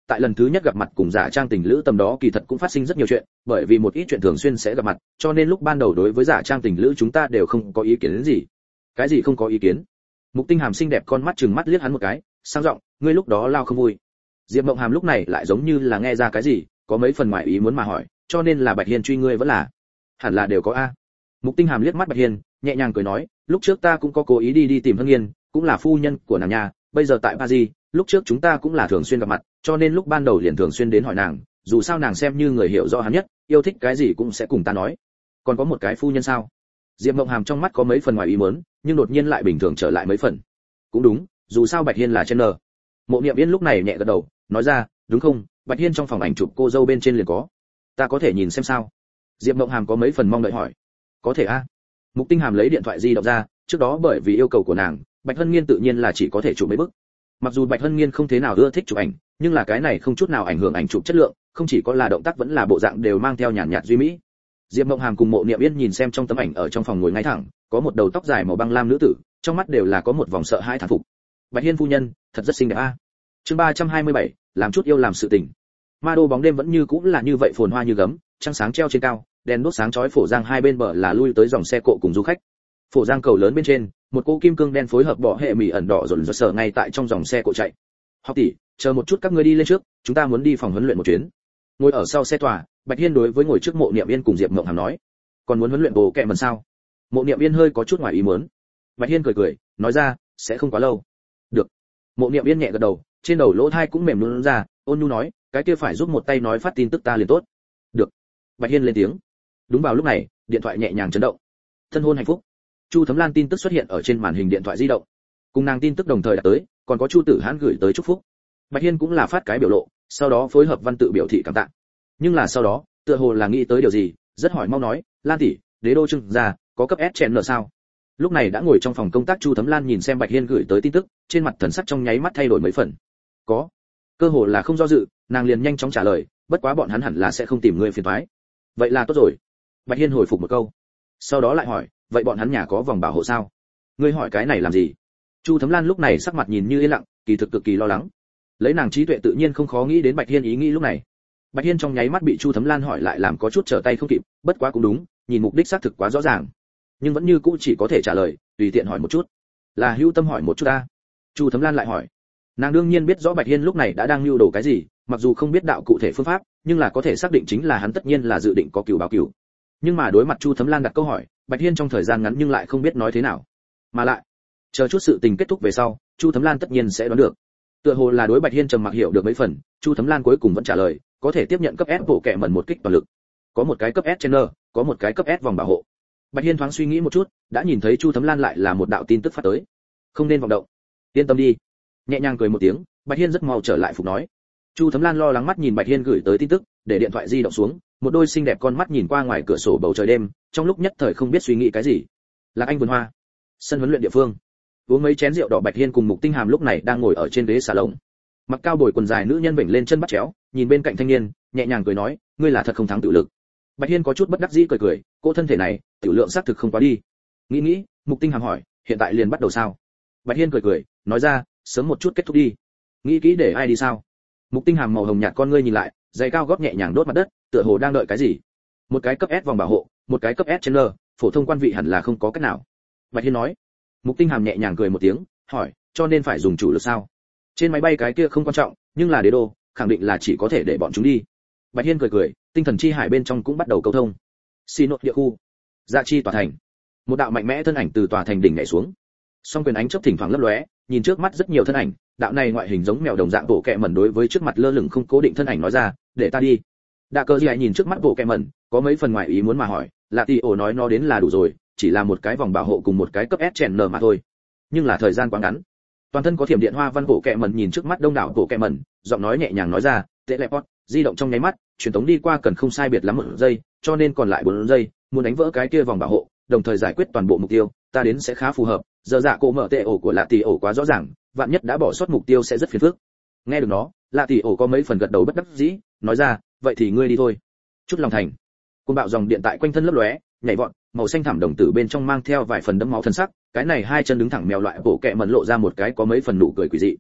tại lần thứ nhất gặp mặt cùng giả trang tình lữ tầm đó kỳ thật cũng phát sinh rất nhiều chuyện, bởi vì một ít chuyện thường xuyên sẽ gặp mặt, cho nên lúc ban đầu đối với giả trang tình lữ chúng ta đều không có ý kiến đến gì. Cái gì không có ý kiến? Mục Tinh Hàm xinh đẹp con mắt trừng mắt liếc hắn một cái, sang giọng, ngươi lúc đó lao không vui. Diệp Mộng Hàm lúc này lại giống như là nghe ra cái gì, có mấy phần ngoài ý muốn mà hỏi, cho nên là Bạch Hiên truy ngươi vẫn là? Hẳn là đều có a. Mục Tinh Hàm liếc mắt Bạch Hiên, nhẹ nhàng cười nói, lúc trước ta cũng có cố ý đi tìm Hân Nghiên, cũng là phu nhân của nàng nhà, bây giờ tại Paris, lúc trước chúng ta cũng là thường xuyên gặp mặt, cho nên lúc ban đầu liền thường xuyên đến hỏi nàng, dù sao nàng xem như người hiểu rõ hắn nhất, yêu thích cái gì cũng sẽ cùng ta nói. Còn có một cái phu nhân sao? Diệp Mộng Hàm trong mắt có mấy phần ngoài ý muốn, nhưng đột nhiên lại bình thường trở lại mấy phần. Cũng đúng, dù sao Bạch Hiên là trên nờ. Mộ Niệm Yên lúc này nhẹ gật đầu, nói ra, đúng không, Bạch Hiên trong phòng ảnh chụp cô dâu bên trên liền có. Ta có thể nhìn xem sao? Diệp Mộng Hàm có mấy phần mong đợi hỏi. Có thể a. Mục Tinh Hàm lấy điện thoại di động ra, trước đó bởi vì yêu cầu của nàng, Bạch Hân Nghiên tự nhiên là chỉ có thể chụp mấy bức. Mặc dù Bạch Hân Nghiên không thế nào ưa thích chụp ảnh, nhưng là cái này không chút nào ảnh hưởng ảnh chụp chất lượng, không chỉ có là động tác vẫn là bộ dạng đều mang theo nhàn nhạt duy mỹ. Diệp Mộng Hàm cùng Mộ Niệm Yên nhìn xem trong tấm ảnh ở trong phòng ngồi ngay thẳng, có một đầu tóc dài màu băng lam nữ tử, trong mắt đều là có một vòng sợ hãi thán phục. Bạch Hiên phu nhân, thật rất xinh đẹp a. Chương 327, làm chút yêu làm sự tình. Ma đô bóng đêm vẫn như cũng là như vậy phồn hoa như gấm, trăng sáng treo trên cao, đèn đuốc sáng chói phổ giang hai bên bờ là lui tới dòng xe cộ cùng du khách. Phổ giang cầu lớn bên trên, một cô kim cương đen phối hợp bỏ hệ mì ẩn đỏ rộn rợn sở ngay tại trong dòng xe cộ chạy. Học tỷ, chờ một chút các ngươi đi lên trước, chúng ta muốn đi phòng huấn luyện một chuyến. Ngồi ở sau xe tòa, Bạch Hiên đối với ngồi trước Mộ Niệm Yên cùng Diệp Mộng Hàm nói, còn muốn huấn luyện bồ kẹ mần sao? Mộ Niệm Yên hơi có chút ngoài ý muốn. Bạch Hiên cười cười, nói ra, sẽ không quá lâu. Được. Mộ Niệm Yên nhẹ gật đầu, trên đầu lỗ tai cũng mềm luôn ra, ôn nhu nói, cái kia phải giúp một tay nói phát tin tức ta liền tốt. Được. Bạch Hiên lên tiếng. Đúng vào lúc này, điện thoại nhẹ nhàng chấn động. Thân hôn hạnh phúc. Chu Thấm Lan tin tức xuất hiện ở trên màn hình điện thoại di động. Cùng nàng tin tức đồng thời đã tới, còn có Chu Tử Hãn gửi tới chúc phúc. Bạch Hiên cũng là phát cái biểu lộ, sau đó phối hợp văn tự biểu thị cảm tạ. Nhưng là sau đó, tựa hồ là nghĩ tới điều gì, rất hỏi mau nói, Lan tỷ, đế đô trưng ra, có cấp S chèn nợ sao? Lúc này đã ngồi trong phòng công tác Chu Thấm Lan nhìn xem Bạch Hiên gửi tới tin tức, trên mặt thần sắc trong nháy mắt thay đổi mấy phần. Có. Cơ hồ là không do dự, nàng liền nhanh chóng trả lời, bất quá bọn hắn hẳn là sẽ không tìm ngươi phiền toái. Vậy là tốt rồi. Bạch Hiên hồi phục một câu. Sau đó lại hỏi, vậy bọn hắn nhà có vòng bảo hộ sao? Ngươi hỏi cái này làm gì? Chu Thấm Lan lúc này sắc mặt nhìn như yên lặng, kỳ thực cực kỳ lo lắng. Lấy nàng trí tuệ tự nhiên không khó nghĩ đến Bạch Hiên ý nghĩ lúc này. Bạch Hiên trong nháy mắt bị Chu Thấm Lan hỏi lại làm có chút trở tay không kịp, bất quá cũng đúng, nhìn mục đích xác thực quá rõ ràng. Nhưng vẫn như cũ chỉ có thể trả lời, tùy tiện hỏi một chút. Là hữu tâm hỏi một chút ta. Chu Thấm Lan lại hỏi. Nàng đương nhiên biết rõ Bạch Hiên lúc này đã đang lưu đồ cái gì, mặc dù không biết đạo cụ thể phương pháp, nhưng là có thể xác định chính là hắn tất nhiên là dự định có cừu báo cừu. Nhưng mà đối mặt Chu Thấm Lan đặt câu hỏi, Bạch Hiên trong thời gian ngắn nhưng lại không biết nói thế nào. Mà lại, chờ chút sự tình kết thúc về sau, Chu Thấm Lan tất nhiên sẽ đoán được. Tựa hồ là đối Bạch Hiên trầm mặc hiểu được mấy phần, Chu Thấm Lan cuối cùng vẫn trả lời, có thể tiếp nhận cấp S bộ kệ mẩn một kích toàn lực. Có một cái cấp S trainer, có một cái cấp S vòng bảo hộ. Bạch Hiên thoáng suy nghĩ một chút, đã nhìn thấy Chu Thấm Lan lại là một đạo tin tức phát tới. Không nên vọng động. Yên tâm đi. Nhẹ nhàng cười một tiếng, Bạch Hiên rất mau trở lại phục nói. Chu Thấm Lan lo lắng mắt nhìn Bạch Hiên gửi tới tin tức, để điện thoại di động xuống, một đôi xinh đẹp con mắt nhìn qua ngoài cửa sổ bầu trời đêm, trong lúc nhất thời không biết suy nghĩ cái gì. Lạc Anh vườn hoa, sân huấn luyện địa phương. Uống mấy chén rượu đỏ, Bạch Hiên cùng Mục Tinh Hàm lúc này đang ngồi ở trên ghế salon. Mặc cao bồi quần dài nữ nhân vểnh lên chân bắt chéo, nhìn bên cạnh thanh niên, nhẹ nhàng cười nói, ngươi là thật không thắng tự lực. Bạch Hiên có chút bất đắc dĩ cười cười, cô thân thể này, tiểu lượng xác thực không quá đi. Nghĩ, Mục Tinh Hàm hỏi, hiện tại liền bắt đầu sao? Bạch Hiên cười, nói ra, sớm một chút kết thúc đi. Nghĩ kỹ để ai đi sao? Mục Tinh Hàm màu hồng nhạt con ngươi nhìn lại, giày cao gót nhẹ nhàng đốt mặt đất, tựa hồ đang đợi cái gì. Một cái cấp S vòng bảo hộ, một cái cấp S trainer, phổ thông quan vị hẳn là không có cách nào. Bạch Hiên nói. Mục Tinh Hàm nhẹ nhàng cười một tiếng, hỏi, cho nên phải dùng chủ lực sao? Trên máy bay cái kia không quan trọng, nhưng là đế đô, khẳng định là chỉ có thể để bọn chúng đi. Bạch Hiên cười, tinh thần chi hải bên trong cũng bắt đầu câu thông. Xi nốt địa khu, Dạ chi tòa thành. Một đạo mạnh mẽ thân ảnh từ tòa thành đỉnh nhảy xuống. Song quyền ánh chớp thỉnh thoảng lấp lóe, nhìn trước mắt rất nhiều thân ảnh, đạo này ngoại hình giống mèo đồng dạng bộ kệ mẩn đối với trước mặt lơ lửng không cố định thân ảnh nói ra, để ta đi. Đạ Cơ Dị nhìn trước mắt bộ kệ mẩn, có mấy phần ngoài ý muốn mà hỏi, là tỷ ổ nói nó đến là đủ rồi, chỉ là một cái vòng bảo hộ cùng một cái cấp S chèn nở mà thôi. Nhưng là thời gian quá ngắn. Toàn thân có thiểm điện hoa văn bộ kệ mẩn nhìn trước mắt đông đảo bộ kệ mẩn, giọng nói nhẹ nhàng nói ra, teleport, di động trong nháy mắt, truyền tống đi qua cần không sai biệt lắm 1 giây, cho nên còn lại 4 giây, muốn đánh vỡ cái kia vòng bảo hộ, đồng thời giải quyết toàn bộ mục tiêu, ta đến sẽ khá phù hợp. Giờ dạ cổ mở tệ ổ của lạ tỷ ổ quá rõ ràng, vạn nhất đã bỏ sót mục tiêu sẽ rất phiền phức. Nghe được nó, lạ tỷ ổ có mấy phần gật đầu bất đắc dĩ, nói ra, vậy thì ngươi đi thôi. Chút lòng thành. Cơn bạo dòng điện tại quanh thân lấp lóe, nhảy vọt, màu xanh thẳm đồng tử bên trong mang theo vài phần đẫm máu thân sắc, cái này hai chân đứng thẳng mèo loại bộ kệ mẩn lộ ra một cái có mấy phần nụ cười quỷ dị.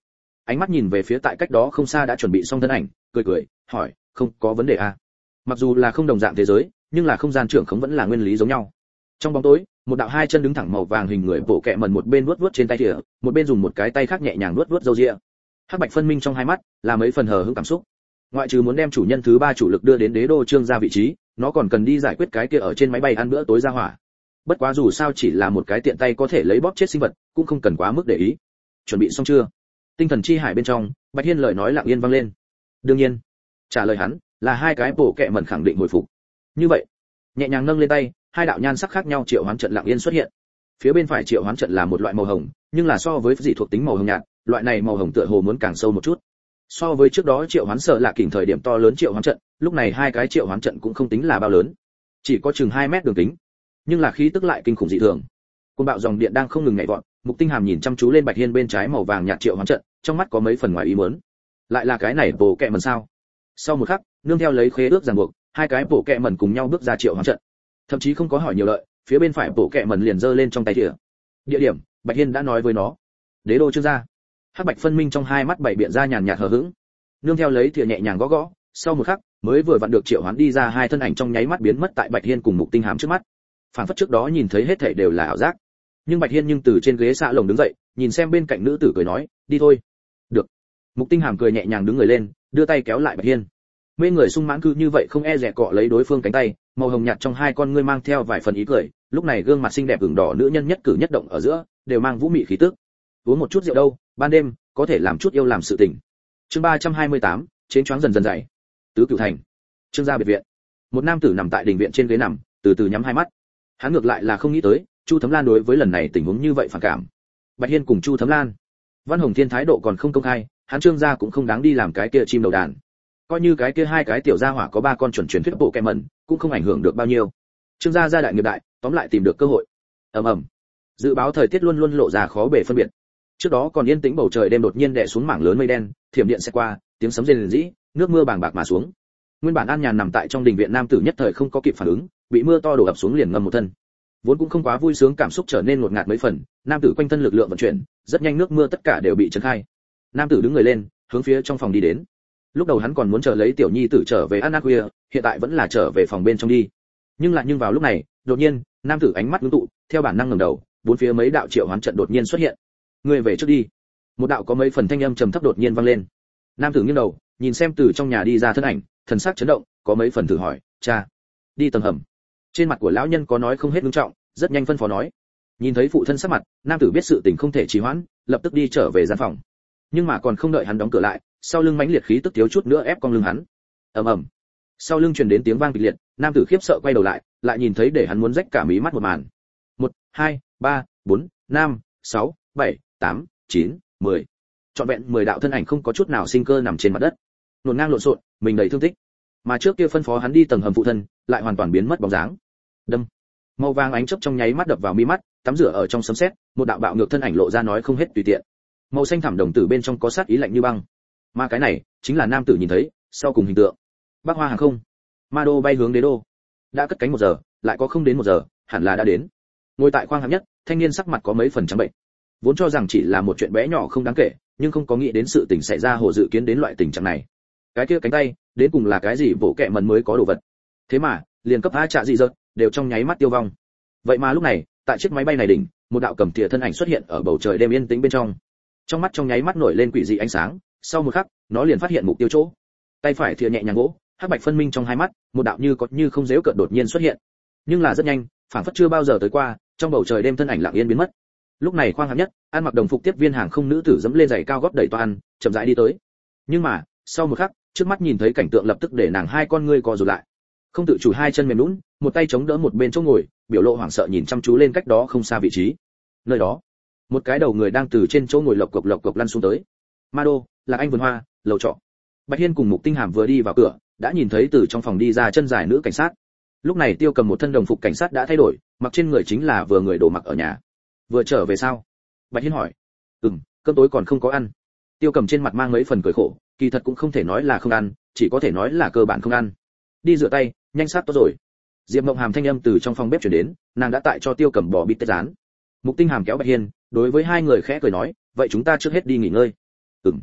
ánh mắt nhìn về phía tại cách đó không xa đã chuẩn bị xong thân ảnh, cười cười, hỏi, không có vấn đề à? Mặc dù là không đồng dạng thế giới, nhưng là không gian trưởng khống vẫn là nguyên lý giống nhau. Trong bóng tối, một đạo hai chân đứng thẳng màu vàng hình người bộ kẹ mần một bên vuốt vuốt trên tay thìa, một bên dùng một cái tay khác nhẹ nhàng vuốt vuốt râu ria. Hắc bạch phân minh trong hai mắt là mấy phần hờ hững cảm xúc. Ngoại trừ muốn đem chủ nhân thứ ba chủ lực đưa đến đế đô Trương gia vị trí, nó còn cần đi giải quyết cái kia ở trên máy bay ăn bữa tối ra hỏa. Bất quá dù sao chỉ là một cái tiện tay có thể lấy bóp chết sinh vật, cũng không cần quá mức để ý. Chuẩn bị xong chưa? Tinh thần chi hải bên trong, Bạch Hiên lời nói lặng yên vang lên. Đương nhiên. Trả lời hắn là hai cái bộ kẹ mẩn khẳng định hồi phục. Như vậy, nhẹ nhàng nâng lên tay, hai đạo nhan sắc khác nhau triệu hoán trận lặng yên xuất hiện. Phía bên phải triệu hoán trận là một loại màu hồng, nhưng là so với dị thuộc tính màu hồng nhạt, loại này màu hồng tựa hồ muốn càng sâu một chút. So với trước đó triệu hoán sợ là kỉnh thời điểm to lớn triệu hoán trận, lúc này hai cái triệu hoán trận cũng không tính là bao lớn, chỉ có chừng 2 mét đường kính, nhưng là khí tức lại kinh khủng dị thường. Cơn bạo dòng điện đang không ngừng nhảy vọt, Mục Tinh Hàm nhìn chăm chú lên Bạch Hiên bên trái màu vàng nhạt triệu hoán trận, trong mắt có mấy phần ngoài ý muốn. Lại là cái này bộ kẹ mần sao? Sau một khắc, nương theo lấy khế ước ràng buộc, hai cái bộ kẹ mần cùng nhau bước ra triệu hoán trận. Thậm chí không có hỏi nhiều lợi, phía bên phải bộ kẹ mần liền giơ lên trong tay thìa. Địa điểm, Bạch Hiên đã nói với nó. Đế đô Trương gia. Hắc bạch phân minh trong hai mắt bảy biện ra nhàn nhạt hờ hững. Nương theo lấy thìa nhẹ nhàng gõ gõ, sau một khắc, mới vừa vặn được triệu hoán đi ra hai thân ảnh trong nháy mắt biến mất tại Bạch Hiên cùng Mục Tinh Hàm trước mắt. Phản phất trước đó nhìn thấy hết thảy đều là ảo giác. Nhưng Bạch Hiên từ trên ghế xạ lồng đứng dậy, nhìn xem bên cạnh nữ tử cười nói, đi thôi. Được. Mục Tinh Hàm cười nhẹ nhàng đứng người lên, đưa tay kéo lại Bạch Hiên. Mê người sung mãn cư như vậy không e dè cọ lấy đối phương cánh tay, màu hồng nhạt trong hai con ngươi mang theo vài phần ý cười, lúc này gương mặt xinh đẹp ửng đỏ nữ nhân nhất cử nhất động ở giữa, đều mang vũ mị khí tức. Uống một chút rượu đâu, ban đêm có thể làm chút yêu làm sự tình. Chương 328, chén choáng dần dần dậy. Tứ Cửu Thành. Trương gia biệt viện. Một nam tử nằm tại đình viện trên ghế nằm, từ từ nhắm hai mắt. Hắn ngược lại là không nghĩ tới, Chu Thấm Lan đối với lần này tình huống như vậy phản cảm. Bạch Hiên cùng Chu Thấm Lan, Văn Hồng Thiên thái độ còn không công khai, hắn Trương gia cũng không đáng đi làm cái kia chim đầu đàn. Coi như cái kia hai cái tiểu gia hỏa có ba con chuẩn truyền thuyết bộ kẹ mẩn, cũng không ảnh hưởng được bao nhiêu. Trương gia gia đại nghiệp đại, tóm lại tìm được cơ hội. Ầm ầm. Dự báo thời tiết luôn luôn lộ ra khó bề phân biệt. Trước đó còn yên tĩnh bầu trời đêm đột nhiên đè xuống mảng lớn mây đen, thiểm điện sẽ qua, tiếng sấm rền rĩ, nước mưa bàng bạc mà xuống. Nguyên bản an nhàn nằm tại trong đình viện nam tử nhất thời không có kịp phản ứng, bị mưa to đổ ập xuống liền ngâm một thân. Vốn cũng không quá vui sướng cảm xúc trở nên ngột ngạt mấy phần, nam tử quanh thân lực lượng vận chuyển, rất nhanh nước mưa tất cả đều bị trấn khai. Nam tử đứng người lên, hướng phía trong phòng đi đến. Lúc đầu hắn còn muốn chờ lấy tiểu nhi tử trở về ăn khuya, hiện tại vẫn là trở về phòng bên trong đi. Nhưng vào lúc này, đột nhiên, nam tử ánh mắt ngưng tụ, theo bản năng ngẩng đầu, bốn phía mấy đạo triệu hoán trận đột nhiên xuất hiện. Ngươi về trước đi. Một đạo có mấy phần thanh âm trầm thấp đột nhiên vang lên. Nam tử nghiêng đầu, nhìn xem từ trong nhà đi ra thân ảnh, thần sắc chấn động, có mấy phần thử hỏi, cha, đi tầng hầm. Trên mặt của lão nhân có nói không hết nghiêm trọng, rất nhanh phân phó nói. Nhìn thấy phụ thân sắc mặt, nam tử biết sự tình không thể trì hoãn, lập tức đi trở về gian phòng. Nhưng mà còn không đợi hắn đóng cửa lại, sau lưng mãnh liệt khí tức thiếu chút nữa ép cong lưng hắn. Ầm ầm. Sau lưng truyền đến tiếng vang kịch liệt, nam tử khiếp sợ quay đầu lại, lại nhìn thấy để hắn muốn rách cả mí mắt một màn. 1 2 3 4 5 6 7 8 9 10. Trọn vẹn 10 đạo thân ảnh không có chút nào sinh cơ nằm trên mặt đất. Hỗn ngang lộn xộn, mình đầy thương tích. Mà trước kia phân phó hắn đi tầng hầm phụ thân, lại hoàn toàn biến mất bóng dáng. Đâm. Màu vàng ánh chớp trong nháy mắt đập vào mi mắt, tắm rửa ở trong sấm sét, một đạo bạo ngược thân ảnh lộ ra nói không hết tùy tiện. Màu xanh thẳm đồng tử bên trong có sát ý lạnh như băng. Mà cái này chính là nam tử nhìn thấy sau cùng hình tượng. Bắc Hoa hàng không, ma đô bay hướng đế đô. Đã cất cánh 1 giờ, lại có không đến 1 giờ, hẳn là đã đến. Ngồi tại khoang hạng nhất, thanh niên sắc mặt có mấy phần trắng bệnh. Vốn cho rằng chỉ là một chuyện bé nhỏ không đáng kể, nhưng không có nghĩ đến sự tình xảy ra hồ dự kiến đến loại tình trạng này. Cái kia cánh tay, đến cùng là cái gì bộ kệ mần mới có đồ vật. Thế mà, liền cấp A trạ gì giật, đều trong nháy mắt tiêu vong. Vậy mà lúc này, tại chiếc máy bay này đỉnh, một đạo cầm thìa thân ảnh xuất hiện ở bầu trời đêm yên tĩnh bên trong. Trong mắt trong nháy mắt nổi lên quỷ dị ánh sáng, sau một khắc, nó liền phát hiện mục tiêu chỗ. Tay phải thìa nhẹ nhàng gỗ, hắc bạch phân minh trong hai mắt, một đạo như có như không dễu cợt đột nhiên xuất hiện. Nhưng là rất nhanh, phảng phất chưa bao giờ tới qua, trong bầu trời đêm thân ảnh lặng yên biến mất. Lúc này khoang hạng nhất, ăn mặc đồng phục tiếp viên hàng không nữ tử dẫm lên giày cao gót đẩy toan, chậm rãi đi tới. Nhưng mà, sau một khắc, trước mắt nhìn thấy cảnh tượng lập tức để nàng hai con ngươi co rụt lại. Không tự chủ hai chân mềm nhũn, một tay chống đỡ một bên chỗ ngồi, biểu lộ hoảng sợ nhìn chăm chú lên cách đó không xa vị trí. Nơi đó, một cái đầu người đang từ trên chỗ ngồi lộc cộc lăn xuống tới. Ma đô, là anh vườn hoa, lầu trọ. Bạch Hiên cùng Mục Tinh Hàm vừa đi vào cửa, đã nhìn thấy từ trong phòng đi ra chân dài nữ cảnh sát. Lúc này Tiêu Cầm một thân đồng phục cảnh sát đã thay đổi, mặc trên người chính là vừa người đồ mặc ở nhà. Vừa trở về sao? Bạch Hiên hỏi. Cơm tối còn không có ăn. Tiêu Cầm trên mặt mang mấy phần cười khổ, kỳ thật cũng không thể nói là không ăn, chỉ có thể nói là cơ bản không ăn. Đi rửa tay, nhanh sát tốt rồi. Diệp Mộng Hàm thanh âm từ trong phòng bếp truyền đến, nàng đã tại cho Tiêu Cầm bò bít tết rán. Mục Tinh Hàm kéo Bạch Hiên, đối với hai người khẽ cười nói, vậy chúng ta trước hết đi nghỉ ngơi.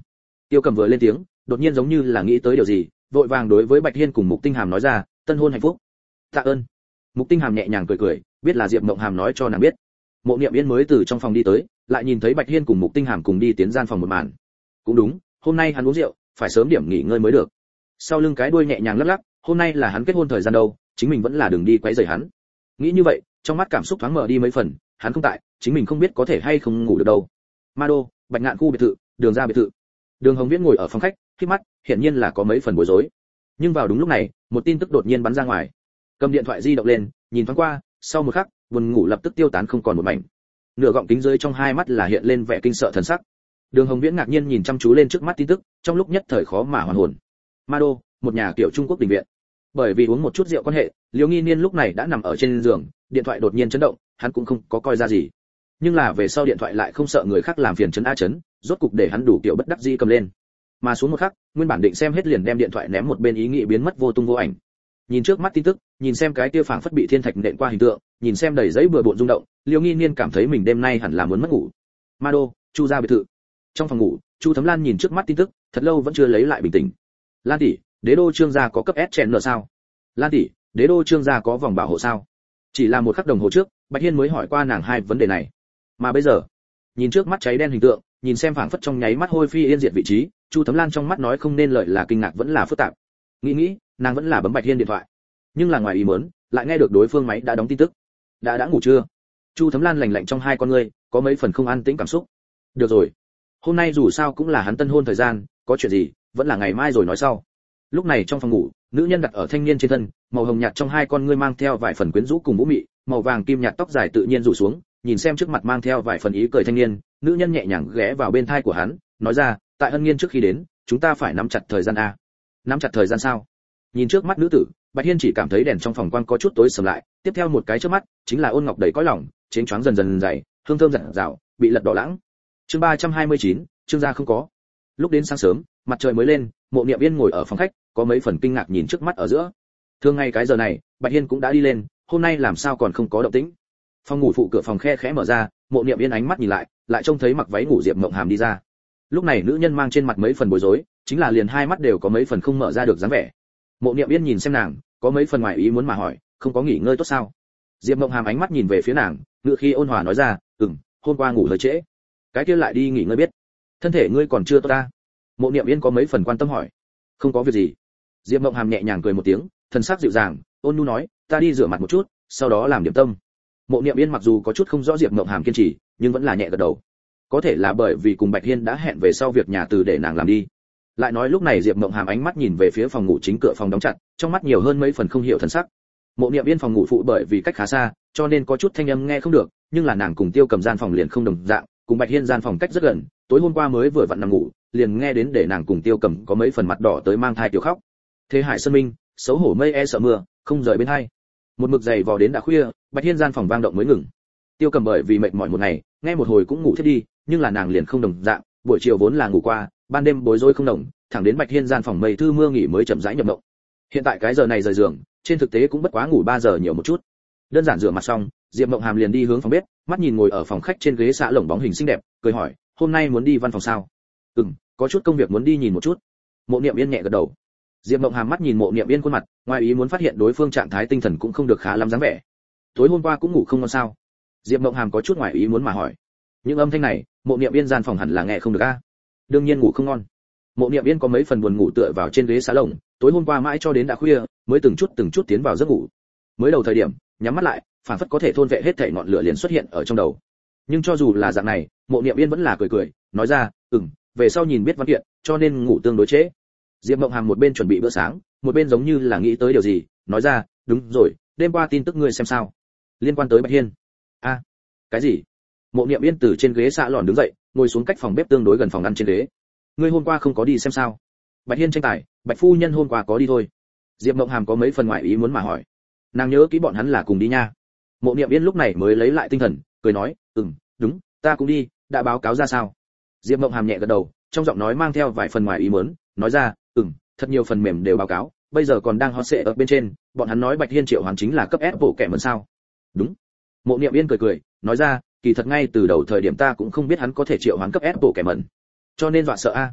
Tiêu Cầm vừa lên tiếng, đột nhiên giống như là nghĩ tới điều gì, vội vàng đối với Bạch Hiên cùng Mục Tinh Hàm nói ra, tân hôn hạnh phúc. Tạ ơn. Mục Tinh Hàm nhẹ nhàng cười cười, biết là Diệp Mộng Hàm nói cho nàng biết. Mộ Niệm Yên mới từ trong phòng đi tới, lại nhìn thấy Bạch Hiên cùng Mục Tinh Hàm cùng đi tiến gian phòng một màn. Cũng đúng, hôm nay hắn uống rượu, phải sớm điểm nghỉ ngơi mới được. Sau lưng cái đuôi nhẹ nhàng lắc lắc, hôm nay là hắn kết hôn thời gian đâu, chính mình vẫn là đường đi quấy rầy hắn. Nghĩ như vậy, trong mắt cảm xúc thoáng mở đi mấy phần, hắn không tại, chính mình không biết có thể hay không ngủ được đâu. Ma Đô, Bạch Ngạn khu biệt thự, Đường ra biệt thự. Đường Hồng Viễn ngồi ở phòng khách, khép mắt, hiển nhiên là có mấy phần bối rối. Nhưng vào đúng lúc này, một tin tức đột nhiên bắn ra ngoài. Cầm điện thoại di động lên, nhìn thoáng qua, sau một khắc, buồn ngủ lập tức tiêu tán không còn một mảnh. Nửa gọng kính dưới trong hai mắt là hiện lên vẻ kinh sợ thần sắc. Đường Hồng Viễn ngạc nhiên nhìn chăm chú lên trước mắt tin tức, trong lúc nhất thời khó mà hoàn hồn. Ma Đô, một nhà kiểu Trung Quốc đình viện. Bởi vì uống một chút rượu quan hệ, Liễu Nghi Niên lúc này đã nằm ở trên giường, điện thoại đột nhiên chấn động, hắn cũng không có coi ra gì. Nhưng là về sau điện thoại lại không sợ người khác làm phiền chấn a chấn, rốt cục để hắn đủ kiểu bất đắc dĩ cầm lên. Mà xuống một khắc, nguyên bản định xem hết liền đem điện thoại ném một bên ý nghĩ biến mất vô tung vô ảnh. Nhìn trước mắt tin tức, nhìn xem cái kia phảng phất bị thiên thạch nện qua hình tượng, nhìn xem đầy giấy bừa bộn rung động, Liễu Nghi Niên cảm thấy mình đêm nay hẳn là muốn mất ngủ. Ma Đô, Chu gia biệt thự. Trong phòng ngủ, Chu Thấm Lan nhìn trước mắt tin tức, thật lâu vẫn chưa lấy lại bình tĩnh. Lan tỷ, Đế đô Trương gia có cấp S chèn nợ sao? Lan tỷ, Đế đô Trương gia có vòng bảo hộ sao? Chỉ là một khắc đồng hồ trước, Bạch Hiên mới hỏi qua nàng hai vấn đề này. Mà bây giờ, nhìn trước mắt cháy đen hình tượng, nhìn xem phảng phất trong nháy mắt hôi phi yên diệt vị trí, Chu Thấm Lan trong mắt nói không nên lời là kinh ngạc vẫn là phức tạp. Nghĩ, nàng vẫn là bấm Bạch Hiên điện thoại. Nhưng là ngoài ý muốn, lại nghe được đối phương máy đã đóng tin tức. Đã ngủ chưa? Chu Thấm Lan lạnh lạnh trong hai con ngươi, có mấy phần không an tĩnh cảm xúc. Được rồi, hôm nay dù sao cũng là hắn tân hôn thời gian, có chuyện gì, vẫn là ngày mai rồi nói sau. Lúc này trong phòng ngủ, nữ nhân đặt ở thanh niên trên thân, màu hồng nhạt trong hai con ngươi mang theo vài phần quyến rũ cùng vũ mị, màu vàng kim nhạt tóc dài tự nhiên rủ xuống, nhìn xem trước mặt mang theo vài phần ý cười thanh niên, nữ nhân nhẹ nhàng ghé vào bên thai của hắn, nói ra, tại Hân Nghiên trước khi đến, chúng ta phải nắm chặt thời gian a. Nắm chặt thời gian sao? Nhìn trước mắt nữ tử, Bạch Hiên chỉ cảm thấy đèn trong phòng quang có chút tối sầm lại, tiếp theo một cái chớp mắt, chính là ôn ngọc đầy cõi lòng, chén choáng dần dần dày, hương thơm rạng rào, bị lật đỏ lãng. Chương 329, Trương gia không có. Lúc đến sáng sớm, mặt trời mới lên, Mộ Niệm Yên ngồi ở phòng khách, có mấy phần kinh ngạc nhìn trước mắt ở giữa. Thường ngày cái giờ này, Bạch Hiên cũng đã đi lên, hôm nay làm sao còn không có động tĩnh. Phòng ngủ phụ cửa phòng khe khẽ mở ra, Mộ Niệm Yên ánh mắt nhìn lại trông thấy mặc váy ngủ Diệp Mộng Hàm đi ra. Lúc này nữ nhân mang trên mặt mấy phần bối rối, chính là liền hai mắt đều có mấy phần không mở ra được dáng vẻ. Mộ Niệm Yên nhìn xem nàng, có mấy phần ngoài ý muốn mà hỏi, không có nghỉ ngơi tốt sao? Diệp Mộng Hàm ánh mắt nhìn về phía nàng, ngựa khi ôn hòa nói ra, hôm qua ngủ hơi trễ. Cái kia lại đi nghỉ ngơi biết. Thân thể ngươi còn chưa tốt ta? Mộ Niệm Yên có mấy phần quan tâm hỏi. Không có việc gì. Diệp Mộng Hàm nhẹ nhàng cười một tiếng, thần sắc dịu dàng, ôn nhu nói, ta đi rửa mặt một chút, sau đó làm điểm tâm. Mộ Niệm Yên mặc dù có chút không rõ Diệp Mộng Hàm kiên trì, nhưng vẫn là nhẹ gật đầu. Có thể là bởi vì cùng Bạch Hiên đã hẹn về sau việc nhà từ để nàng làm đi. Lại nói lúc này Diệp Mộng Hàm ánh mắt nhìn về phía phòng ngủ chính cửa phòng đóng chặt, trong mắt nhiều hơn mấy phần không hiểu thần sắc. Mộ Niệm Yên phòng ngủ phụ bởi vì cách khá xa, cho nên có chút thanh âm nghe không được, nhưng là nàng cùng Tiêu Cầm gian phòng liền không đồng dạng, cùng Bạch Hiên gian phòng cách rất gần, tối hôm qua mới vừa vặn nằm ngủ, liền nghe đến để nàng cùng Tiêu Cầm có mấy phần mặt đỏ tới mang thai tiểu khóc. Thế Hải Sơn Minh, xấu hổ mây e sợ mưa, không rời bên hai. Một mực giày vò đến đã khuya, Bạch Hiên gian phòng vang động mới ngừng. Tiêu Cầm bởi vì mệt mỏi một ngày, nghe một hồi cũng ngủ thiếp đi, nhưng là nàng liền không đồng dạng, buổi chiều vốn là ngủ qua, ban đêm bối rối không đồng, thẳng đến Bạch Hiên gian phòng mây thư mưa nghỉ mới chậm rãi nhập mộng. Hiện tại cái giờ này rời giường, trên thực tế cũng bất quá ngủ 3 giờ nhiều một chút. Đơn giản rửa mặt xong, Diệp Mộng Hàm liền đi hướng phòng bếp, mắt nhìn ngồi ở phòng khách trên ghế xạ lồng bóng hình xinh đẹp, cười hỏi, hôm nay muốn đi văn phòng sao? Có chút công việc muốn đi nhìn một chút. Mộ Niệm Yên nhẹ gật đầu. Diệp Mộng Hàm mắt nhìn Mộ Niệm Yên khuôn mặt, ngoài ý muốn phát hiện đối phương trạng thái tinh thần cũng không được khá lắm dáng vẻ. Tối hôm qua cũng ngủ không ngon sao? Diệp Mộng Hàm có chút ngoài ý muốn mà hỏi. Những âm thanh này, Mộ Niệm Yên gian phòng hẳn là nghe không được a. Đương nhiên ngủ không ngon. Mộ Niệm Yên có mấy phần buồn ngủ tựa vào trên ghế xà lồng, tối hôm qua mãi cho đến đã khuya, mới từng chút tiến vào giấc ngủ. Mới đầu thời điểm, nhắm mắt lại, phản phất có thể thôn vệ hết thảy ngọn lửa liền xuất hiện ở trong đầu. Nhưng cho dù là dạng này, Mộ Niệm Yên vẫn là cười, nói ra, về sau nhìn biết văn kiện, cho nên ngủ tương đối trễ. Diệp Mộng Hàm một bên chuẩn bị bữa sáng, một bên giống như là nghĩ tới điều gì, nói ra, đúng rồi, đêm qua tin tức ngươi xem sao? Liên quan tới Bạch Hiên. A, cái gì? Mộ Niệm Yên từ trên ghế xạ lòn đứng dậy, ngồi xuống cách phòng bếp tương đối gần phòng ăn trên ghế. Ngươi hôm qua không có đi xem sao? Bạch Hiên tranh tài, Bạch phu nhân hôm qua có đi thôi. Diệp Mộng Hàm có mấy phần ngoại ý muốn mà hỏi. Nàng nhớ kỹ bọn hắn là cùng đi nha. Mộ Niệm Yên lúc này mới lấy lại tinh thần, cười nói, đúng, ta cũng đi, đã báo cáo ra sao? Diệp Mộng Hàm nhẹ gật đầu, trong giọng nói mang theo vài phần ngoài ý muốn, nói ra, thật nhiều phần mềm đều báo cáo, bây giờ còn đang hot sệ ở bên trên, bọn hắn nói Bạch Hiên triệu hoàn chính là cấp S bộ kẻ mẩn sao? Đúng. Mộ Niệm Yên cười, nói ra, kỳ thật ngay từ đầu thời điểm ta cũng không biết hắn có thể triệu hoán cấp S bộ kẻ mẩn, cho nên dọa sợ a.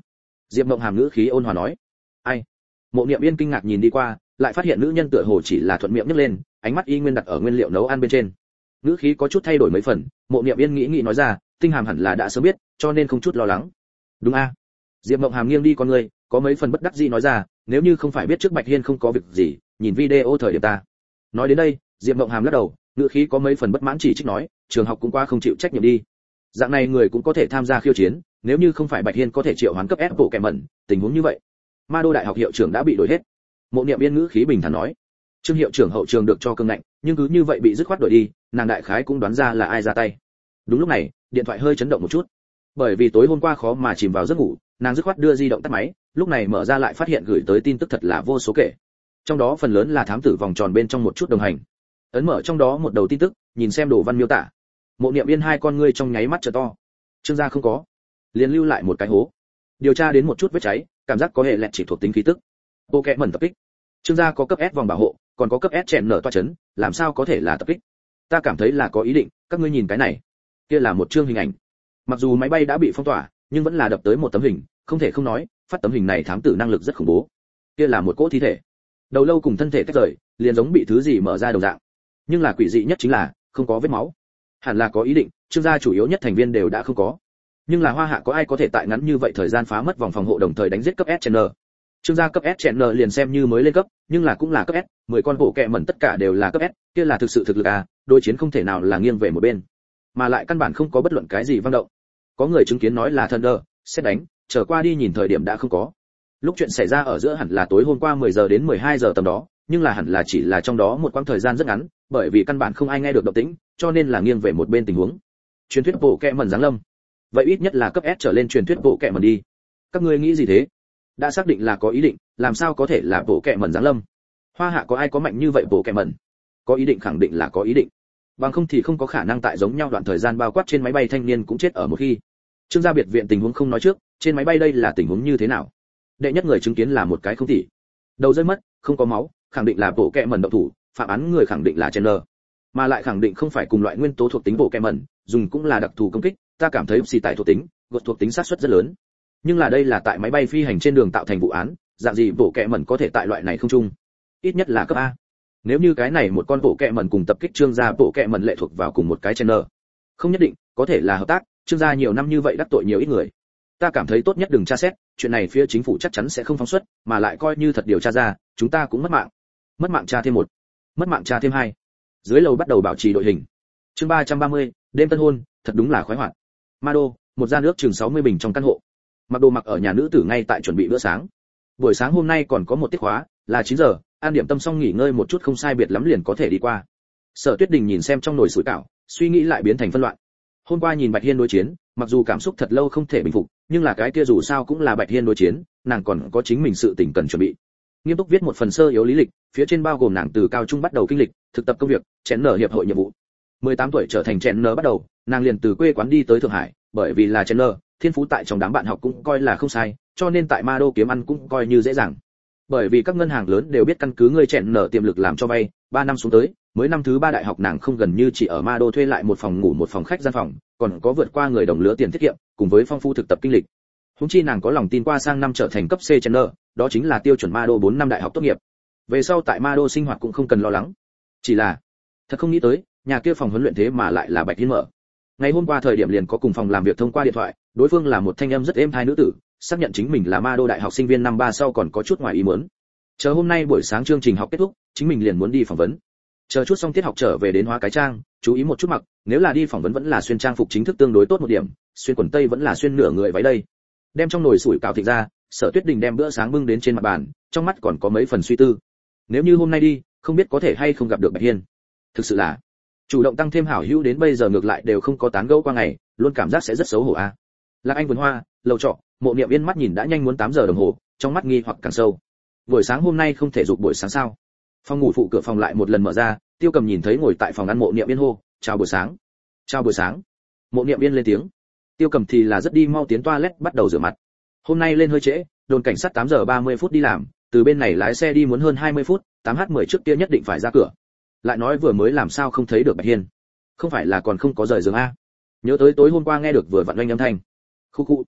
Diệp Mộng Hàm ngữ khí ôn hòa nói. Ai? Mộ Niệm Yên kinh ngạc nhìn đi qua, lại phát hiện nữ nhân tựa hồ chỉ là thuận miệng nhấc lên, ánh mắt y nguyên đặt ở nguyên liệu nấu ăn bên trên. Ngữ khí có chút thay đổi mấy phần, Mộ Niệm Yên nghĩ nói ra, Tinh Hàm hẳn là đã sớm biết, cho nên không chút lo lắng. Đúng a? Diệp Mộng Hàm nghiêng đi con người, có mấy phần bất đắc dĩ nói ra, nếu như không phải biết trước Bạch Hiên không có việc gì, nhìn video thời điểm ta. Nói đến đây, Diệp Mộng Hàm lắc đầu, ngữ khí có mấy phần bất mãn chỉ trích nói, trường học cũng qua không chịu trách nhiệm đi. Dạng này người cũng có thể tham gia khiêu chiến, nếu như không phải Bạch Hiên có thể triệu hoán cấp S bộ kẻ mẩn, tình huống như vậy, Ma Đô Đại học hiệu trưởng đã bị đổi hết. Mộ Niệm Yên ngữ khí bình thản nói, Trương hiệu trưởng hậu trường được cho cương ngạnh, nhưng cứ như vậy bị dứt khoát đổi đi, nàng đại khái cũng đoán ra là ai ra tay. Đúng lúc này, điện thoại hơi chấn động một chút. Bởi vì tối hôm qua khó mà chìm vào giấc ngủ, nàng dứt khoát đưa di động tắt máy, lúc này mở ra lại phát hiện gửi tới tin tức thật là vô số kể. Trong đó phần lớn là thám tử vòng tròn bên trong một chút đồng hành. Ấn mở trong đó một đầu tin tức, nhìn xem đồ văn miêu tả. Mộ Niệm Yên hai con ngươi trong nháy mắt trợ to. Trương gia không có, liền lưu lại một cái hố. Điều tra đến một chút vết cháy, cảm giác có hệ lẹt chỉ thuộc tính khí tức. Bộ kệ mẩn tập kích. Trương gia có cấp S vòng bảo hộ, còn có cấp S chèn nở toa chấn, làm sao có thể là tập kích? Ta cảm thấy là có ý định, các ngươi nhìn cái này. Kia là một chương hình ảnh. Mặc dù máy bay đã bị phong tỏa, nhưng vẫn là đập tới một tấm hình, không thể không nói, phát tấm hình này thám tử năng lực rất khủng bố. Kia là một cỗ thi thể. Đầu lâu cùng thân thể tách rời, liền giống bị thứ gì mở ra đồng dạng. Nhưng là quỷ dị nhất chính là không có vết máu. Hẳn là có ý định, Trương gia chủ yếu nhất thành viên đều đã không có. Nhưng là Hoa Hạ có ai có thể tại ngắn như vậy thời gian phá mất vòng phòng hộ đồng thời đánh giết cấp S chèn nở? Trương gia cấp S chèn nở liền xem như mới lên cấp, nhưng là cũng là cấp S, 10 con bộ kệ mẩn tất cả đều là cấp S, kia là thực sự thực lực à, đối chiến không thể nào là nghiêng về một bên, mà lại căn bản không có bất luận cái gì vang động. Có người chứng kiến nói là Thunder, xét đánh, trở qua đi nhìn thời điểm đã không có. Lúc chuyện xảy ra ở giữa hẳn là tối hôm qua 10 giờ đến 12 giờ tầm đó, nhưng là hẳn là chỉ là trong đó một quãng thời gian rất ngắn, bởi vì căn bản không ai nghe được động tĩnh, cho nên là nghiêng về một bên tình huống. Truyền thuyết bộ kệ mẩn giáng lâm, vậy ít nhất là cấp S trở lên truyền thuyết bộ kệ mẩn đi. Các ngươi nghĩ gì thế? Đã xác định là có ý định, làm sao có thể là bộ kệ mẩn giáng lâm? Hoa Hạ có ai có mạnh như vậy bộ kệ mẩn? Có ý định khẳng định là có ý định. Bằng không thì không có khả năng tại giống nhau đoạn thời gian bao quát trên máy bay thanh niên cũng chết ở một khi. Trương gia biệt viện tình huống không nói trước, trên máy bay đây là tình huống như thế nào? Đệ nhất người chứng kiến là một cái không tỉ. Đầu rơi mất, không có máu, khẳng định là bộ kệ mẩn động thủ, phạm án người khẳng định là Chandler. Mà lại khẳng định không phải cùng loại nguyên tố thuộc tính bộ kệ mẩn, dùng cũng là đặc thù công kích, ta cảm thấy xì tại thuộc tính, gột thuộc tính sát suất rất lớn. Nhưng là đây là tại máy bay phi hành trên đường tạo thành vụ án, dạng gì bộ kệ mẩn có thể tại loại này không chung? Ít nhất là cấp A. Nếu như cái này một con bộ kệ mẩn cùng tập kích Trương gia bộ kệ mẩn lệ thuộc vào cùng một cái Chandler, không nhất định, có thể là hợp tác, Trương gia nhiều năm như vậy đắc tội nhiều ít người. Ta cảm thấy tốt nhất đừng tra xét, chuyện này phía chính phủ chắc chắn sẽ không phóng xuất, mà lại coi như thật điều tra ra, chúng ta cũng mất mạng. Mất mạng tra thêm một, mất mạng tra thêm hai. Dưới lầu bắt đầu bảo trì đội hình. Chương 330, đêm tân hôn, thật đúng là khoái hoạt. Ma Đô, một gian nước chừng 60 bình trong căn hộ. Mặc đồ mặc ở nhà nữ tử ngay tại chuẩn bị bữa sáng. Buổi sáng hôm nay còn có một tiết khóa, là 9 giờ, ăn điểm tâm xong nghỉ ngơi một chút không sai biệt lắm liền có thể đi qua. Sở Tuyết Đình nhìn xem trong nồi sủi cảo, suy nghĩ lại biến thành phân loạn. Hôm qua nhìn Bạch Hiên đối chiến, mặc dù cảm xúc thật lâu không thể bình phục, nhưng là cái kia dù sao cũng là Bạch Hiên đối chiến, nàng còn có chính mình sự tình cần chuẩn bị. Nghiêm túc viết một phần sơ yếu lý lịch, phía trên bao gồm nàng từ cao trung bắt đầu kinh lịch, thực tập công việc, chén nở hiệp hội nhiệm vụ. 18 tuổi trở thành chén nở bắt đầu, nàng liền từ quê quán đi tới Thượng Hải, bởi vì là chén nở, thiên phú tại trong đám bạn học cũng coi là không sai, cho nên tại Ma Đô kiếm ăn cũng coi như dễ dàng. Bởi vì các ngân hàng lớn đều biết căn cứ ngươi chén nở tiềm lực làm cho vay, 3 năm xuống tới, mới năm thứ 3 đại học nàng không gần như chỉ ở Ma Đô thuê lại một phòng ngủ một phòng khách gian phòng, còn có vượt qua người đồng lứa tiền tiết kiệm, cùng với phong phú thực tập kinh lịch. Huống chi nàng có lòng tin qua sang năm trở thành cấp C channel, đó chính là tiêu chuẩn Ma Đô 4 năm đại học tốt nghiệp. Về sau tại Ma Đô sinh hoạt cũng không cần lo lắng. Chỉ là, thật không nghĩ tới, nhà kia phòng huấn luyện thế mà lại là Bạch Hiên mở. Ngày hôm qua thời điểm liền có cùng phòng làm việc thông qua điện thoại, đối phương là một thanh âm rất êm tai nữ tử, xác nhận chính mình là Ma Đô đại học sinh viên năm 3 sau còn có chút ngoài ý muốn. Chờ hôm nay buổi sáng chương trình học kết thúc, chính mình liền muốn đi phỏng vấn. Chờ chút xong tiết học trở về đến hóa cái trang, chú ý một chút mặc, nếu là đi phỏng vấn vẫn là xuyên trang phục chính thức tương đối tốt một điểm, xuyên quần tây vẫn là xuyên nửa người váy đây. Đem trong nồi sủi cảo thịt ra, Sở Tuyết Đình đem bữa sáng bưng đến trên mặt bàn, trong mắt còn có mấy phần suy tư. Nếu như hôm nay đi, không biết có thể hay không gặp được Bạch Hiên. Thực sự là chủ động tăng thêm hảo hữu đến bây giờ ngược lại đều không có tán gẫu qua ngày, luôn cảm giác sẽ rất xấu hổ a. Lạc Anh vườn hoa, lầu trọ, Mộ Niệm Yên mắt nhìn đã nhanh muốn 8 giờ đồng hồ, trong mắt nghi hoặc càng sâu. Buổi sáng hôm nay không thể dục buổi sáng sao? Phòng ngủ phụ cửa phòng lại một lần mở ra, Tiêu Cầm nhìn thấy ngồi tại phòng ăn Mộ Niệm Yên hô, "Chào buổi sáng." "Chào buổi sáng." Mộ Niệm Yên lên tiếng. Tiêu Cầm thì là rất đi mau tiến toilet bắt đầu rửa mặt. Hôm nay lên hơi trễ, đồn cảnh sát 8 giờ 30 phút đi làm, từ bên này lái xe đi muốn hơn 20 phút, 8h10 trước kia nhất định phải ra cửa. Lại nói vừa mới làm sao không thấy được Bạch Hiên? Không phải là còn không có rời giường a? Nhớ tới tối hôm qua nghe được vừa vặn oanh âm thanh. Khu khu.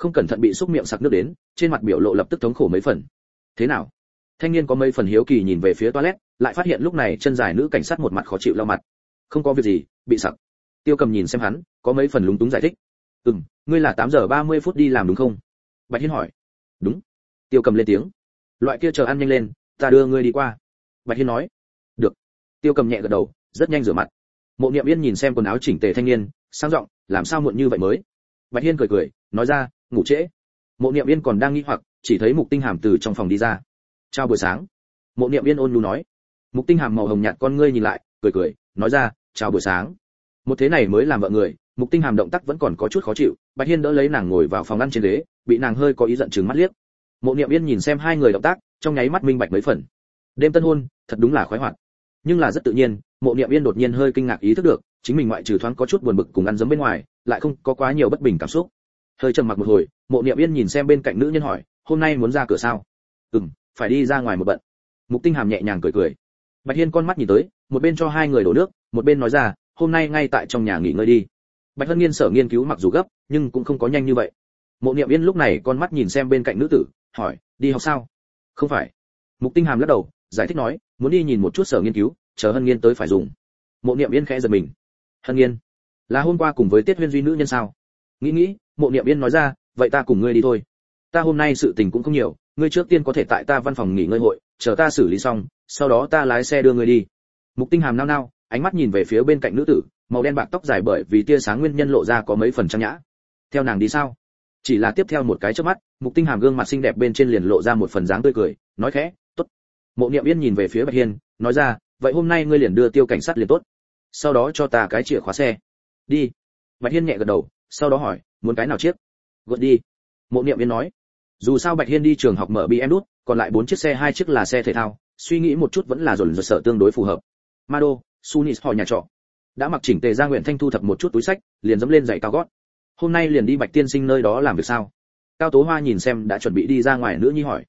không cẩn thận bị xúc miệng sặc nước đến, trên mặt biểu lộ lập tức thống khổ mấy phần. Thế nào? Thanh niên có mấy phần hiếu kỳ nhìn về phía toilet, lại phát hiện lúc này chân dài nữ cảnh sát một mặt khó chịu lau mặt. Không có việc gì, bị sặc. Tiêu Cầm nhìn xem hắn, có mấy phần lúng túng giải thích. Ngươi là 8 giờ 30 phút đi làm đúng không? Bạch Hiên hỏi. Đúng. Tiêu Cầm lên tiếng. Loại kia chờ ăn nhanh lên, ta đưa ngươi đi qua. Bạch Hiên nói. Được. Tiêu Cầm nhẹ gật đầu, rất nhanh rửa mặt. Mộ Niệm Yên nhìn xem quần áo chỉnh tề thanh niên, sang giọng, làm sao muộn như vậy mới? Bạch Hiên cười cười, nói ra, ngủ trễ. Mộ Niệm Yên còn đang nghi hoặc, chỉ thấy Mục Tinh Hàm từ trong phòng đi ra. Chào buổi sáng. Mộ Niệm Yên ôn nhu nói. Mục Tinh Hàm màu hồng nhạt con ngươi nhìn lại, cười cười, nói ra, chào buổi sáng. Một thế này mới làm vợ người, Mục Tinh Hàm động tác vẫn còn có chút khó chịu, Bạch Hiên đỡ lấy nàng ngồi vào phòng ăn trên ghế, bị nàng hơi có ý giận trừng mắt liếc. Mộ Niệm Yên nhìn xem hai người động tác, trong nháy mắt minh bạch mấy phần. Đêm tân hôn, thật đúng là khoái hoạt. Nhưng là rất tự nhiên, Mộ Niệm Yên đột nhiên hơi kinh ngạc ý thức được, chính mình ngoại trừ thoáng có chút buồn bực cùng ăn dấm bên ngoài, lại không có quá nhiều bất bình cảm xúc. Hơi trầm mặc một hồi, Mộ Niệm Yên nhìn xem bên cạnh nữ nhân hỏi, hôm nay muốn ra cửa sao? Phải đi ra ngoài một bận. Mục Tinh Hàm nhẹ nhàng cười cười. Bạch Hiên con mắt nhìn tới, một bên cho hai người đổ nước, một bên nói ra, hôm nay ngay tại trong nhà nghỉ ngơi đi. Bạch Hân Nghiên sở nghiên cứu mặc dù gấp, nhưng cũng không có nhanh như vậy. Mộ Niệm Yên lúc này con mắt nhìn xem bên cạnh nữ tử, hỏi, đi học sao? Không phải. Mục Tinh Hàm lắc đầu, giải thích nói, muốn đi nhìn một chút sở nghiên cứu, chờ Hân Nghiên tới phải dùng. Mộ Niệm Yên khẽ giật mình. Hân Nghiên, là hôm qua cùng với Tiết Huyên Duy nữ nhân sao? Nghĩ, Mộ Niệm Yên nói ra, vậy ta cùng ngươi đi thôi. Ta hôm nay sự tình cũng không nhiều, ngươi trước tiên có thể tại ta văn phòng nghỉ ngơi hội, chờ ta xử lý xong, sau đó ta lái xe đưa ngươi đi. Mục Tinh Hàm nao nao, ánh mắt nhìn về phía bên cạnh nữ tử, màu đen bạc tóc dài bởi vì tia sáng nguyên nhân lộ ra có mấy phần trang nhã. Theo nàng đi sao? Chỉ là tiếp theo một cái chớp mắt, Mục Tinh Hàm gương mặt xinh đẹp bên trên liền lộ ra một phần dáng tươi cười, nói khẽ, tốt. Mộ Niệm Yên nhìn về phía Bạch Hiên, nói ra, vậy hôm nay ngươi liền đưa Tiêu cảnh sát liền tốt. Sau đó cho ta cái chìa khóa xe. Đi. Bạch Hiên nhẹ gật đầu, sau đó hỏi, muốn cái nào chiếc? Gọi đi. Mộ Niệm Yên nói. Dù sao Bạch Hiên đi trường học mở BMW, còn lại 4 chiếc xe 2 chiếc là xe thể thao, suy nghĩ một chút vẫn là dồn dập sợ tương đối phù hợp. Mado, Sunis hỏi nhà trọ. Đã mặc chỉnh tề ra Nguyễn Thanh thu thập một chút túi sách, liền dẫm lên giày cao gót. Hôm nay liền đi Bạch tiên sinh nơi đó làm việc sao? Cao Tố Hoa nhìn xem đã chuẩn bị đi ra ngoài nữa nhi hỏi.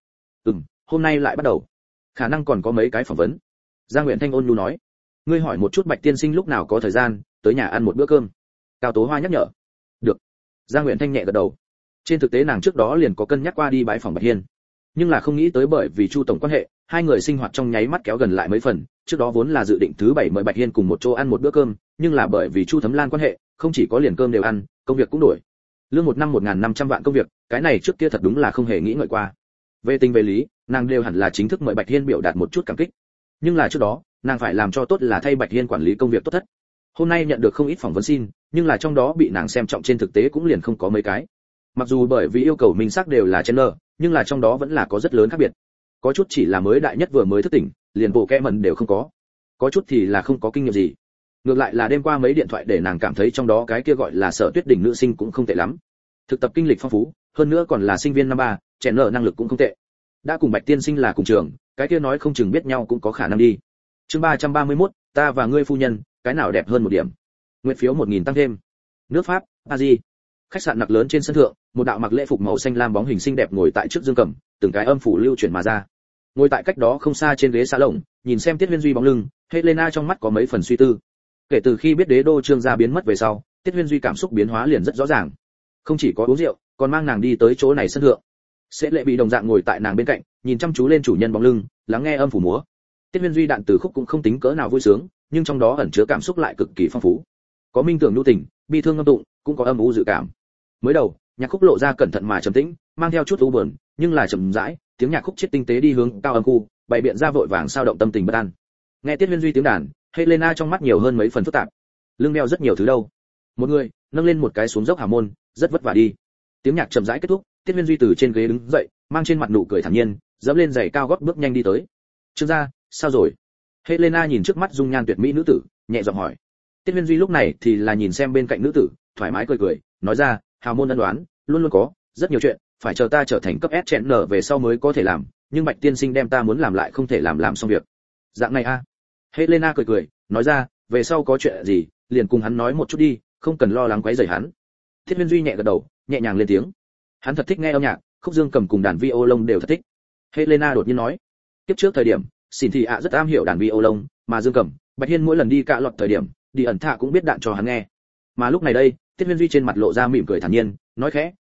Hôm nay lại bắt đầu. Khả năng còn có mấy cái phỏng vấn. Giang Nguyễn Thanh ôn nhu nói. Ngươi hỏi một chút Bạch tiên sinh lúc nào có thời gian, tới nhà ăn một bữa cơm. Cao Tố Hoa nhắc nhở. Được. Giang Nguyễn Thanh nhẹ gật đầu. Trên thực tế nàng trước đó liền có cân nhắc qua đi bãi phòng Bạch Hiên, nhưng là không nghĩ tới bởi vì Chu tổng quan hệ, hai người sinh hoạt trong nháy mắt kéo gần lại mấy phần. Trước đó vốn là dự định thứ 7 mời Bạch Hiên cùng một chỗ ăn một bữa cơm, nhưng là bởi vì Chu Thấm Lan quan hệ, không chỉ có liền cơm đều ăn, công việc cũng đổi. Lương một năm 1.500 vạn công việc, cái này trước kia thật đúng là không hề nghĩ ngợi qua. Về tình về lý, nàng đều hẳn là chính thức mời Bạch Hiên biểu đạt một chút cảm kích. Nhưng là trước đó, nàng phải làm cho tốt là thay Bạch Hiên quản lý công việc tốt thất. Hôm nay nhận được không ít phỏng vấn xin, nhưng là trong đó bị nàng xem trọng trên thực tế cũng liền không có mấy cái. Mặc dù bởi vì yêu cầu minh xác đều là gender, nhưng là trong đó vẫn là có rất lớn khác biệt. Có chút chỉ là mới đại nhất vừa mới thức tỉnh, liền bộ kẽ mần đều không có. Có chút thì là không có kinh nghiệm gì. Ngược lại là đêm qua mấy điện thoại để nàng cảm thấy trong đó cái kia gọi là Sở Tuyết đỉnh nữ sinh cũng không tệ lắm. Thực tập kinh lịch phong phú, hơn nữa còn là sinh viên năm 3, trẻ nợ năng lực cũng không tệ. Đã cùng Bạch tiên sinh là cùng trường, cái kia nói không chừng biết nhau cũng có khả năng đi. Chương 331, ta và ngươi phu nhân, cái nào đẹp hơn một điểm. Nguyện phiếu 1000 tăng thêm. Nước Pháp, Paris. Khách sạn nặc lớn trên sân thượng, một đạo mặc lễ phục màu xanh lam bóng hình xinh đẹp ngồi tại trước dương cầm, từng cái âm phủ lưu chuyển mà ra. Ngồi tại cách đó không xa trên ghế xa lồng, nhìn xem Tiết Huyên Duy bóng lưng, Helena trong mắt có mấy phần suy tư. Kể từ khi biết đế đô Trương gia biến mất về sau, Tiết Huyên Duy cảm xúc biến hóa liền rất rõ ràng. Không chỉ có uống rượu, còn mang nàng đi tới chỗ này sân thượng. Sẽ lệ bị đồng dạng ngồi tại nàng bên cạnh, nhìn chăm chú lên chủ nhân bóng lưng, lắng nghe âm phủ múa. Tiết Huyên Duy đạn từ khúc cũng không tính cỡ nào vui sướng, nhưng trong đó ẩn chứa cảm xúc lại cực kỳ phong phú. Có minh tưởng nhu tình, bi thương ngâm tụng, cũng có âm u dự cảm. Mới đầu, nhạc khúc lộ ra cẩn thận mà trầm tĩnh, mang theo chút u buồn, nhưng là chậm rãi, tiếng nhạc khúc chết tinh tế đi hướng cao âm khu, bày biện ra vội vàng sao động tâm tình bất an. Nghe Tiết Huyên Duy tiếng đàn, Helena trong mắt nhiều hơn mấy phần phức tạp. Lưng đeo rất nhiều thứ đâu. Một người nâng lên một cái xuống dốc hào môn, rất vất vả đi. Tiếng nhạc chậm rãi kết thúc, Tiết Huyên Duy từ trên ghế đứng dậy, mang trên mặt nụ cười thản nhiên, dẫm lên giày cao gót bước nhanh đi tới. Trương gia, sao rồi? Helena nhìn trước mắt dung nhan tuyệt mỹ nữ tử, nhẹ giọng hỏi. Tiết Huyên Duy lúc này thì là nhìn xem bên cạnh nữ tử, thoải mái cười cười, nói ra, hào môn ân đoán, luôn luôn có, rất nhiều chuyện, phải chờ ta trở thành cấp S chẹn nở về sau mới có thể làm, nhưng Bạch tiên sinh đem ta muốn làm lại không thể làm xong việc. Dạng này a. Helena cười cười, nói ra, về sau có chuyện gì, liền cùng hắn nói một chút đi, không cần lo lắng quấy rầy hắn. Thiết Huyên Duy nhẹ gật đầu, nhẹ nhàng lên tiếng. Hắn thật thích nghe âm nhạc, khúc dương cầm cùng đàn violon đều thật thích. Helena đột nhiên nói, tiếp trước thời điểm, Xin Thị ạ rất am hiểu đàn violon, mà dương cầm, Bạch Hiên mỗi lần đi cạ lọt thời điểm, đi ẩn thạ cũng biết đạn cho hắn nghe. Mà lúc này đây, Tiết Huyên Duy trên mặt lộ ra mỉm cười thản nhiên, nói khẽ,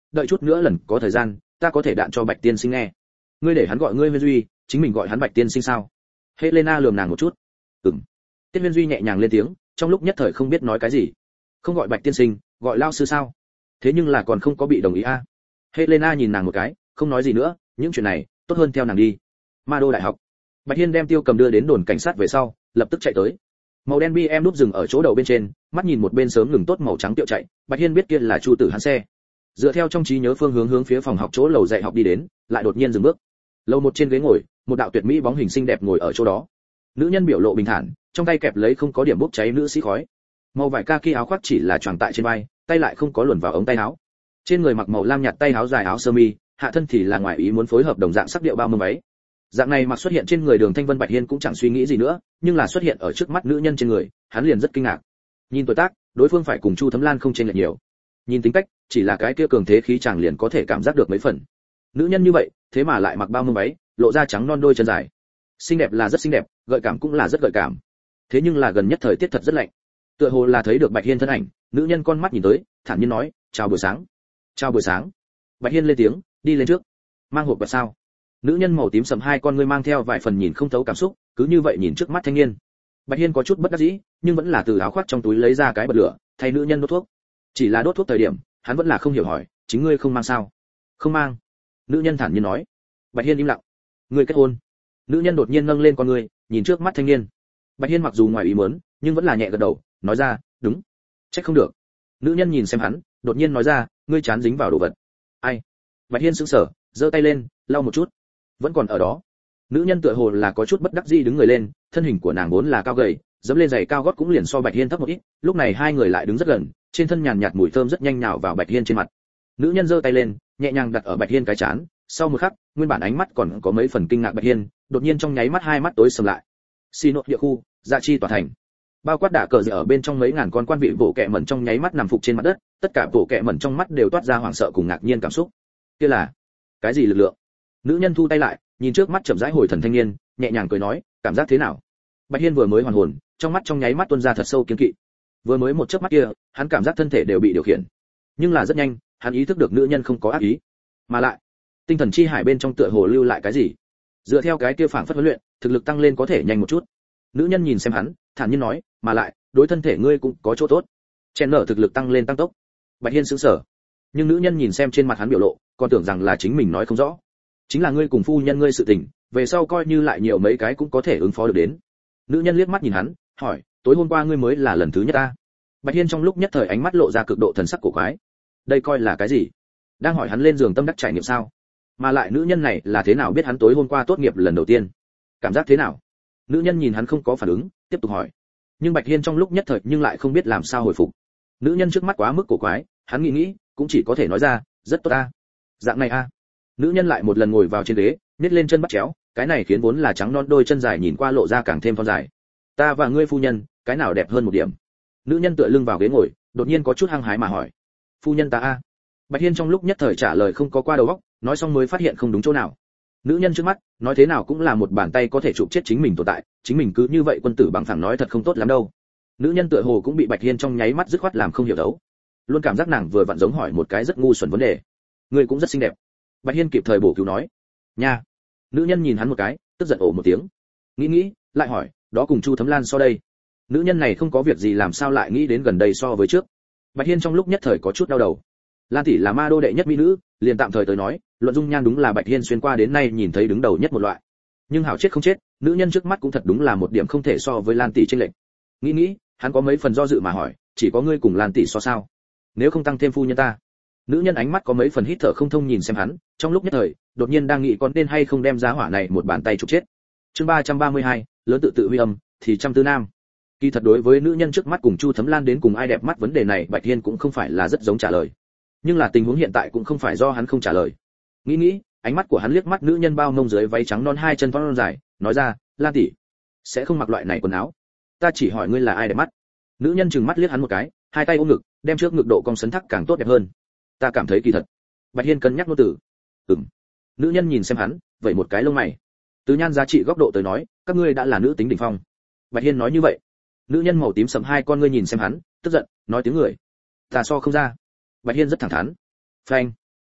đợi chút nữa lần có thời gian ta có thể đạn cho Bạch tiên sinh nghe. Ngươi để hắn gọi ngươi Huyên Duy, chính mình gọi hắn Bạch tiên sinh sao? Helena lườm nàng một chút. Tiết Huyên Duy nhẹ nhàng lên tiếng, trong lúc nhất thời không biết nói cái gì. Không gọi Bạch tiên sinh, gọi lao sư sao? Thế nhưng là còn không có bị đồng ý a. Helena nhìn nàng một cái, không nói gì nữa, những chuyện này tốt hơn theo nàng đi. Ma Đô đại học. Bạch Hiên đem Tiêu Cầm đưa đến đồn cảnh sát về sau, lập tức chạy tới. Màu đen BM núp dừng ở chỗ đầu bên trên, mắt nhìn một bên sớm ngừng tốt màu trắng tiệu chạy, Bạch Hiên biết kia là Chu Tử hắn xe. Dựa theo trong trí nhớ phương hướng phía phòng học chỗ lầu dạy học đi đến, lại đột nhiên dừng bước. Lầu một trên ghế ngồi, một đạo tuyệt mỹ bóng hình xinh đẹp ngồi ở chỗ đó. Nữ nhân biểu lộ bình thản, trong tay kẹp lấy không có điểm bốc cháy nữ sĩ khói. Màu vải kaki áo khoác chỉ là choàng tại trên vai, tay lại không có luồn vào ống tay áo. Trên người mặc màu lam nhạt tay áo dài áo sơ mi, hạ thân thì là ngoài ý muốn phối hợp đồng dạng sắc điệu bao mâm váy. Dạng này mặc xuất hiện trên người Đường Thanh Vân, Bạch Hiên cũng chẳng suy nghĩ gì nữa, nhưng là xuất hiện ở trước mắt nữ nhân trên người, hắn liền rất kinh ngạc. Nhìn tuổi tác, đối phương phải cùng Chu Thấm Lan không chênh lệch nhiều. Nhìn tính cách, chỉ là cái kia cường thế khí chàng liền có thể cảm giác được mấy phần. Nữ nhân như vậy, thế mà lại mặc bao mâm váy, lộ ra trắng non đôi chân dài. Xinh đẹp là rất xinh đẹp, gợi cảm cũng là rất gợi cảm. Thế nhưng là gần nhất thời tiết thật rất lạnh. Tựa hồ là thấy được Bạch Hiên thân ảnh, nữ nhân con mắt nhìn tới, thản nhiên nói, "Chào buổi sáng." "Chào buổi sáng." Bạch Hiên lên tiếng, đi lên trước. "Mang hộp vật sao?" Nữ nhân màu tím sẫm hai con ngươi mang theo vài phần nhìn không thấu cảm xúc, cứ như vậy nhìn trước mắt thanh niên. Bạch Hiên có chút bất đắc dĩ, nhưng vẫn là từ áo khoác trong túi lấy ra cái bật lửa, thay nữ nhân đốt thuốc. Chỉ là đốt thuốc thời điểm, hắn vẫn là không hiểu hỏi, "Chính ngươi không mang sao?" "Không mang." Nữ nhân thản nhiên nói. Bạch Hiên im lặng. "Ngươi kết hôn?" Nữ nhân đột nhiên nâng lên con ngươi, nhìn trước mắt thanh niên. Bạch Hiên mặc dù ngoài ý muốn, nhưng vẫn là nhẹ gật đầu, nói ra, "Đúng." "Trách không được." Nữ nhân nhìn xem hắn, đột nhiên nói ra, "Ngươi chán dính vào đồ vật." "Ai?" Bạch Hiên sững sờ, giơ tay lên, lau một chút. Vẫn còn ở đó. Nữ nhân tựa hồ là có chút bất đắc dĩ đứng người lên, thân hình của nàng vốn là cao gầy, dẫm lên giày cao gót cũng liền so Bạch Hiên thấp một ít, lúc này hai người lại đứng rất gần, trên thân nhàn nhạt mùi thơm rất nhanh nhào vào Bạch Hiên trên mặt. Nữ nhân giơ tay lên, nhẹ nhàng đặt ở Bạch Hiên cái chán, sau một khắc, nguyên bản ánh mắt còn có mấy phần kinh ngạc Bạch Hiên, đột nhiên trong nháy mắt hai mắt tối sầm lại. Xi nội địa khu, Dạ Chi tòa thành. Bao quát đả cờ gì ở bên trong mấy ngàn con quan vị bộ kệ mẩn trong nháy mắt nằm phục trên mặt đất, tất cả bộ kệ mẩn trong mắt đều toát ra hoảng sợ cùng ngạc nhiên cảm xúc. Kia là cái gì lực lượng? Nữ nhân thu tay lại, nhìn trước mắt chậm rãi hồi thần thanh niên, nhẹ nhàng cười nói, cảm giác thế nào? Bạch Hiên vừa mới hoàn hồn, trong mắt trong nháy mắt tuôn ra thật sâu kiên kỵ. Vừa mới một chớp mắt kia, hắn cảm giác thân thể đều bị điều khiển, nhưng là rất nhanh, hắn ý thức được nữ nhân không có ác ý, mà lại tinh thần chi hải bên trong tựa hồ lưu lại cái gì. Dựa theo cái kia phảng phất huấn luyện, thực lực tăng lên có thể nhanh một chút. Nữ nhân nhìn xem hắn, thản nhiên nói, mà lại, đối thân thể ngươi cũng có chỗ tốt. Chen nở thực lực tăng lên tăng tốc. Bạch Hiên sững sờ, nhưng nữ nhân nhìn xem trên mặt hắn biểu lộ, còn tưởng rằng là chính mình nói không rõ. Chính là ngươi cùng phu nhân ngươi sự tình, về sau coi như lại nhiều mấy cái cũng có thể ứng phó được đến. Nữ nhân liếc mắt nhìn hắn, hỏi, tối hôm qua ngươi mới là lần thứ nhất ta? Bạch Hiên trong lúc nhất thời ánh mắt lộ ra cực độ thần sắc cổ quái. Đây coi là cái gì? Đang hỏi hắn lên giường tâm đắc trải nghiệm sao? Mà lại nữ nhân này là thế nào biết hắn tối hôm qua tốt nghiệp lần đầu tiên? Cảm giác thế nào? Nữ nhân nhìn hắn không có phản ứng, tiếp tục hỏi. Nhưng Bạch Hiên trong lúc nhất thời nhưng lại không biết làm sao hồi phục. Nữ nhân trước mắt quá mức cổ quái, hắn nghĩ, cũng chỉ có thể nói ra, rất tốt a. Dạng này a. Nữ nhân lại một lần ngồi vào trên ghế, nhét lên chân bắt chéo, cái này khiến vốn là trắng non đôi chân dài nhìn qua lộ ra càng thêm thon dài. Ta và ngươi phu nhân, cái nào đẹp hơn một điểm? Nữ nhân tựa lưng vào ghế ngồi, đột nhiên có chút hăng hái mà hỏi. Phu nhân ta a. Bạch Hiên trong lúc nhất thời trả lời không có qua đầu óc, nói xong mới phát hiện không đúng chỗ nào. Nữ nhân trước mắt, nói thế nào cũng là một bàn tay có thể chụp chết chính mình tồn tại, chính mình cứ như vậy quân tử bằng phẳng nói thật không tốt lắm đâu. Nữ nhân tựa hồ cũng bị Bạch Hiên trong nháy mắt dứt khoát làm không hiểu đấu. Luôn cảm giác nàng vừa vặn giống hỏi một cái rất ngu xuẩn vấn đề. Ngươi cũng rất xinh đẹp. Bạch Hiên kịp thời bổ cứu nói. Nha. Nữ nhân nhìn hắn một cái, tức giận ồ một tiếng. Nghĩ, lại hỏi, đó cùng Chu Thấm Lan so đây. Nữ nhân này không có việc gì làm sao lại nghĩ đến gần đây so với trước. Bạch Hiên trong lúc nhất thời có chút đau đầu. Lan tỷ là ma đô đệ nhất mỹ nữ, liền tạm thời tới nói, luận dung nhan đúng là Bạch Hiên xuyên qua đến nay nhìn thấy đứng đầu nhất một loại. Nhưng hảo chết không chết, nữ nhân trước mắt cũng thật đúng là một điểm không thể so với Lan tỷ chênh lệch. Nghĩ, hắn có mấy phần do dự mà hỏi, chỉ có ngươi cùng Lan tỷ so sao? Nếu không tăng thêm phu nhân ta. Nữ nhân ánh mắt có mấy phần hít thở không thông nhìn xem hắn, trong lúc nhất thời, đột nhiên đang nghĩ con nên hay không đem giá hỏa này một bàn tay chụp chết. Chương 332, lớn tự huy âm, thì trăm tư nam. Kỳ thật đối với nữ nhân trước mắt cùng Chu Thấm Lan đến cùng ai đẹp mắt vấn đề này, Bạch Hiên cũng không phải là rất giống trả lời. Nhưng là tình huống hiện tại cũng không phải do hắn không trả lời. Nghĩ, ánh mắt của hắn liếc mắt nữ nhân bao mông dưới váy trắng non hai chân thon dài, nói ra, Lan tỷ, sẽ không mặc loại này quần áo. Ta chỉ hỏi ngươi là ai đẹp mắt. Nữ nhân trừng mắt liếc hắn một cái, hai tay ôm ngực, đem trước ngực độ cong sấn thắc càng tốt đẹp hơn. Ta cảm thấy kỳ thật. Bạch Hiên cân nhắc ngôn từ. Nữ nhân nhìn xem hắn, vẩy một cái lông mày. Từ nhan giá trị góc độ tới nói, các ngươi đã là nữ tính đỉnh phong. Bạch Hiên nói như vậy. Nữ nhân màu tím sẫm hai con ngươi nhìn xem hắn, tức giận, nói tiếng người. Ta so không ra. Bạch Hiên rất thẳng thắn. Phanh.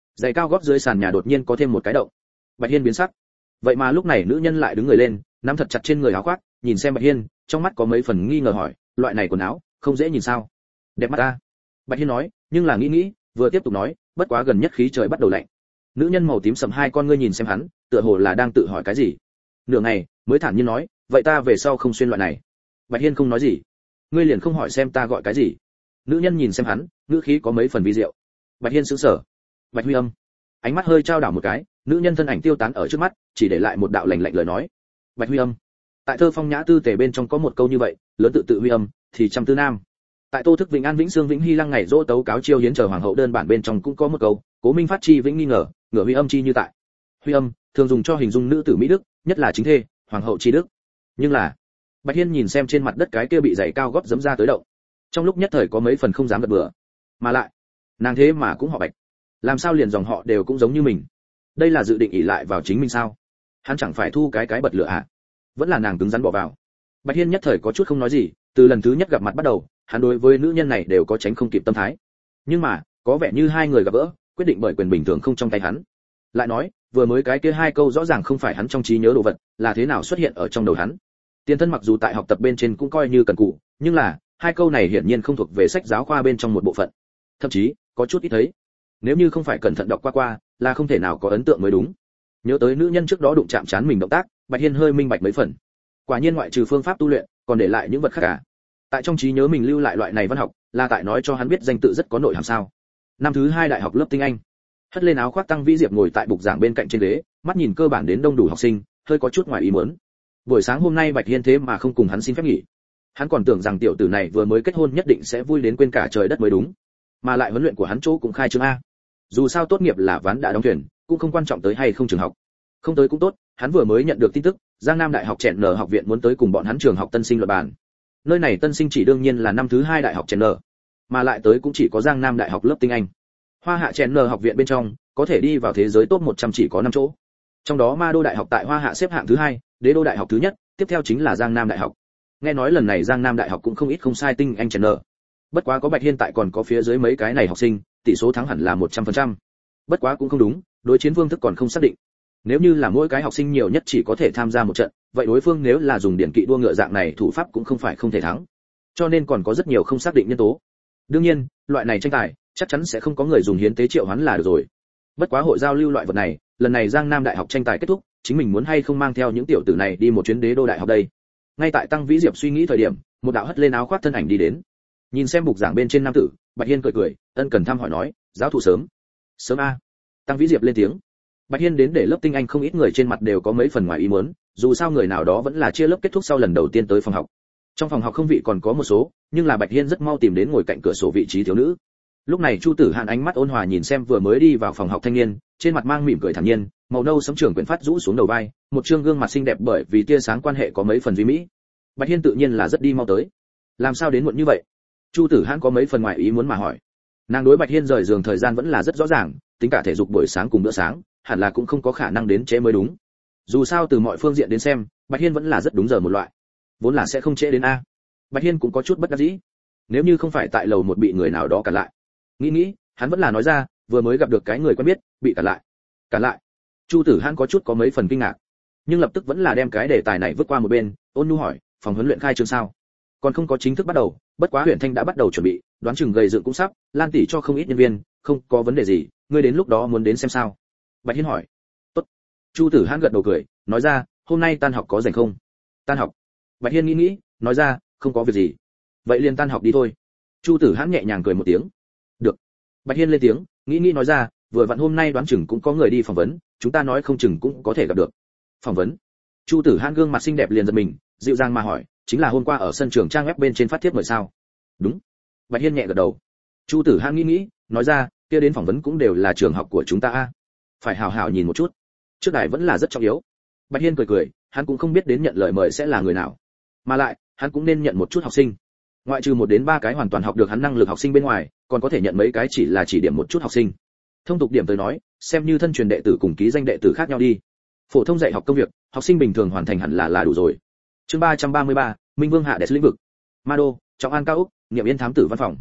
Giày cao gót dưới sàn nhà đột nhiên có thêm một cái động. Bạch Hiên biến sắc. Vậy mà lúc này nữ nhân lại đứng người lên, nắm thật chặt trên người áo khoác, nhìn xem Bạch Hiên, trong mắt có mấy phần nghi ngờ hỏi, loại này quần áo, không dễ nhìn sao? Đẹp mắt ta. Bạch Hiên nói, nhưng là nghĩ, vừa tiếp tục nói, bất quá gần nhất khí trời bắt đầu lạnh. Nữ nhân màu tím sầm hai con ngươi nhìn xem hắn, tựa hồ là đang tự hỏi cái gì. Nửa ngày, mới thản nhiên nói, vậy ta về sau không xuyên loại này. Bạch Hiên không nói gì. Ngươi liền không hỏi xem ta gọi cái gì? Nữ nhân nhìn xem hắn, ngữ khí có mấy phần vi diệu. Bạch Hiên sững sờ. Bạch Huy Âm. Ánh mắt hơi trao đảo một cái, nữ nhân thân ảnh tiêu tán ở trước mắt, chỉ để lại một đạo lạnh lạnh lời nói. Bạch Huy Âm. Tại thơ phong nhã tư tề bên trong có một câu như vậy, lớn tự Huy Âm thì trăm tư nam. Tại Tô Thức Vĩnh An Vĩnh Xương Vĩnh Hy Lăng ngày dỗ tấu cáo chiêu hiến chờ hoàng hậu đơn bản bên trong cũng có một câu, Cố Minh phát chi vĩnh nghi ngờ, ngửa Huy Âm chi như tại. Huy Âm thường dùng cho hình dung nữ tử mỹ đức, nhất là chính thê, hoàng hậu chi đức. Nhưng là, Bạch Hiên nhìn xem trên mặt đất cái kia bị giày cao gót giẫm ra tới động, trong lúc nhất thời có mấy phần không dám gật bừa. Mà lại, nàng thế mà cũng họ Bạch, làm sao liền dòng họ đều cũng giống như mình? Đây là dự định ỷ lại vào chính mình sao? Hắn chẳng phải thu cái bật lửa à? Vẫn là nàng cứng rắn bỏ vào. Bạch Hiên nhất thời có chút không nói gì, từ lần thứ nhất gặp mặt bắt đầu, hắn đối với nữ nhân này đều có tránh không kịp tâm thái. Nhưng mà, có vẻ như hai người gặp gỡ, quyết định bởi quyền bình thường không trong tay hắn. Lại nói, vừa mới cái kia hai câu rõ ràng không phải hắn trong trí nhớ đồ vật, là thế nào xuất hiện ở trong đầu hắn? Tiền thân mặc dù tại học tập bên trên cũng coi như cần cù, nhưng là, hai câu này hiển nhiên không thuộc về sách giáo khoa bên trong một bộ phận. Thậm chí, có chút ít thấy. Nếu như không phải cẩn thận đọc qua, là không thể nào có ấn tượng mới đúng. Nhớ tới nữ nhân trước đó đụng chạm chán mình động tác, Bạch Hiên hơi minh bạch mấy phần. Quả nhiên ngoại trừ phương pháp tu luyện, còn để lại những vật khác cả. Tại trong trí nhớ mình lưu lại loại này văn học, là tại nói cho hắn biết danh tự rất có nội hàm sao. Năm thứ 2 đại học lớp tiếng Anh. Hất lên áo khoác Tăng Vĩ Diệp ngồi tại bục giảng bên cạnh trên ghế, mắt nhìn cơ bản đến đông đủ học sinh, hơi có chút ngoài ý muốn. Buổi sáng hôm nay Bạch Hiên thế mà không cùng hắn xin phép nghỉ. Hắn còn tưởng rằng tiểu tử này vừa mới kết hôn nhất định sẽ vui đến quên cả trời đất mới đúng. Mà lại huấn luyện của hắn chỗ cũng khai trương a. Dù sao tốt nghiệp là ván đã đóng thuyền, cũng không quan trọng tới hay không trường học. Không tới cũng tốt, hắn vừa mới nhận được tin tức, Giang Nam Đại học Chèn Nở học viện muốn tới cùng bọn hắn trường học tân sinh luận bàn. Nơi này tân sinh chỉ đương nhiên là năm thứ 2 đại học Chèn Nở, mà lại tới cũng chỉ có Giang Nam Đại học lớp tiếng Anh. Hoa Hạ Chèn Nở học viện bên trong, có thể đi vào thế giới top 100 chỉ có 5 chỗ. Trong đó Ma Đô Đại học tại Hoa Hạ xếp hạng thứ 2, Đế Đô Đại học thứ nhất, tiếp theo chính là Giang Nam Đại học. Nghe nói lần này Giang Nam Đại học cũng không ít không sai tinh anh Chèn Nở. Bất quá có Bạch Hiên tại còn có phía dưới mấy cái này học sinh, tỷ số thắng hẳn là 100%. Bất quá cũng không đúng, đối chiến phương thức còn không xác định. Nếu như là mỗi cái học sinh nhiều nhất chỉ có thể tham gia một trận, vậy đối phương nếu là dùng điển kỵ đua ngựa dạng này thủ pháp cũng không phải không thể thắng. Cho nên còn có rất nhiều không xác định nhân tố. Đương nhiên, loại này tranh tài, chắc chắn sẽ không có người dùng hiến tế triệu hoán là được rồi. Bất quá hội giao lưu loại vật này, lần này Giang Nam Đại học tranh tài kết thúc, chính mình muốn hay không mang theo những tiểu tử này đi một chuyến Đế Đô Đại học đây. Ngay tại Tăng Vĩ Diệp suy nghĩ thời điểm, một đạo hất lên áo khoác thân ảnh đi đến. Nhìn xem bục giảng bên trên nam tử, Bạch Hiên cười, ân cần thăm hỏi nói, giáo thụ sớm. Sớm a. Tăng Vĩ Diệp lên tiếng. Bạch Hiên đến để lớp tinh anh không ít người trên mặt đều có mấy phần ngoài ý muốn, dù sao người nào đó vẫn là chia lớp kết thúc sau lần đầu tiên tới phòng học. Trong phòng học không vị còn có một số, nhưng là Bạch Hiên rất mau tìm đến ngồi cạnh cửa sổ vị trí thiếu nữ. Lúc này Chu Tử Hàn ánh mắt ôn hòa nhìn xem vừa mới đi vào phòng học thanh niên, trên mặt mang mỉm cười thản nhiên, màu nâu sẫm trưởng quyển phát rũ xuống đầu vai, một trương gương mặt xinh đẹp bởi vì tia sáng quan hệ có mấy phần duy mỹ. Bạch Hiên tự nhiên là rất đi mau tới. Làm sao đến muộn như vậy? Chu Tử Hàn có mấy phần ngoài ý muốn mà hỏi. Nàng đối Bạch Hiên rời giường thời gian vẫn là rất rõ ràng, tính cả thể dục buổi sáng cùng bữa sáng, hẳn là cũng không có khả năng đến trễ mới đúng. Dù sao từ mọi phương diện đến xem, Bạch Hiên vẫn là rất đúng giờ một loại. Vốn là sẽ không trễ đến a. Bạch Hiên cũng có chút bất đắc dĩ. Nếu như không phải tại lầu một bị người nào đó cản lại. Nghĩ, hắn vẫn là nói ra, vừa mới gặp được cái người quen biết, bị cản lại. Cản lại? Chu Tử Hàn có chút có mấy phần kinh ngạc, nhưng lập tức vẫn là đem cái đề tài này vứt qua một bên, ôn nhu hỏi, phòng huấn luyện khai trương sao? Còn không có chính thức bắt đầu, bất quá huyện Thanh đã bắt đầu chuẩn bị, đoán chừng gầy dựng cũng sắp, Lan tỷ cho không ít nhân viên, không có vấn đề gì, ngươi đến lúc đó muốn đến xem sao? Bạch Hiên hỏi. Tốt. Chu Tử Hàn gật đầu cười, nói ra, hôm nay tan học có rảnh không? Tan học? Bạch Hiên nghĩ, nói ra, không có việc gì. Vậy liền tan học đi thôi. Chu Tử Hàn nhẹ nhàng cười một tiếng. Được. Bạch Hiên lên tiếng, nghĩ nói ra, vừa vặn hôm nay đoán chừng cũng có người đi phỏng vấn, chúng ta nói không chừng cũng có thể gặp được. Phỏng vấn? Chu Tử Hàn gương mặt xinh đẹp liền giật mình, dịu dàng mà hỏi, chính là hôm qua ở sân trường trang web bên trên phát thiếp mời sao? Đúng. Bạch Hiên nhẹ gật đầu. Chu Tử Hàn nghĩ, nói ra, kia đến phỏng vấn cũng đều là trường học của chúng ta a. Phải hào hào nhìn một chút. Trước đài vẫn là rất trọng yếu. Bạch Hiên cười, hắn cũng không biết đến nhận lời mời sẽ là người nào, mà lại, hắn cũng nên nhận một chút học sinh. Ngoại trừ 1 đến 3 cái hoàn toàn học được hắn năng lực học sinh bên ngoài, còn có thể nhận mấy cái chỉ là chỉ điểm một chút học sinh. Thông tục điểm tới nói, xem như thân truyền đệ tử cùng ký danh đệ tử khác nhau đi. Phổ thông dạy học công việc, học sinh bình thường hoàn thành hẳn là đủ rồi. Chương 333, Minh Vương hạ đệ lĩnh vực. Ma Đô, Trọng An cao ốc, Niệm Yên thám tử văn phòng.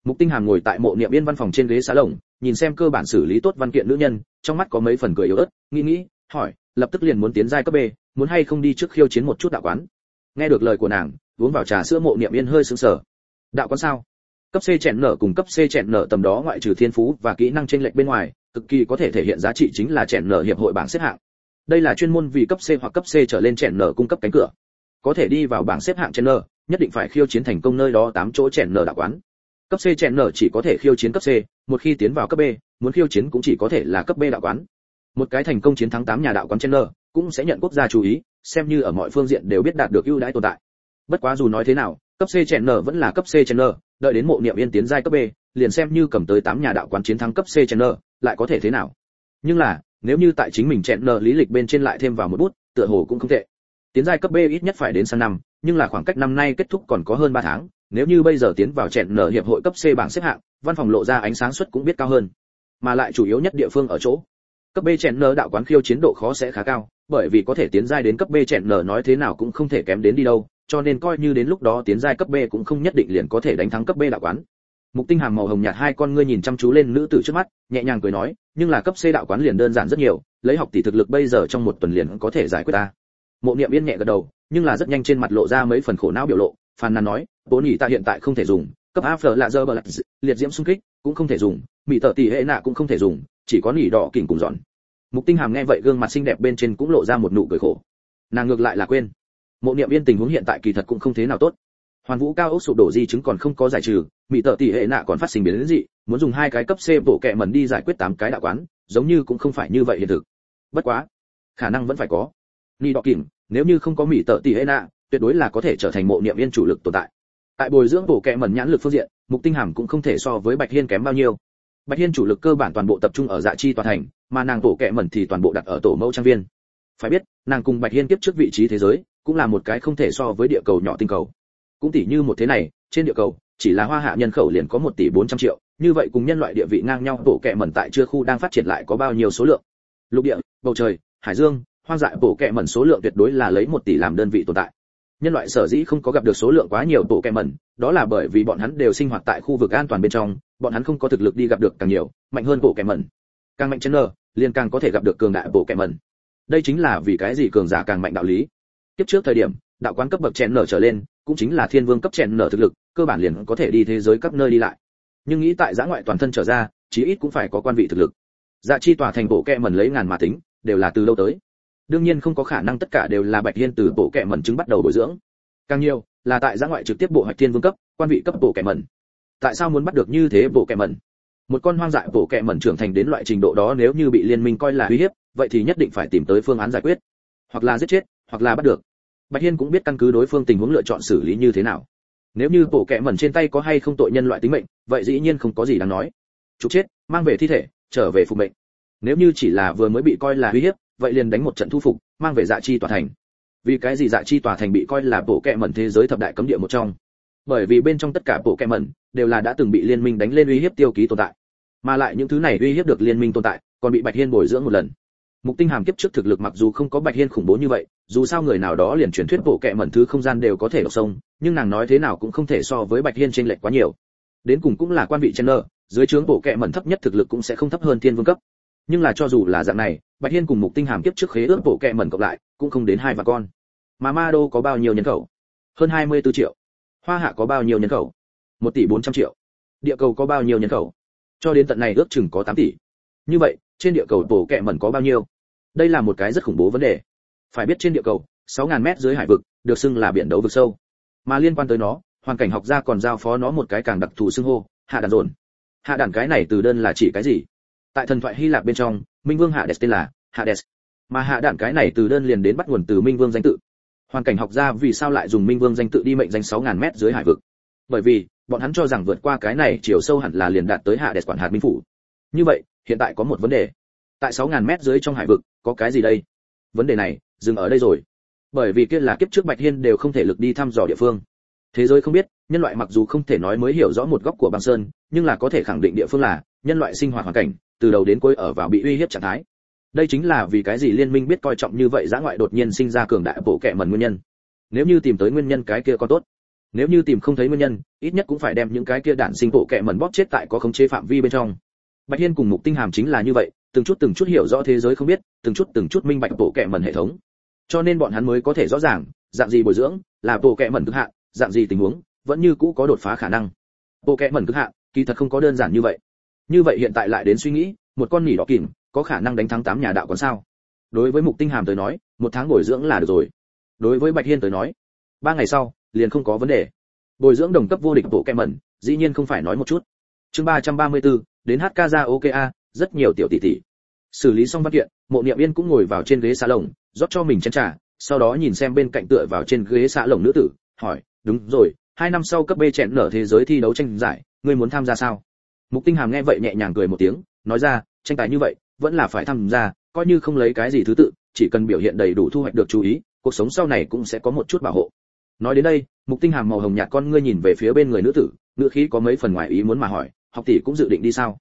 Mục Tinh Hàm ngồi tại Mộ Niệm Yên văn phòng trên ghế salon, nhìn xem cơ bản xử lý tốt văn kiện nữ nhân, trong mắt có mấy phần cười yếu ớt, nghĩ, hỏi, lập tức liền muốn tiến giai cấp B, muốn hay không đi trước khiêu chiến một chút đạo quán. Nghe được lời của nàng, uống vào trà sữa Mộ Niệm Yên hơi sững sờ. Đạo quán sao? Cấp C chèn nở cùng cấp C chèn nở tầm đó ngoại trừ thiên phú và kỹ năng chênh lệch bên ngoài, cực kỳ có thể thể hiện giá trị chính là chèn nở hiệp hội bảng xếp hạng. Đây là chuyên môn vì cấp C hoặc cấp C trở lên chèn nở cung cấp cánh cửa. Có thể đi vào bảng xếp hạng chèn nở, nhất định phải khiêu chiến thành công nơi đó 8 chỗ chèn nở đạo quán. Cấp C chèn nở chỉ có thể khiêu chiến cấp C, một khi tiến vào cấp B, muốn khiêu chiến cũng chỉ có thể là cấp B đạo quán. Một cái thành công chiến thắng 8 nhà đạo quán chèn nở, cũng sẽ nhận quốc gia chú ý, xem như ở mọi phương diện đều biết đạt được ưu đãi tồn tại. Bất quá dù nói thế nào, cấp C chèn nở vẫn là cấp C chèn nở, đợi đến Mộ Niệm Yên tiến giai cấp B, liền xem như cầm tới 8 nhà đạo quán chiến thắng cấp C chèn nở, lại có thể thế nào? Nhưng là, nếu như tại chính mình chèn nở lý lịch bên trên lại thêm vào một bút, tựa hồ cũng không tệ. Tiến giai cấp B ít nhất phải đến sang năm, nhưng là khoảng cách năm nay kết thúc còn có hơn 3 tháng, nếu như bây giờ tiến vào chèn nở hiệp hội cấp C bảng xếp hạng, văn phòng lộ ra ánh sáng suất cũng biết cao hơn. Mà lại chủ yếu nhất địa phương ở chỗ, cấp B chèn nở đạo quán khiêu chiến độ khó sẽ khá cao, bởi vì có thể tiến giai đến cấp B chèn nở nói thế nào cũng không thể kém đến đi đâu, cho nên coi như đến lúc đó tiến giai cấp B cũng không nhất định liền có thể đánh thắng cấp B đạo quán. Mục Tinh Hàm màu hồng nhạt hai con ngươi nhìn chăm chú lên nữ tử trước mắt, nhẹ nhàng cười nói, nhưng là cấp C đạo quán liền đơn giản rất nhiều, lấy học tỷ thực lực bây giờ trong một tuần liền có thể giải quyết ta. Mộ Niệm Yên nhẹ gật đầu, nhưng là rất nhanh trên mặt lộ ra mấy phần khổ não biểu lộ, phàn nàn nói, bố nhỉ ta hiện tại không thể dùng, cấp A phở lạ dơ bờ liệt diễm xung kích cũng không thể dùng, mỹ tở tỷ hệ nạ cũng không thể dùng, chỉ có nỉ đỏ kỉnh cùng dọn. Mục Tinh Hàm nghe vậy gương mặt xinh đẹp bên trên cũng lộ ra một nụ cười khổ. Nàng ngược lại là quên, Mộ Niệm Yên tình huống hiện tại kỳ thật cũng không thế nào tốt. Hoàn Vũ cao ốc sụp đổ di chứng còn không có giải trừ, mỹ tở tỷ hệ nạ còn phát sinh biến dị, muốn dùng 2 cái cấp C bộ kệ mẩn đi giải quyết 8 cái đạo quán, giống như cũng không phải như vậy hiện thực. Bất quá, khả năng vẫn phải có. Nỉ đỏ kỉnh, nếu như không có mỹ tở tỷ hệ nạ, tuyệt đối là có thể trở thành Mộ Niệm Yên chủ lực tồn tại. Tại bồi dưỡng bộ kệ mẩn nhãn lực phương diện, Mục Tinh Hàm cũng không thể so với Bạch Hiên kém bao nhiêu. Bạch Hiên chủ lực cơ bản toàn bộ tập trung ở Dạ Chi tòa thành, mà nàng bộ kệ mẩn thì toàn bộ đặt ở tổ mẫu trang viên. Phải biết, nàng cùng Bạch Hiên tiếp trước vị trí thế giới, cũng là một cái không thể so với địa cầu nhỏ tinh cầu. Cũng tỷ như một thế này, trên địa cầu, chỉ là Hoa Hạ nhân khẩu liền có 1 tỷ 400 triệu, như vậy cùng nhân loại địa vị ngang nhau bộ kệ mẩn tại chưa khu đang phát triển lại có bao nhiêu số lượng. Lục địa, bầu trời, hải dương, hoang dại bộ kệ mẩn số lượng tuyệt đối là lấy 1 tỷ làm đơn vị tồn tại. Nhân loại sở dĩ không có gặp được số lượng quá nhiều bộ kệ mẩn, đó là bởi vì bọn hắn đều sinh hoạt tại khu vực an toàn bên trong, bọn hắn không có thực lực đi gặp được càng nhiều, mạnh hơn bộ kệ mẩn. Càng mạnh chân nơ, liền càng có thể gặp được cường đại bộ kệ mẩn. Đây chính là vì cái gì cường giả càng mạnh đạo lý. Tiếp trước thời điểm, đạo quán cấp bậc chèn nở trở lên, cũng chính là thiên vương cấp chèn nở thực lực, cơ bản liền có thể đi thế giới các nơi đi lại. Nhưng nghĩ tại giã ngoại toàn thân trở ra, chí ít cũng phải có quan vị thực lực. Dạ Chi tòa thành bộ kệ mẩn lấy ngàn mà tính, đều là từ đâu tới. Đương nhiên không có khả năng tất cả đều là Bạch Hiên từ bộ kệ mẩn chứng bắt đầu bồi dưỡng. Càng nhiều là tại giã ngoại trực tiếp bộ hoạch thiên vương cấp, quan vị cấp bộ kệ mẩn. Tại sao muốn bắt được như thế bộ kệ mẩn? Một con hoang dại bộ kệ mẩn trưởng thành đến loại trình độ đó nếu như bị liên minh coi là uy hiếp, vậy thì nhất định phải tìm tới phương án giải quyết, hoặc là giết chết, hoặc là bắt được. Bạch Hiên cũng biết căn cứ đối phương tình huống lựa chọn xử lý như thế nào. Nếu như bộ kệ mẩn trên tay có hay không tội nhân loại tính mệnh, vậy dĩ nhiên không có gì đáng nói. Trục chết, mang về thi thể, trở về phục mệnh. Nếu như chỉ là vừa mới bị coi là uy hiếp, vậy liền đánh một trận thu phục, mang về Dạ Chi tòa thành. Vì cái gì Dạ Chi tòa thành bị coi là bộ kệ mẩn thế giới thập đại cấm địa một trong? Bởi vì bên trong tất cả bộ kệ mẩn đều là đã từng bị liên minh đánh lên uy hiếp tiêu ký tồn tại, mà lại những thứ này uy hiếp được liên minh tồn tại, còn bị Bạch Hiên bồi dưỡng một lần. Mục Tinh Hàm kiếp trước thực lực mặc dù không có Bạch Hiên khủng bố như vậy, dù sao người nào đó liền truyền thuyết bộ kệ mẩn thứ không gian đều có thể đọc sông, nhưng nàng nói thế nào cũng không thể so với Bạch Hiên chênh lệch quá nhiều. Đến cùng cũng là quan vị channel, dưới trướng bộ kệ mẩn thấp nhất thực lực cũng sẽ không thấp hơn thiên vương cấp. Nhưng là cho dù là dạng này, Bạch Hiên cùng Mục Tinh Hàm kiếp trước khế ước bộ kệ mẩn cộng lại, cũng không đến 2 vạn con. Mà Ma Đô có bao nhiêu nhân khẩu? Hơn 24 triệu. Hoa Hạ có bao nhiêu nhân khẩu? 1 tỷ 400 triệu. Địa cầu có bao nhiêu nhân khẩu? Cho đến tận này ước chừng có 8 tỷ. Như vậy, trên địa cầu bộ kệ mẩn có bao nhiêu? Đây là một cái rất khủng bố vấn đề. Phải biết trên địa cầu, 6000 mét dưới hải vực, được xưng là biển đấu vực sâu. Mà liên quan tới nó, hoàn cảnh học gia còn giao phó nó một cái càng đặc thù xưng hô, hạ đàn dồn. Hạ đàn cái này từ đơn là chỉ cái gì? Tại thần thoại Hy Lạp bên trong, Minh Vương Hades tên là Hades. Mà hạ đàn cái này từ đơn liền đến bắt nguồn từ Minh Vương danh tự. Hoàn cảnh học gia vì sao lại dùng Minh Vương danh tự đi mệnh danh 6000 mét dưới hải vực? Bởi vì, bọn hắn cho rằng vượt qua cái này chiều sâu hẳn là liền đạt tới Hades quản hạt minh phủ. Như vậy, hiện tại có một vấn đề. Tại 6000 mét dưới trong hải vực, có cái gì đây? Vấn đề này, dừng ở đây rồi. Bởi vì kia là kiếp trước Bạch Hiên đều không thể lực đi thăm dò địa phương. Thế giới không biết, nhân loại mặc dù không thể nói mới hiểu rõ một góc của băng sơn, nhưng là có thể khẳng định địa phương là nhân loại sinh hoạt hoàn cảnh, từ đầu đến cuối ở vào bị uy hiếp trạng thái. Đây chính là vì cái gì liên minh biết coi trọng như vậy dã ngoại đột nhiên sinh ra cường đại bộ kệ mẩn nguyên nhân. Nếu như tìm tới nguyên nhân cái kia còn tốt. Nếu như tìm không thấy nguyên nhân, ít nhất cũng phải đem những cái kia đản sinh bộ kệ mẩn bóp chết tại có khống chế phạm vi bên trong. Bạch Hiên cùng Mục Tinh Hàm chính là như vậy, từng chút hiểu rõ thế giới không biết, từng chút minh bạch bộ kệ mẩn hệ thống. Cho nên bọn hắn mới có thể rõ ràng, dạng gì bồi dưỡng là bộ kệ mẩn cực hạn, dạng gì tình huống vẫn như cũ có đột phá khả năng. Bộ kệ mẩn cực hạn, kỳ thật không có đơn giản như vậy. Như vậy hiện tại lại đến suy nghĩ, một con nỉ đỏ kìm có khả năng đánh thắng 8 nhà đạo còn sao? Đối với Mục Tinh Hàm tới nói, 1 tháng bồi dưỡng là được rồi. Đối với Bạch Hiên tới nói, 3 ngày sau liền không có vấn đề. Bồi dưỡng đồng cấp vô địch bộ kệ mẩn, dĩ nhiên không phải nói một chút. Chương 334, đến hát ca ra OKA, rất nhiều tiểu tỷ tỷ. Xử lý xong văn kiện, Mộ Niệm Yên cũng ngồi vào trên ghế xà lồng, rót cho mình chén trà, sau đó nhìn xem bên cạnh tựa vào trên ghế xà lồng nữ tử, hỏi, đúng rồi, 2 năm sau cấp B chẹn nở thế giới thi đấu tranh giải, ngươi muốn tham gia sao? Mục Tinh Hàm nghe vậy nhẹ nhàng cười một tiếng, nói ra, tranh tài như vậy, vẫn là phải tham gia, coi như không lấy cái gì thứ tự, chỉ cần biểu hiện đầy đủ thu hoạch được chú ý, cuộc sống sau này cũng sẽ có một chút bảo hộ. Nói đến đây, Mục Tinh Hàm màu hồng nhạt con ngươi nhìn về phía bên người nữ tử, ngữ khí có mấy phần ngoài ý muốn mà hỏi, học tỷ cũng dự định đi sao?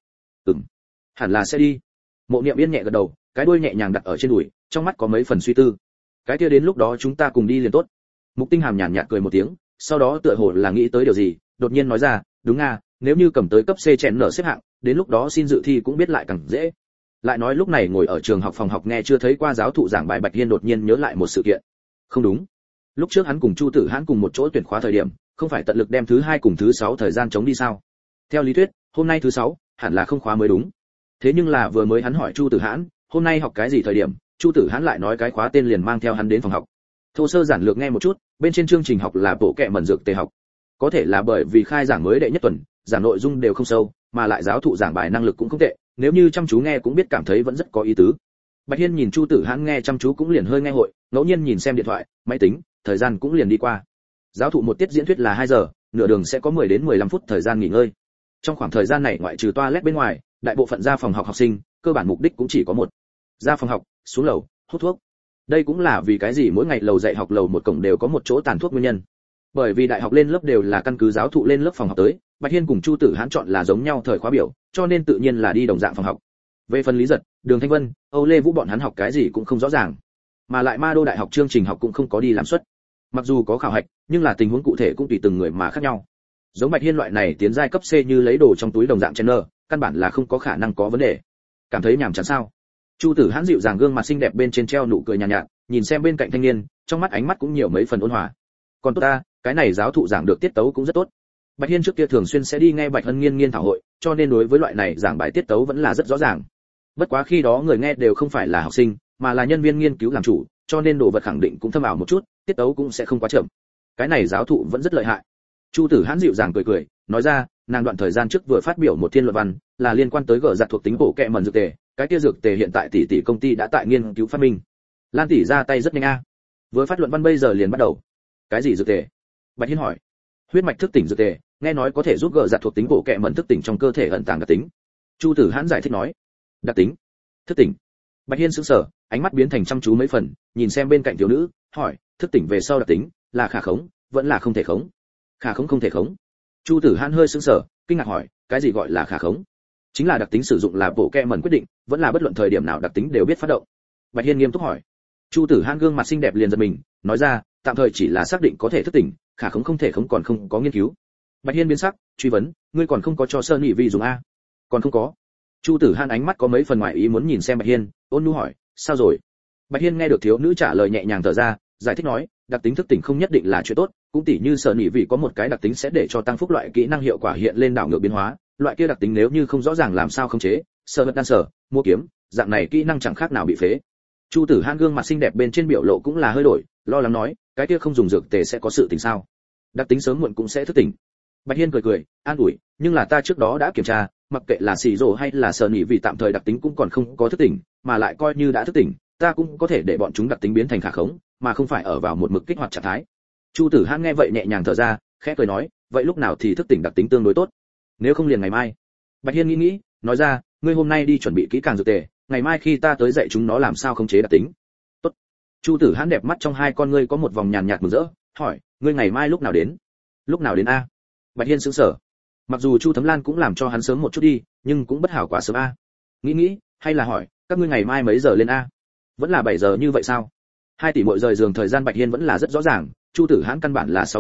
Hẳn là sẽ đi. Mộ Niệm Yên nhẹ gật đầu, cái đuôi nhẹ nhàng đặt ở trên đùi, trong mắt có mấy phần suy tư. Cái kia đến lúc đó chúng ta cùng đi liền tốt. Mục Tinh Hàm nhàn nhạt cười một tiếng, sau đó tựa hồ là nghĩ tới điều gì, đột nhiên nói ra, đúng à, nếu như cầm tới cấp C chèn nở xếp hạng, đến lúc đó xin dự thi cũng biết lại càng dễ. Lại nói lúc này ngồi ở trường học phòng học nghe chưa thấy qua giáo thụ giảng bài Bạch Hiên đột nhiên nhớ lại một sự kiện. Không đúng, lúc trước hắn cùng Chu Tử Hãn cùng một chỗ tuyển khóa thời điểm, không phải tận lực đem thứ 2 cùng thứ 6 thời gian chống đi sao? Theo lý thuyết, hôm nay thứ 6, hẳn là không khóa mới đúng. Thế nhưng là vừa mới hắn hỏi Chu Tử Hãn, hôm nay học cái gì thời điểm, Chu Tử Hãn lại nói cái khóa tên liền mang theo hắn đến phòng học. Thô sơ giản lược nghe một chút, bên trên chương trình học là bộ kệ mẩn dược tề học. Có thể là bởi vì khai giảng mới đệ nhất tuần, giảng nội dung đều không sâu, mà lại giáo thụ giảng bài năng lực cũng không tệ, nếu như chăm chú nghe cũng biết cảm thấy vẫn rất có ý tứ. Bạch Hiên nhìn Chu Tử Hãn nghe chăm chú cũng liền hơi nghe hội, ngẫu nhiên nhìn xem điện thoại, máy tính, thời gian cũng liền đi qua. Giáo thụ một tiết diễn thuyết là 2 giờ, nửa đường sẽ có 10 đến 15 phút thời gian nghỉ ngơi. Trong khoảng thời gian này ngoại trừ toilet bên ngoài, đại bộ phận ra phòng học học sinh, cơ bản mục đích cũng chỉ có một: ra phòng học, xuống lầu, hút thuốc. Đây cũng là vì cái gì mỗi ngày lầu dạy học lầu một cổng đều có một chỗ tàn thuốc nguyên nhân. Bởi vì đại học lên lớp đều là căn cứ giáo thụ lên lớp phòng học tới, Bạch Hiên cùng Chu Tử Hãn chọn là giống nhau thời khóa biểu, cho nên tự nhiên là đi đồng dạng phòng học. Về phần Lý Giật, Đường Thanh Vân, Âu Lê Vũ bọn hắn học cái gì cũng không rõ ràng, mà lại Ma Đô đại học chương trình học cũng không có đi làm suất. Mặc dù có khảo hạch, nhưng là tình huống cụ thể cũng tùy từng người mà khác nhau. Giống Bạch Hiên loại này tiến giai cấp C như lấy đồ trong túi đồng dạng trainer, căn bản là không có khả năng có vấn đề. Cảm thấy nhàm chán sao? Chu Tử Hãn dịu dàng gương mặt xinh đẹp bên trên treo nụ cười nhàn nhạt, nhìn xem bên cạnh thanh niên, trong mắt ánh mắt cũng nhiều mấy phần ôn hòa. Còn tốt ta, cái này giáo thụ giảng được tiết tấu cũng rất tốt. Bạch Hiên trước kia thường xuyên sẽ đi nghe Bạch Hân Nghiên thảo hội, cho nên đối với loại này giảng bài tiết tấu vẫn là rất rõ ràng. Bất quá khi đó người nghe đều không phải là học sinh, mà là nhân viên nghiên cứu làm chủ, cho nên đồ vật khẳng định cũng thâm ảo một chút, tiết tấu cũng sẽ không quá chậm. Cái này giáo thụ vẫn rất lợi hại. Chu Tử Hãn dịu dàng cười, nói ra, nàng đoạn thời gian trước vừa phát biểu một thiên luận văn, là liên quan tới gỡ giặt thuộc tính bộ kệ mẩn dược tề, cái kia dược tề hiện tại tỷ công ty đã tại nghiên cứu phát minh. Lan tỷ ra tay rất nhanh a. Vừa phát luận văn bây giờ liền bắt đầu. Cái gì dược tề? Bạch Hiên hỏi. Huyết mạch thức tỉnh dược tề, nghe nói có thể giúp gỡ giặt thuộc tính bộ kệ mẩn thức tỉnh trong cơ thể ẩn tàng đặc tính. Chu Tử Hãn giải thích nói. Đặc tính? Thức tỉnh? Bạch Hiên sững sờ, ánh mắt biến thành chăm chú mấy phần, nhìn xem bên cạnh thiếu nữ, hỏi, thức tỉnh về sau đặc tính, là khả khống, vẫn là không thể khống? Khả khống không thể khống. Chu Tử Hãn hơi sững sờ, kinh ngạc hỏi, cái gì gọi là khả khống? Chính là đặc tính sử dụng là bộ kệ mẩn quyết định, vẫn là bất luận thời điểm nào đặc tính đều biết phát động? Bạch Hiên nghiêm túc hỏi. Chu Tử Hãn gương mặt xinh đẹp liền giật mình, nói ra, tạm thời chỉ là xác định có thể thức tỉnh, khả khống không thể khống còn không có nghiên cứu. Bạch Hiên biến sắc, truy vấn, ngươi còn không có cho Sơn Nghị Vi dùng a? Còn không có. Chu Tử Hãn ánh mắt có mấy phần ngoài ý muốn nhìn xem Bạch Hiên, ôn nhu hỏi, sao rồi? Bạch Hiên nghe được thiếu nữ trả lời nhẹ nhàng thở ra, giải thích nói, đặc tính thức tỉnh không nhất định là chuyện tốt, cũng tỉ như Sơn Nghị Vi có một cái đặc tính sẽ để cho tăng phúc loại kỹ năng hiệu quả hiện lên đảo ngược biến hóa, loại kia đặc tính nếu như không rõ ràng làm sao khống chế, sở vật đan sở, mua kiếm, dạng này kỹ năng chẳng khác nào bị phế. Chu Tử Hãn gương mặt xinh đẹp bên trên biểu lộ cũng là hơi đổi, lo lắng nói, cái kia không dùng dược tề sẽ có sự tình sao? Đặc tính sớm muộn cũng sẽ thức tỉnh. Bạch Hiên cười, an ủi, nhưng là ta trước đó đã kiểm tra, mặc kệ là xì rồ hay là Sơn Nghị vì tạm thời đặc tính cũng còn không có thức tỉnh, mà lại coi như đã thức tỉnh, ta cũng có thể để bọn chúng đặc tính biến thành khả khống, mà không phải ở vào một mực kích hoạt trạng thái. Chu Tử Hãn nghe vậy nhẹ nhàng thở ra, khẽ cười nói, vậy lúc nào thì thức tỉnh đặc tính tương đối tốt? Nếu không liền ngày mai. Bạch Hiên nghĩ, nói ra, ngươi hôm nay đi chuẩn bị kỹ càng dược tề, ngày mai khi ta tới dạy chúng nó làm sao khống chế đặc tính. Tốt. Chu Tử Hãn đẹp mắt trong hai con ngươi có một vòng nhàn nhạt mừng rỡ, hỏi, ngươi ngày mai lúc nào đến? Lúc nào đến a? Bạch Hiên sững sờ. Mặc dù Chu Thấm Lan cũng làm cho hắn sớm một chút đi, nhưng cũng bất hảo quá sớm a. Nghĩ, hay là hỏi, các ngươi ngày mai mấy giờ lên a? Vẫn là 7 giờ như vậy sao? 2 tỷ muội rời giường thời gian Bạch Hiên vẫn là rất rõ ràng, Chu Tử Hãn căn bản là 6 giờ,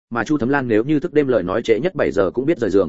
mà Chu Thấm Lan nếu như thức đêm lời nói trễ nhất 7 giờ cũng biết rời giường.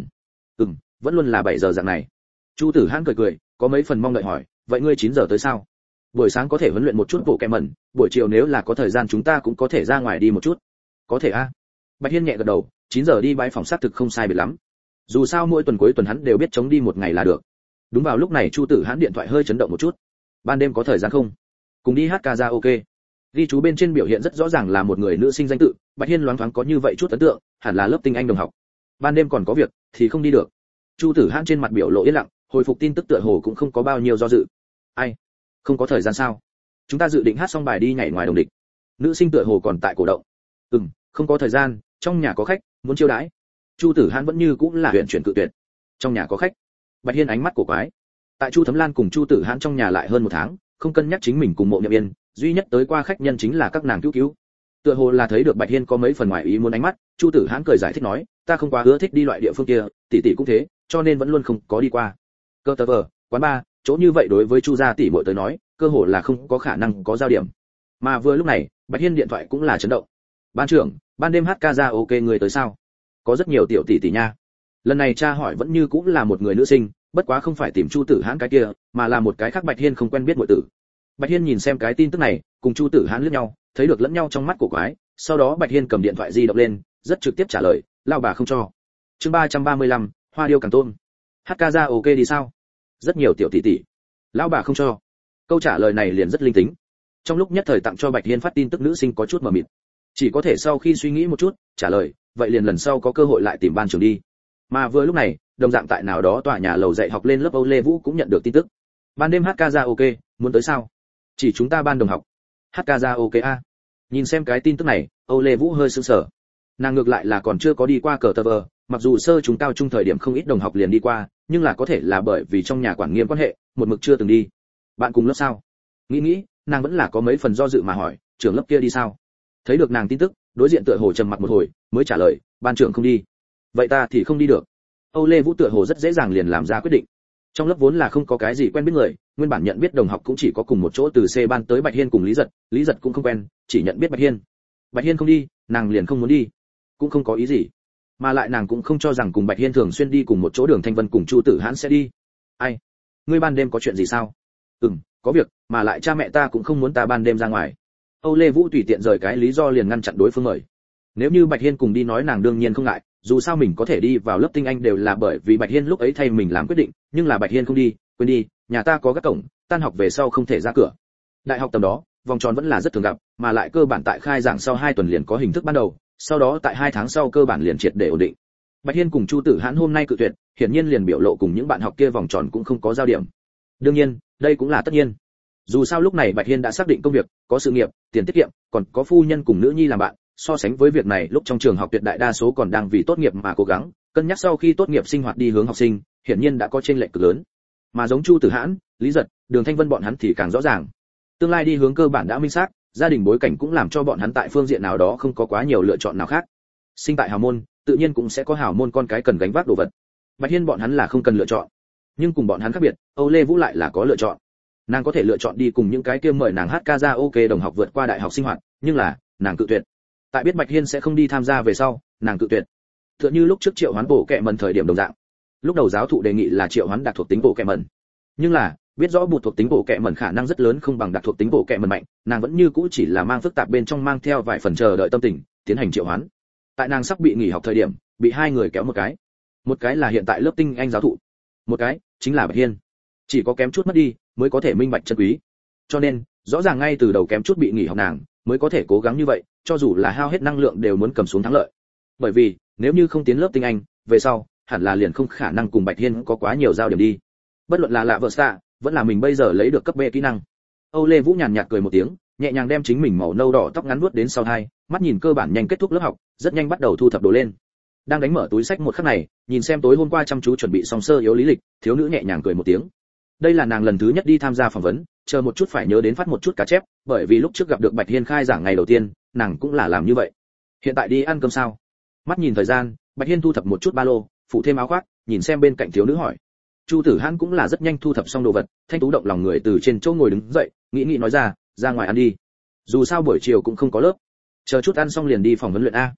Vẫn luôn là 7 giờ dạng này. Chu Tử Hãn cười cười, có mấy phần mong đợi hỏi, vậy ngươi 9 giờ tới sao? Buổi sáng có thể huấn luyện một chút bộ kẹm mẩn, buổi chiều nếu là có thời gian chúng ta cũng có thể ra ngoài đi một chút. Có thể a. Bạch Hiên nhẹ gật đầu, 9 giờ đi bãi phòng xác thực không sai biệt lắm. Dù sao mỗi tuần cuối tuần hắn đều biết chống đi một ngày là được. Đúng vào lúc này Chu Tử Hãn điện thoại hơi chấn động một chút. Ban đêm có thời gian không? Cùng đi hát karaoke. Ghi chú bên trên biểu hiện rất rõ ràng là một người nữ sinh danh tự, Bạch Hiên loáng thoáng có như vậy chút ấn tượng, hẳn là lớp tinh anh đồng học. Ban đêm còn có việc thì không đi được. Chu Tử Hãn trên mặt biểu lộ yên lặng, hồi phục tin tức tựa hồ cũng không có bao nhiêu do dự. Ai? Không có thời gian sao? Chúng ta dự định hát xong bài đi nhảy ngoài đồng địch. Nữ sinh tựa hồ còn tại cổ động. Không có thời gian, trong nhà có khách, muốn chiêu đãi. Chu Tử Hãn vẫn như cũng là huyền chuyển cự tuyệt. Trong nhà có khách. Bạch Hiên ánh mắt cổ quái. Tại Chu Thấm Lan cùng Chu Tử Hãn trong nhà lại hơn 1 tháng, không cân nhắc chính mình cùng Mộ Niệm Yên, duy nhất tới qua khách nhân chính là các nàng cứu cứu. Tựa hồ là thấy được Bạch Hiên có mấy phần ngoài ý muốn ánh mắt, Chu Tử Hãn cười giải thích nói, ta không quá ưa thích đi loại địa phương kia, tỷ tỷ cũng thế, cho nên vẫn luôn không có đi qua. Cơ tờ vờ, quán bar, chỗ như vậy đối với Chu gia tỷ muội tới nói, cơ hồ là không có khả năng có giao điểm. Mà vừa lúc này, Bạch Hiên điện thoại cũng là chấn động. Ban trưởng, ban đêm hát karaoke người tới sao? Có rất nhiều tiểu tỷ tỷ nha. Lần này cha hỏi vẫn như cũng là một người nữ sinh, bất quá không phải tìm Chu Tử Hãn cái kia, mà là một cái khác Bạch Hiên không quen biết muội tử. Bạch Hiên nhìn xem cái tin tức này, cùng Chu Tử Hãn liếc nhau, thấy được lẫn nhau trong mắt của quái, sau đó Bạch Hiên cầm điện thoại di động lên, rất trực tiếp trả lời, lao bà không cho. Chương 335, hoa điêu càng tôn. Hát karaoke đi sao? Rất nhiều tiểu tỷ tỷ. Lão bà không cho. Câu trả lời này liền rất linh tính. Trong lúc nhất thời tặng cho Bạch Hiên phát tin tức nữ sinh có chút mờ mịt. Chỉ có thể sau khi suy nghĩ một chút, trả lời, vậy liền lần sau có cơ hội lại tìm ban trưởng đi. Mà vừa lúc này, đồng dạng tại nào đó tòa nhà lầu dạy học lên lớp Âu Lê Vũ cũng nhận được tin tức. Ban đêm hát karaoke, muốn tới sao? Chỉ chúng ta ban đồng học. Hát karaoke a. Nhìn xem cái tin tức này, Âu Lê Vũ hơi sững sờ. Nàng ngược lại là còn chưa có đi qua cờ tờ vờ, mặc dù sơ chúng cao trung thời điểm không ít đồng học liền đi qua, nhưng là có thể là bởi vì trong nhà quản nghiêm quan hệ, một mực chưa từng đi. Bạn cùng lớp sao? Nghĩ, nàng vẫn là có mấy phần do dự mà hỏi, trưởng lớp kia đi sao? Thấy được nàng tin tức, đối diện tựa hồ trầm mặc một hồi, mới trả lời, ban trưởng không đi. Vậy ta thì không đi được. Âu Lê Vũ tựa hồ rất dễ dàng liền làm ra quyết định. Trong lớp vốn là không có cái gì quen biết người, nguyên bản nhận biết đồng học cũng chỉ có cùng một chỗ từ C ban tới Bạch Hiên cùng Lý Giật cũng không quen, chỉ nhận biết Bạch Hiên. Bạch Hiên không đi, nàng liền không muốn đi, cũng không có ý gì. Mà lại nàng cũng không cho rằng cùng Bạch Hiên thường xuyên đi cùng một chỗ Đường Thanh Vân cùng Chu Tử Hãn sẽ đi. Ai? Ngươi ban đêm có chuyện gì sao? Có việc, mà lại cha mẹ ta cũng không muốn ta ban đêm ra ngoài. Âu Lê Vũ tùy tiện rời cái lý do liền ngăn chặn đối phương mời. Nếu như Bạch Hiên cùng đi nói nàng đương nhiên không ngại, dù sao mình có thể đi vào lớp tinh anh đều là bởi vì Bạch Hiên lúc ấy thay mình làm quyết định, nhưng là Bạch Hiên không đi, quên đi, nhà ta có gác cổng, tan học về sau không thể ra cửa. Đại học tầm đó, vòng tròn vẫn là rất thường gặp, mà lại cơ bản tại khai giảng sau 2 tuần liền có hình thức ban đầu, sau đó tại 2 tháng sau cơ bản liền triệt để ổn định. Bạch Hiên cùng Chu Tử Hãn hôm nay cự tuyệt, hiển nhiên liền biểu lộ cùng những bạn học kia vòng tròn cũng không có giao điểm. Đương nhiên, đây cũng là tất nhiên. Dù sao lúc này Bạch Hiên đã xác định công việc, có sự nghiệp, tiền tiết kiệm, còn có phu nhân cùng nữ nhi làm bạn, so sánh với việc này lúc trong trường học tuyệt đại đa số còn đang vì tốt nghiệp mà cố gắng, cân nhắc sau khi tốt nghiệp sinh hoạt đi hướng học sinh, hiển nhiên đã có chênh lệch cực lớn. Mà giống Chu Tử Hãn, Lý Giật, Đường Thanh Vân bọn hắn thì càng rõ ràng. Tương lai đi hướng cơ bản đã minh xác, gia đình bối cảnh cũng làm cho bọn hắn tại phương diện nào đó không có quá nhiều lựa chọn nào khác. Sinh tại hào môn, tự nhiên cũng sẽ có hào môn con cái cần gánh vác đồ vật. Bạch Hiên bọn hắn là không cần lựa chọn, nhưng cùng bọn hắn khác biệt, Âu Lê Vũ lại là có lựa chọn. Nàng có thể lựa chọn đi cùng những cái kia mời nàng hát karaoke đồng học vượt qua đại học sinh hoạt, nhưng là nàng cự tuyệt. Tại biết Bạch Hiên sẽ không đi tham gia về sau, nàng cự tuyệt. Tựa như lúc trước triệu hoán bộ kệ mần thời điểm đồng dạng. Lúc đầu giáo thụ đề nghị là triệu hoán đặc thuộc tính bộ kệ mần, nhưng là biết rõ bột thuộc tính bộ kệ mần khả năng rất lớn không bằng đặc thuộc tính bộ kệ mần mạnh, nàng vẫn như cũ chỉ là mang phức tạp bên trong mang theo vài phần chờ đợi tâm tình, tiến hành triệu hoán. Tại nàng sắp bị nghỉ học thời điểm, bị 2 người kéo một cái là hiện tại lớp tinh anh giáo thụ, một cái chính là Bạch Hiên. Chỉ có kém chút mất đi mới có thể minh bạch chân quý. Cho nên, rõ ràng ngay từ đầu kém chút bị nghỉ học nàng, mới có thể cố gắng như vậy, cho dù là hao hết năng lượng đều muốn cầm xuống thắng lợi. Bởi vì, nếu như không tiến lớp tinh anh, về sau, hẳn là liền không khả năng cùng Bạch Hiên có quá nhiều giao điểm đi. Bất luận là lạ vợ xa, vẫn là mình bây giờ lấy được cấp B kỹ năng. Âu Lê Vũ nhàn nhạt cười một tiếng, nhẹ nhàng đem chính mình màu nâu đỏ tóc ngắn vuốt đến sau tai, mắt nhìn cơ bản nhanh kết thúc lớp học, rất nhanh bắt đầu thu thập đồ lên. Đang đánh mở túi sách một khắc này, nhìn xem tối hôm qua chăm chú chuẩn bị xong sơ yếu lý lịch, thiếu nữ nhẹ nhàng cười một tiếng. Đây là nàng lần thứ nhất đi tham gia phỏng vấn, chờ một chút phải nhớ đến phát một chút cá chép, bởi vì lúc trước gặp được Bạch Hiên khai giảng ngày đầu tiên, nàng cũng là làm như vậy. Hiện tại đi ăn cơm sao? Mắt nhìn thời gian, Bạch Hiên thu thập một chút ba lô, phụ thêm áo khoác, nhìn xem bên cạnh thiếu nữ hỏi. Chu Tử Hãn cũng là rất nhanh thu thập xong đồ vật, thanh tú động lòng người từ trên chỗ ngồi đứng dậy, nghĩ nói ra ngoài ăn đi. Dù sao buổi chiều cũng không có lớp, chờ chút ăn xong liền đi phòng huấn luyện a.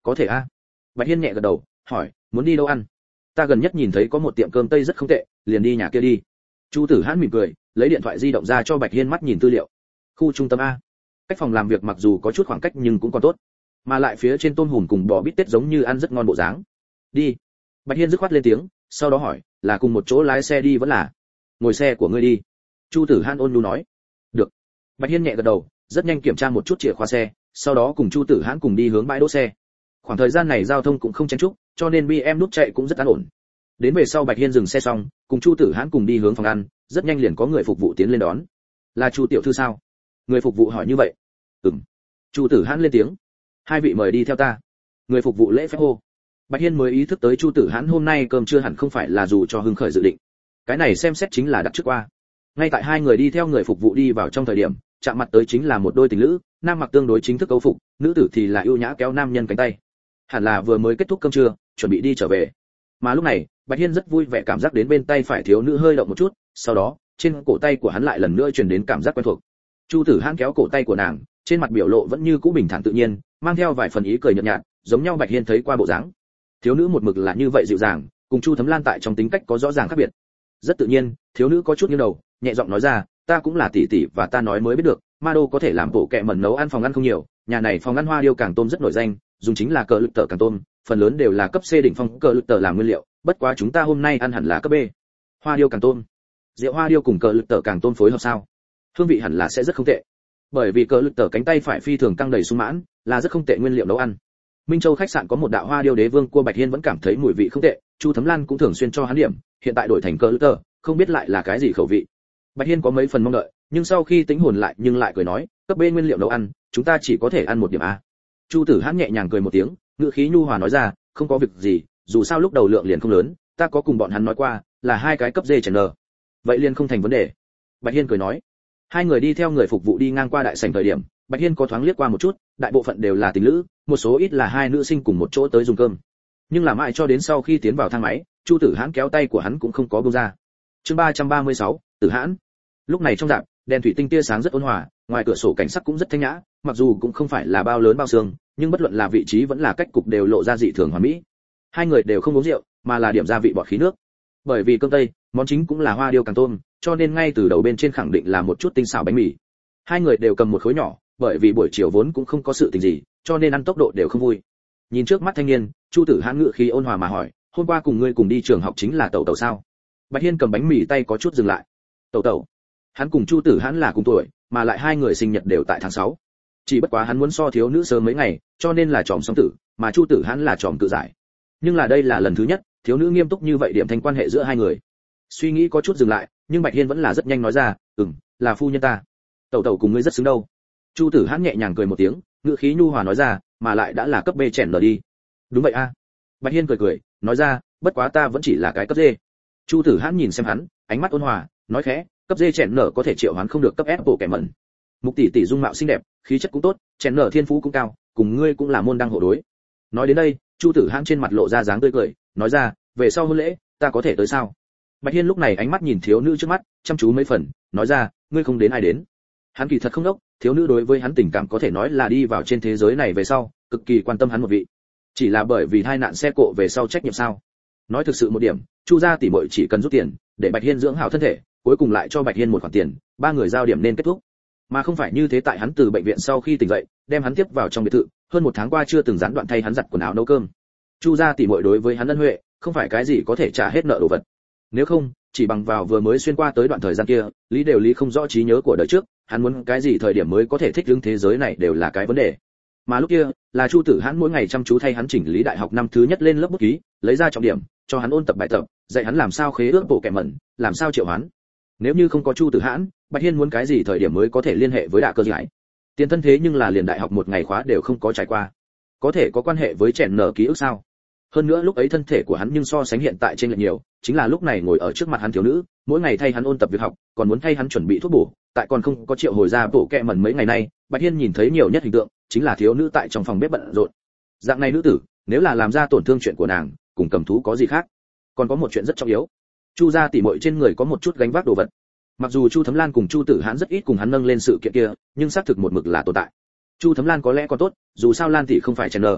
có thể a. Bạch Hiên nhẹ gật đầu, hỏi, muốn đi đâu ăn? Ta gần nhất nhìn thấy có một tiệm cơm tây rất không tệ, liền đi nhà kia đi. Chu Tử Hãn mỉm cười, lấy điện thoại di động ra cho Bạch Hiên mắt nhìn tư liệu. Khu trung tâm a. Cách phòng làm việc mặc dù có chút khoảng cách nhưng cũng còn tốt, mà lại phía trên tôm hùm cùng bò bít tết giống như ăn rất ngon bộ dáng. Đi. Bạch Hiên dứt khoát lên tiếng, sau đó hỏi, là cùng một chỗ lái xe đi vẫn là ngồi xe của ngươi đi? Chu Tử Hãn ôn nhu nói. Được. Bạch Hiên nhẹ gật đầu, rất nhanh kiểm tra một chút chìa khóa xe, sau đó cùng Chu Tử Hãn cùng đi hướng bãi đỗ xe. Khoảng thời gian này giao thông cũng không chen chúc, cho nên BM nút chạy cũng rất an ổn. Đến về sau Bạch Hiên dừng xe xong, cùng Chu Tử Hãn cùng đi hướng phòng ăn, rất nhanh liền có người phục vụ tiến lên đón. Là Chu tiểu thư sao? Người phục vụ hỏi như vậy. Ừm. Chu Tử Hãn lên tiếng. Hai vị mời đi theo ta. Người phục vụ lễ phép hô. Bạch Hiên mới ý thức tới Chu Tử Hãn hôm nay cơm trưa hẳn không phải là dù cho hưng khởi dự định. Cái này xem xét chính là đặt trước qua. Ngay tại hai người đi theo người phục vụ đi vào trong thời điểm, chạm mặt tới chính là một đôi tình lữ, nam mặc tương đối chính thức câu phục, nữ tử thì là ưu nhã kéo nam nhân cánh tay. Hẳn là vừa mới kết thúc cơm trưa, chuẩn bị đi trở về. Mà lúc này, Bạch Hiên rất vui vẻ cảm giác đến bên tay phải thiếu nữ hơi động một chút, sau đó, trên cổ tay của hắn lại lần nữa truyền đến cảm giác quen thuộc. Chu Tử Hãn kéo cổ tay của nàng, trên mặt biểu lộ vẫn như cũ bình thản tự nhiên, mang theo vài phần ý cười nhợt nhạt, giống nhau Bạch Hiên thấy qua bộ dáng. Thiếu nữ một mực là như vậy dịu dàng, cùng Chu Thấm Lan tại trong tính cách có rõ ràng khác biệt. Rất tự nhiên, thiếu nữ có chút nghiêng đầu, nhẹ giọng nói ra, ta cũng là tỷ tỷ và ta nói mới biết được, Ma Đô có thể làm bộ kệ mẩn nấu ăn phòng ăn không nhiều, nhà này phòng ăn Hoa Điêu Càng Tôm rất nổi danh, dùng chính là cờ lực tờ càng tôm, phần lớn đều là cấp C đỉnh phong cờ lực tờ làm nguyên liệu, bất quá chúng ta hôm nay ăn hẳn là cấp B. Hoa Điêu Càng Tôm. Rượu Hoa Điêu cùng cờ lực tờ càng tôm phối hợp sao? Hương vị hẳn là sẽ rất không tệ. Bởi vì cờ lực tờ cánh tay phải phi thường căng đầy sung mãn, là rất không tệ nguyên liệu nấu ăn. Minh Châu khách sạn có một đạo Hoa Điêu đế vương cua Bạch Hiên vẫn cảm thấy mùi vị không tệ, Chu Thấm Lan cũng thường xuyên cho hắn điểm, hiện tại đổi thành cờ lực tờ, không biết lại là cái gì khẩu vị. Bạch Hiên có mấy phần mong đợi, nhưng sau khi tính hồn lại nhưng lại cười nói, cấp B nguyên liệu nấu ăn, chúng ta chỉ có thể ăn một điểm a. Chu Tử Hãn nhẹ nhàng cười một tiếng, ngữ khí nhu hòa nói ra, không có việc gì, dù sao lúc đầu lượng liền không lớn, ta có cùng bọn hắn nói qua, là hai cái cấp D chèn N. Vậy liền không thành vấn đề. Bạch Hiên cười nói. Hai người đi theo người phục vụ đi ngang qua đại sảnh thời điểm, Bạch Hiên có thoáng liếc qua một chút, đại bộ phận đều là tình lữ, một số ít là hai nữ sinh cùng một chỗ tới dùng cơm. Nhưng là mãi cho đến sau khi tiến vào thang máy, Chu Tử Hãn kéo tay của hắn cũng không có buông ra. Chương 336, Tử Hãn. Lúc này trong rạp, đèn thủy tinh tia sáng rất ôn hòa, ngoài cửa sổ cảnh sắc cũng rất thanh nhã, mặc dù cũng không phải là bao lớn bao xương, nhưng bất luận là vị trí vẫn là cách cục đều lộ ra dị thường hoàn mỹ. Hai người đều không uống rượu, mà là điểm gia vị bọt khí nước. Bởi vì cơm tây, món chính cũng là Hoa Điêu Càng Tôm, cho nên ngay từ đầu bên trên khẳng định là một chút tinh xảo bánh mì. Hai người đều cầm một khối nhỏ, bởi vì buổi chiều vốn cũng không có sự tình gì, cho nên ăn tốc độ đều không vui. Nhìn trước mắt thanh niên, Chu Tử Hãn ngữ khí ôn hòa mà hỏi, hôm qua cùng ngươi cùng đi trường học chính là Tẩu Tẩu sao? Bạch Hiên cầm bánh mì tay có chút dừng lại. Tẩu Tẩu. Hắn cùng Chu Tử Hãn là cùng tuổi, mà lại hai người sinh nhật đều tại tháng 6. Chỉ bất quá hắn muốn so thiếu nữ sớm mấy ngày, cho nên là tròm song tử, mà Chu Tử Hãn là tròm tự giải. Nhưng là đây là lần thứ nhất, thiếu nữ nghiêm túc như vậy điểm thành quan hệ giữa hai người. Suy nghĩ có chút dừng lại, nhưng Bạch Hiên vẫn là rất nhanh nói ra, là phu nhân ta. Tẩu tẩu cùng ngươi rất xứng đâu. Chu Tử Hãn nhẹ nhàng cười một tiếng, ngữ khí nhu hòa nói ra, mà lại đã là cấp B chèn lờ đi. Đúng vậy a. Bạch Hiên cười cười, nói ra, bất quá ta vẫn chỉ là cái cấp D. Chu Tử Hãn nhìn xem hắn, ánh mắt ôn hòa, nói khẽ, cấp D chèn nở có thể triệu hoán không được cấp S bộ kẻ mẩn. Mục tỷ tỷ dung mạo xinh đẹp, khí chất cũng tốt, chèn nở thiên phú cũng cao, cùng ngươi cũng là môn đăng hộ đối. Nói đến đây, Chu Tử Hãn trên mặt lộ ra dáng tươi cười, nói ra, về sau hôn lễ, ta có thể tới sao? Bạch Hiên lúc này ánh mắt nhìn thiếu nữ trước mắt, chăm chú mấy phần, nói ra, ngươi không đến ai đến. Hắn kỳ thật không đốc, thiếu nữ đối với hắn tình cảm có thể nói là đi vào trên thế giới này về sau, cực kỳ quan tâm hắn một vị. Chỉ là bởi vì tai nạn xe cộ về sau trách nhiệm sao? Nói thực sự một điểm, Chu gia tỷ muội chỉ cần rút tiền, để Bạch Hiên dưỡng hảo thân thể, cuối cùng lại cho Bạch Hiên một khoản tiền, ba người giao điểm nên kết thúc. Mà không phải như thế, tại hắn từ bệnh viện sau khi tỉnh dậy, đem hắn tiếp vào trong biệt thự, hơn một tháng qua chưa từng gián đoạn thay hắn giặt quần áo nấu cơm. Chu gia tỷ muội đối với hắn ân huệ, không phải cái gì có thể trả hết nợ đồ vật. Nếu không, chỉ bằng vào vừa mới xuyên qua tới đoạn thời gian kia, lý không rõ trí nhớ của đời trước, hắn muốn cái gì thời điểm mới có thể thích ứng thế giới này đều là cái vấn đề. Mà lúc kia, là Chu Tử Hãn mỗi ngày chăm chú thay hắn chỉnh lý đại học năm thứ nhất lên lớp bút ký, lấy ra trọng điểm, cho hắn ôn tập bài tập, dạy hắn làm sao khế ước bộ kẻ mẩn, làm sao triệu hoán. Nếu như không có Chu Tử Hãn, Bạch Hiên muốn cái gì thời điểm mới có thể liên hệ với Đạ Cơ Giải. Tiền thân thế nhưng là liền đại học một ngày khóa đều không có trải qua. Có thể có quan hệ với chèn nở ký ức sao? Hơn nữa lúc ấy thân thể của hắn nhưng so sánh hiện tại trên lệch nhiều, chính là lúc này ngồi ở trước mặt hắn thiếu nữ, mỗi ngày thay hắn ôn tập việc học, còn muốn thay hắn chuẩn bị thuốc bổ, tại còn không có triệu hồi ra bộ kẹ mẩn mấy ngày nay, Bạch Hiên nhìn thấy nhiều nhất hình tượng chính là thiếu nữ tại trong phòng bếp bận rộn. Dạng này nữ tử, nếu là làm ra tổn thương chuyện của nàng, cùng cầm thú có gì khác? Còn có một chuyện rất trọng yếu, Chu gia tỷ muội trên người có một chút gánh vác đồ vật. Mặc dù Chu Thấm Lan cùng Chu Tử Hãn rất ít cùng hắn nâng lên sự kiện kia, nhưng xác thực một mực là tồn tại. Chu Thấm Lan có lẽ còn tốt, dù sao Lan tỷ không phải chèn nở.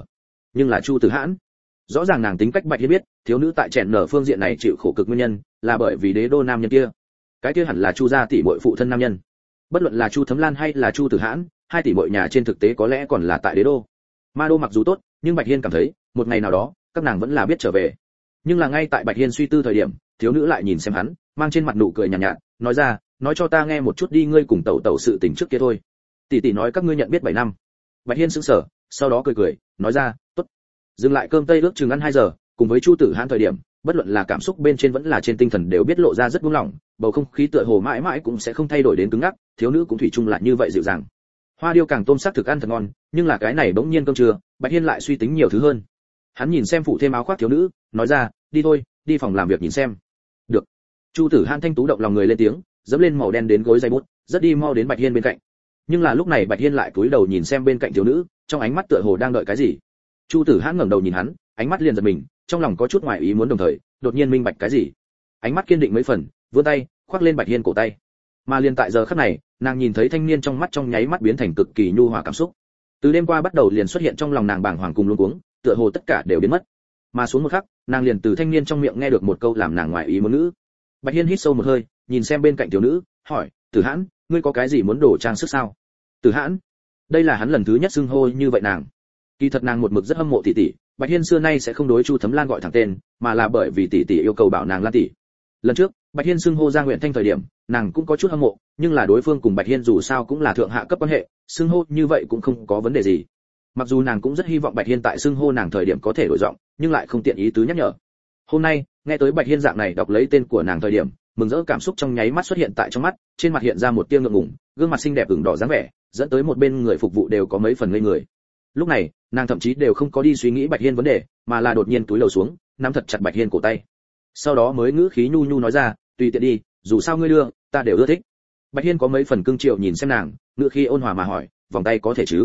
nhưng là Chu Tử Hãn. Rõ ràng nàng tính cách Bạch Hiên biết, thiếu nữ tại chèn nở phương diện này chịu khổ cực nguyên nhân, là bởi vì đế đô nam nhân kia. Cái kia hẳn là Chu gia tỷ muội phụ thân nam nhân. Bất luận là Chu Thấm Lan hay là Chu Tử Hãn, hai tỷ muội nhà trên thực tế có lẽ còn là tại đế đô. Ma đô mặc dù tốt, nhưng Bạch Hiên cảm thấy, một ngày nào đó, các nàng vẫn là biết trở về. Nhưng là ngay tại Bạch Hiên suy tư thời điểm, thiếu nữ lại nhìn xem hắn, mang trên mặt nụ cười nhàn nhạt, nói ra, nói cho ta nghe một chút đi, ngươi cùng tẩu tẩu sự tình trước kia thôi. Tỷ tỷ nói các ngươi nhận biết 7 năm. Bạch Hiên sững sờ, sau đó cười, nói ra, tốt. Dừng lại cơm tây ước chừng ăn 2 giờ, cùng với Chu Tử Hãn thời điểm, bất luận là cảm xúc bên trên vẫn là trên tinh thần đều biết lộ ra rất buông lỏng, bầu không khí tựa hồ mãi mãi cũng sẽ không thay đổi đến cứng ngắc, thiếu nữ cũng thủy chung lại như vậy dịu dàng. Hoa điêu càng tôm sắc thực ăn thật ngon, nhưng là cái này bỗng nhiên cơm trưa, Bạch Hiên lại suy tính nhiều thứ hơn. Hắn nhìn xem phụ thêm áo khoác thiếu nữ, nói ra, đi thôi, đi phòng làm việc nhìn xem. Được. Chu Tử Hãn thanh tú động lòng người lên tiếng, dẫm lên màu đen đến gối dây bút, rất đi mau đến Bạch Hiên bên cạnh. Nhưng là lúc này Bạch Hiên lại cúi đầu nhìn xem bên cạnh thiếu nữ, trong ánh mắt tựa hồ đang đợi cái gì. Chu Tử Hãn ngẩng đầu nhìn hắn, ánh mắt liền giật mình, trong lòng có chút ngoài ý muốn đồng thời, đột nhiên minh bạch cái gì. Ánh mắt kiên định mấy phần, vươn tay, khoác lên Bạch Hiên cổ tay. Mà liền tại giờ khắc này, nàng nhìn thấy thanh niên trong mắt trong nháy mắt biến thành cực kỳ nhu hòa cảm xúc. Từ đêm qua bắt đầu liền xuất hiện trong lòng nàng bàng hoàng cùng luống cuống, tựa hồ tất cả đều biến mất. Mà xuống một khắc, nàng liền từ thanh niên trong miệng nghe được một câu làm nàng ngoài ý muốn ngữ. Bạch Hiên hít sâu một hơi, nhìn xem bên cạnh thiếu nữ, hỏi, Tử Hãn, ngươi có cái gì muốn đổ trang sức sao? Tử Hãn, đây là hắn lần thứ nhất xưng hô như vậy nàng. Kỳ thật nàng một mực rất hâm mộ tỷ tỷ, Bạch Hiên xưa nay sẽ không đối Chu Thấm Lan gọi thẳng tên, mà là bởi vì tỷ tỷ yêu cầu bảo nàng Lan tỷ. Lần trước, Bạch Hiên xưng hô Giang Nguyện Thanh thời điểm, nàng cũng có chút hâm mộ, nhưng là đối phương cùng Bạch Hiên dù sao cũng là thượng hạ cấp quan hệ, xưng hô như vậy cũng không có vấn đề gì. Mặc dù nàng cũng rất hy vọng Bạch Hiên tại xưng hô nàng thời điểm có thể đổi giọng, nhưng lại không tiện ý tứ nhắc nhở. Hôm nay, nghe tới Bạch Hiên dạng này đọc lấy tên của nàng thời điểm, mừng rỡ cảm xúc trong nháy mắt xuất hiện tại trong mắt, trên mặt hiện ra một tia ngượng ngùng, gương mặt xinh đẹp ửng đỏ dáng vẻ, dẫn tới một bên người phục vụ đều có mấy phần ngây người. Lúc này, nàng thậm chí đều không có đi suy nghĩ Bạch Hiên vấn đề, mà là đột nhiên túi lầu xuống, nắm thật chặt Bạch Hiên cổ tay. Sau đó mới ngữ khí nhu nhu nói ra, tùy tiện đi, dù sao ngươi đưa, ta đều ưa thích. Bạch Hiên có mấy phần cưng chiều nhìn xem nàng, ngữ khí ôn hòa mà hỏi, vòng tay có thể chứ?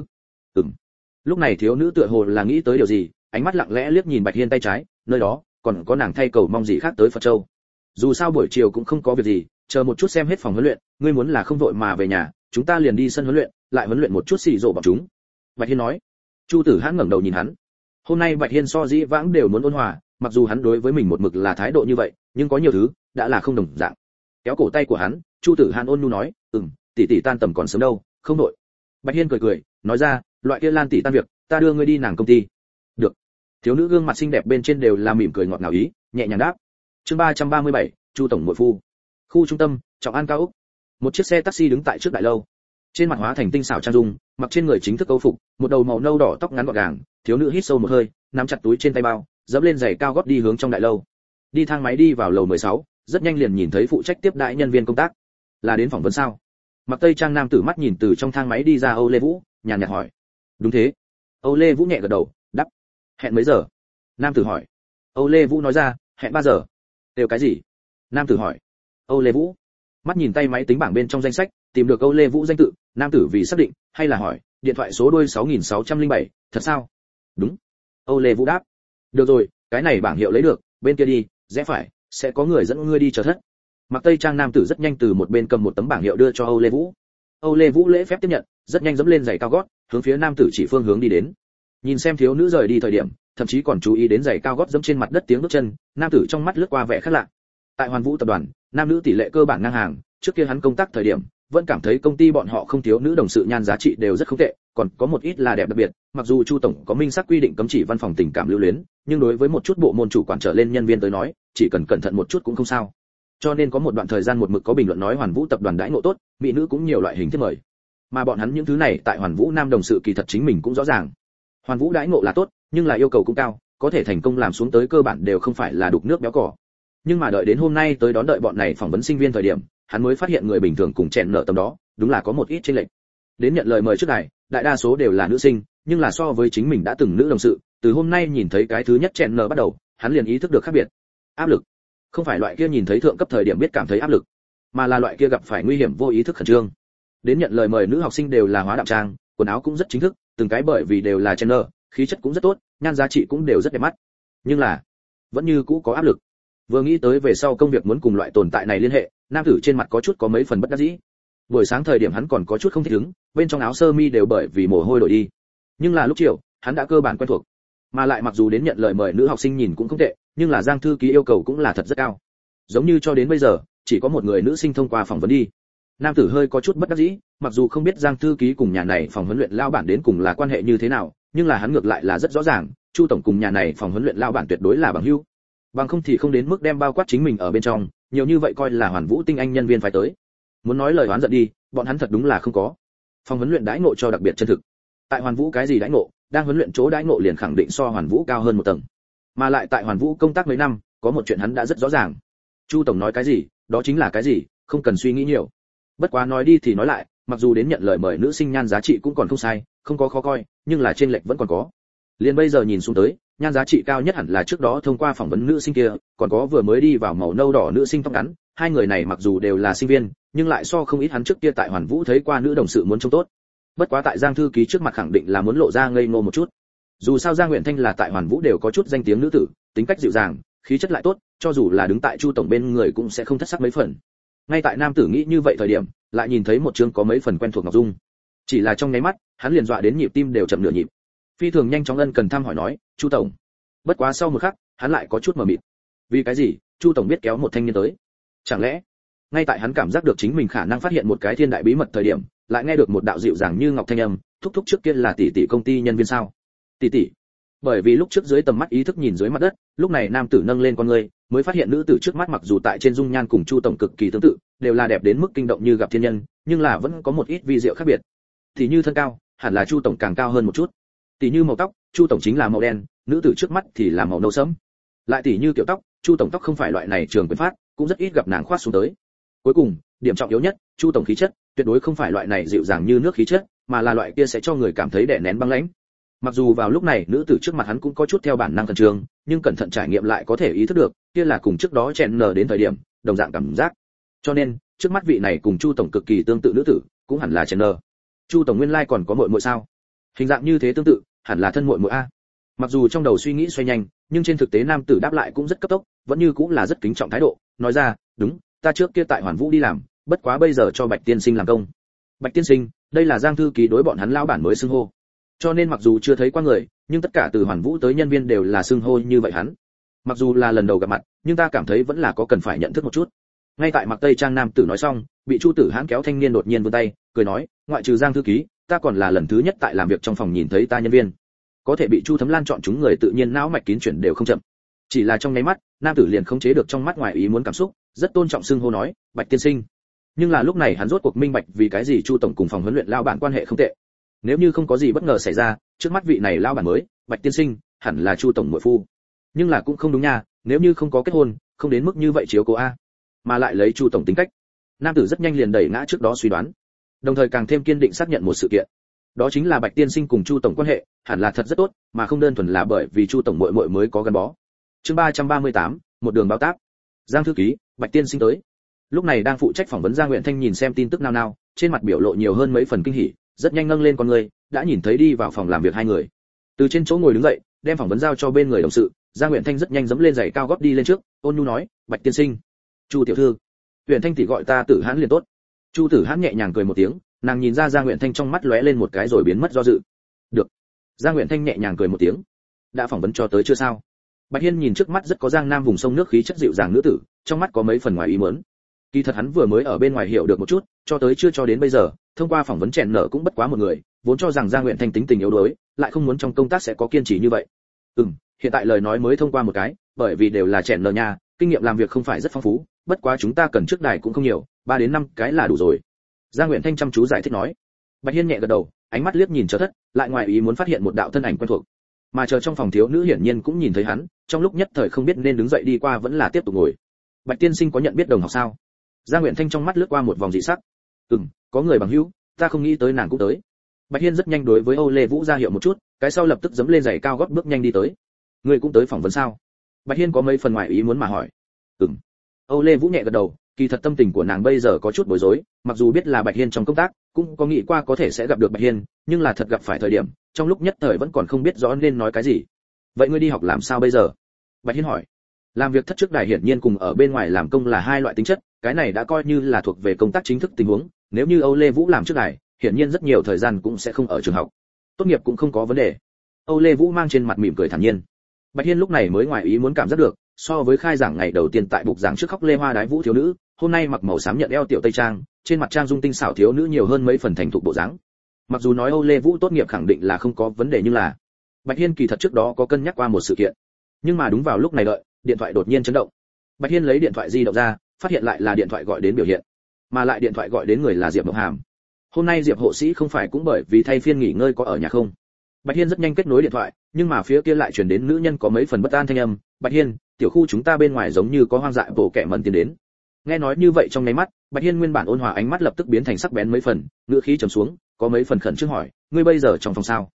Lúc này thiếu nữ tựa hồ là nghĩ tới điều gì, ánh mắt lặng lẽ liếc nhìn Bạch Hiên tay trái, nơi đó còn có nàng thay cầu mong gì khác tới Phật Châu. Dù sao buổi chiều cũng không có việc gì, chờ một chút xem hết phòng huấn luyện, ngươi muốn là không vội mà về nhà, chúng ta liền đi sân huấn luyện, lại huấn luyện một chút xì rộ bọn chúng. Bạch Hiên nói. Chu Tử Hãn ngẩng đầu nhìn hắn. Hôm nay Bạch Hiên so dĩ vãng đều muốn ôn hòa, mặc dù hắn đối với mình một mực là thái độ như vậy, nhưng có nhiều thứ đã là không đồng dạng. Kéo cổ tay của hắn, Chu Tử Hãn ôn nhu nói, tỷ tỷ tan tầm còn sớm đâu, không đội. Bạch Hiên cười, nói ra, loại kia Lan tỷ tan việc, ta đưa ngươi đi nàng công ty. Được. Thiếu nữ gương mặt xinh đẹp bên trên đều là mỉm cười ngọt ngào ý, nhẹ nhàng đáp. Chương 337, Chu tổng muội phu. Khu trung tâm, Trọng An cao ốc. Một chiếc xe taxi đứng tại trước đại lâu. Trên mặt hóa thành tinh xảo trang dung, mặc trên người chính thức câu phục, một đầu màu nâu đỏ tóc ngắn gọn gàng, thiếu nữ hít sâu một hơi, nắm chặt túi trên tay bao, dẫm lên giày cao gót đi hướng trong đại lâu. Đi thang máy đi vào lầu 16, rất nhanh liền nhìn thấy phụ trách tiếp đãi nhân viên công tác. Là đến phỏng vấn sao? Mặc tây trang nam tử mắt nhìn từ trong thang máy đi ra Âu Lê Vũ, nhàn nhạt hỏi. Đúng thế. Âu Lê Vũ nhẹ gật đầu, đáp. Hẹn mấy giờ? Nam tử hỏi. Âu Lê Vũ nói ra, hẹn 3 giờ. Đều cái gì? Nam tử hỏi. Âu Lê Vũ. Mắt nhìn tay máy tính bảng bên trong danh sách, tìm được Âu Lê Vũ danh tự, nam tử vì xác định, hay là hỏi, điện thoại số đuôi 6607, thật sao? Đúng. Âu Lê Vũ đáp. Được rồi, cái này bảng hiệu lấy được, bên kia đi, rẽ phải, sẽ có người dẫn ngươi đi chờ thất. Mặc tây trang nam tử rất nhanh từ một bên cầm một tấm bảng hiệu đưa cho Âu Lê Vũ. Âu Lê Vũ lễ phép tiếp nhận, rất nhanh dẫm lên giày cao gót, hướng phía nam tử chỉ phương hướng đi đến. Nhìn xem thiếu nữ rời đi thời điểm, thậm chí còn chú ý đến giày cao gót dẫm trên mặt đất tiếng bước chân, nam tử trong mắt lướt qua vẻ khác lạ. Tại Hoàn Vũ tập đoàn, nam nữ tỷ lệ cơ bản ngang hàng, trước kia hắn công tác thời điểm, vẫn cảm thấy công ty bọn họ không thiếu nữ đồng sự nhan giá trị đều rất không tệ, còn có một ít là đẹp đặc biệt, mặc dù Chu tổng có minh xác quy định cấm chỉ văn phòng tình cảm lưu luyến, nhưng đối với một chút bộ môn chủ quản trở lên nhân viên tới nói, chỉ cần cẩn thận một chút cũng không sao. Cho nên có một đoạn thời gian một mực có bình luận nói Hoàn Vũ tập đoàn đãi ngộ tốt, mỹ nữ cũng nhiều loại hình thiết mời. Mà bọn hắn những thứ này tại Hoàn Vũ nam đồng sự kỳ thật chính mình cũng rõ ràng. Hoàn Vũ đãi ngộ là tốt, nhưng là yêu cầu cũng cao, có thể thành công làm xuống tới cơ bản đều không phải là đục nước béo cỏ. Nhưng mà đợi đến hôm nay tới đón đợi bọn này phỏng vấn sinh viên thời điểm, hắn mới phát hiện người bình thường cùng chèn nợ tầm đó, đúng là có một ít chênh lệch. Đến nhận lời mời trước này, đại đa số đều là nữ sinh, nhưng là so với chính mình đã từng nữ đồng sự, từ hôm nay nhìn thấy cái thứ nhất chèn nợ bắt đầu, hắn liền ý thức được khác biệt. Áp lực, không phải loại kia nhìn thấy thượng cấp thời điểm biết cảm thấy áp lực, mà là loại kia gặp phải nguy hiểm vô ý thức khẩn trương. Đến nhận lời mời nữ học sinh đều là hóa đạm trang, quần áo cũng rất chính thức, từng cái bởi vì đều là chèn nợ, khí chất cũng rất tốt, nhan giá trị cũng đều rất đẹp mắt. Nhưng là, vẫn như cũ có áp lực. Vừa nghĩ tới về sau công việc muốn cùng loại tồn tại này liên hệ, nam tử trên mặt có chút có mấy phần bất đắc dĩ. Buổi sáng thời điểm hắn còn có chút không thích ứng, bên trong áo sơ mi đều bởi vì mồ hôi đổi đi. Nhưng là lúc chiều, hắn đã cơ bản quen thuộc. Mà lại mặc dù đến nhận lời mời nữ học sinh nhìn cũng không tệ, nhưng là Giang thư ký yêu cầu cũng là thật rất cao. Giống như cho đến bây giờ, chỉ có một người nữ sinh thông qua phỏng vấn đi. Nam tử hơi có chút bất đắc dĩ, mặc dù không biết Giang thư ký cùng nhà này phòng huấn luyện lao bản đến cùng là quan hệ như thế nào, nhưng là hắn ngược lại là rất rõ ràng, Chu tổng cùng nhà này phòng huấn luyện lao bản tuyệt đối là bằng hữu. Bằng không thì không đến mức đem bao quát chính mình ở bên trong, nhiều như vậy coi là Hoàn Vũ tinh anh nhân viên phải tới. Muốn nói lời oán giận đi, bọn hắn thật đúng là không có. Phòng huấn luyện đãi ngộ cho đặc biệt chân thực. Tại Hoàn Vũ cái gì đãi ngộ, đang huấn luyện chỗ đãi ngộ liền khẳng định so Hoàn Vũ cao hơn một tầng. Mà lại tại Hoàn Vũ công tác mấy năm, có một chuyện hắn đã rất rõ ràng. Chu tổng nói cái gì, đó chính là cái gì, không cần suy nghĩ nhiều. Bất quá nói đi thì nói lại, mặc dù đến nhận lời mời nữ sinh nhan giá trị cũng còn không sai, không có khó coi, nhưng là trên lệch vẫn còn có. Liên bây giờ nhìn xuống tới, nhan giá trị cao nhất hẳn là trước đó thông qua phỏng vấn nữ sinh kia, còn có vừa mới đi vào màu nâu đỏ nữ sinh tóc ngắn, hai người này mặc dù đều là sinh viên, nhưng lại so không ít hắn trước kia tại Hoàn Vũ thấy qua nữ đồng sự muốn trông tốt. Bất quá tại Giang thư ký trước mặt khẳng định là muốn lộ ra ngây ngô một chút. Dù sao Giang Uyển Thanh là tại Hoàn Vũ đều có chút danh tiếng nữ tử, tính cách dịu dàng, khí chất lại tốt, cho dù là đứng tại Chu tổng bên người cũng sẽ không thất sắc mấy phần. Ngay tại nam tử nghĩ như vậy thời điểm, lại nhìn thấy một chương có mấy phần quen thuộc ngọc dung. Chỉ là trong nháy mắt, hắn liền dọa đến nhịp tim đều chậm nửa nhịp. Phi thường nhanh chóng ân cần thăm hỏi nói, "Chu tổng." Bất quá sau một khắc, hắn lại có chút mờ mịt. Vì cái gì? Chu tổng biết kéo một thanh niên tới? Chẳng lẽ? Ngay tại hắn cảm giác được chính mình khả năng phát hiện một cái thiên đại bí mật thời điểm, lại nghe được một đạo dịu dàng như ngọc thanh âm, thúc thúc trước kia là tỷ tỷ công ty nhân viên sao? Tỷ tỷ. Bởi vì lúc trước dưới tầm mắt ý thức nhìn dưới mặt đất, lúc này nam tử nâng lên con người, mới phát hiện nữ tử trước mắt mặc dù tại trên dung nhan cùng Chu tổng cực kỳ tương tự, đều là đẹp đến mức kinh động như gặp thiên nhân, nhưng là vẫn có một ít vi diệu khác biệt. Thì như thân cao, hẳn là Chu tổng càng cao hơn một chút. Tỷ như màu tóc, Chu tổng chính là màu đen, nữ tử trước mắt thì là màu nâu sẫm. Lại tỷ như kiểu tóc, Chu tổng tóc không phải loại này trường quyền phát, cũng rất ít gặp nàng khoát xuống tới. Cuối cùng, điểm trọng yếu nhất, Chu tổng khí chất, tuyệt đối không phải loại này dịu dàng như nước khí chất, mà là loại kia sẽ cho người cảm thấy đè nén băng lãnh. Mặc dù vào lúc này nữ tử trước mặt hắn cũng có chút theo bản năng khẩn trương, nhưng cẩn thận trải nghiệm lại có thể ý thức được, kia là cùng trước đó chèn nở đến thời điểm, đồng dạng cảm giác. Cho nên, trước mắt vị này cùng Chu tổng cực kỳ tương tự nữ tử, cũng hẳn là chèn nở. Chu tổng nguyên lai còn có muội muội sao? Hình dạng như thế tương tự, hẳn là thân muội muội a. Mặc dù trong đầu suy nghĩ xoay nhanh, nhưng trên thực tế nam tử đáp lại cũng rất cấp tốc, vẫn như cũng là rất kính trọng thái độ, nói ra, "Đúng, ta trước kia tại Hoàn Vũ đi làm, bất quá bây giờ cho Bạch tiên sinh làm công." Bạch tiên sinh, đây là Giang thư ký đối bọn hắn lão bản mới xưng hô. Cho nên mặc dù chưa thấy qua người, nhưng tất cả từ Hoàn Vũ tới nhân viên đều là xưng hô như vậy hắn. Mặc dù là lần đầu gặp mặt, nhưng ta cảm thấy vẫn là có cần phải nhận thức một chút. Ngay tại mặc tây trang nam tử nói xong, bị Chu Tử Hãn kéo thanh niên đột nhiên vươn tay, cười nói, "Ngoại trừ Giang thư ký, ta còn là lần thứ nhất tại làm việc trong phòng nhìn thấy ta nhân viên." Có thể bị Chu Thấm Lan chọn chúng người tự nhiên não mạch kín chuyển đều không chậm. Chỉ là trong nháy mắt, nam tử liền khống chế được trong mắt ngoài ý muốn cảm xúc, rất tôn trọng xưng hô nói, "Bạch tiên sinh." Nhưng là lúc này hắn rốt cuộc minh bạch vì cái gì Chu tổng cùng phòng huấn luyện lao bản quan hệ không tệ. Nếu như không có gì bất ngờ xảy ra, trước mắt vị này lao bản mới, Bạch tiên sinh, hẳn là Chu tổng muội phu. Nhưng là cũng không đúng nha, nếu như không có kết hôn, không đến mức như vậy chiếu cố a. Mà lại lấy Chu tổng tính cách, nam tử rất nhanh liền đẩy ngã trước đó suy đoán, đồng thời càng thêm kiên định xác nhận một sự kiện. Đó chính là Bạch tiên sinh cùng Chu tổng quan hệ, hẳn là thật rất tốt, mà không đơn thuần là bởi vì Chu tổng muội muội mới có gắn bó. Chương 338, một đường báo táp. Giang thư ký, Bạch tiên sinh tới. Lúc này đang phụ trách phỏng vấn Giang Uyển Thanh nhìn xem tin tức nao, trên mặt biểu lộ nhiều hơn mấy phần kinh hỉ, rất nhanh nâng lên con người, đã nhìn thấy đi vào phòng làm việc hai người. Từ trên chỗ ngồi đứng dậy, đem phỏng vấn giao cho bên người đồng sự, Giang Uyển Thanh rất nhanh dẫm lên giày cao gót đi lên trước, ôn nhu nói, "Bạch tiên sinh." "Chu tiểu thư." "Uyển Thanh tỷ gọi ta Tử Hãn liền tốt." Chu Tử Hãn nhẹ nhàng cười một tiếng, nàng nhìn ra Giang Uyển Thanh trong mắt lóe lên một cái rồi biến mất do dự. "Được." Giang Uyển Thanh nhẹ nhàng cười một tiếng. "Đã phỏng vấn cho tới chưa sao?" Bạch Hiên nhìn trước mắt rất có Giang Nam vùng sông nước khí chất dịu dàng nữ tử, trong mắt có mấy phần ngoài ý muốn. Kỳ thật hắn vừa mới ở bên ngoài hiểu được một chút, cho tới chưa cho đến bây giờ, thông qua phỏng vấn chèn nở cũng bất quá một người, vốn cho rằng Giang Uyển Thanh tính tình yếu đuối, lại không muốn trong công tác sẽ có kiên trì như vậy. Hiện tại lời nói mới thông qua một cái, bởi vì đều là chèn nở nha, kinh nghiệm làm việc không phải rất phong phú, bất quá chúng ta cần trước đài cũng không nhiều, 3 đến 5 cái là đủ rồi." Giang Uyển Thanh chăm chú giải thích nói. Bạch Hiên nhẹ gật đầu, ánh mắt liếc nhìn Chờ Thất, lại ngoài ý muốn phát hiện một đạo thân ảnh quen thuộc. Mà chờ trong phòng thiếu nữ hiển nhiên cũng nhìn thấy hắn, trong lúc nhất thời không biết nên đứng dậy đi qua vẫn là tiếp tục ngồi. "Bạch tiên sinh có nhận biết đồng học sao?" Giang Uyển Thanh trong mắt lướt qua một vòng dị sắc. Có người bằng hữu, ta không nghĩ tới nàng cũng tới." Bạch Hiên rất nhanh đối với Âu Lê Vũ ra hiệu một chút, cái sau lập tức giẫm lên giày cao gót bước nhanh đi tới. "Ngươi cũng tới phỏng vấn sao?" Bạch Hiên có mấy phần ngoài ý muốn mà hỏi. Âu Lê Vũ nhẹ gật đầu, kỳ thật tâm tình của nàng bây giờ có chút bối rối, mặc dù biết là Bạch Hiên trong công tác, cũng có nghĩ qua có thể sẽ gặp được Bạch Hiên, nhưng là thật gặp phải thời điểm, trong lúc nhất thời vẫn còn không biết rõ nên nói cái gì. "Vậy ngươi đi học làm sao bây giờ?" Bạch Hiên hỏi. Làm việc thất trước đài hiển nhiên cùng ở bên ngoài làm công là hai loại tính chất, cái này đã coi như là thuộc về công tác chính thức tình huống, nếu như Âu Lê Vũ làm trước đài, hiển nhiên rất nhiều thời gian cũng sẽ không ở trường học. Tốt nghiệp cũng không có vấn đề. Âu Lê Vũ mang trên mặt mỉm cười thản nhiên. Bạch Hiên lúc này mới ngoài ý muốn cảm giác được, so với khai giảng ngày đầu tiên tại bục giảng trước khóc lê hoa đái vũ thiếu nữ, hôm nay mặc màu xám nhận eo tiểu tây trang, trên mặt trang dung tinh xảo thiếu nữ nhiều hơn mấy phần thành thục bộ dáng. Mặc dù nói Âu Lê Vũ tốt nghiệp khẳng định là không có vấn đề, nhưng là Bạch Hiên kỳ thật trước đó có cân nhắc qua một sự kiện. Nhưng mà đúng vào lúc này đợi, điện thoại đột nhiên chấn động. Bạch Hiên lấy điện thoại di động ra, phát hiện lại là điện thoại gọi đến biểu hiện, mà lại điện thoại gọi đến người là Diệp Mộng Hàm. Hôm nay Diệp hộ sĩ không phải cũng bởi vì thay phiên nghỉ ngơi có ở nhà không? Bạch Hiên rất nhanh kết nối điện thoại, nhưng mà phía kia lại truyền đến nữ nhân có mấy phần bất an thanh âm, "Bạch Hiên, tiểu khu chúng ta bên ngoài giống như có hoang dại bộ kẻ mẩn tiến đến." Nghe nói như vậy trong nháy mắt, Bạch Hiên nguyên bản ôn hòa ánh mắt lập tức biến thành sắc bén mấy phần, ngữ khí trầm xuống, có mấy phần khẩn trương hỏi, "Ngươi bây giờ trong phòng sao?"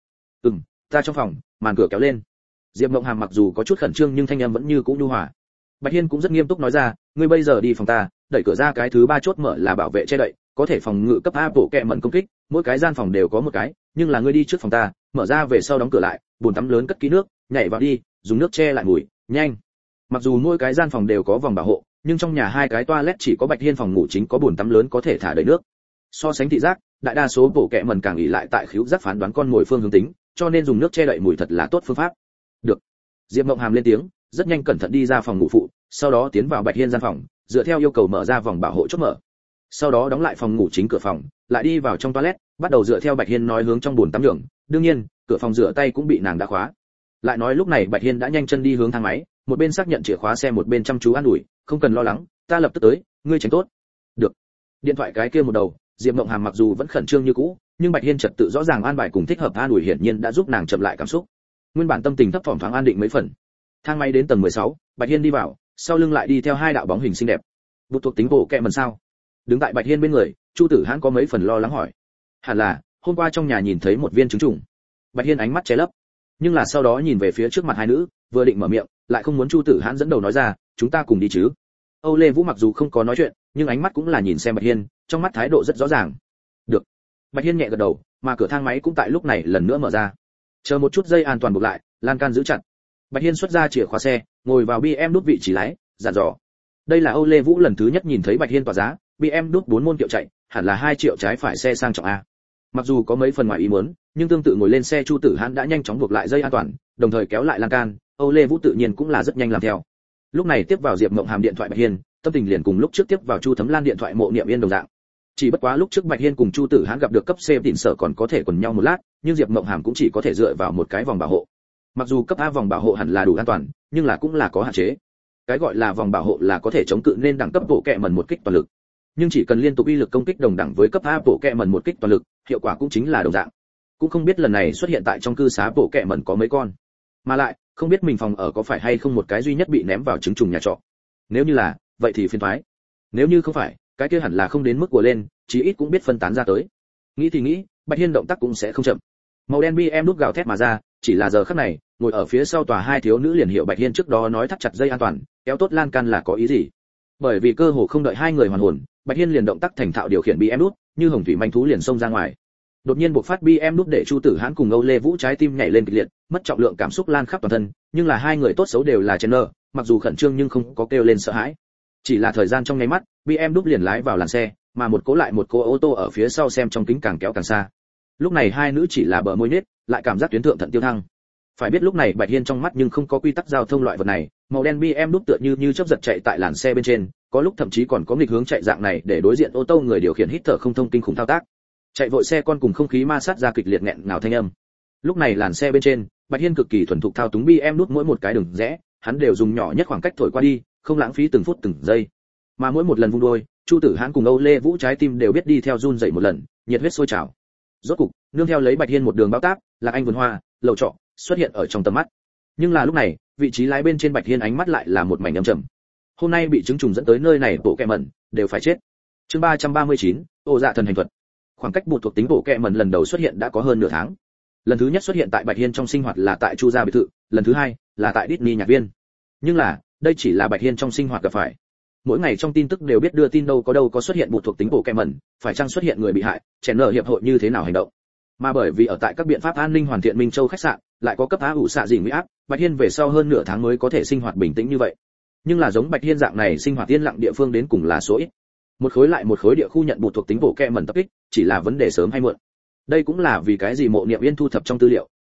Ta trong phòng." Màn cửa kéo lên. Diệp Mộng Hàm mặc dù có chút khẩn trương nhưng thanh âm vẫn như cũ nhu hòa. Bạch Hiên cũng rất nghiêm túc nói ra, "Ngươi bây giờ đi phòng ta, đẩy cửa ra cái thứ 3 chốt mở là bảo vệ che đậy, có thể phòng ngự cấp A bộ kệ mẩn công kích, mỗi cái gian phòng đều có một cái, nhưng là ngươi đi trước phòng ta, mở ra về sau đóng cửa lại, bồn tắm lớn cất kỹ nước, nhảy vào đi, dùng nước che lại mùi, nhanh." Mặc dù mỗi cái gian phòng đều có vòng bảo hộ, nhưng trong nhà 2 cái toilet chỉ có Bạch Hiên phòng ngủ chính có bồn tắm lớn có thể thả đầy nước. So sánh thị giác, đại đa số bộ kệ mẩn càng ỷ lại tại khứu giác phán đoán con mồi phương hướng tính, cho nên dùng nước che đậy mùi thật là tốt phương pháp. Được. Diệp Mộng Hàm lên tiếng, rất nhanh cẩn thận đi ra phòng ngủ phụ, sau đó tiến vào Bạch Hiên gian phòng, dựa theo yêu cầu mở ra vòng bảo hộ chốt mở. Sau đó đóng lại phòng ngủ chính cửa phòng, lại đi vào trong toilet, bắt đầu dựa theo Bạch Hiên nói hướng trong bồn tắm nhường. Đương nhiên, cửa phòng rửa tay cũng bị nàng đã khóa. Lại nói lúc này Bạch Hiên đã nhanh chân đi hướng thang máy, một bên xác nhận chìa khóa xe một bên chăm chú an ủi, "Không cần lo lắng, ta lập tức tới, ngươi tránh tốt." Được. Điện thoại cái kia một đầu, Diệp Mộng Hàm mặc dù vẫn khẩn trương như cũ, nhưng Bạch Hiên trật tự rõ ràng an bài cùng thích hợp an ủi hiển nhiên đã giúp nàng chậm lại cảm xúc. Nguyên bản tâm tình thấp thỏm thoáng an định mấy phần. Thang máy đến tầng 16, Bạch Hiên đi vào, sau lưng lại đi theo 2 đạo bóng hình xinh đẹp. "Vụ thuộc tính bộ kệ mẩn sao?" Đứng tại Bạch Hiên bên người, Chu Tử Hãn có mấy phần lo lắng hỏi. "Hẳn là, hôm qua trong nhà nhìn thấy một viên trứng trùng." Bạch Hiên ánh mắt che lấp, nhưng là sau đó nhìn về phía trước mặt hai nữ, vừa định mở miệng, lại không muốn Chu Tử Hãn dẫn đầu nói ra, "Chúng ta cùng đi chứ." Âu Lê Vũ mặc dù không có nói chuyện, nhưng ánh mắt cũng là nhìn xem Bạch Hiên, trong mắt thái độ rất rõ ràng. "Được." Bạch Hiên nhẹ gật đầu, mà cửa thang máy cũng tại lúc này lần nữa mở ra. Chờ một chút dây an toàn buộc lại, lan can giữ chặt. Bạch Hiên xuất ra chìa khóa xe, ngồi vào BM đút vị trí lái, dặn dò. Đây là Âu Lê Vũ lần thứ nhất nhìn thấy Bạch Hiên tỏa giá, BM đút 4 môn kiệu chạy, hẳn là 2 triệu trái phải xe sang trọng a. Mặc dù có mấy phần ngoài ý muốn, nhưng tương tự ngồi lên xe Chu Tử Hãn đã nhanh chóng buộc lại dây an toàn, đồng thời kéo lại lan can, Âu Lê Vũ tự nhiên cũng là rất nhanh làm theo. Lúc này tiếp vào Diệp Mộng Hàm điện thoại Bạch Hiên, tâm tình liền cùng lúc trước tiếp vào Chu Thấm Lan điện thoại Mộ Niệm Yên đồng dạng. Chỉ bất quá lúc trước Bạch Hiên cùng Chu Tử Hãn gặp được cấp C tịnh sở còn có thể quần nhau một lát, nhưng Diệp Mộng Hàm cũng chỉ có thể dựa vào một cái vòng bảo hộ. Mặc dù cấp A vòng bảo hộ hẳn là đủ an toàn, nhưng là cũng là có hạn chế. Cái gọi là vòng bảo hộ là có thể chống cự nên đẳng cấp bộ kệ mẩn một kích toàn lực. Nhưng chỉ cần liên tục uy lực công kích đồng đẳng với cấp A bộ kệ mẩn một kích toàn lực, hiệu quả cũng chính là đồng dạng. Cũng không biết lần này xuất hiện tại trong cư xá bộ kệ mẩn có mấy con. Mà lại, không biết mình phòng ở có phải hay không một cái duy nhất bị ném vào trứng trùng nhà trọ. Nếu như là, vậy thì phiền toái. Nếu như không phải, cái kia hẳn là không đến mức của lên, chí ít cũng biết phân tán ra tới. Nghĩ thì nghĩ, Bạch Hiên động tác cũng sẽ không chậm. Màu đen BM đút gào thét mà ra, chỉ là giờ khắc này, ngồi ở phía sau tòa 2 thiếu nữ liền hiểu Bạch Hiên trước đó nói thắt chặt dây an toàn, kéo tốt lan can là có ý gì. Bởi vì cơ hồ không đợi 2 người hoàn hồn, Bạch Hiên liền động tác thành thạo điều khiển BM đút, như hồng thủy manh thú liền xông ra ngoài. Đột nhiên bộc phát BM đút để Chu Tử Hãn cùng Âu Lê Vũ trái tim nhảy lên kịch liệt, mất trọng lượng cảm xúc lan khắp toàn thân, nhưng là 2 người tốt xấu đều là trainer, mặc dù khẩn trương nhưng không có kêu lên sợ hãi. Chỉ là thời gian trong nháy mắt, BM đút liền lái vào làn xe, mà một cố ô tô ở phía sau xem trong kính càng kéo càng xa. Lúc này 2 nữ chỉ là bờ môi nết, lại cảm giác tuyến thượng thận tiêu thăng. Phải biết lúc này Bạch Hiên trong mắt nhưng không có quy tắc giao thông loại vật này, màu đen BM đút tựa như chớp giật chạy tại làn xe bên trên, có lúc thậm chí còn có nghịch hướng chạy dạng này để đối diện ô tô người điều khiển hít thở không thông kinh khủng thao tác. Chạy vội xe con cùng không khí ma sát ra kịch liệt nghẹn ngào thanh âm. Lúc này làn xe bên trên, Bạch Hiên cực kỳ thuần thục thao túng BM đút mỗi một cái đường rẽ, hắn đều dùng nhỏ nhất khoảng cách thổi qua đi, không lãng phí từng phút từng giây. Mà mỗi một lần vung đôi, Chu Tử Hãn cùng Âu Lê Vũ trái tim đều biết đi theo run rẩy một lần, nhiệt huyết sôi trào. Rốt cục, nương theo lấy Bạch Hiên một đường bao táp, Lạc Anh vườn hoa, lầu trọ xuất hiện ở trong tầm mắt. Nhưng là lúc này, vị trí lái bên trên Bạch Hiên ánh mắt lại là một mảnh âm trầm. Hôm nay bị trứng trùng dẫn tới nơi này bộ kệ mẩn, đều phải chết. Chương 339, Ô Dạ thần hành thuật. Khoảng cách bộ thuộc tính bộ kệ mẩn lần đầu xuất hiện đã có hơn nửa tháng. Lần thứ nhất xuất hiện tại Bạch Hiên trong sinh hoạt là tại Chu gia biệt thự, lần thứ hai là tại Disney nhạc viên. Nhưng là, đây chỉ là Bạch Hiên trong sinh hoạt gặp phải. Mỗi ngày trong tin tức đều biết đưa tin đâu có xuất hiện bộ thuộc tính bộ kệ mẩn, phải chăng xuất hiện người bị hại, chèn nở hiệp hội như thế nào hành động. Mà bởi vì ở tại các biện pháp an ninh hoàn thiện Minh Châu khách sạn, lại có cấp á ủ xạ dình nguy áp, Bạch Hiên về sau hơn nửa tháng mới có thể sinh hoạt bình tĩnh như vậy. Nhưng là giống Bạch Hiên dạng này sinh hoạt yên lặng địa phương đến cùng là số ít. Một khối lại một khối địa khu nhận bộ thuộc tính bộ kệ mẩn tập kích, chỉ là vấn đề sớm hay muộn. Đây cũng là vì cái gì Mộ Niệm Yên thu thập trong tư liệu,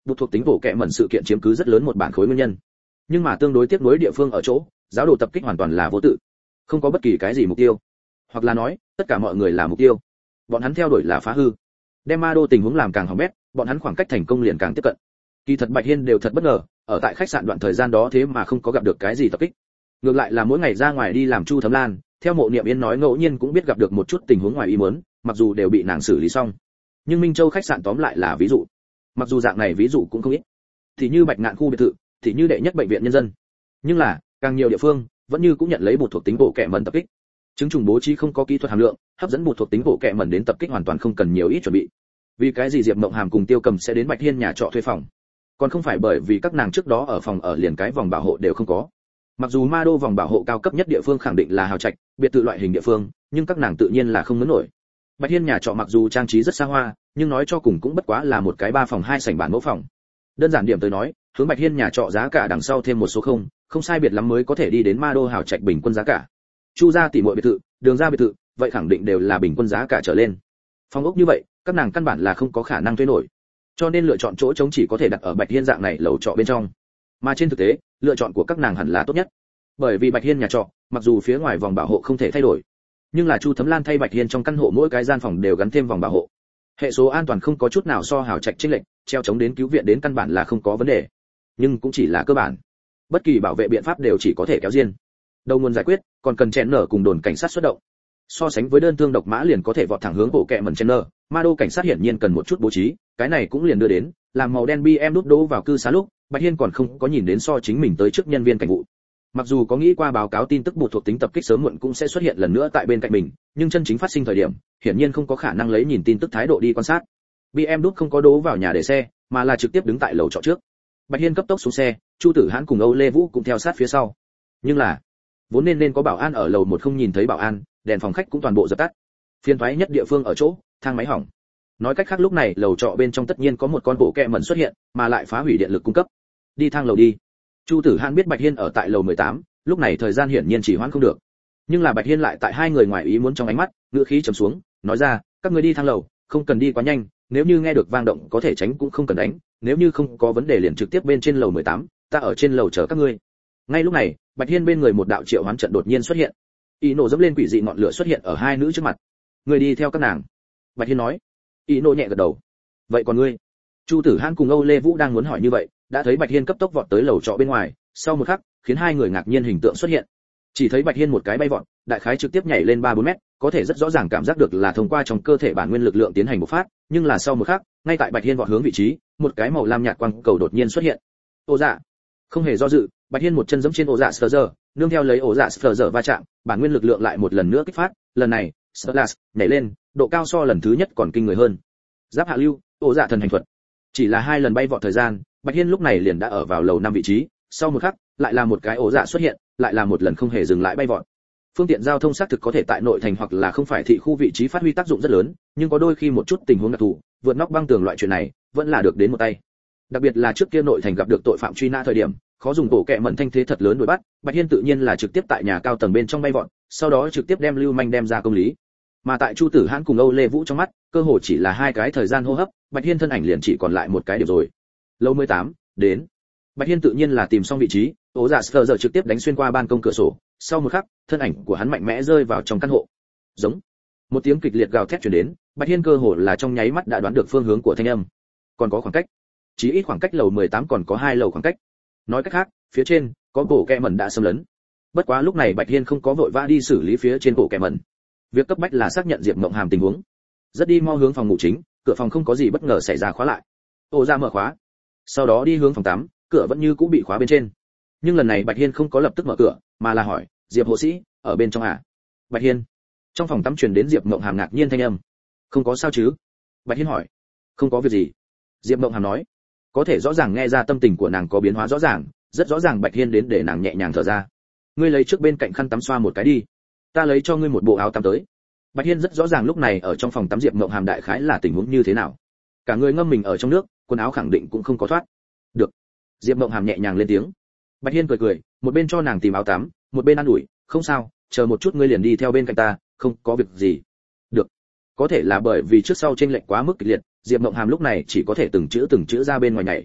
buộc thuộc tính bộ kệ mẩn sự kiện chiếm cứ rất lớn một bản khối nguyên nhân. Nhưng mà tương đối tiếp nối địa phương ở chỗ, giáo đồ tập kích hoàn toàn là vô tự, không có bất kỳ cái gì mục tiêu, hoặc là nói tất cả mọi người là mục tiêu. Bọn hắn theo đuổi là phá hư, đem ma đô tình huống làm càng hỏng bét, bọn hắn khoảng cách thành công liền càng tiếp cận. Kỳ thật Bạch Hiên đều thật bất ngờ, ở tại khách sạn đoạn thời gian đó thế mà không có gặp được cái gì tập kích. Ngược lại là mỗi ngày ra ngoài đi làm Chu Thấm Lan, theo Mộ Niệm Yên nói ngẫu nhiên cũng biết gặp được một chút tình huống ngoài ý muốn, mặc dù đều bị nàng xử lý xong. Nhưng Minh Châu khách sạn tóm lại là ví dụ. Mặc dù dạng này ví dụ cũng không ít. Thì như Bạch Ngạn khu biệt thự, thì như đệ nhất bệnh viện nhân dân. Nhưng là, càng nhiều địa phương vẫn như cũng nhận lấy một thuộc tính bộ kệ mẩn tập kích. Chứng trùng bố trí không có kỹ thuật hàm lượng, hấp dẫn một thuộc tính bộ kệ mẩn đến tập kích hoàn toàn không cần nhiều ít chuẩn bị. Vì cái gì Diệp Mộng Hàm cùng Tiêu Cầm sẽ đến Bạch Hiên nhà trọ thuê phòng? Còn không phải bởi vì các nàng trước đó ở phòng ở liền cái vòng bảo hộ đều không có. Mặc dù Ma Đô vòng bảo hộ cao cấp nhất địa phương khẳng định là hào trạch, biệt thự loại hình địa phương, nhưng các nàng tự nhiên là không muốn nổi. Bạch Hiên nhà trọ mặc dù trang trí rất xa hoa, nhưng nói cho cùng cũng bất quá là một cái 3 phòng 2 sảnh bản mẫu phòng. Đơn giản điểm tới nói, hướng Bạch Hiên nhà trọ giá cả đằng sau thêm một số không sai biệt lắm mới có thể đi đến Ma Đô hào trạch bình quân giá cả. Chu gia tỷ muội biệt thự, Đường gia biệt thự, vậy khẳng định đều là bình quân giá cả trở lên. Phòng ốc như vậy, các nàng căn bản là không có khả năng thuê nổi. Cho nên lựa chọn chỗ trống chỉ có thể đặt ở Bạch Hiên dạng này lầu trọ bên trong. Mà trên thực tế, lựa chọn của các nàng hẳn là tốt nhất. Bởi vì Bạch Hiên nhà trọ, mặc dù phía ngoài vòng bảo hộ không thể thay đổi, nhưng là Chu Thấm Lan thay Bạch Hiên trong căn hộ mỗi cái gian phòng đều gắn thêm vòng bảo hộ. Hệ số an toàn không có chút nào so hào trạch chênh lệch, treo chống đến cứu viện đến căn bản là không có vấn đề. Nhưng cũng chỉ là cơ bản. Bất kỳ bảo vệ biện pháp đều chỉ có thể kéo riêng. Đầu nguồn giải quyết, còn cần chèn nở cùng đồn cảnh sát xuất động. So sánh với đơn thương độc mã liền có thể vọt thẳng hướng bộ kệ mẩn chèn nở, Ma Đô cảnh sát hiển nhiên cần một chút bố trí, cái này cũng liền đưa đến, làm màu đen BM đút đố vào cư xá lúc, Bạch Hiên còn không có nhìn đến so chính mình tới trước nhân viên cảnh vụ. Mặc dù có nghĩ qua báo cáo tin tức bộ thuộc tính tập kích sớm muộn cũng sẽ xuất hiện lần nữa tại bên cạnh mình, nhưng chân chính phát sinh thời điểm, hiển nhiên không có khả năng lấy nhìn tin tức thái độ đi quan sát. BM đút không có đố vào nhà để xe, mà là trực tiếp đứng tại lầu trọ trước. Bạch Hiên cấp tốc xuống xe, Chu Tử Hãn cùng Âu Lê Vũ cũng theo sát phía sau. Nhưng là, vốn nên có bảo an ở lầu 1 không nhìn thấy bảo an, đèn phòng khách cũng toàn bộ dập tắt. Phiền toái nhất địa phương ở chỗ, thang máy hỏng. Nói cách khác lúc này lầu trọ bên trong tất nhiên có một con bộ kệ mẩn xuất hiện, mà lại phá hủy điện lực cung cấp. Đi thang lầu đi. Chu Tử Hãn biết Bạch Hiên ở tại lầu 18, lúc này thời gian hiển nhiên chỉ hoãn không được. Nhưng là Bạch Hiên lại tại hai người ngoài ý muốn trong ánh mắt, ngữ khí trầm xuống, nói ra, các ngươi đi thang lầu, không cần đi quá nhanh, nếu như nghe được vang động có thể tránh cũng không cần đánh, nếu như không có vấn đề liền trực tiếp bên trên lầu 18, ta ở trên lầu chờ các ngươi. Ngay lúc này, Bạch Hiên bên người một đạo triệu hoán trận đột nhiên xuất hiện. Ý nổ dẫm lên quỷ dị ngọn lửa xuất hiện ở hai nữ trước mặt. Người đi theo các nàng. Bạch Hiên nói. Ý nổ nhẹ gật đầu. Vậy còn ngươi? Chu Tử Hãn cùng Âu Lê Vũ đang muốn hỏi như vậy, đã thấy Bạch Hiên cấp tốc vọt tới lầu trọ bên ngoài, sau một khắc, khiến hai người ngạc nhiên hình tượng xuất hiện. Chỉ thấy Bạch Hiên một cái bay vọt, đại khái trực tiếp nhảy lên 3-4 mét, có thể rất rõ ràng cảm giác được là thông qua trong cơ thể bản nguyên lực lượng tiến hành bộc phát, nhưng là sau một khắc, ngay tại Bạch Hiên vọt hướng vị trí, một cái màu lam nhạt quang cầu đột nhiên xuất hiện. Ô dạ! Không hề do dự, Bạch Hiên một chân giẫm trên ổ dạ Sờ giờ, nương theo lấy ổ dạ Sờ giờ va chạm, bản nguyên lực lượng lại một lần nữa kích phát, lần này, Splash nhảy lên, độ cao so lần thứ nhất còn kinh người hơn. Giáp hạ lưu, ổ dạ thần hành thuật. Chỉ là 2 lần bay vọt thời gian, Bạch Hiên lúc này liền đã ở vào lầu 5 vị trí, sau một khắc, lại là một cái ổ dạ xuất hiện, lại là một lần không hề dừng lại bay vọt. Phương tiện giao thông xác thực có thể tại nội thành hoặc là không phải thị khu vị trí phát huy tác dụng rất lớn, nhưng có đôi khi một chút tình huống đặc thù, vượt nóc băng tường loại chuyện này, vẫn là được đến một tay. Đặc biệt là trước kia nội thành gặp được tội phạm truy nã thời điểm, khó dùng bộ kệ mẩn thanh thế thật lớn đuổi bắt, Bạch Hiên tự nhiên là trực tiếp tại nhà cao tầng bên trong bay vọt, sau đó trực tiếp đem Lưu Manh đem ra công lý. Mà tại Chu Tử Hãn cùng Âu Lê Vũ trong mắt, cơ hội chỉ là 2 cái thời gian hô hấp, Bạch Hiên thân ảnh liền chỉ còn lại một cái điểm rồi. Lầu 18, đến. Bạch Hiên tự nhiên là tìm xong vị trí, ố dạ Sờ giờ trực tiếp đánh xuyên qua ban công cửa sổ, sau một khắc, thân ảnh của hắn mạnh mẽ rơi vào trong căn hộ. Giống. Một tiếng kịch liệt gào thét truyền đến, Bạch Hiên cơ hồ là trong nháy mắt đã đoán được phương hướng của thanh âm. Còn có khoảng cách. Chỉ ít khoảng cách lầu 18 còn có 2 lầu khoảng cách. Nói cách khác, phía trên có bộ kệ mẩn đã xâm lấn. Bất quá lúc này Bạch Hiên không có vội vã đi xử lý phía trên bộ kệ mẩn. Việc cấp bách là xác nhận Diệp Mộng Hàm tình huống. Rất đi mau hướng phòng ngủ chính, cửa phòng không có gì bất ngờ xảy ra khóa lại. Ổ ra mở khóa. Sau đó đi hướng phòng tắm, cửa vẫn như cũ bị khóa bên trên. Nhưng lần này Bạch Hiên không có lập tức mở cửa, mà là hỏi, Diệp hộ sĩ, ở bên trong à? Bạch Hiên. Trong phòng tắm truyền đến Diệp Mộng Hàm ngạc nhiên thanh âm. Không có sao chứ? Bạch Hiên hỏi. Không có việc gì. Diệp Mộng Hàm nói. Có thể rõ ràng nghe ra tâm tình của nàng có biến hóa rõ ràng, rất rõ ràng Bạch Hiên đến để nàng nhẹ nhàng thở ra. Ngươi lấy trước bên cạnh khăn tắm xoa một cái đi, ta lấy cho ngươi một bộ áo tắm tới. Bạch Hiên rất rõ ràng lúc này ở trong phòng tắm Diệp Mộng Hàm đại khái là tình huống như thế nào. Cả người ngâm mình ở trong nước, quần áo khẳng định cũng không có thoát. Được. Diệp Mộng Hàm nhẹ nhàng lên tiếng. Bạch Hiên cười cười, một bên cho nàng tìm áo tắm, một bên an ủi, không sao, chờ một chút ngươi liền đi theo bên cạnh ta, không có việc gì. Được. Có thể là bởi vì trước sau chênh lệch quá mức kịch liệt, Diệp Mộng Hàm lúc này chỉ có thể từng chữ ra bên ngoài nhảy.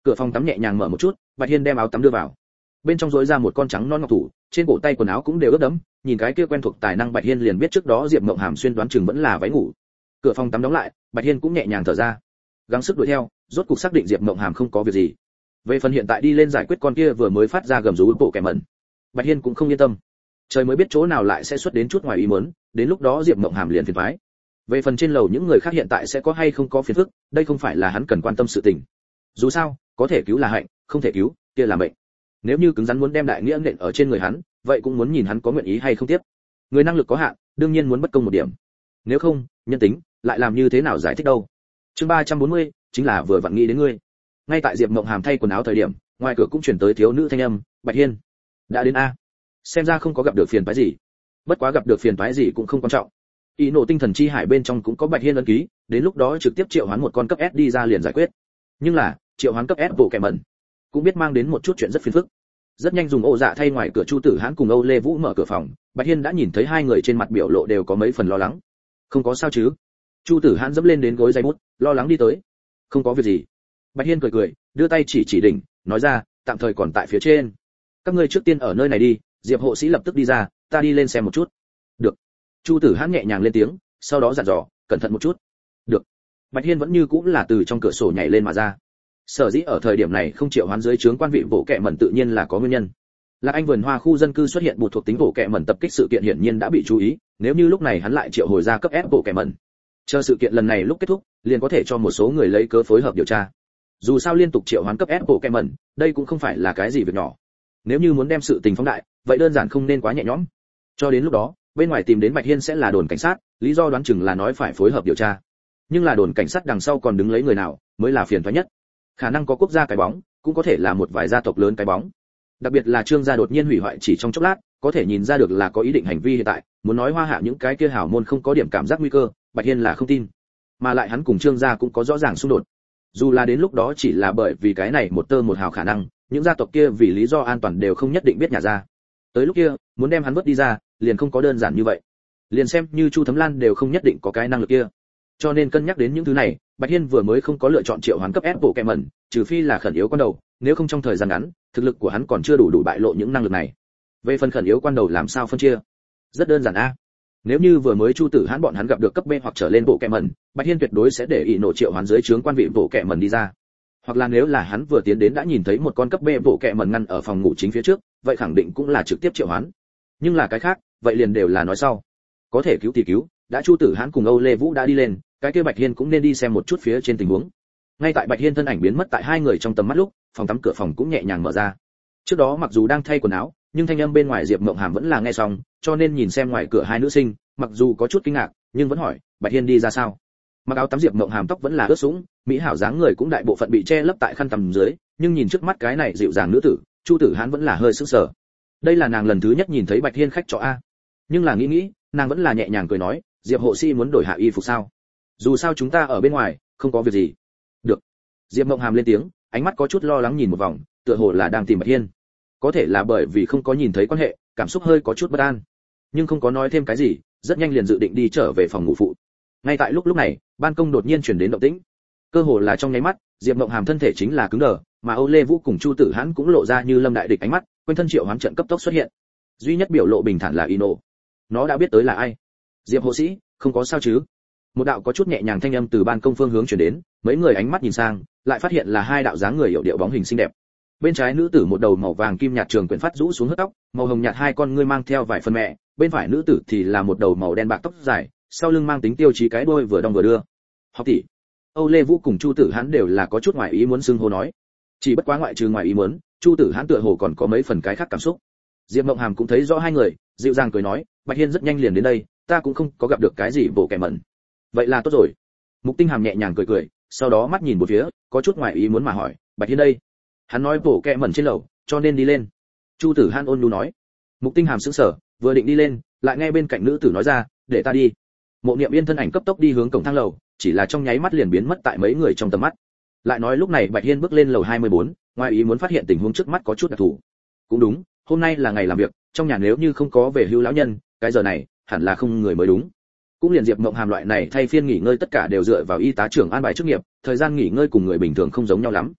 Cửa phòng tắm nhẹ nhàng mở một chút, Bạch Hiên đem áo tắm đưa vào. Bên trong rối ra một con trắng non ngọc thủ, trên cổ tay quần áo cũng đều ướt đẫm, nhìn cái kia quen thuộc tài năng Bạch Hiên liền biết trước đó Diệp Mộng Hàm xuyên đoán chừng vẫn là váy ngủ. Cửa phòng tắm đóng lại, Bạch Hiên cũng nhẹ nhàng thở ra, gắng sức đuổi theo, rốt cục xác định Diệp Mộng Hàm không có việc gì. Về phần hiện tại đi lên giải quyết con kia vừa mới phát ra gầm rú bộ kẻ mẩn, Bạch Hiên cũng không yên tâm. Trời mới biết chỗ nào lại sẽ xuất đến chút ngoài ý muốn, đến lúc đó Diệp Mộng Hàm liền phiền toái. Về phần trên lầu những người khác hiện tại sẽ có hay không có phiền phức, đây không phải là hắn cần quan tâm sự tình. Dù sao, có thể cứu là hạnh, không thể cứu, kia là mệnh. Nếu như cứng rắn muốn đem đại nghĩa nện ở trên người hắn, vậy cũng muốn nhìn hắn có nguyện ý hay không tiếp. Người năng lực có hạn, đương nhiên muốn bất công một điểm. Nếu không, nhân tính, lại làm như thế nào giải thích đâu. Chương 340, chính là vừa vặn nghĩ đến ngươi. Ngay tại Diệp Mộng Hàm thay quần áo thời điểm, ngoài cửa cũng truyền tới thiếu nữ thanh âm, "Bạch Hiên, đã đến a." Xem ra không có gặp được phiền toái gì. Bất quá gặp được phiền toái gì cũng không quan trọng. Ý nộ tinh thần chi hải bên trong cũng có Bạch Hiên ấn ký, đến lúc đó trực tiếp triệu hoán một con cấp S đi ra liền giải quyết. Nhưng là, triệu hoán cấp S bộ kẻ mẩn, cũng biết mang đến một chút chuyện rất phiền phức. Rất nhanh dùng ô dạ thay ngoài cửa Chu Tử Hãn cùng Âu Lê Vũ mở cửa phòng, Bạch Hiên đã nhìn thấy hai người trên mặt biểu lộ đều có mấy phần lo lắng. "Không có sao chứ?" Chu Tử Hãn dẫm lên đến gối giày bút, lo lắng đi tới. "Không có việc gì." Bạch Hiên cười cười, đưa tay chỉ đỉnh, nói ra, "Tạm thời còn tại phía trên. Các ngươi trước tiên ở nơi này đi, Diệp hộ sĩ lập tức đi ra, ta đi lên xem một chút." "Được." Chu Tử Hãn nhẹ nhàng lên tiếng, sau đó dặn dò, "Cẩn thận một chút." "Được." Bạch Hiên vẫn như cũng là từ trong cửa sổ nhảy lên mà ra. Sở dĩ ở thời điểm này không triệu hoán dưới trướng quan vị bộ kệ mẩn tự nhiên là có nguyên nhân. Lạc Anh vườn hoa khu dân cư xuất hiện một thuộc tính bộ kệ mẩn tập kích sự kiện hiển nhiên đã bị chú ý, nếu như lúc này hắn lại triệu hồi ra cấp S bộ kệ mẩn, chờ sự kiện lần này lúc kết thúc, liền có thể cho một số người lấy cớ phối hợp điều tra. Dù sao liên tục triệu hoán cấp S bộ kệ mẩn, đây cũng không phải là cái gì việc nhỏ. Nếu như muốn đem sự tình phóng đại, vậy đơn giản không nên quá nhẹ nhõm. Cho đến lúc đó, bên ngoài tìm đến Bạch Hiên sẽ là đồn cảnh sát, lý do đoán chừng là nói phải phối hợp điều tra. Nhưng là đồn cảnh sát đằng sau còn đứng lấy người nào, mới là phiền toái nhất. Khả năng có quốc gia cái bóng, cũng có thể là một vài gia tộc lớn cái bóng. Đặc biệt là Trương gia đột nhiên hủy hoại chỉ trong chốc lát, có thể nhìn ra được là có ý định hành vi hiện tại, muốn nói Hoa Hạ những cái kia hảo môn không có điểm cảm giác nguy cơ, Bạch Hiên là không tin. Mà lại hắn cùng Trương gia cũng có rõ ràng xung đột. Dù là đến lúc đó chỉ là bởi vì cái này một tơ một hào khả năng, những gia tộc kia vì lý do an toàn đều không nhất định biết nhà ra. Tới lúc kia, muốn đem hắn vớt đi ra, liền không có đơn giản như vậy. Liền xem như Chu Thấm Lan đều không nhất định có cái năng lực kia. Cho nên cân nhắc đến những thứ này, Bạch Hiên vừa mới không có lựa chọn triệu hoán cấp S bộ kệ mẩn, trừ phi là khẩn yếu quan đầu, nếu không trong thời gian ngắn, thực lực của hắn còn chưa đủ bại lộ những năng lực này. Về phần khẩn yếu quan đầu làm sao phân chia? Rất đơn giản a. Nếu như vừa mới Chu Tử Hãn bọn hắn gặp được cấp B hoặc trở lên bộ kệ mẩn, Bạch Hiên tuyệt đối sẽ để ý nổ triệu hoán dưới trướng quan vị bộ kệ mẩn đi ra. Hoặc là nếu là hắn vừa tiến đến đã nhìn thấy một con cấp B bộ kệ mẩn ngăn ở phòng ngủ chính phía trước, vậy khẳng định cũng là trực tiếp triệu hoán. Nhưng là cái khác, vậy liền đều là nói sau. Có thể cứu thì cứu, đã Chu Tử Hãn cùng Âu Lê Vũ đã đi lên, cái kia Bạch Hiên cũng nên đi xem một chút phía trên tình huống. Ngay tại Bạch Hiên thân ảnh biến mất tại hai người trong tầm mắt lúc, phòng tắm cửa phòng cũng nhẹ nhàng mở ra. Trước đó mặc dù đang thay quần áo, nhưng thanh âm bên ngoài Diệp Mộng Hàm vẫn là nghe xong, cho nên nhìn xem ngoài cửa hai nữ sinh, mặc dù có chút kinh ngạc, nhưng vẫn hỏi, Bạch Hiên đi ra sao? Mặc áo tắm Diệp Mộng Hàm tóc vẫn là ướt sũng, mỹ hảo dáng người cũng đại bộ phận bị che lấp tại khăn tắm dưới, nhưng nhìn trước mắt cái này dịu dàng nữ tử, Chu Tử Hãn vẫn là hơi sững sờ. Đây là nàng lần thứ nhất nhìn thấy Bạch Hiên khách trọ a. Nhưng là nghĩ, nàng vẫn là nhẹ nhàng cười nói, Diệp hộ sĩ muốn đổi hạ y phục sao? Dù sao chúng ta ở bên ngoài, không có việc gì. Được. Diệp Mộng Hàm lên tiếng, ánh mắt có chút lo lắng nhìn một vòng, tựa hồ là đang tìm Bạch Hiên. Có thể là bởi vì không có nhìn thấy quan hệ, cảm xúc hơi có chút bất an, nhưng không có nói thêm cái gì, rất nhanh liền dự định đi trở về phòng ngủ phụ. Ngay tại lúc này, ban công đột nhiên truyền đến động tĩnh. Cơ hồ là trong nháy mắt, Diệp Mộng Hàm thân thể chính là cứng đờ, mà Âu Lê Vũ cùng Chu Tử Hãn cũng lộ ra như lâm đại địch ánh mắt, quanh thân triệu hoán trận cấp tốc xuất hiện. Duy nhất biểu lộ bình thản là Ino. Nó đã biết tới là ai. Diệp hộ sĩ, không có sao chứ? Một đạo có chút nhẹ nhàng thanh âm từ ban công phương hướng truyền đến, mấy người ánh mắt nhìn sang, lại phát hiện là hai đạo dáng người hiểu điệu bóng hình xinh đẹp. Bên trái nữ tử một đầu màu vàng kim nhạt trường quyển phát rũ xuống hớt tóc, màu hồng nhạt hai con ngươi mang theo vài phần mẹ, bên phải nữ tử thì là một đầu màu đen bạc tóc dài, sau lưng mang tính tiêu chí cái đuôi vừa đong vừa đưa. Học tỷ. Âu Lê Vũ cùng Chu Tử Hãn đều là có chút ngoài ý muốn xưng hô nói. Chỉ bất quá ngoại trừ ngoài ý muốn, Chu Tử Hãn tựa hồ còn có mấy phần cái khác cảm xúc. Diệp Mộng Hàm cũng thấy rõ hai người, dịu dàng cười nói, Bạch Hiên rất nhanh liền đến đây, ta cũng không có gặp được cái gì bộ kẻ mẩn. Vậy là tốt rồi. Mục Tinh Hàm nhẹ nhàng cười cười, sau đó mắt nhìn một phía, có chút ngoài ý muốn mà hỏi, Bạch Hiên đây? Hắn nói bộ kẻ mẩn trên lầu, cho nên đi lên. Chu Tử Hãn ôn nhu nói. Mục Tinh Hàm sững sờ, vừa định đi lên, lại nghe bên cạnh nữ tử nói ra, để ta đi. Mộ Niệm Yên thân ảnh cấp tốc đi hướng cổng thang lầu, chỉ là trong nháy mắt liền biến mất tại mấy người trong tầm mắt. Lại nói lúc này Bạch Hiên bước lên lầu 24, ngoài ý muốn phát hiện tình huống trước mắt có chút đặc thù. Cũng đúng, hôm nay là ngày làm việc, trong nhà nếu như không có về hưu lão nhân, cái giờ này hẳn là không người mới đúng. Cũng liền Diệp Mộng Hàm loại này thay phiên nghỉ ngơi tất cả đều dựa vào y tá trưởng an bài chức nghiệp, thời gian nghỉ ngơi cùng người bình thường không giống nhau lắm.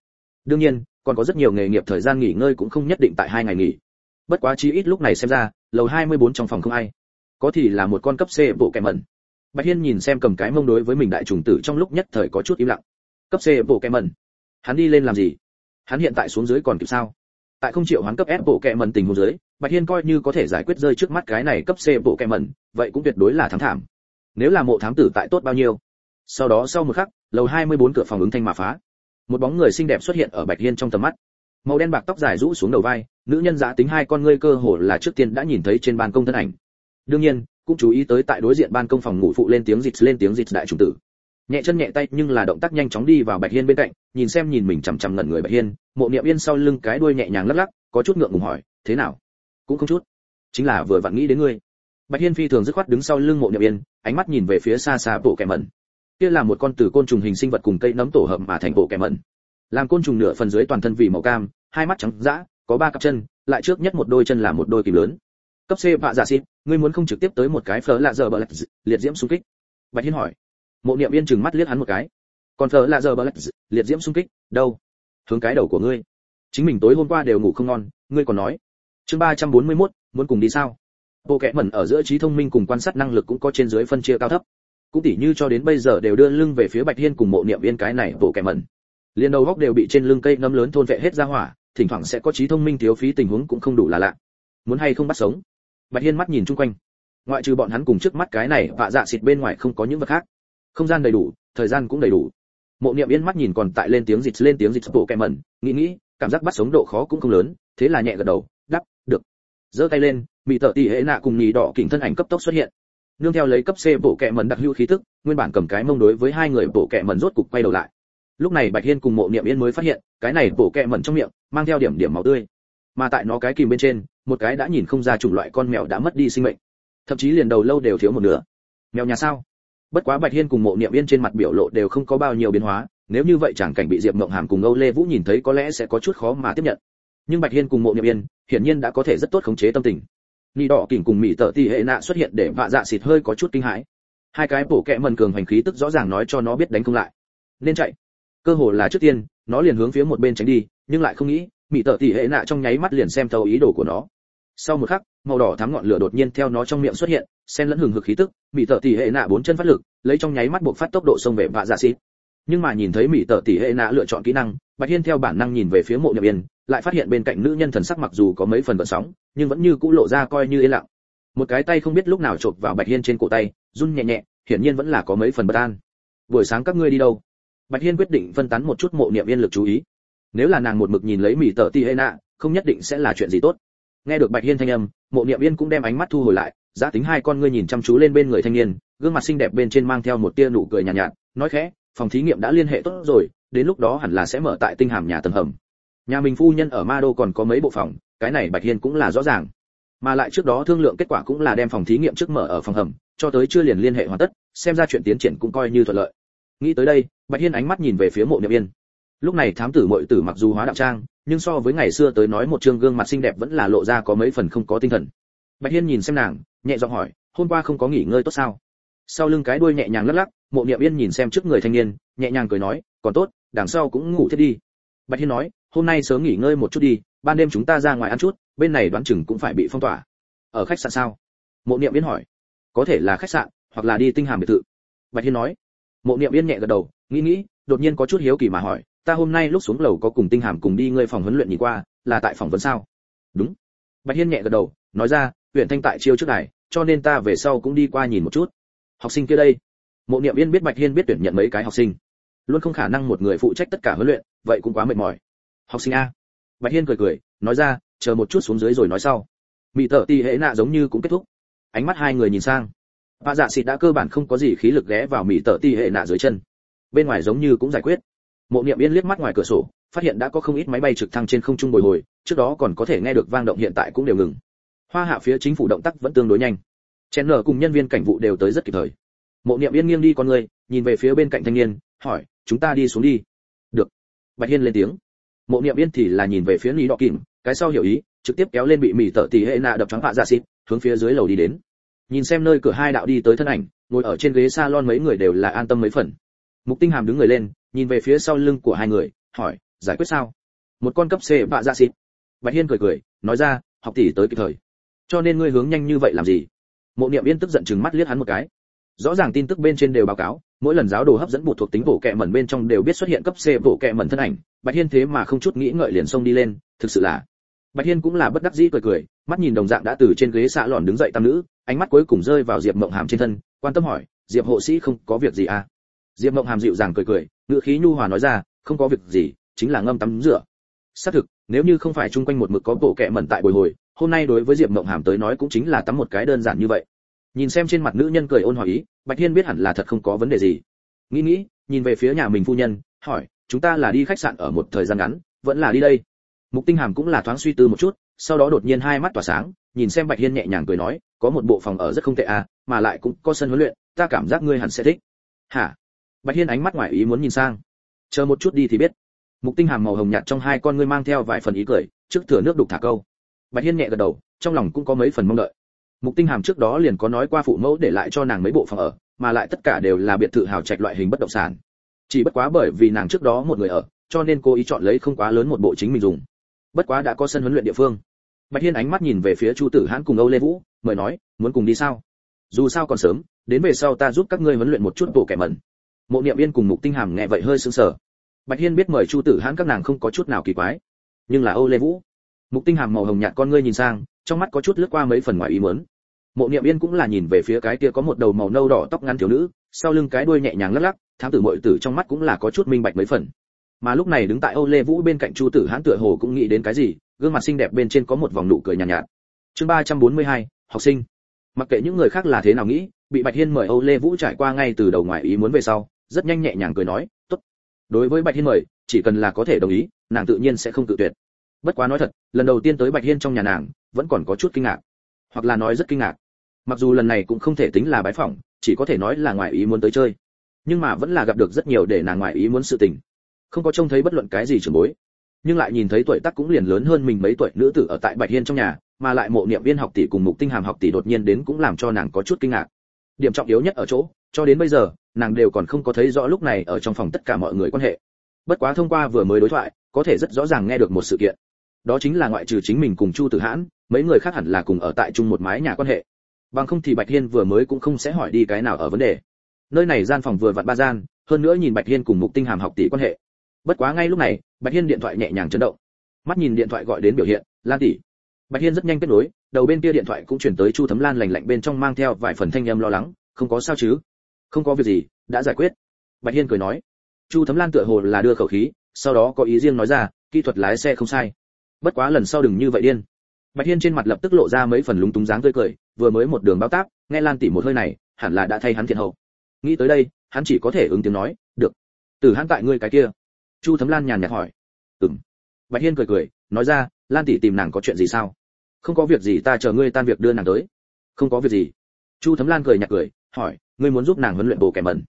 đương nhiên còn có rất nhiều nghề nghiệp thời gian nghỉ ngơi cũng không nhất định tại 2 ngày nghỉ. Bất quá chí ít lúc này xem ra lầu 24 trong phòng không ai, có thì là một con cấp C bộ kẹm mẩn. Bạch Hiên nhìn xem cầm cái mông đối với mình đại trùng tử trong lúc nhất thời có chút im lặng. Cấp C bộ kẹm mẩn, hắn đi lên làm gì? Hắn hiện tại xuống dưới còn kịp sao? Tại không chịu hoán cấp S bộ kẹm mẩn tình huống dưới, Bạch Hiên coi như có thể giải quyết rơi trước mắt cái này cấp C bộ kẹm mẩn, vậy cũng tuyệt đối là thắng thảm. Nếu là mộ thám tử tại tốt bao nhiêu. Sau đó sau một khắc, lầu 24 cửa phòng ứng thanh mà phá. Một bóng người xinh đẹp xuất hiện ở Bạch Hiên trong tầm mắt. Màu đen bạc tóc dài rũ xuống đầu vai, nữ nhân giá tính 2 con ngươi cơ hồ là trước tiên đã nhìn thấy trên ban công thân ảnh. Đương nhiên, cũng chú ý tới tại đối diện ban công phòng ngủ phụ lên tiếng dịch đại trùng tử. Nhẹ chân nhẹ tay nhưng là động tác nhanh chóng đi vào Bạch Hiên bên cạnh, nhìn mình chằm chằm ngẩn người Bạch Hiên, Mộ Niệm Yên sau lưng cái đuôi nhẹ nhàng lắc lắc, có chút ngượng ngùng hỏi, "Thế nào?" "Cũng không chút, chính là vừa vặn nghĩ đến ngươi." Bạch Hiên phi thường dứt khoát đứng sau lưng Mộ Niệm Yên, ánh mắt nhìn về phía xa xa bộ kẹm mẩn. Kia là một con từ côn trùng hình sinh vật cùng cây nấm tổ hợp mà thành bộ kẹm mẩn. Làm côn trùng nửa phần dưới toàn thân vì màu cam, hai mắt trắng dã, có 3 cặp chân, lại trước nhất một đôi chân là một đôi kìm lớn. Cấp C vạ dạ xịt, ngươi muốn không trực tiếp tới một cái phở lạ giờ bờ lạch, liệt diễm xung kích? Bạch Hiên hỏi. Mộ Niệm Yên trừng mắt liếc hắn một cái. Còn phở lạ giờ bờ lạch, liệt diễm xung kích, đâu? Hướng cái đầu của ngươi. Chính mình tối hôm qua đều ngủ không ngon, ngươi còn nói. Chương 341, muốn cùng đi sao? Bộ kẽ mẩn ở giữa trí thông minh cùng quan sát năng lực cũng có trên dưới phân chia cao thấp. Cũng tỉ như cho đến bây giờ đều đưa lưng về phía Bạch Hiên cùng Mộ Niệm Yên cái này bộ kẽ mẩn. Liên đầu góc đều bị trên lưng cây nấm lớn thôn vệ hết ra hỏa, thỉnh thoảng sẽ có trí thông minh thiếu phí tình huống cũng không đủ là lạ. Muốn hay không bắt sống? Bạch Hiên mắt nhìn chung quanh, ngoại trừ bọn hắn cùng trước mắt cái này vạ dạ xịt bên ngoài không có những vật khác. Không gian đầy đủ, thời gian cũng đầy đủ. Mộ Niệm Yên mắt nhìn còn tại lên tiếng dịch bộ kẹm mẩn, nghĩ, cảm giác bắt sống độ khó cũng không lớn, thế là nhẹ gật đầu, đáp, được. Giơ tay lên, Mị Tở Tỷ Hệ Nạ cùng Nhị Đỏ Kình thân ảnh cấp tốc xuất hiện. Nương theo lấy cấp C bộ kẹm mẩn đặc hữu khí tức, nguyên bản cầm cái mông đối với hai người bộ kẹm mẩn rốt cục quay đầu lại. Lúc này Bạch Hiên cùng Mộ Niệm Yên mới phát hiện, cái này bộ kẹm mẩn trong miệng mang theo điểm máu tươi, mà tại nó cái kìm bên trên, một cái đã nhìn không ra chủng loại con mèo đã mất đi sinh mệnh, thậm chí liền đầu lâu đều thiếu một nửa. Mèo nhà sao? Bất quá Bạch Hiên cùng Mộ Niệm Yên trên mặt biểu lộ đều không có bao nhiêu biến hóa, nếu như vậy chẳng cảnh bị Diệp Mộng Hàm cùng Âu Lê Vũ nhìn thấy có lẽ sẽ có chút khó mà tiếp nhận. Nhưng Bạch Hiên cùng Mộ Niệm Yên, hiển nhiên đã có thể rất tốt khống chế tâm tình. Nị Đỏ Kình cùng Mị Tở Tỷ Hệ Nạ xuất hiện để vạ dạ xịt hơi có chút kinh hãi. Hai cái bổ kẹ mần cường hành khí tức rõ ràng nói cho nó biết đánh không lại, nên chạy. Cơ hồ là trước tiên, nó liền hướng phía một bên tránh đi, nhưng lại không nghĩ, Mị Tở Tỷ Hệ Nạ trong nháy mắt liền xem thấu ý đồ của nó. Sau một khắc, màu đỏ thắm ngọn lửa đột nhiên theo nó trong miệng xuất hiện, xen lẫn hừng hực khí tức, Mị Tở Tỷ Hệ Nạ 4 chân phát lực, lấy trong nháy mắt buộc phát tốc độ xông về vạ dạ xịt. Nhưng mà nhìn thấy Mị Tở Tỷ Hệ Nạ lựa chọn kỹ năng, Bạch Hiên theo bản năng nhìn về phía Mộ Niệm Yên, lại phát hiện bên cạnh nữ nhân thần sắc mặc dù có mấy phần gợn sóng, nhưng vẫn như cũ lộ ra coi như yên lặng. Một cái tay không biết lúc nào chộp vào Bạch Hiên trên cổ tay, run nhẹ nhẹ, hiển nhiên vẫn là có mấy phần bất an. Buổi sáng các ngươi đi đâu? Bạch Hiên quyết định phân tán một chút Mộ Niệm Yên lực chú ý. Nếu là nàng một mực nhìn lấy Mị Tở Tỷ Hệ Nạ, không nhất định sẽ là chuyện gì tốt. Nghe được Bạch Hiên thanh âm, Mộ Niệm Yên cũng đem ánh mắt thu hồi lại, giá tính 2 con ngươi nhìn chăm chú lên bên người thanh niên, gương mặt xinh đẹp bên trên mang theo một tia nụ cười nhàn nhạt, nói khẽ, phòng thí nghiệm đã liên hệ tốt rồi, đến lúc đó hẳn là sẽ mở tại Tinh Hàm nhà tầng hầm. Nhà mình phu nhân ở Ma Đô còn có mấy bộ phòng, cái này Bạch Hiên cũng là rõ ràng. Mà lại trước đó thương lượng kết quả cũng là đem phòng thí nghiệm trước mở ở phòng hầm, cho tới chưa liền liên hệ hoàn tất, xem ra chuyện tiến triển cũng coi như thuận lợi. Nghĩ tới đây, Bạch Hiên ánh mắt nhìn về phía Mộ Niệm Yên. Lúc này thám tử muội tử mặc dù hóa đạo trang, nhưng so với ngày xưa tới nói một trương gương mặt xinh đẹp vẫn là lộ ra có mấy phần không có tinh thần. Bạch Hiên nhìn xem nàng, nhẹ giọng hỏi, hôm qua không có nghỉ ngơi tốt sao? Sau lưng cái đuôi nhẹ nhàng lắc lắc, Mộ Niệm Yên nhìn xem trước người thanh niên, nhẹ nhàng cười nói, còn tốt, đằng sau cũng ngủ thiết đi. Bạch Hiên nói, hôm nay sớm nghỉ ngơi một chút đi, ban đêm chúng ta ra ngoài ăn chút, bên này đoán chừng cũng phải bị phong tỏa. Ở khách sạn sao? Mộ Niệm Yên hỏi. Có thể là khách sạn, hoặc là đi Tinh Hàm biệt thự. Bạch Hiên nói. Mộ Niệm Yên nhẹ gật đầu, nghĩ, đột nhiên có chút hiếu kỳ mà hỏi, ta hôm nay lúc xuống lầu có cùng Tinh Hàm cùng đi ngươi phòng huấn luyện nhìn qua, là tại phỏng vấn sao? Đúng. Bạch Hiên nhẹ gật đầu, nói ra, Uyển Thanh tại chiêu trước này, cho nên ta về sau cũng đi qua nhìn một chút. Học sinh kia đây. Mộ Niệm Yên biết Bạch Hiên biết tuyển nhận mấy cái học sinh, luôn không khả năng một người phụ trách tất cả huấn luyện, vậy cũng quá mệt mỏi. Học sinh a. Bạch Hiên cười, nói ra, chờ một chút xuống dưới rồi nói sau. Mị Tở Tỷ Hệ Nạ giống như cũng kết thúc. Ánh mắt hai người nhìn sang. Vạ dạ xịt đã cơ bản không có gì khí lực ghé vào Mị Tở Tỷ Hệ Nạ dưới chân. Bên ngoài giống như cũng giải quyết. Mộ Niệm Yên liếc mắt ngoài cửa sổ, phát hiện đã có không ít máy bay trực thăng trên không trung bồi hồi, trước đó còn có thể nghe được vang động hiện tại cũng đều ngừng. Hoa Hạ phía chính phủ động tác vẫn tương đối nhanh. Chen nở cùng nhân viên cảnh vụ đều tới rất kịp thời. Mộ Niệm Yên nghiêng đi con người, nhìn về phía bên cạnh thanh niên, hỏi, chúng ta đi xuống đi. Được. Bạch Hiên lên tiếng. Mộ Niệm Yên thì là nhìn về phía Lý Đọ Kình, cái sau hiểu ý, trực tiếp kéo lên bị Mị Tở Tỷ Hệ Nạ đập choáng vạ dạ xịt, hướng phía dưới lầu đi đến. Nhìn xem nơi cửa hai đạo đi tới thân ảnh, ngồi ở trên ghế salon mấy người đều là an tâm mấy phần. Mục Tinh Hàm đứng người lên, nhìn về phía sau lưng của hai người, hỏi, giải quyết sao? Một con cấp C bạ dạ xịt. Bạch Hiên cười cười, nói ra, học tỷ tới kịp thời. Cho nên ngươi hướng nhanh như vậy làm gì? Mộ Niệm Yên tức giận trừng mắt liếc hắn một cái. Rõ ràng tin tức bên trên đều báo cáo, mỗi lần giáo đồ hấp dẫn bộ thuộc tính bộ kệ mẩn bên trong đều biết xuất hiện cấp C bộ kệ mẩn thân ảnh, Bạch Hiên thế mà không chút nghĩ ngợi liền xông đi lên, thực sự là. Bạch Hiên cũng là bất đắc dĩ cười cười, mắt nhìn đồng dạng đã từ trên ghế xạ lòn đứng dậy tam nữ, ánh mắt cuối cùng rơi vào Diệp Mộng Hàm trên thân, quan tâm hỏi, Diệp hộ sĩ không có việc gì à? Diệp Mộng Hàm dịu dàng cười cười, ngữ khí nhu hòa nói ra, không có việc gì, chính là ngâm tắm rửa. Xác thực, nếu như không phải chung quanh một mực có bộ kệ mẩn tại bồi hồi, hôm nay đối với Diệp Mộng Hàm tới nói cũng chính là tắm một cái đơn giản như vậy. Nhìn xem trên mặt nữ nhân cười ôn hòa ý, Bạch Hiên biết hẳn là thật không có vấn đề gì. Nghĩ, nhìn về phía nhà mình phu nhân, hỏi, chúng ta là đi khách sạn ở một thời gian ngắn, vẫn là đi đây? Mục Tinh Hàm cũng là thoáng suy tư một chút, sau đó đột nhiên hai mắt tỏa sáng, nhìn xem Bạch Hiên nhẹ nhàng cười nói, có một bộ phòng ở rất không tệ à, mà lại cũng có sân huấn luyện, ta cảm giác ngươi hẳn sẽ thích. Hả? Bạch Hiên ánh mắt ngoài ý muốn nhìn sang. Chờ một chút đi thì biết. Mục Tinh Hàm màu hồng nhạt trong hai con ngươi mang theo vài phần ý cười, trước thừa nước đục thả câu. Bạch Hiên nhẹ gật đầu, trong lòng cũng có mấy phần mong đợi. Mục Tinh Hàm trước đó liền có nói qua phụ mẫu để lại cho nàng mấy bộ phòng ở, mà lại tất cả đều là biệt thự hào trạch loại hình bất động sản. Chỉ bất quá bởi vì nàng trước đó một người ở, cho nên cô ý chọn lấy không quá lớn một bộ chính mình dùng. Bất quá đã có sân huấn luyện địa phương. Bạch Hiên ánh mắt nhìn về phía Chu Tử Hãn cùng Âu Lê Vũ, mời nói, muốn cùng đi sao? Dù sao còn sớm, đến về sau ta giúp các ngươi huấn luyện một chút bộ kẻ mẩn. Mộ Niệm Yên cùng Mục Tinh Hàm nghe vậy hơi sững sờ. Bạch Hiên biết mời Chu Tử Hãn các nàng không có chút nào kỳ quái, nhưng là Âu Lê Vũ. Mục Tinh Hàm màu hồng nhạt con ngươi nhìn sang, trong mắt có chút lướt qua mấy phần ngoài ý muốn. Mộ Niệm Yên cũng là nhìn về phía cái kia có một đầu màu nâu đỏ tóc ngắn thiếu nữ, sau lưng cái đuôi nhẹ nhàng lắc lắc, thám tử muội tử trong mắt cũng là có chút minh bạch mấy phần. Mà lúc này đứng tại Âu Lê Vũ bên cạnh Chu Tử Hãn tựa hồ cũng nghĩ đến cái gì, gương mặt xinh đẹp bên trên có một vòng nụ cười nhàn nhạt. Chương 342, học sinh. Mặc kệ những người khác là thế nào nghĩ, bị Bạch Hiên mời Âu Lê Vũ trải qua ngay từ đầu ngoài ý muốn về sau, rất nhanh nhẹ nhàng cười nói, "Tốt." Đối với Bạch Hiên mời, chỉ cần là có thể đồng ý, nàng tự nhiên sẽ không cự tuyệt. Bất quá nói thật, lần đầu tiên tới Bạch Hiên trong nhà nàng, vẫn còn có chút kinh ngạc, hoặc là nói rất kinh ngạc. Mặc dù lần này cũng không thể tính là bái phỏng, chỉ có thể nói là ngoài ý muốn tới chơi, nhưng mà vẫn là gặp được rất nhiều để nàng ngoài ý muốn sự tình. Không có trông thấy bất luận cái gì trưởng bối, nhưng lại nhìn thấy tuổi tác cũng liền lớn hơn mình mấy tuổi nữ tử ở tại Bạch Hiên trong nhà, mà lại Mộ Niệm Viên học tỷ cùng Mục Tinh Hàm học tỷ đột nhiên đến cũng làm cho nàng có chút kinh ngạc. Điểm trọng yếu nhất ở chỗ, cho đến bây giờ, nàng đều còn không có thấy rõ lúc này ở trong phòng tất cả mọi người quan hệ. Bất quá thông qua vừa mới đối thoại, có thể rất rõ ràng nghe được một sự kiện. Đó chính là ngoại trừ chính mình cùng Chu Tử Hãn, mấy người khác hẳn là cùng ở tại chung một mái nhà quan hệ. Bằng không thì Bạch Hiên vừa mới cũng không sẽ hỏi đi cái nào ở vấn đề. Nơi này gian phòng vừa vặn ba gian, hơn nữa nhìn Bạch Hiên cùng Mục Tinh Hàm học tỷ quan hệ. Bất quá ngay lúc này, Bạch Hiên điện thoại nhẹ nhàng chấn động. Mắt nhìn điện thoại gọi đến biểu hiện, Lan tỷ. Bạch Hiên rất nhanh kết nối, đầu bên kia điện thoại cũng chuyển tới Chu Thấm Lan lạnh lạnh bên trong mang theo vài phần thanh âm lo lắng, không có sao chứ? Không có việc gì, đã giải quyết. Bạch Hiên cười nói. Chu Thấm Lan tựa hồ là đưa khẩu khí, sau đó có ý riêng nói ra, kỹ thuật lái xe không sai. Bất quá lần sau đừng như vậy điên. Bạch Hiên trên mặt lập tức lộ ra mấy phần lúng túng dáng tươi cười, vừa mới một đường báo táp, nghe Lan tỷ một hơi này, hẳn là đã thay hắn thiện hậu. Nghĩ tới đây, hắn chỉ có thể ứng tiếng nói, được. Tử Hãn tại ngươi cái kia. Chu Thấm Lan nhàn nhạt hỏi. Bạch Hiên cười cười, nói ra, Lan tỷ tìm nàng có chuyện gì sao? Không có việc gì, ta chờ ngươi tan việc đưa nàng tới. Không có việc gì. Chu Thấm Lan cười nhạt cười, hỏi, ngươi muốn giúp nàng huấn luyện bộ kẻ mẩn?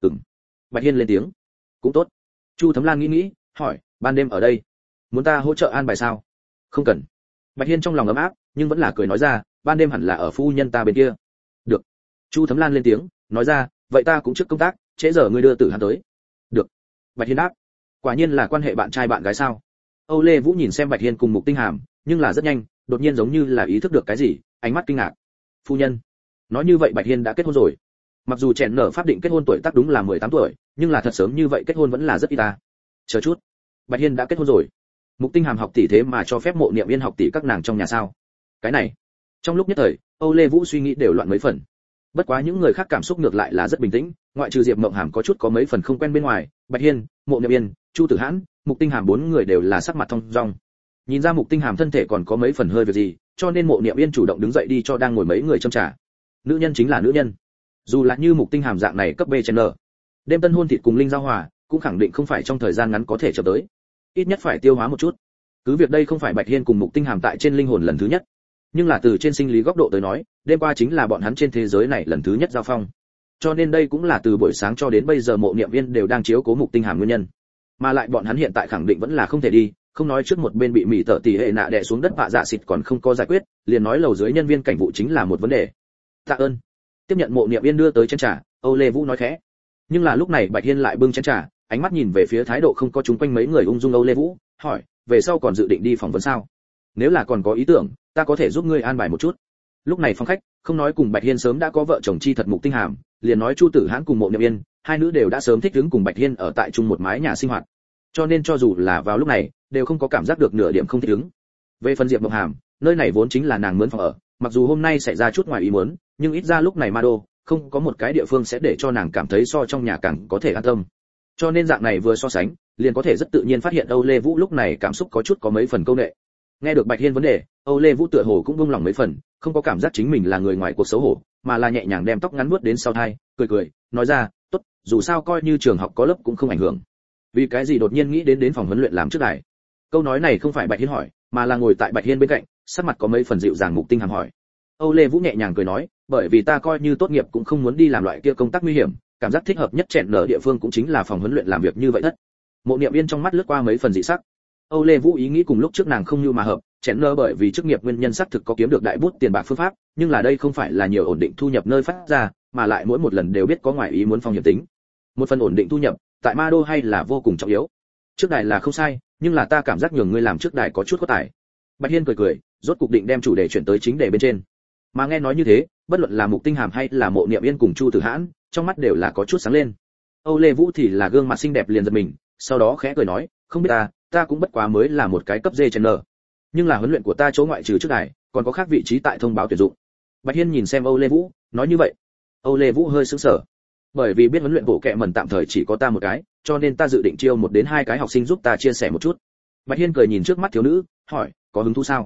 Bạch Hiên lên tiếng. Cũng tốt. Chu Thấm Lan nghĩ, hỏi, ban đêm ở đây, muốn ta hỗ trợ an bài sao? Không cần. Bạch Hiên trong lòng ấm áp, nhưng vẫn là cười nói ra, ban đêm hẳn là ở phu nhân ta bên kia. Được. Chu Thấm Lan lên tiếng, nói ra, vậy ta cũng trước công tác, trễ giờ ngươi đưa Tử Hãn tới. Được. Bạch Hiên đáp. Quả nhiên là quan hệ bạn trai bạn gái sao? Âu Lê Vũ nhìn xem Bạch Hiên cùng Mục Tinh Hàm, nhưng là rất nhanh, đột nhiên giống như là ý thức được cái gì, ánh mắt kinh ngạc. Phu nhân. Nói như vậy Bạch Hiên đã kết hôn rồi. Mặc dù chèn nở pháp định kết hôn tuổi tác đúng là 18 tuổi, nhưng là thật sớm như vậy kết hôn vẫn là rất ít ta. Chờ chút. Bạch Hiên đã kết hôn rồi. Mục Tinh Hàm học tỷ thế mà cho phép Mộ Niệm Yên học tỷ các nàng trong nhà sao? Cái này. Trong lúc nhất thời, Âu Lê Vũ suy nghĩ đều loạn mấy phần. Bất quá những người khác cảm xúc ngược lại là rất bình tĩnh, ngoại trừ Diệp Mộng Hàm có chút có mấy phần không quen bên ngoài, Bạch Hiên, Mộ Niệm Yên, Chu Tử Hãn, Mục Tinh Hàm bốn người đều là sắc mặt thông dong. Nhìn ra Mục Tinh Hàm thân thể còn có mấy phần hơi việc gì, cho nên Mộ Niệm Yên chủ động đứng dậy đi cho đang ngồi mấy người châm trà. Nữ nhân chính là nữ nhân. Dù là như Mục Tinh Hàm dạng này cấp B channel, đêm tân hôn thịt cùng linh giao hòa, cũng khẳng định không phải trong thời gian ngắn có thể chậm tới. Ít nhất phải tiêu hóa một chút. Cứ việc đây không phải Bạch Hiên cùng Mục Tinh Hàm tại trên linh hồn lần thứ nhất, nhưng là từ trên sinh lý góc độ tới nói, đêm qua chính là bọn hắn trên thế giới này lần thứ nhất giao phong. Cho nên đây cũng là từ buổi sáng cho đến bây giờ Mộ Niệm Viên đều đang chiếu cố Mục Tinh Hàm nguyên nhân. Mà lại bọn hắn hiện tại khẳng định vẫn là không thể đi, không nói trước một bên bị mỹ tợ tỷ hệ nạ đè xuống đất vạ dạ xịt còn không có giải quyết, liền nói lầu dưới nhân viên cảnh vụ chính là một vấn đề. Tạ ơn. Tiếp nhận Mộ Niệm Viên đưa tới chén trà, Âu Lê Vũ nói khẽ. Nhưng là lúc này Bạch Hiên lại bưng chén trà, ánh mắt nhìn về phía thái độ không có chúng quanh mấy người ung dung Âu Lê Vũ, hỏi, về sau còn dự định đi phỏng vấn sao? Nếu là còn có ý tưởng, ta có thể giúp ngươi an bài một chút. Lúc này phòng khách, không nói cùng Bạch Hiên sớm đã có vợ chồng chi thật Mục Tinh Hàm, liền nói Chu Tử Hãn cùng Mộ Niệm Yên, hai nữ đều đã sớm thích ứng cùng Bạch Hiên ở tại chung một mái nhà sinh hoạt. Cho nên cho dù là vào lúc này, đều không có cảm giác được nửa điểm không thích ứng. Về phần Diệp Mộng Hàm, nơi này vốn chính là nàng mướn phòng ở, mặc dù hôm nay xảy ra chút ngoài ý muốn, nhưng ít ra lúc này Ma Đô không có một cái địa phương sẽ để cho nàng cảm thấy so trong nhà càng có thể an tâm. Cho nên dạng này vừa so sánh, liền có thể rất tự nhiên phát hiện Âu Lê Vũ lúc này cảm xúc có chút có mấy phần câu nệ. Nghe được Bạch Hiên vấn đề, Âu Lê Vũ tựa hồ cũng buông lòng mấy phần, không có cảm giác chính mình là người ngoài cuộc xấu hổ, mà là nhẹ nhàng đem tóc ngắn vuốt đến sau tai, cười cười, nói ra, "Tốt, dù sao coi như trường học có lớp cũng không ảnh hưởng." Vì cái gì đột nhiên nghĩ đến phòng huấn luyện làm trước đài? Câu nói này không phải Bạch Hiên hỏi, mà là ngồi tại Bạch Hiên bên cạnh, sắc mặt có mấy phần dịu dàng Mục Tinh Hàm hỏi. Âu Lê Vũ nhẹ nhàng cười nói, bởi vì ta coi như tốt nghiệp cũng không muốn đi làm loại kia công tác nguy hiểm, cảm giác thích hợp nhất chẹn nở địa phương cũng chính là phòng huấn luyện làm việc như vậy thất. Mộ Niệm Yên trong mắt lướt qua mấy phần dị sắc. Âu Lê Vũ ý nghĩ cùng lúc trước nàng không như mà hợp, chẹn nở bởi vì chức nghiệp nguyên nhân xác thực có kiếm được đại bút tiền bạc phương pháp, nhưng là đây không phải là nhiều ổn định thu nhập nơi phát ra, mà lại mỗi một lần đều biết có ngoài ý muốn phong hiểm tính. Một phần ổn định thu nhập, tại Ma Đô hay là vô cùng trọng yếu. Trước đài là không sai, nhưng là ta cảm giác nhường ngươi làm trước đài có chút có tài. Bạch Hiên cười cười, rốt cục định đem chủ đề chuyển tới chính đề bên trên. Mà nghe nói như thế, bất luận là Mục Tinh Hàm hay là Mộ Niệm Yên cùng Chu Tử Hãn, trong mắt đều là có chút sáng lên. Âu Lê Vũ thì là gương mặt xinh đẹp liền giật mình, sau đó khẽ cười nói, không biết ta cũng bất quá mới là một cái cấp D channel. Nhưng là huấn luyện của ta chỗ ngoại trừ trước đài, còn có khác vị trí tại thông báo tuyển dụng. Bạch Hiên nhìn xem Âu Lê Vũ, nói như vậy. Âu Lê Vũ hơi sững sờ. Bởi vì biết huấn luyện bộ kệ mẩn tạm thời chỉ có ta một cái, cho nên ta dự định chiêu 1 đến 2 cái học sinh giúp ta chia sẻ một chút. Bạch Hiên cười nhìn trước mắt thiếu nữ, hỏi, có hứng thú sao?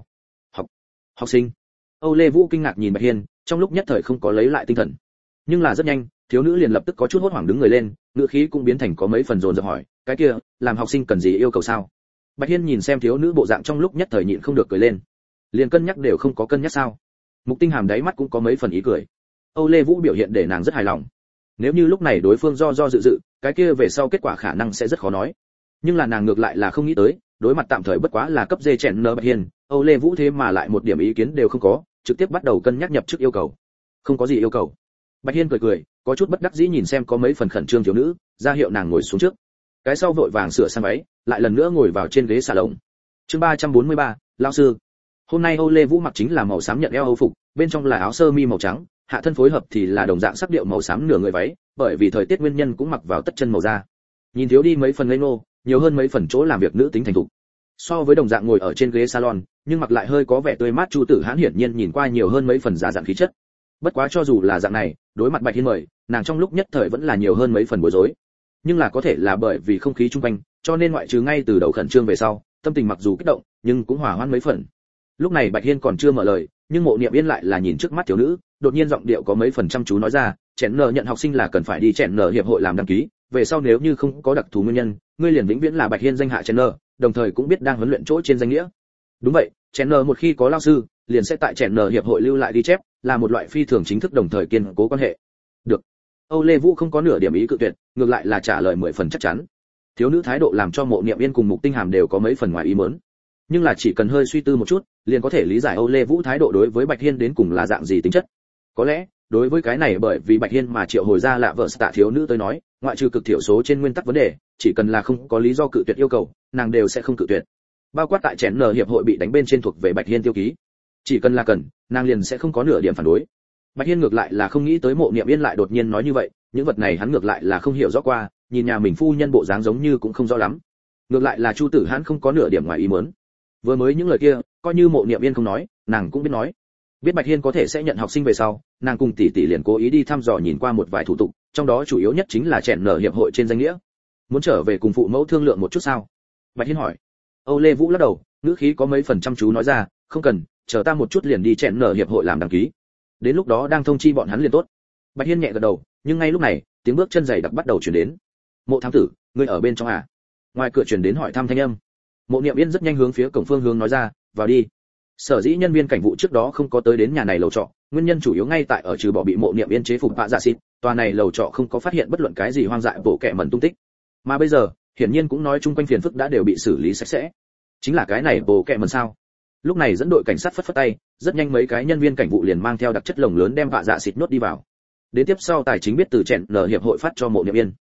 Học sinh? Âu Lê Vũ kinh ngạc nhìn Bạch Hiên, trong lúc nhất thời không có lấy lại tinh thần. Nhưng là rất nhanh, thiếu nữ liền lập tức có chút hốt hoảng đứng người lên, ngữ khí cũng biến thành có mấy phần rồn rập hỏi, cái kia, làm học sinh cần gì yêu cầu sao? Bạch Hiên nhìn xem thiếu nữ bộ dạng trong lúc nhất thời nhịn không được cười lên. Liền cân nhắc đều không có cân nhắc sao? Mục Tinh Hàm đáy mắt cũng có mấy phần ý cười. Âu Lê Vũ biểu hiện để nàng rất hài lòng. Nếu như lúc này đối phương do dự, cái kia về sau kết quả khả năng sẽ rất khó nói. Nhưng là nàng ngược lại là không nghĩ tới, đối mặt tạm thời bất quá là cấp dê chèn nơ Bạch Hiên, Âu Lê Vũ thế mà lại một điểm ý kiến đều không có, trực tiếp bắt đầu cân nhắc nhập chức yêu cầu. Không có gì yêu cầu. Bạch Hiên cười, có chút bất đắc dĩ nhìn xem có mấy phần khẩn trương thiếu nữ, ra hiệu nàng ngồi xuống trước. Cái sau vội vàng sửa sang váy, lại lần nữa ngồi vào trên ghế salon. Chương 343, lão sư. Hôm nay Âu Lê Vũ mặc chính là màu xám nhận eo Âu phục, bên trong là áo sơ mi màu trắng, hạ thân phối hợp thì là đồng dạng sắc điệu màu xám nửa người váy, bởi vì thời tiết nguyên nhân cũng mặc vào tất chân màu da. Nhìn thiếu đi mấy phần ngây ngô, nhiều hơn mấy phần chỗ làm việc nữ tính thành thục. So với đồng dạng ngồi ở trên ghế salon, nhưng mặc lại hơi có vẻ tươi mát Chu Tử Hãn hiển nhiên nhìn qua nhiều hơn mấy phần giả dạng khí chất. Bất quá cho dù là dạng này, đối mặt Bạch Hiên mời, nàng trong lúc nhất thời vẫn là nhiều hơn mấy phần bối rối. Nhưng là có thể là bởi vì không khí xung quanh, cho nên ngoại trừ ngay từ đầu khẩn trương về sau, tâm tình mặc dù kích động, nhưng cũng hòa hoãn mấy phần. Lúc này Bạch Hiên còn chưa mở lời, nhưng Mộ Niệm Yên lại là nhìn trước mắt thiếu nữ, đột nhiên giọng điệu có mấy phần chăm chú nói ra, chèn nở nhận học sinh là cần phải đi chèn nở hiệp hội làm đăng ký, về sau nếu như không có đặc thù nguyên nhân, ngươi liền vĩnh viễn là Bạch Hiên danh hạ chèn nở, đồng thời cũng biết đang huấn luyện chỗ trên danh nghĩa. Đúng vậy, chèn nở một khi có lao sư, liền sẽ tại chèn nở hiệp hội lưu lại ghi chép, là một loại phi thường chính thức đồng thời kiên cố quan hệ. Được. Âu Lê Vũ không có nửa điểm ý cự tuyệt, ngược lại là trả lời 10 phần chắc chắn. Thiếu nữ thái độ làm cho Mộ Niệm Yên cùng Mục Tinh Hàm đều có mấy phần ngoài ý muốn. Nhưng là chỉ cần hơi suy tư một chút, liền có thể lý giải Âu Lê Vũ thái độ đối với Bạch Hiên đến cùng là dạng gì tính chất. Có lẽ, đối với cái này bởi vì Bạch Hiên mà triệu hồi ra lạ vợ tạ thiếu nữ tới nói, ngoại trừ cực thiểu số trên nguyên tắc vấn đề, chỉ cần là không có lý do cự tuyệt yêu cầu, nàng đều sẽ không cự tuyệt. Bao quát tại chèn nở hiệp hội bị đánh bên trên thuộc về Bạch Hiên tiêu ký, chỉ cần là cần, nàng liền sẽ không có nửa điểm phản đối. Bạch Hiên ngược lại là không nghĩ tới Mộ Niệm Yên lại đột nhiên nói như vậy, những vật này hắn ngược lại là không hiểu rõ qua, nhìn nhà mình phu nhân bộ dáng giống như cũng không rõ lắm. Ngược lại là Chu Tử Hãn không có nửa điểm ngoài ý muốn. Vừa mới những lời kia, coi như Mộ Niệm Yên không nói, nàng cũng biết nói. Biết Bạch Hiên có thể sẽ nhận học sinh về sau, nàng cùng tỷ tỷ liền cố ý đi thăm dò nhìn qua một vài thủ tục, trong đó chủ yếu nhất chính là chèn nở hiệp hội trên danh nghĩa. Muốn trở về cùng phụ mẫu thương lượng một chút sao? Bạch Hiên hỏi. Âu Lê Vũ lắc đầu, ngữ khí có mấy phần chăm chú nói ra, không cần, chờ ta một chút liền đi chèn nở hiệp hội làm đăng ký. Đến lúc đó đang thông chi bọn hắn liền tốt. Bạch Hiên nhẹ gật đầu, nhưng ngay lúc này, tiếng bước chân dày đặc bắt đầu truyền đến. Mộ thám tử, ngươi ở bên trong à? Ngoài cửa truyền đến hỏi thăm thanh âm. Mộ Niệm Yên rất nhanh hướng phía cổng phương hướng nói ra, vào đi. Sở dĩ nhân viên cảnh vụ trước đó không có tới đến nhà này lầu trọ, nguyên nhân chủ yếu ngay tại ở trừ bỏ bị Mộ Niệm Yên chế phục bạ dạ xịt, tòa này lầu trọ không có phát hiện bất luận cái gì hoang dại bộ kệ mẩn tung tích. Mà bây giờ, hiển nhiên cũng nói chung quanh phiền phức đã đều bị xử lý sạch sẽ. Chính là cái này bộ kệ mẩn sao? Lúc này dẫn đội cảnh sát phất phất tay, rất nhanh mấy cái nhân viên cảnh vụ liền mang theo đặc chất lồng lớn đem bạ dạ xịt nhốt đi vào. Đến tiếp sau tài chính biết từ chèn nở hiệp hội phát cho Mộ Niệm Yên.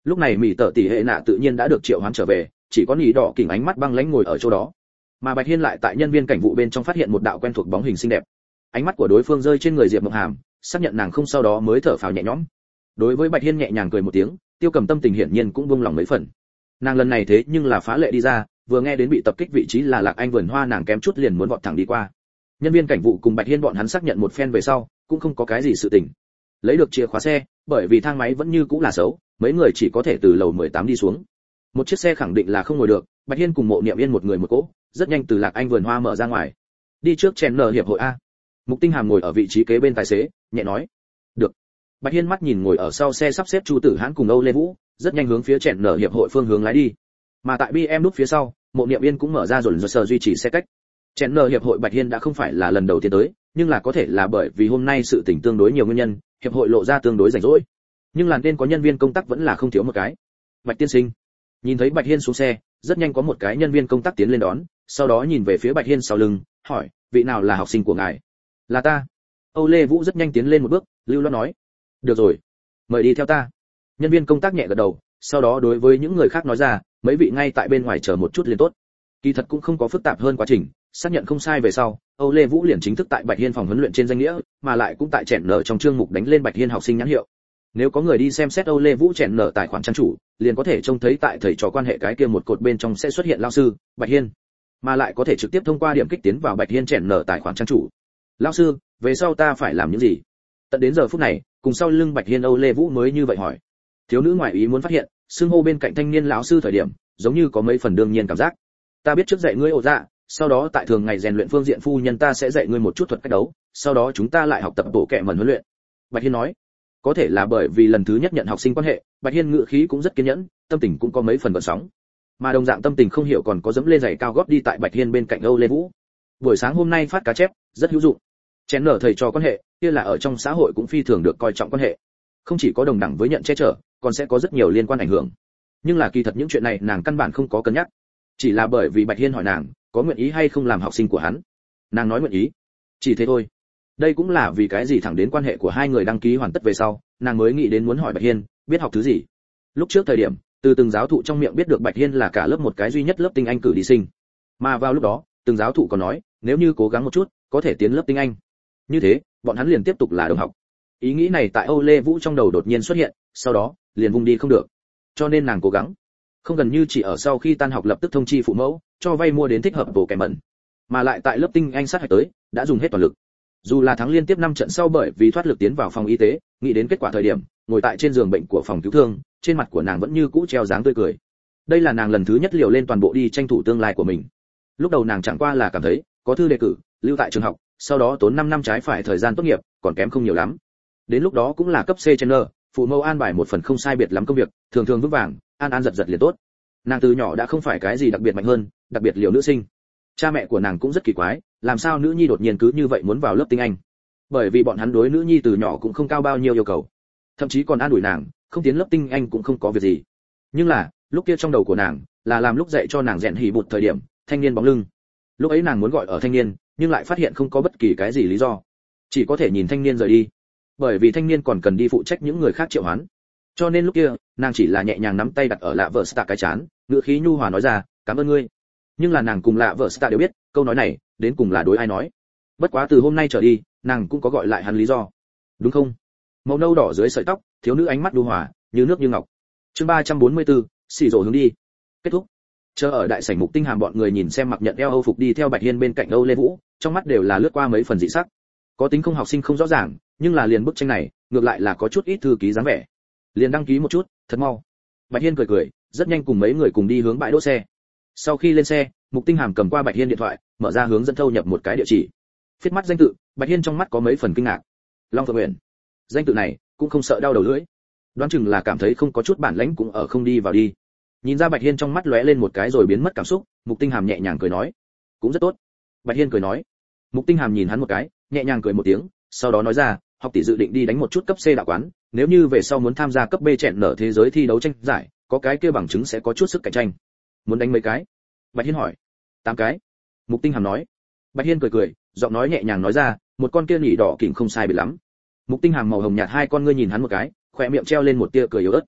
Lúc này mỹ tợ tỷ hệ nạ tự nhiên đã được triệu hoán trở về, chỉ có nhị đỏ kỉnh ánh mắt băng lãnh ngồi ở chỗ đó. Mà Bạch Hiên lại tại nhân viên cảnh vụ bên trong phát hiện một đạo quen thuộc bóng hình xinh đẹp. Ánh mắt của đối phương rơi trên người Diệp Mộng Hàm, xác nhận nàng không, sau đó mới thở phào nhẹ nhõm. Đối với Bạch Hiên nhẹ nhàng cười một tiếng, Tiêu Cầm tâm tình hiển nhiên cũng buông lòng mấy phần. Nàng lần này thế nhưng là phá lệ đi ra, vừa nghe đến bị tập kích vị trí là Lạc Anh vườn hoa, nàng kém chút liền muốn vọt thẳng đi qua. Nhân viên cảnh vụ cùng Bạch Hiên bọn hắn xác nhận một phen về sau, cũng không có cái gì sự tình. Lấy được chìa khóa xe, bởi vì thang máy vẫn như cũ là xấu, mấy người chỉ có thể từ lầu 18 đi xuống. Một chiếc xe khẳng định là không ngồi được, Bạch Hiên cùng Mộ Niệm Yên một người một cỗ, rất nhanh từ Lạc Anh vườn hoa mở ra ngoài. Đi trước chèn nở hiệp hội a. Mục Tinh Hàm ngồi ở vị trí kế bên tài xế, nhẹ nói. Được. Bạch Hiên mắt nhìn ngồi ở sau xe sắp xếp Chu Tử Hãn cùng Âu Lê Vũ, rất nhanh hướng phía chèn nở hiệp hội phương hướng lái đi. Mà tại BM nút phía sau, Mộ Niệm Yên cũng mở ra rồi sờ duy trì xe cách. Chèn nở hiệp hội Bạch Hiên đã không phải là lần đầu tiên tới, nhưng là có thể là bởi vì hôm nay sự tình tương đối nhiều nguyên nhân, hiệp hội lộ ra tương đối rảnh rỗi. Nhưng là nên có nhân viên công tác vẫn là không thiếu một cái. Bạch tiên sinh. Nhìn thấy Bạch Hiên xuống xe, rất nhanh có một cái nhân viên công tác tiến lên đón, sau đó nhìn về phía Bạch Hiên sau lưng, hỏi, vị nào là học sinh của ngài? Là ta. Âu Lê Vũ rất nhanh tiến lên một bước, lưu loát nói. Được rồi, mời đi theo ta. Nhân viên công tác nhẹ gật đầu, sau đó đối với những người khác nói ra, mấy vị ngay tại bên ngoài chờ một chút liền tốt. Kỳ thật cũng không có phức tạp hơn quá trình, xác nhận không sai về sau, Âu Lê Vũ liền chính thức tại Bạch Hiên phòng huấn luyện trên danh nghĩa, mà lại cũng tại chèn nở trong chương mục đánh lên Bạch Hiên học sinh nhãn hiệu. Nếu có người đi xem xét Âu Lê Vũ chèn nở tài khoản trang chủ, liền có thể trông thấy tại thầy trò quan hệ cái kia một cột bên trong sẽ xuất hiện lão sư Bạch Hiên, mà lại có thể trực tiếp thông qua điểm kích tiến vào Bạch Hiên chèn nở tài khoản trang chủ. Lão sư, về sau ta phải làm những gì? Tận đến giờ phút này, cùng sau lưng Bạch Hiên Âu Lê Vũ mới như vậy hỏi. Thiếu nữ ngoại ý muốn phát hiện, xưng hô bên cạnh thanh niên lão sư thời điểm, giống như có mấy phần đương nhiên cảm giác. Ta biết trước dạy ngươi ổ dạ, sau đó tại thường ngày rèn luyện phương diện phu nhân ta sẽ dạy ngươi một chút thuật cách đấu, sau đó chúng ta lại học tập bộ kệ mẩn huấn luyện. Bạch Hiên nói. Có thể là bởi vì lần thứ nhất nhận học sinh quan hệ, Bạch Hiên ngữ khí cũng rất kiên nhẫn, tâm tình cũng có mấy phần gợn sóng. Mà đồng dạng tâm tình không hiểu còn có dẫm lên giày cao gót đi tại Bạch Hiên bên cạnh Âu Lê Vũ. Buổi sáng hôm nay phát cá chép, rất hữu dụng. Chén nở thầy trò quan hệ, kia là ở trong xã hội cũng phi thường được coi trọng quan hệ. Không chỉ có đồng đẳng với nhận che chở, còn sẽ có rất nhiều liên quan ảnh hưởng. Nhưng là kỳ thật những chuyện này nàng căn bản không có cân nhắc. Chỉ là bởi vì Bạch Hiên hỏi nàng, có nguyện ý hay không làm học sinh của hắn. Nàng nói nguyện ý. Chỉ thế thôi. Đây cũng là vì cái gì thẳng đến quan hệ của hai người đăng ký hoàn tất về sau, nàng mới nghĩ đến muốn hỏi Bạch Hiên, biết học thứ gì. Lúc trước thời điểm, từ từng giáo thụ trong miệng biết được Bạch Hiên là cả lớp một cái duy nhất lớp tinh anh cử đi sinh. Mà vào lúc đó, từng giáo thụ còn nói, nếu như cố gắng một chút, có thể tiến lớp tinh anh. Như thế, bọn hắn liền tiếp tục là đồng học. Ý nghĩ này tại Âu Lê Vũ trong đầu đột nhiên xuất hiện, sau đó, liền vung đi không được. Cho nên nàng cố gắng, không gần như chỉ ở sau khi tan học lập tức thông chi phụ mẫu, cho vay mua đến thích hợp bộ kèm mẩn, mà lại tại lớp tinh anh sát hạch tới, đã dùng hết toàn lực. Dù là thắng liên tiếp 5 trận sau bởi vì thoát lực tiến vào phòng y tế, nghĩ đến kết quả thời điểm, ngồi tại trên giường bệnh của phòng cứu thương, trên mặt của nàng vẫn như cũ treo dáng tươi cười. Đây là nàng lần thứ nhất liều lên toàn bộ đi tranh thủ tương lai của mình. Lúc đầu nàng chẳng qua là cảm thấy, có thư đề cử, lưu tại trường học, sau đó tốn 5 năm trái phải thời gian tốt nghiệp, còn kém không nhiều lắm. Đến lúc đó cũng là cấp C trainer, phụ mẫu an bài một phần không sai biệt lắm công việc, thường thường vững vàng, an an giật giật liền tốt. Nàng từ nhỏ đã không phải cái gì đặc biệt mạnh hơn, đặc biệt liều nữ sinh. Cha mẹ của nàng cũng rất kỳ quái, làm sao nữ nhi đột nhiên cứ như vậy muốn vào lớp tiếng Anh? Bởi vì bọn hắn đối nữ nhi từ nhỏ cũng không cao bao nhiêu yêu cầu, thậm chí còn an ủi nàng, không tiến lớp tiếng Anh cũng không có việc gì. Nhưng là, lúc kia trong đầu của nàng, là làm lúc dạy cho nàng rèn hỉ bụt thời điểm, thanh niên bóng lưng. Lúc ấy nàng muốn gọi ở thanh niên, nhưng lại phát hiện không có bất kỳ cái gì lý do, chỉ có thể nhìn thanh niên rời đi. Bởi vì thanh niên còn cần đi phụ trách những người khác triệu hoán. Cho nên lúc kia, nàng chỉ là nhẹ nhàng nắm tay đặt ở lạ vợ Star cái chán, ngữ khí nhu hòa nói ra, "Cảm ơn ngươi." Nhưng là nàng cùng lạ vợ Star đều biết, câu nói này, đến cùng là đối ai nói. Bất quá từ hôm nay trở đi, nàng cũng có gọi lại hắn lý do. Đúng không? Màu nâu đỏ dưới sợi tóc, thiếu nữ ánh mắt nhu hòa, như nước như ngọc. Chương 344, xì rồ hướng đi. Kết thúc. Chờ ở đại sảnh Mục Tinh Hàm bọn người nhìn xem mặc nhận eo Âu phục đi theo Bạch Hiên bên cạnh Âu Lê Vũ, trong mắt đều là lướt qua mấy phần dị sắc. Có tính không học sinh không rõ ràng, nhưng là liền bức tranh này, ngược lại là có chút ít thư ký dáng vẻ. Liền đăng ký một chút, thật mau. Bạch Hiên cười cười, rất nhanh cùng mấy người cùng đi hướng bãi đỗ xe. Sau khi lên xe, Mục Tinh Hàm cầm qua Bạch Hiên điện thoại, mở ra hướng dẫn thâu nhập một cái địa chỉ. Viết mắt danh tự, Bạch Hiên trong mắt có mấy phần kinh ngạc. Long Phượng Uyển. Danh tự này, cũng không sợ đau đầu lưỡi. Đoán chừng là cảm thấy không có chút bản lĩnh cũng ở không đi vào đi. Nhìn ra Bạch Hiên trong mắt lóe lên một cái rồi biến mất cảm xúc, Mục Tinh Hàm nhẹ nhàng cười nói, cũng rất tốt. Bạch Hiên cười nói. Mục Tinh Hàm nhìn hắn một cái, nhẹ nhàng cười một tiếng, sau đó nói ra, học tỷ dự định đi đánh một chút cấp C đạo quán, nếu như về sau muốn tham gia cấp B chẹn nở thế giới thi đấu tranh giải, có cái kia bằng chứng sẽ có chút sức cạnh tranh. Muốn đánh mấy cái? Bạch Hiên hỏi. 8 cái. Mục Tinh Hàm nói. Bạch Hiên cười cười, giọng nói nhẹ nhàng nói ra, một con kia nhị đỏ kỉnh không sai biệt lắm. Mục Tinh Hàm màu hồng nhạt hai con ngươi nhìn hắn một cái, khóe miệng treo lên một tia cười yếu ớt.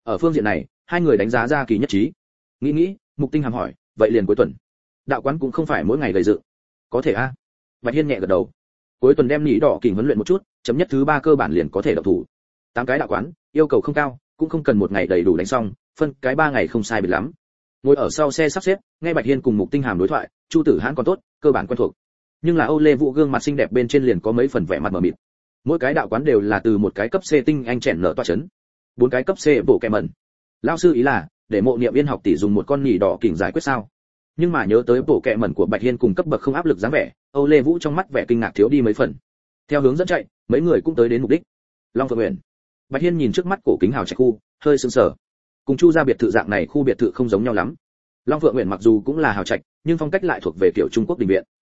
Ở phương diện này, hai người đánh giá ra kỳ nhất trí. Nghĩ, Mục Tinh Hàm hỏi, vậy liền cuối tuần. Đạo quán cũng không phải mỗi ngày gầy dựng. Có thể a. Bạch Hiên nhẹ gật đầu. Cuối tuần đem Nhĩ Đỏ Kình huấn luyện một chút, chấm nhất thứ 3 cơ bản liền có thể động thủ. 8 cái đạo quán, yêu cầu không cao, cũng không cần một ngày đầy đủ đánh xong, phân cái 3 ngày không sai biệt lắm. Ngồi ở sau xe sắp xếp, nghe Bạch Hiên cùng Mục Tinh Hàm đối thoại, Chu Tử Hãn còn tốt, cơ bản quen thuộc. Nhưng là Âu Lê Vũ gương mặt xinh đẹp bên trên liền có mấy phần vẻ mặt mờ mịt. Mỗi cái đạo quán đều là từ một cái cấp C tinh anh chèn nở tọa chấn, 4 cái cấp C bộ kẹm mẩn. Lão sư ý là, để Mộ Niệm Yên học tỷ dùng một con Nhĩ Đỏ Kình giải quyết sao? Nhưng mà nhớ tới bộ kẹm mẩn của Bạch Hiên cùng cấp bậc không áp lực dáng vẻ, Âu Lê Vũ trong mắt vẻ kinh ngạc thiếu đi mấy phần. Theo hướng dẫn chạy, mấy người cũng tới đến mục đích. Long Phượng Uyển. Bạch Hiên nhìn trước mắt cổ kính hào trạch khu, hơi sững sờ. Cùng Chu gia biệt thự dạng này khu biệt thự không giống nhau lắm. Long Phượng Uyển mặc dù cũng là hào trạch, nhưng phong cách lại thuộc về kiểu Trung Quốc đình viện.